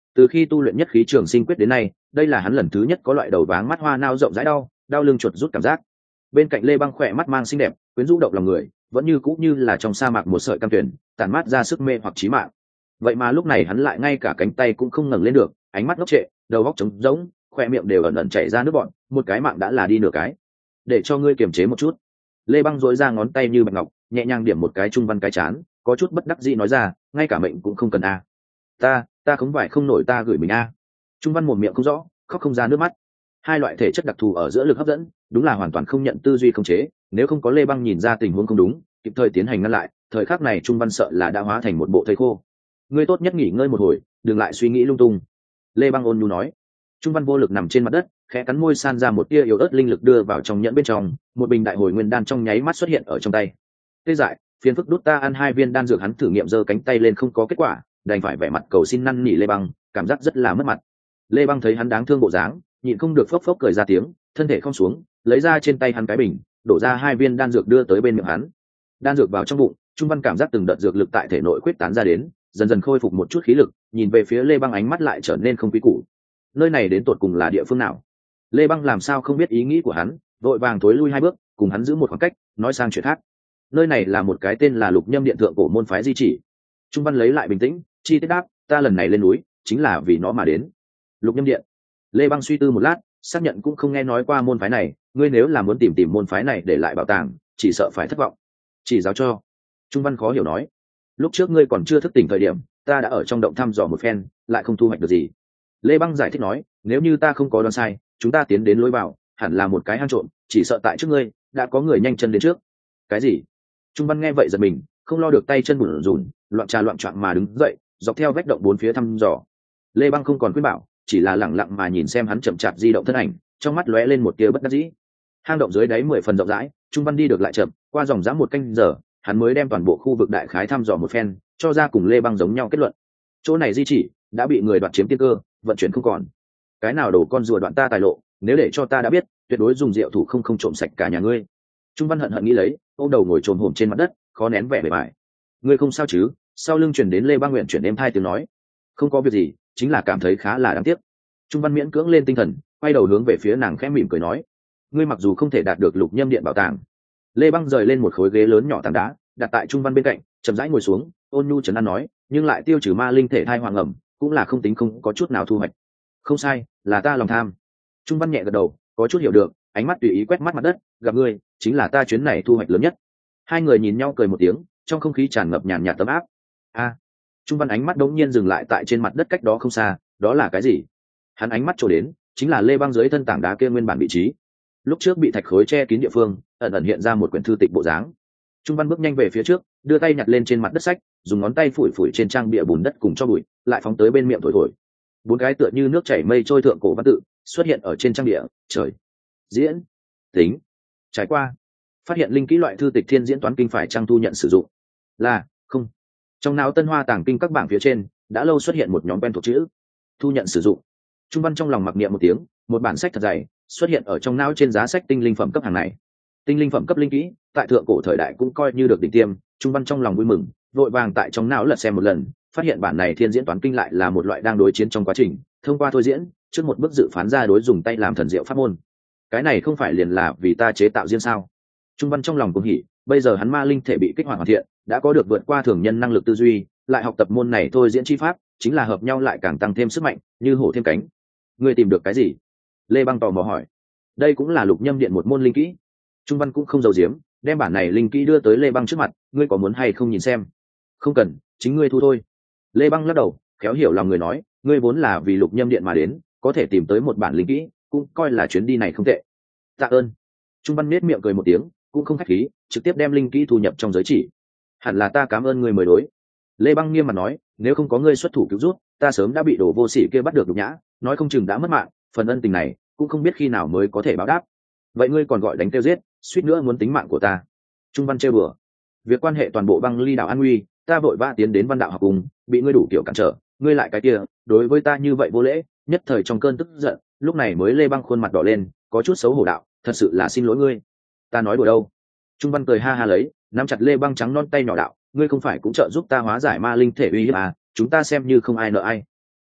Từ khi tu luyện nhất khí trường sinh quyết đến nay, đây là hắn lần thứ nhất có loại đầu váng mắt hoa nao rộng rãi đau đau lưng chuột rút cảm giác. Bên cạnh Lê Băng khỏe mắt mang xinh đẹp quyến rũ động lòng người, vẫn như cũng như là trong sa mạc một sợi cam tuyển, tản mát ra sức mê hoặc chí mạng. Vậy mà lúc này hắn lại ngay cả cánh tay cũng không ngẩng lên được, ánh mắt ngốc trệ, đầu óc trống rỗng, khoe miệng đều ẩn ẩn chảy ra nước bọt, một cái mạng đã là đi nửa cái. Để cho ngươi kiềm chế một chút. Lê Băng dối ra ngón tay như bạch ngọc, nhẹ nhàng điểm một cái Trung Văn cái chán, có chút bất đắc dĩ nói ra, ngay cả mệnh cũng không cần a. Ta, ta không phải không nổi ta gửi mình a. Trung Văn một miệng không rõ, khóc không ra nước mắt. Hai loại thể chất đặc thù ở giữa lực hấp dẫn, đúng là hoàn toàn không nhận tư duy không chế, nếu không có Lê Băng nhìn ra tình huống không đúng, kịp thời tiến hành ngăn lại, thời khắc này Trung Văn sợ là đã hóa thành một bộ thây khô. Ngươi tốt nhất nghỉ ngơi một hồi, đừng lại suy nghĩ lung tung. Lê Băng ôn nhu nói. Trung Văn vô lực nằm trên mặt đất, khẽ cắn môi san ra một tia yếu ớt linh lực đưa vào trong nhẫn bên trong, một bình đại hồi nguyên đan trong nháy mắt xuất hiện ở trong tay. Tê dại, phiền phức đút ta ăn hai viên đan dược, hắn thử nghiệm giơ cánh tay lên không có kết quả, đành phải vẻ mặt cầu xin năn nỉ Lê Băng, cảm giác rất là mất mặt. Lê Băng thấy hắn đáng thương bộ dáng, nhịn không được phốc phốc cười ra tiếng, thân thể không xuống, lấy ra trên tay hắn cái bình, đổ ra hai viên đan dược đưa tới bên miệng hắn. Đan dược vào trong bụng, Trung Văn cảm giác từng đợt dược lực tại thể nội quyết tán ra đến, dần dần khôi phục một chút khí lực, nhìn về phía Lê Băng ánh mắt lại trở nên không quý củ. Nơi này đến tột cùng là địa phương nào? Lê Băng làm sao không biết ý nghĩ của hắn, vội vàng thối lui hai bước, cùng hắn giữ một khoảng cách, nói sang chuyện khác. Nơi này là một cái tên là Lục Nhâm Điện thượng cổ môn phái di chỉ. Trung Văn lấy lại bình tĩnh, chi tiết đáp, ta lần này lên núi chính là vì nó mà đến. Lục Nhâm Điện. Lê Băng suy tư một lát, xác nhận cũng không nghe nói qua môn phái này, ngươi nếu là muốn tìm tìm môn phái này để lại bảo tàng, chỉ sợ phải thất vọng. Chỉ giáo cho. Trung Văn khó hiểu nói, lúc trước ngươi còn chưa thức tỉnh thời điểm, ta đã ở trong động thăm dò một phen, lại không thu hoạch được gì. Lê Băng giải thích nói, nếu như ta không có đoán sai, chúng ta tiến đến lối vào, hẳn là một cái hang trộm, chỉ sợ tại trước ngươi đã có người nhanh chân đến trước. Cái gì? Trung Văn nghe vậy giật mình, không lo được tay chân bủn rủn, loạn trà loạn choạng mà đứng dậy, dọc theo vách động bốn phía thăm dò. Lê Băng không còn khuyên bảo, chỉ là lẳng lặng mà nhìn xem hắn chậm chạp di động thân ảnh, trong mắt lóe lên một tia bất đắc dĩ. Hang động dưới đáy mười phần rộng rãi, Trung Văn đi được lại chậm, qua dòng dã một canh giờ, hắn mới đem toàn bộ khu vực đại khái thăm dò một phen, cho ra cùng Lê Băng giống nhau kết luận. Chỗ này di chỉ đã bị người đoạt chiếm tiên cơ, vận chuyển không còn. Cái nào đổ con rùa đoạn ta tài lộ, nếu để cho ta đã biết, tuyệt đối dùng rượu thủ không không trộm sạch cả nhà ngươi. Trung Văn hận hận nghĩ lấy, ôm đầu ngồi trồm hổm trên mặt đất, khó nén vẻ bề bại. Ngươi không sao chứ? Sau lưng truyền đến Lê Băng nguyện chuyển êm hai tiếng nói, không có việc gì, chính là cảm thấy khá là đáng tiếc. Trung Văn miễn cưỡng lên tinh thần, quay đầu hướng về phía nàng khẽ mỉm cười nói, ngươi mặc dù không thể đạt được Lục Nhâm Điện bảo tàng. Lê Băng rời lên một khối ghế lớn nhỏ tảng đá, đặt tại Trung Văn bên cạnh, chậm rãi ngồi xuống, ôn nhu trấn an nói, nhưng lại tiêu trừ ma linh thể thai hoàng ẩm, cũng là không tính không có chút nào thu hoạch. Không sai, là ta lòng tham. Trung Văn nhẹ gật đầu, có chút hiểu được, ánh mắt tùy ý quét mắt mặt đất, gặp ngươi chính là ta chuyến này thu hoạch lớn nhất. Hai người nhìn nhau cười một tiếng, trong không khí tràn ngập nhàn nhạt tấm áp. A. Trung Văn ánh mắt đống nhiên dừng lại tại trên mặt đất cách đó không xa, đó là cái gì? Hắn ánh mắt trổ đến, chính là Lê Băng dưới thân tảng đá kia nguyên bản vị trí. Lúc trước bị thạch khối che kín địa phương, ẩn ẩn hiện ra một quyển thư tịch bộ dáng. Trung Văn bước nhanh về phía trước, đưa tay nhặt lên trên mặt đất sách, dùng ngón tay phủi phủi trên trang bìa bùn đất cùng cho bụi, lại phóng tới bên miệng thổi thổi. Bốn cái tựa như nước chảy mây trôi thượng cổ văn tự xuất hiện ở trên trang bìa, trời, diễn, tính, trải qua. Phát hiện linh kỹ loại thư tịch thiên diễn toán kinh phải trang thu nhận sử dụng. Là, không. Trong não Tân Hoa tàng kinh các bảng phía trên, đã lâu xuất hiện một nhóm quen thuộc chữ. Thu nhận sử dụng. Trung Văn trong lòng mặc niệm một tiếng, một bản sách thật dày xuất hiện ở trong não trên giá sách tinh linh phẩm cấp hàng này. Tinh linh phẩm cấp linh kỹ, tại thượng cổ thời đại cũng coi như được đỉnh tiêm, Trung Văn trong lòng vui mừng, vội vàng tại trong não lật xem một lần, phát hiện bản này thiên diễn toán kinh lại là một loại đang đối chiến trong quá trình, thông qua thôi diễn, trước một bước dự phán ra đối dùng tay làm thần diệu pháp môn. Cái này không phải liền là vì ta chế tạo riêng sao? Trung Văn trong lòng cũng hỉ, bây giờ hắn ma linh thể bị kích hoạt hoàn thiện, đã có được vượt qua thường nhân năng lực tư duy, lại học tập môn này thôi diễn chi pháp, chính là hợp nhau lại càng tăng thêm sức mạnh, như hổ thêm cánh. Ngươi tìm được cái gì? Lê Băng tò mò hỏi. Đây cũng là Lục Nhâm Điện một môn linh kỹ. Trung Văn cũng không giấu giếm, đem bản này linh kỹ đưa tới Lê Băng trước mặt, ngươi có muốn hay không nhìn xem? Không cần, chính ngươi thu thôi. Lê Băng lắc đầu, khéo hiểu lòng người nói, ngươi vốn là vì Lục Nhâm Điện mà đến, có thể tìm tới một bản linh kỹ, cũng coi là chuyến đi này không tệ. Tạ ơn. Trung Văn nết miệng cười một tiếng, cũng không khách khí, trực tiếp đem linh kỹ thu nhập trong giới chỉ. Hẳn là ta cảm ơn ngươi mới đối. Lê Băng nghiêm mặt nói, nếu không có ngươi xuất thủ cứu rút, ta sớm đã bị đồ vô sỉ kia bắt được nhục nhã, nói không chừng đã mất mạng, phần ân tình này cũng không biết khi nào mới có thể báo đáp. Vậy ngươi còn gọi đánh tiêu giết, suýt nữa muốn tính mạng của ta. Trung Văn trêu bừa, việc quan hệ toàn bộ băng ly đảo an nguy, ta vội vã tiến đến Văn Đạo học cùng, bị ngươi đủ kiểu cản trở, ngươi lại cái kia, đối với ta như vậy vô lễ, nhất thời trong cơn tức giận, lúc này mới Lê Băng khuôn mặt đỏ lên, có chút xấu hổ đạo, thật sự là xin lỗi ngươi. Ta nói đùa đâu? Trung Văn cười ha ha lấy, nắm chặt Lê Băng trắng non tay nhỏ đạo, ngươi không phải cũng trợ giúp ta hóa giải ma linh thể uy hiếp à, chúng ta xem như không ai nợ ai.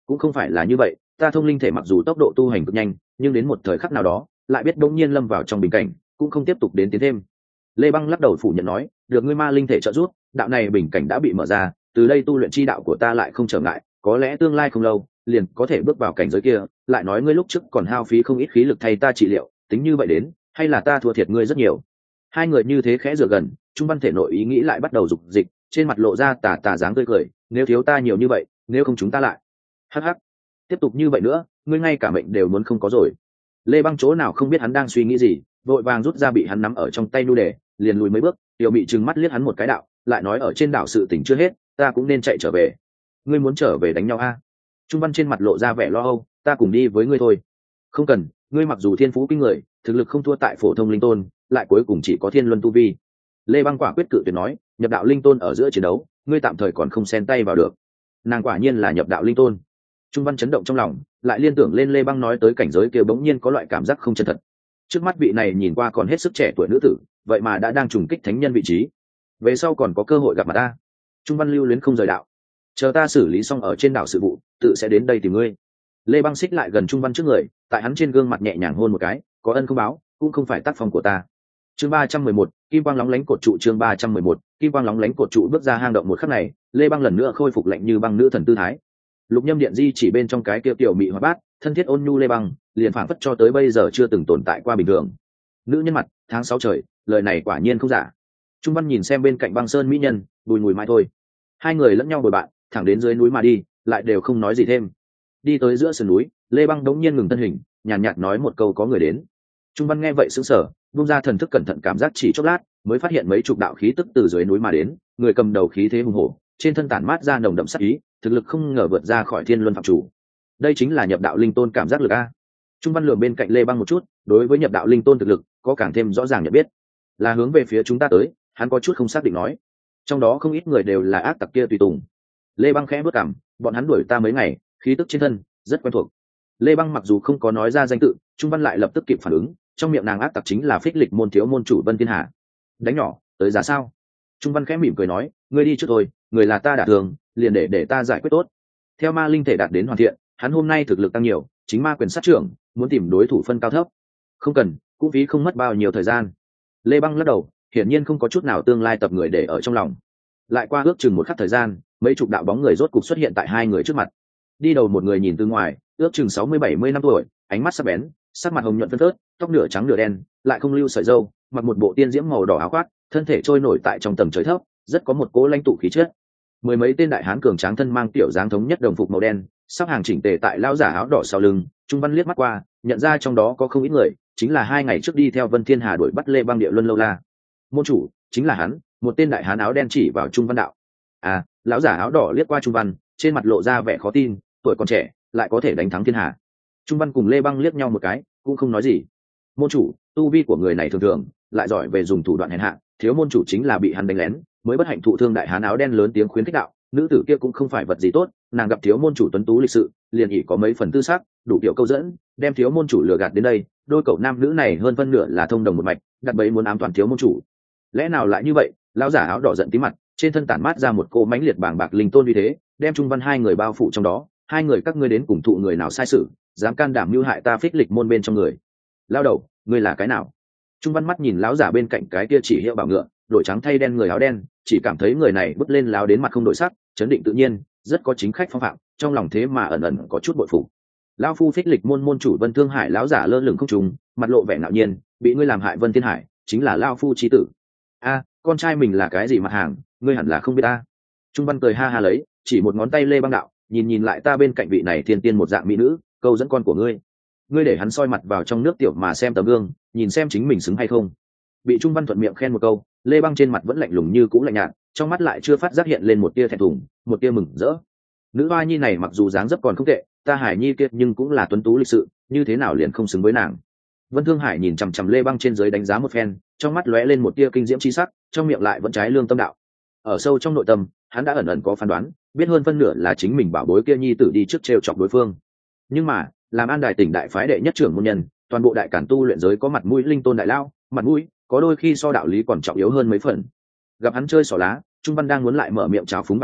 cũng không phải là như vậy, ta thông linh thể mặc dù tốc độ tu hành cực nhanh, nhưng đến một thời khắc nào đó lại biết đông nhiên lâm vào trong bình cảnh, cũng không tiếp tục đến tiến thêm. Lê Băng lắc đầu phủ nhận nói, được ngươi ma linh thể trợ giúp, đạo này bình cảnh đã bị mở ra, từ đây tu luyện chi đạo của ta lại không trở ngại, có lẽ tương lai không lâu liền có thể bước vào cảnh giới kia. Lại nói ngươi lúc trước còn hao phí không ít khí lực thay ta trị liệu, tính như vậy đến, hay là ta thua thiệt ngươi rất nhiều. Hai người như thế khẽ dựa gần, Trung Văn thể nội ý nghĩ lại bắt đầu dục dịch, trên mặt lộ ra tà tà dáng tươi cười, nếu thiếu ta nhiều như vậy, nếu không chúng ta lại. Hắc hắc, tiếp tục như vậy nữa, ngươi ngay cả mệnh đều muốn không có rồi. Lê Băng chỗ nào không biết hắn đang suy nghĩ gì, vội vàng rút ra bị hắn nắm ở trong tay nu đề, liền lùi mấy bước, Tiểu Mị trừng mắt liếc hắn một cái đạo, lại nói ở trên đảo sự tình chưa hết, ta cũng nên chạy trở về. Ngươi muốn trở về đánh nhau a? Trung Văn trên mặt lộ ra vẻ lo âu, ta cùng đi với ngươi thôi. Không cần, ngươi mặc dù thiên phú kinh người, thực lực không thua tại phổ thông linh tôn, lại cuối cùng chỉ có thiên luân tu vi. Lê Băng quả quyết cự tuyệt nói, nhập đạo linh tôn ở giữa chiến đấu, ngươi tạm thời còn không xen tay vào được. Nàng quả nhiên là nhập đạo linh tôn. Trung Văn chấn động trong lòng, lại liên tưởng lên Lê Băng nói tới cảnh giới kia, bỗng nhiên có loại cảm giác không chân thật. Trước mắt vị này nhìn qua còn hết sức trẻ tuổi nữ tử, vậy mà đã đang trùng kích thánh nhân vị trí. Về sau còn có cơ hội gặp mặt ta. Trung Văn lưu luyến không rời đạo, chờ ta xử lý xong ở trên đảo sự vụ, tự sẽ đến đây tìm ngươi. Lê Băng xích lại gần Trung Văn trước người, tại hắn trên gương mặt nhẹ nhàng hôn một cái, có ân không báo, cũng không phải tác phong của ta. Chương ba trăm mười một, kim quang lóng lánh cột trụ. Chương ba trăm mười một, kim quang lóng lánh cột trụ. Bước ra hang động một khắc này, Lê Băng lần nữa khôi phục lạnh như băng nữ thần tư thái. Lục Nhâm Điện Di chỉ bên trong cái kia tiểu mị hoạt bát, thân thiết ôn nhu Lê Băng, liền phảng phất cho tới bây giờ chưa từng tồn tại qua bình thường. Nữ nhân mặt, tháng sáu trời, lời này quả nhiên không giả. Trung Văn nhìn xem bên cạnh băng sơn mỹ nhân, bùi mùi mai thôi. Hai người lẫn nhau bồi bạn, thẳng đến dưới núi mà đi, lại đều không nói gì thêm. Đi tới giữa sườn núi, Lê Băng đống nhiên ngừng thân hình, nhàn nhạt nói một câu có người đến. Trung Văn nghe vậy sững sờ, buông ra thần thức cẩn thận cảm giác chỉ chốc lát, mới phát hiện mấy chục đạo khí tức từ dưới núi mà đến, người cầm đầu khí thế hùng hổ, trên thân tản mát ra nồng đậm sát ý, thực lực không ngờ vượt ra khỏi thiên luân phạm chủ. Đây chính là nhập đạo linh tôn cảm giác lực a. Trung Văn lườm bên cạnh Lê Băng một chút, đối với nhập đạo linh tôn thực lực có càng thêm rõ ràng nhận biết, là hướng về phía chúng ta tới. Hắn có chút không xác định nói, trong đó không ít người đều là ác tặc kia tùy tùng. Lê Băng khẽ bước cằm, bọn hắn đuổi ta mấy ngày, khí tức trên thân rất quen thuộc. Lê Băng mặc dù không có nói ra danh tự, Trung Văn lại lập tức kịp phản ứng, trong miệng nàng ác tặc chính là Phích Lịch môn thiếu môn chủ Vân Thiên Hà. Đánh nhỏ tới giá sao? Trung Văn khẽ mỉm cười nói, ngươi đi trước thôi, người là ta đả thường, liền để để ta giải quyết tốt. Theo ma linh thể đạt đến hoàn thiện, hắn hôm nay thực lực tăng nhiều, chính ma quyền sát trưởng, muốn tìm đối thủ phân cao thấp. Không cần, cũng phí không mất bao nhiêu thời gian. Lê Băng lắc đầu, hiển nhiên không có chút nào tương lai tập người để ở trong lòng. Lại qua ước chừng một khắc thời gian, mấy chục đạo bóng người rốt cục xuất hiện tại hai người trước mặt. Đi đầu một người nhìn từ ngoài, ước chừng sáu mươi bảy mươi năm tuổi, ánh mắt sắc bén, sắc mặt hồng nhuận phân phớt, tóc nửa trắng nửa đen, lại không lưu sợi râu, mặc một bộ tiên diễm màu đỏ áo khoác, thân thể trôi nổi tại trong tầng trời thấp, rất có một cố lãnh tụ khí chất. Mười mấy tên đại hán cường tráng thân mang tiểu dáng thống nhất đồng phục màu đen, sắp hàng chỉnh tề tại lão giả áo đỏ sau lưng. Trung Văn liếc mắt qua, nhận ra trong đó có không ít người, chính là hai ngày trước đi theo Vân Thiên Hà đuổi bắt Lê Băng địa luân lâu la. Môn chủ chính là hắn. Một tên đại hán áo đen chỉ vào Trung Văn đạo. À, lão giả áo đỏ liếc qua Trung Văn, trên mặt lộ ra vẻ khó tin, tuổi còn trẻ lại có thể đánh thắng thiên hà. Trung Văn cùng Lê Băng liếc nhau một cái, cũng không nói gì. Môn chủ, tu vi của người này thường thường, lại giỏi về dùng thủ đoạn hèn hạ, thiếu môn chủ chính là bị hắn đánh lén, mới bất hạnh thụ thương. Đại hán áo đen lớn tiếng khuyến khích đạo, nữ tử kia cũng không phải vật gì tốt, nàng gặp thiếu môn chủ tuấn tú lịch sự, liền ỷ có mấy phần tư sắc, đủ kiểu câu dẫn, đem thiếu môn chủ lừa gạt đến đây. Đôi cậu nam nữ này hơn phân nửa là thông đồng một mạch, đặt bẫy muốn ám toàn thiếu môn chủ. Lẽ nào lại như vậy? Lão giả áo đỏ giận tí mặt, trên thân tản mát ra một cô mãnh liệt bàng bạc linh tôn uy thế, đem Trung Văn hai người bao phủ trong đó. Hai người các ngươi đến cùng thụ người nào sai sự, dám can đảm mưu hại ta Phích Lịch môn bên trong người? Lao đầu, ngươi là cái nào? Trung Văn mắt nhìn lão giả bên cạnh cái kia chỉ hiệu bảo ngựa, đổi trắng thay đen người áo đen, chỉ cảm thấy người này bước lên láo đến mặt không đổi sắc, chấn định tự nhiên, rất có chính khách phong phạm, trong lòng thế mà ẩn ẩn có chút bội phục. Lão phu Phích Lịch môn môn chủ Vân Thương Hải. Lão giả lơ lửng không trùng, mặt lộ vẻ ngạo nhiên, bị ngươi làm hại Vân Thiên Hải, chính là lão phu chí tử. A, con trai mình là cái gì mặt hàng, ngươi hẳn là không biết ta. Trung Văn cười ha ha lấy, chỉ một ngón tay Lê Băng đạo, nhìn nhìn lại ta bên cạnh vị này thiên tiên một dạng mỹ nữ, câu dẫn con của ngươi. Ngươi để hắn soi mặt vào trong nước tiểu mà xem tấm gương, nhìn xem chính mình xứng hay không. Bị Trung Văn thuận miệng khen một câu, Lê Băng trên mặt vẫn lạnh lùng như cũ lạnh nhạt, trong mắt lại chưa phát giác hiện lên một tia thẹn thùng, một tia mừng rỡ. Nữ hoa nhi này mặc dù dáng dấp còn không tệ, ta Hải nhi kia nhưng cũng là tuấn tú lịch sự, như thế nào liền không xứng với nàng. Vân Thương Hải nhìn chằm chằm Lê Băng trên dưới đánh giá một phen, trong mắt lóe lên một tia kinh diễm chi sắc, trong miệng lại vẫn trái lương tâm đạo. Ở sâu trong nội tâm, hắn đã ẩn ẩn có phán đoán, biết hơn phân nửa là chính mình bảo bối kia nhi tử đi trước trêu chọc đối phương. Nhưng mà, làm An Đài tỉnh đại phái đệ nhất trưởng môn nhân, toàn bộ đại cản tu luyện giới có mặt mũi linh tôn đại lao, mặt mũi có đôi khi so đạo lý còn trọng yếu hơn mấy phần. Gặp hắn chơi xỏ lá, Trung Văn đang muốn lại mở miệng chào phúng vài câu,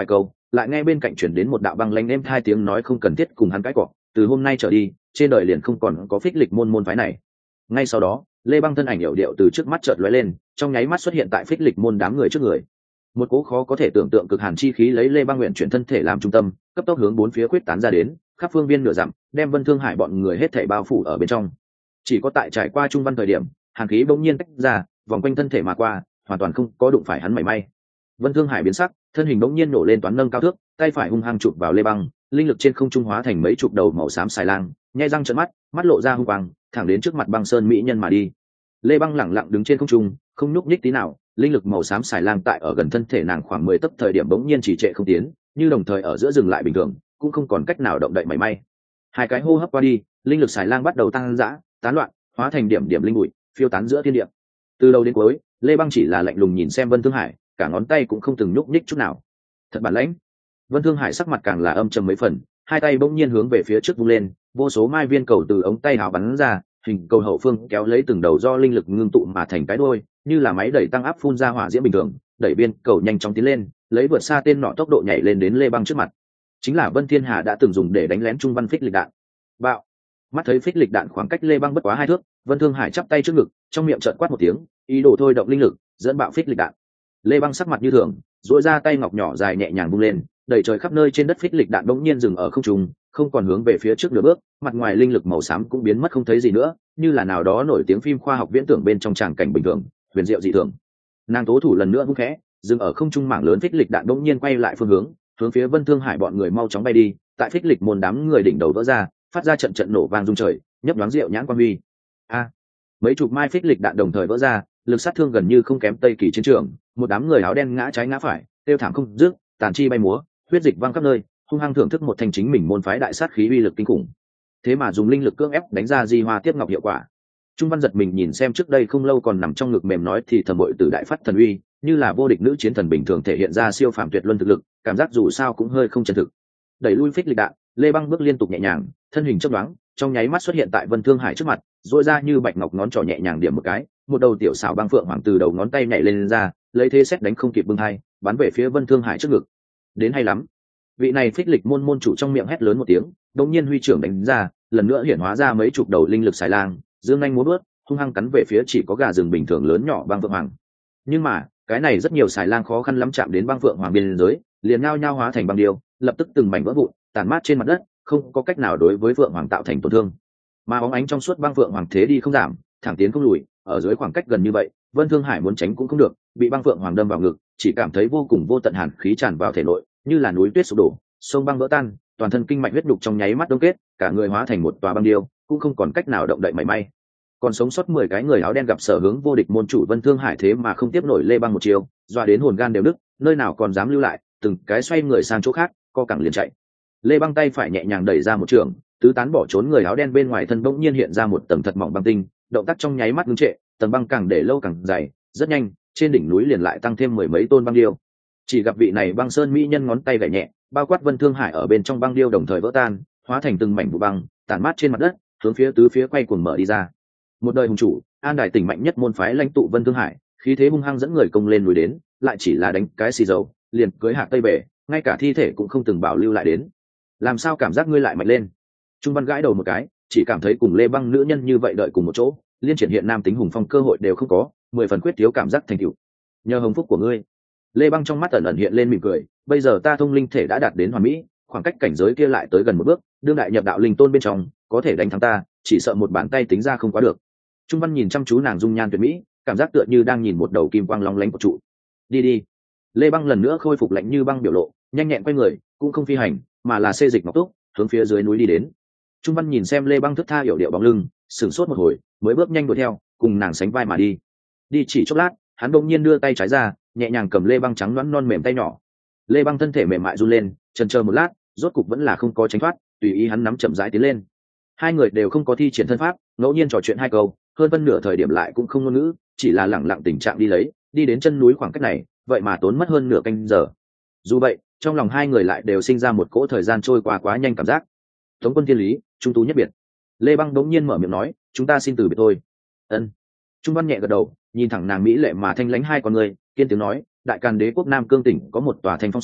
lại nghe bên cạnh chuyển đến một đạo băng lanh êm hai tiếng nói không cần thiết cùng hắn cãi cọ, từ hôm nay trở đi trên đời liền không còn có phích lịch môn môn phái này. Ngay sau đó Lê Băng thân ảnh hiệu điệu từ trước mắt chợt lóe lên, trong nháy mắt xuất hiện tại phích lịch môn đám người trước người. Một cỗ khó có thể tưởng tượng cực hàn chi khí lấy Lê Băng nguyện chuyển thân thể làm trung tâm, cấp tốc hướng bốn phía khuyết tán ra đến, khắp phương viên nửa dặm, đem Vân Thương Hải bọn người hết thảy bao phủ ở bên trong. Chỉ có tại trải qua trung văn thời điểm, hàn khí bỗng nhiên tách ra, vòng quanh thân thể mà qua, hoàn toàn không có đụng phải hắn mảy may. Vân Thương Hải biến sắc, thân hình bỗng nhiên nổ lên toán nâng cao thước, tay phải hung hăng chụp vào Lê Băng, linh lực trên không trung hóa thành mấy chục đầu màu xám xài lang, nhai răng trợn mắt, mắt lộ ra hung quang, thẳng đến trước mặt Băng Sơn mỹ nhân mà đi. Lê Băng lẳng lặng đứng trên không trung, không nhúc nhích tí nào, linh lực màu xám xài lang tại ở gần thân thể nàng khoảng mười tấc thời điểm bỗng nhiên chỉ trệ không tiến, như đồng thời ở giữa dừng lại bình thường, cũng không còn cách nào động đậy mảy may. Hai cái hô hấp qua đi, linh lực xài lang bắt đầu tăng dã, tán loạn, hóa thành điểm điểm linh bụi, phiêu tán giữa thiên địa. Từ đầu đến cuối, Lê Băng chỉ là lạnh lùng nhìn xem Vân Thương Hải, cả ngón tay cũng không từng nhúc nhích chút nào. Thật bản lãnh. Vân Thương Hải sắc mặt càng là âm trầm mấy phần, hai tay bỗng nhiên hướng về phía trước vung lên, vô số mai viên cầu từ ống tay áo bắn ra, hình cầu hậu phương kéo lấy từng đầu do linh lực ngưng tụ mà thành cái đuôi, như là máy đẩy tăng áp phun ra hỏa diễm bình thường, đẩy viên cầu nhanh chóng tiến lên, lấy vượt xa tên nọ tốc độ nhảy lên đến Lê Băng trước mặt. Chính là Vân Thiên Hà đã từng dùng để đánh lén trung văn phích lịch đạn. Bạo. Mắt thấy phích lịch đạn khoảng cách Lê Băng bất quá hai thước, Vân Thương Hải chắp tay trước ngực, trong miệng trợn quát một tiếng, ý đồ thôi động linh lực, dẫn bạo phích lịch đạn. Lê Băng sắc mặt như thường, duỗi ra tay ngọc nhỏ dài nhẹ nhàng vung lên, đẩy trời khắp nơi trên đất phích lịch đạn bỗng nhiên dừng ở không trung, không còn hướng về phía trước nửa bước, mặt ngoài linh lực màu xám cũng biến mất không thấy gì nữa, như là nào đó nổi tiếng phim khoa học viễn tưởng bên trong tràng cảnh bình thường, huyền diệu dị thường. Nàng tố thủ lần nữa vung khẽ, dừng ở không trung mảng lớn phích lịch đạn bỗng nhiên quay lại phương hướng, hướng phía Vân Thương Hải bọn người mau chóng bay đi, tại phích lịch môn đám người đỉnh đầu vỡ ra, phát ra trận trận nổ vang rung trời, nhấp nhoáng rượu nhãn quan huy. A, mấy chục mai phích lịch đạn đồng thời vỡ ra, lực sát thương gần như không kém Tây Kỳ chiến trường, một đám người áo đen ngã trái ngã phải, tiêu thảm không dứt, tàn chi bay múa, huyết dịch văng khắp nơi, hung hăng thưởng thức một thành chính mình môn phái đại sát khí uy lực kinh khủng. Thế mà dùng linh lực cưỡng ép đánh ra di hoa tiếp ngọc hiệu quả. Trung Văn giật mình nhìn xem trước đây không lâu còn nằm trong ngực mềm nói thì thầm bội từ đại phát thần uy, như là vô địch nữ chiến thần bình thường thể hiện ra siêu phàm tuyệt luân thực lực, cảm giác dù sao cũng hơi không chân thực. Đẩy lui phích lịch đạn, Lê Băng bước liên tục nhẹ nhàng, thân hình chớp nhoáng, trong nháy mắt xuất hiện tại Vân Thương Hải trước mặt, duỗi ra như bạch ngọc ngón trỏ nhẹ nhàng điểm một cái, một đầu tiểu xảo băng phượng hoàng từ đầu ngón tay nhảy lên, lên ra, lấy thế xét đánh không kịp bưng hai, bắn về phía Vân Thương Hải trước ngực. Đến hay lắm. Vị này phích lịch môn môn chủ trong miệng hét lớn một tiếng, đột nhiên huy trưởng đánh ra, lần nữa hiển hóa ra mấy chục đầu linh lực xài lang, dương nhanh múa bước, hung hăng cắn về phía chỉ có gà rừng bình thường lớn nhỏ băng phượng hoàng. Nhưng mà, cái này rất nhiều xài lang khó khăn lắm chạm đến băng phượng hoàng biên giới, liền nhao nhao hóa thành băng điêu, lập tức từng mảnh vỡ vụn, tàn mát trên mặt đất, không có cách nào đối với phượng hoàng tạo thành tổn thương. Mà bóng ánh trong suốt băng phượng hoàng thế đi không giảm, thẳng tiến không lùi, ở dưới khoảng cách gần như vậy, Vân Thương Hải muốn tránh cũng không được, bị băng phượng hoàng đâm vào ngực, chỉ cảm thấy vô cùng vô tận hàn khí tràn vào thể nội, như là núi tuyết sụp đổ, sông băng vỡ tan, toàn thân kinh mạch huyết đục trong nháy mắt đông kết, cả người hóa thành một tòa băng điêu, cũng không còn cách nào động đậy mảy may. Còn sống sót mười cái người áo đen gặp sở hướng vô địch môn chủ Vân Thương Hải thế mà không tiếp nổi Lê Băng một chiều, doa đến hồn gan đều nứt, nơi nào còn dám lưu lại, từng cái xoay người sang chỗ khác, co cẳng liền chạy. Lê Băng tay phải nhẹ nhàng đẩy ra một trường, tứ tán bỏ trốn người áo đen bên ngoài thân bỗng nhiên hiện ra một tầng thật mỏng băng tinh, động tác trong nháy mắt ngưng trệ, tầng băng càng để lâu càng dày, rất nhanh, trên đỉnh núi liền lại tăng thêm mười mấy tôn băng điêu. Chỉ gặp vị này băng sơn mỹ nhân ngón tay gảy nhẹ, bao quát Vân Thương Hải ở bên trong băng điêu đồng thời vỡ tan, hóa thành từng mảnh vụ băng, tản mát trên mặt đất, hướng phía tứ phía quay cuồng mở đi ra. Một đời hùng chủ, An Đài tỉnh mạnh nhất môn phái lãnh tụ Vân Thương Hải, khí thế hung hăng dẫn người công lên núi đến, lại chỉ là đánh cái xì dầu, liền cưới hạc tây bể, ngay cả thi thể cũng không từng bảo lưu lại đến. Làm sao cảm giác ngươi lại mạnh lên? Trung Văn gãi đầu một cái, chỉ cảm thấy cùng Lê Băng nữ nhân như vậy đợi cùng một chỗ, liên triển hiện nam tính hùng phong cơ hội đều không có, mười phần quyết thiếu cảm giác thành tựu. Nhờ hồng phúc của ngươi. Lê Băng trong mắt ẩn ẩn hiện lên mỉm cười, bây giờ ta thông linh thể đã đạt đến hoàn mỹ, khoảng cách cảnh giới kia lại tới gần một bước, đương đại nhập đạo linh tôn bên trong, có thể đánh thắng ta, chỉ sợ một bàn tay tính ra không quá được. Trung Văn nhìn chăm chú nàng dung nhan tuyệt mỹ, cảm giác tựa như đang nhìn một đầu kim quang long lánh của trụ. Đi đi. Lê Băng lần nữa khôi phục lạnh như băng biểu lộ, nhanh nhẹn quay người, cũng không phi hành, mà là xê dịch ngọc túc, hướng phía dưới núi đi đến. Trung Văn nhìn xem Lê Băng thức tha hiểu điệu bóng lưng, sửng sốt một hồi, mới bước nhanh đuổi theo, cùng nàng sánh vai mà đi. Đi chỉ chốc lát, hắn bỗng nhiên đưa tay trái ra, nhẹ nhàng cầm Lê Băng trắng nõn non mềm tay nhỏ. Lê Băng thân thể mềm mại run lên, chần chờ một lát, rốt cục vẫn là không có tránh thoát, tùy ý hắn nắm chậm rãi tiến lên. Hai người đều không có thi triển thân pháp, ngẫu nhiên trò chuyện hai câu, hơn phân nửa thời điểm lại cũng không ngôn ngữ, chỉ là lẳng lặng tình trạng đi lấy, đi đến chân núi khoảng cách này, vậy mà tốn mất hơn nửa canh giờ. Dù vậy, trong lòng hai người lại đều sinh ra một cỗ thời gian trôi qua quá nhanh cảm giác. Tống quân thiên lý, trung tú nhất biệt. Lê Băng đống nhiên mở miệng nói, chúng ta xin từ biệt thôi. Ân. Trung Văn nhẹ gật đầu, nhìn thẳng nàng mỹ lệ mà thanh lãnh hai con người, kiên tiếng nói, đại càn đế quốc Nam Cương tỉnh có một tòa Thanh Phong Sơn,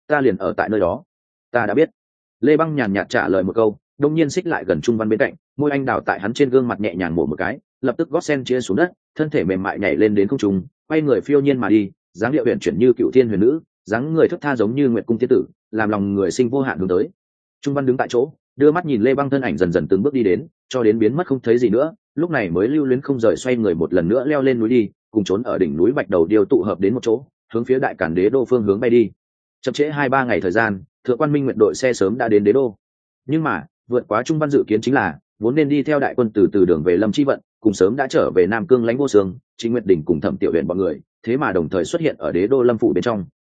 ta liền ở tại nơi đó. Ta đã biết. Lê Băng nhàn nhạt trả lời một câu, đông nhiên xích lại gần Trung Văn bên cạnh, môi anh đào tại hắn trên gương mặt nhẹ nhàng mổ một cái, lập tức gót sen chia xuống đất, thân thể mềm mại nhảy lên đến không trung, quay người phiêu nhiên mà đi, dáng điệu huyền chuyển như cựu thiên huyền nữ, dáng người thức tha giống như nguyệt cung tiên tử, làm lòng người sinh vô hạn hướng tới. Trung Văn đứng tại chỗ, đưa mắt nhìn Lê Băng thân ảnh dần dần từng bước đi đến, cho đến biến mất không thấy gì nữa, lúc này mới lưu luyến không rời xoay người một lần nữa leo lên núi đi, cùng trốn ở đỉnh núi Bạch Đầu Điêu tụ hợp đến một chỗ, hướng phía Đại Cản Đế đô phương hướng bay đi. Chậm trễ hai ba ngày thời gian, Thượng Quan Minh nguyện đội xe sớm đã đến Đế đô. Nhưng mà, vượt quá Trung Văn dự kiến chính là, vốn nên đi theo đại quân từ từ đường về Lâm Chi Vận, cùng sớm đã trở về Nam Cương lãnh vô sương, Trịnh Nguyệt Đình cùng Thẩm Tiểu Huyền bọn người, thế mà đồng thời xuất hiện ở Đế đô Lâm phủ bên trong.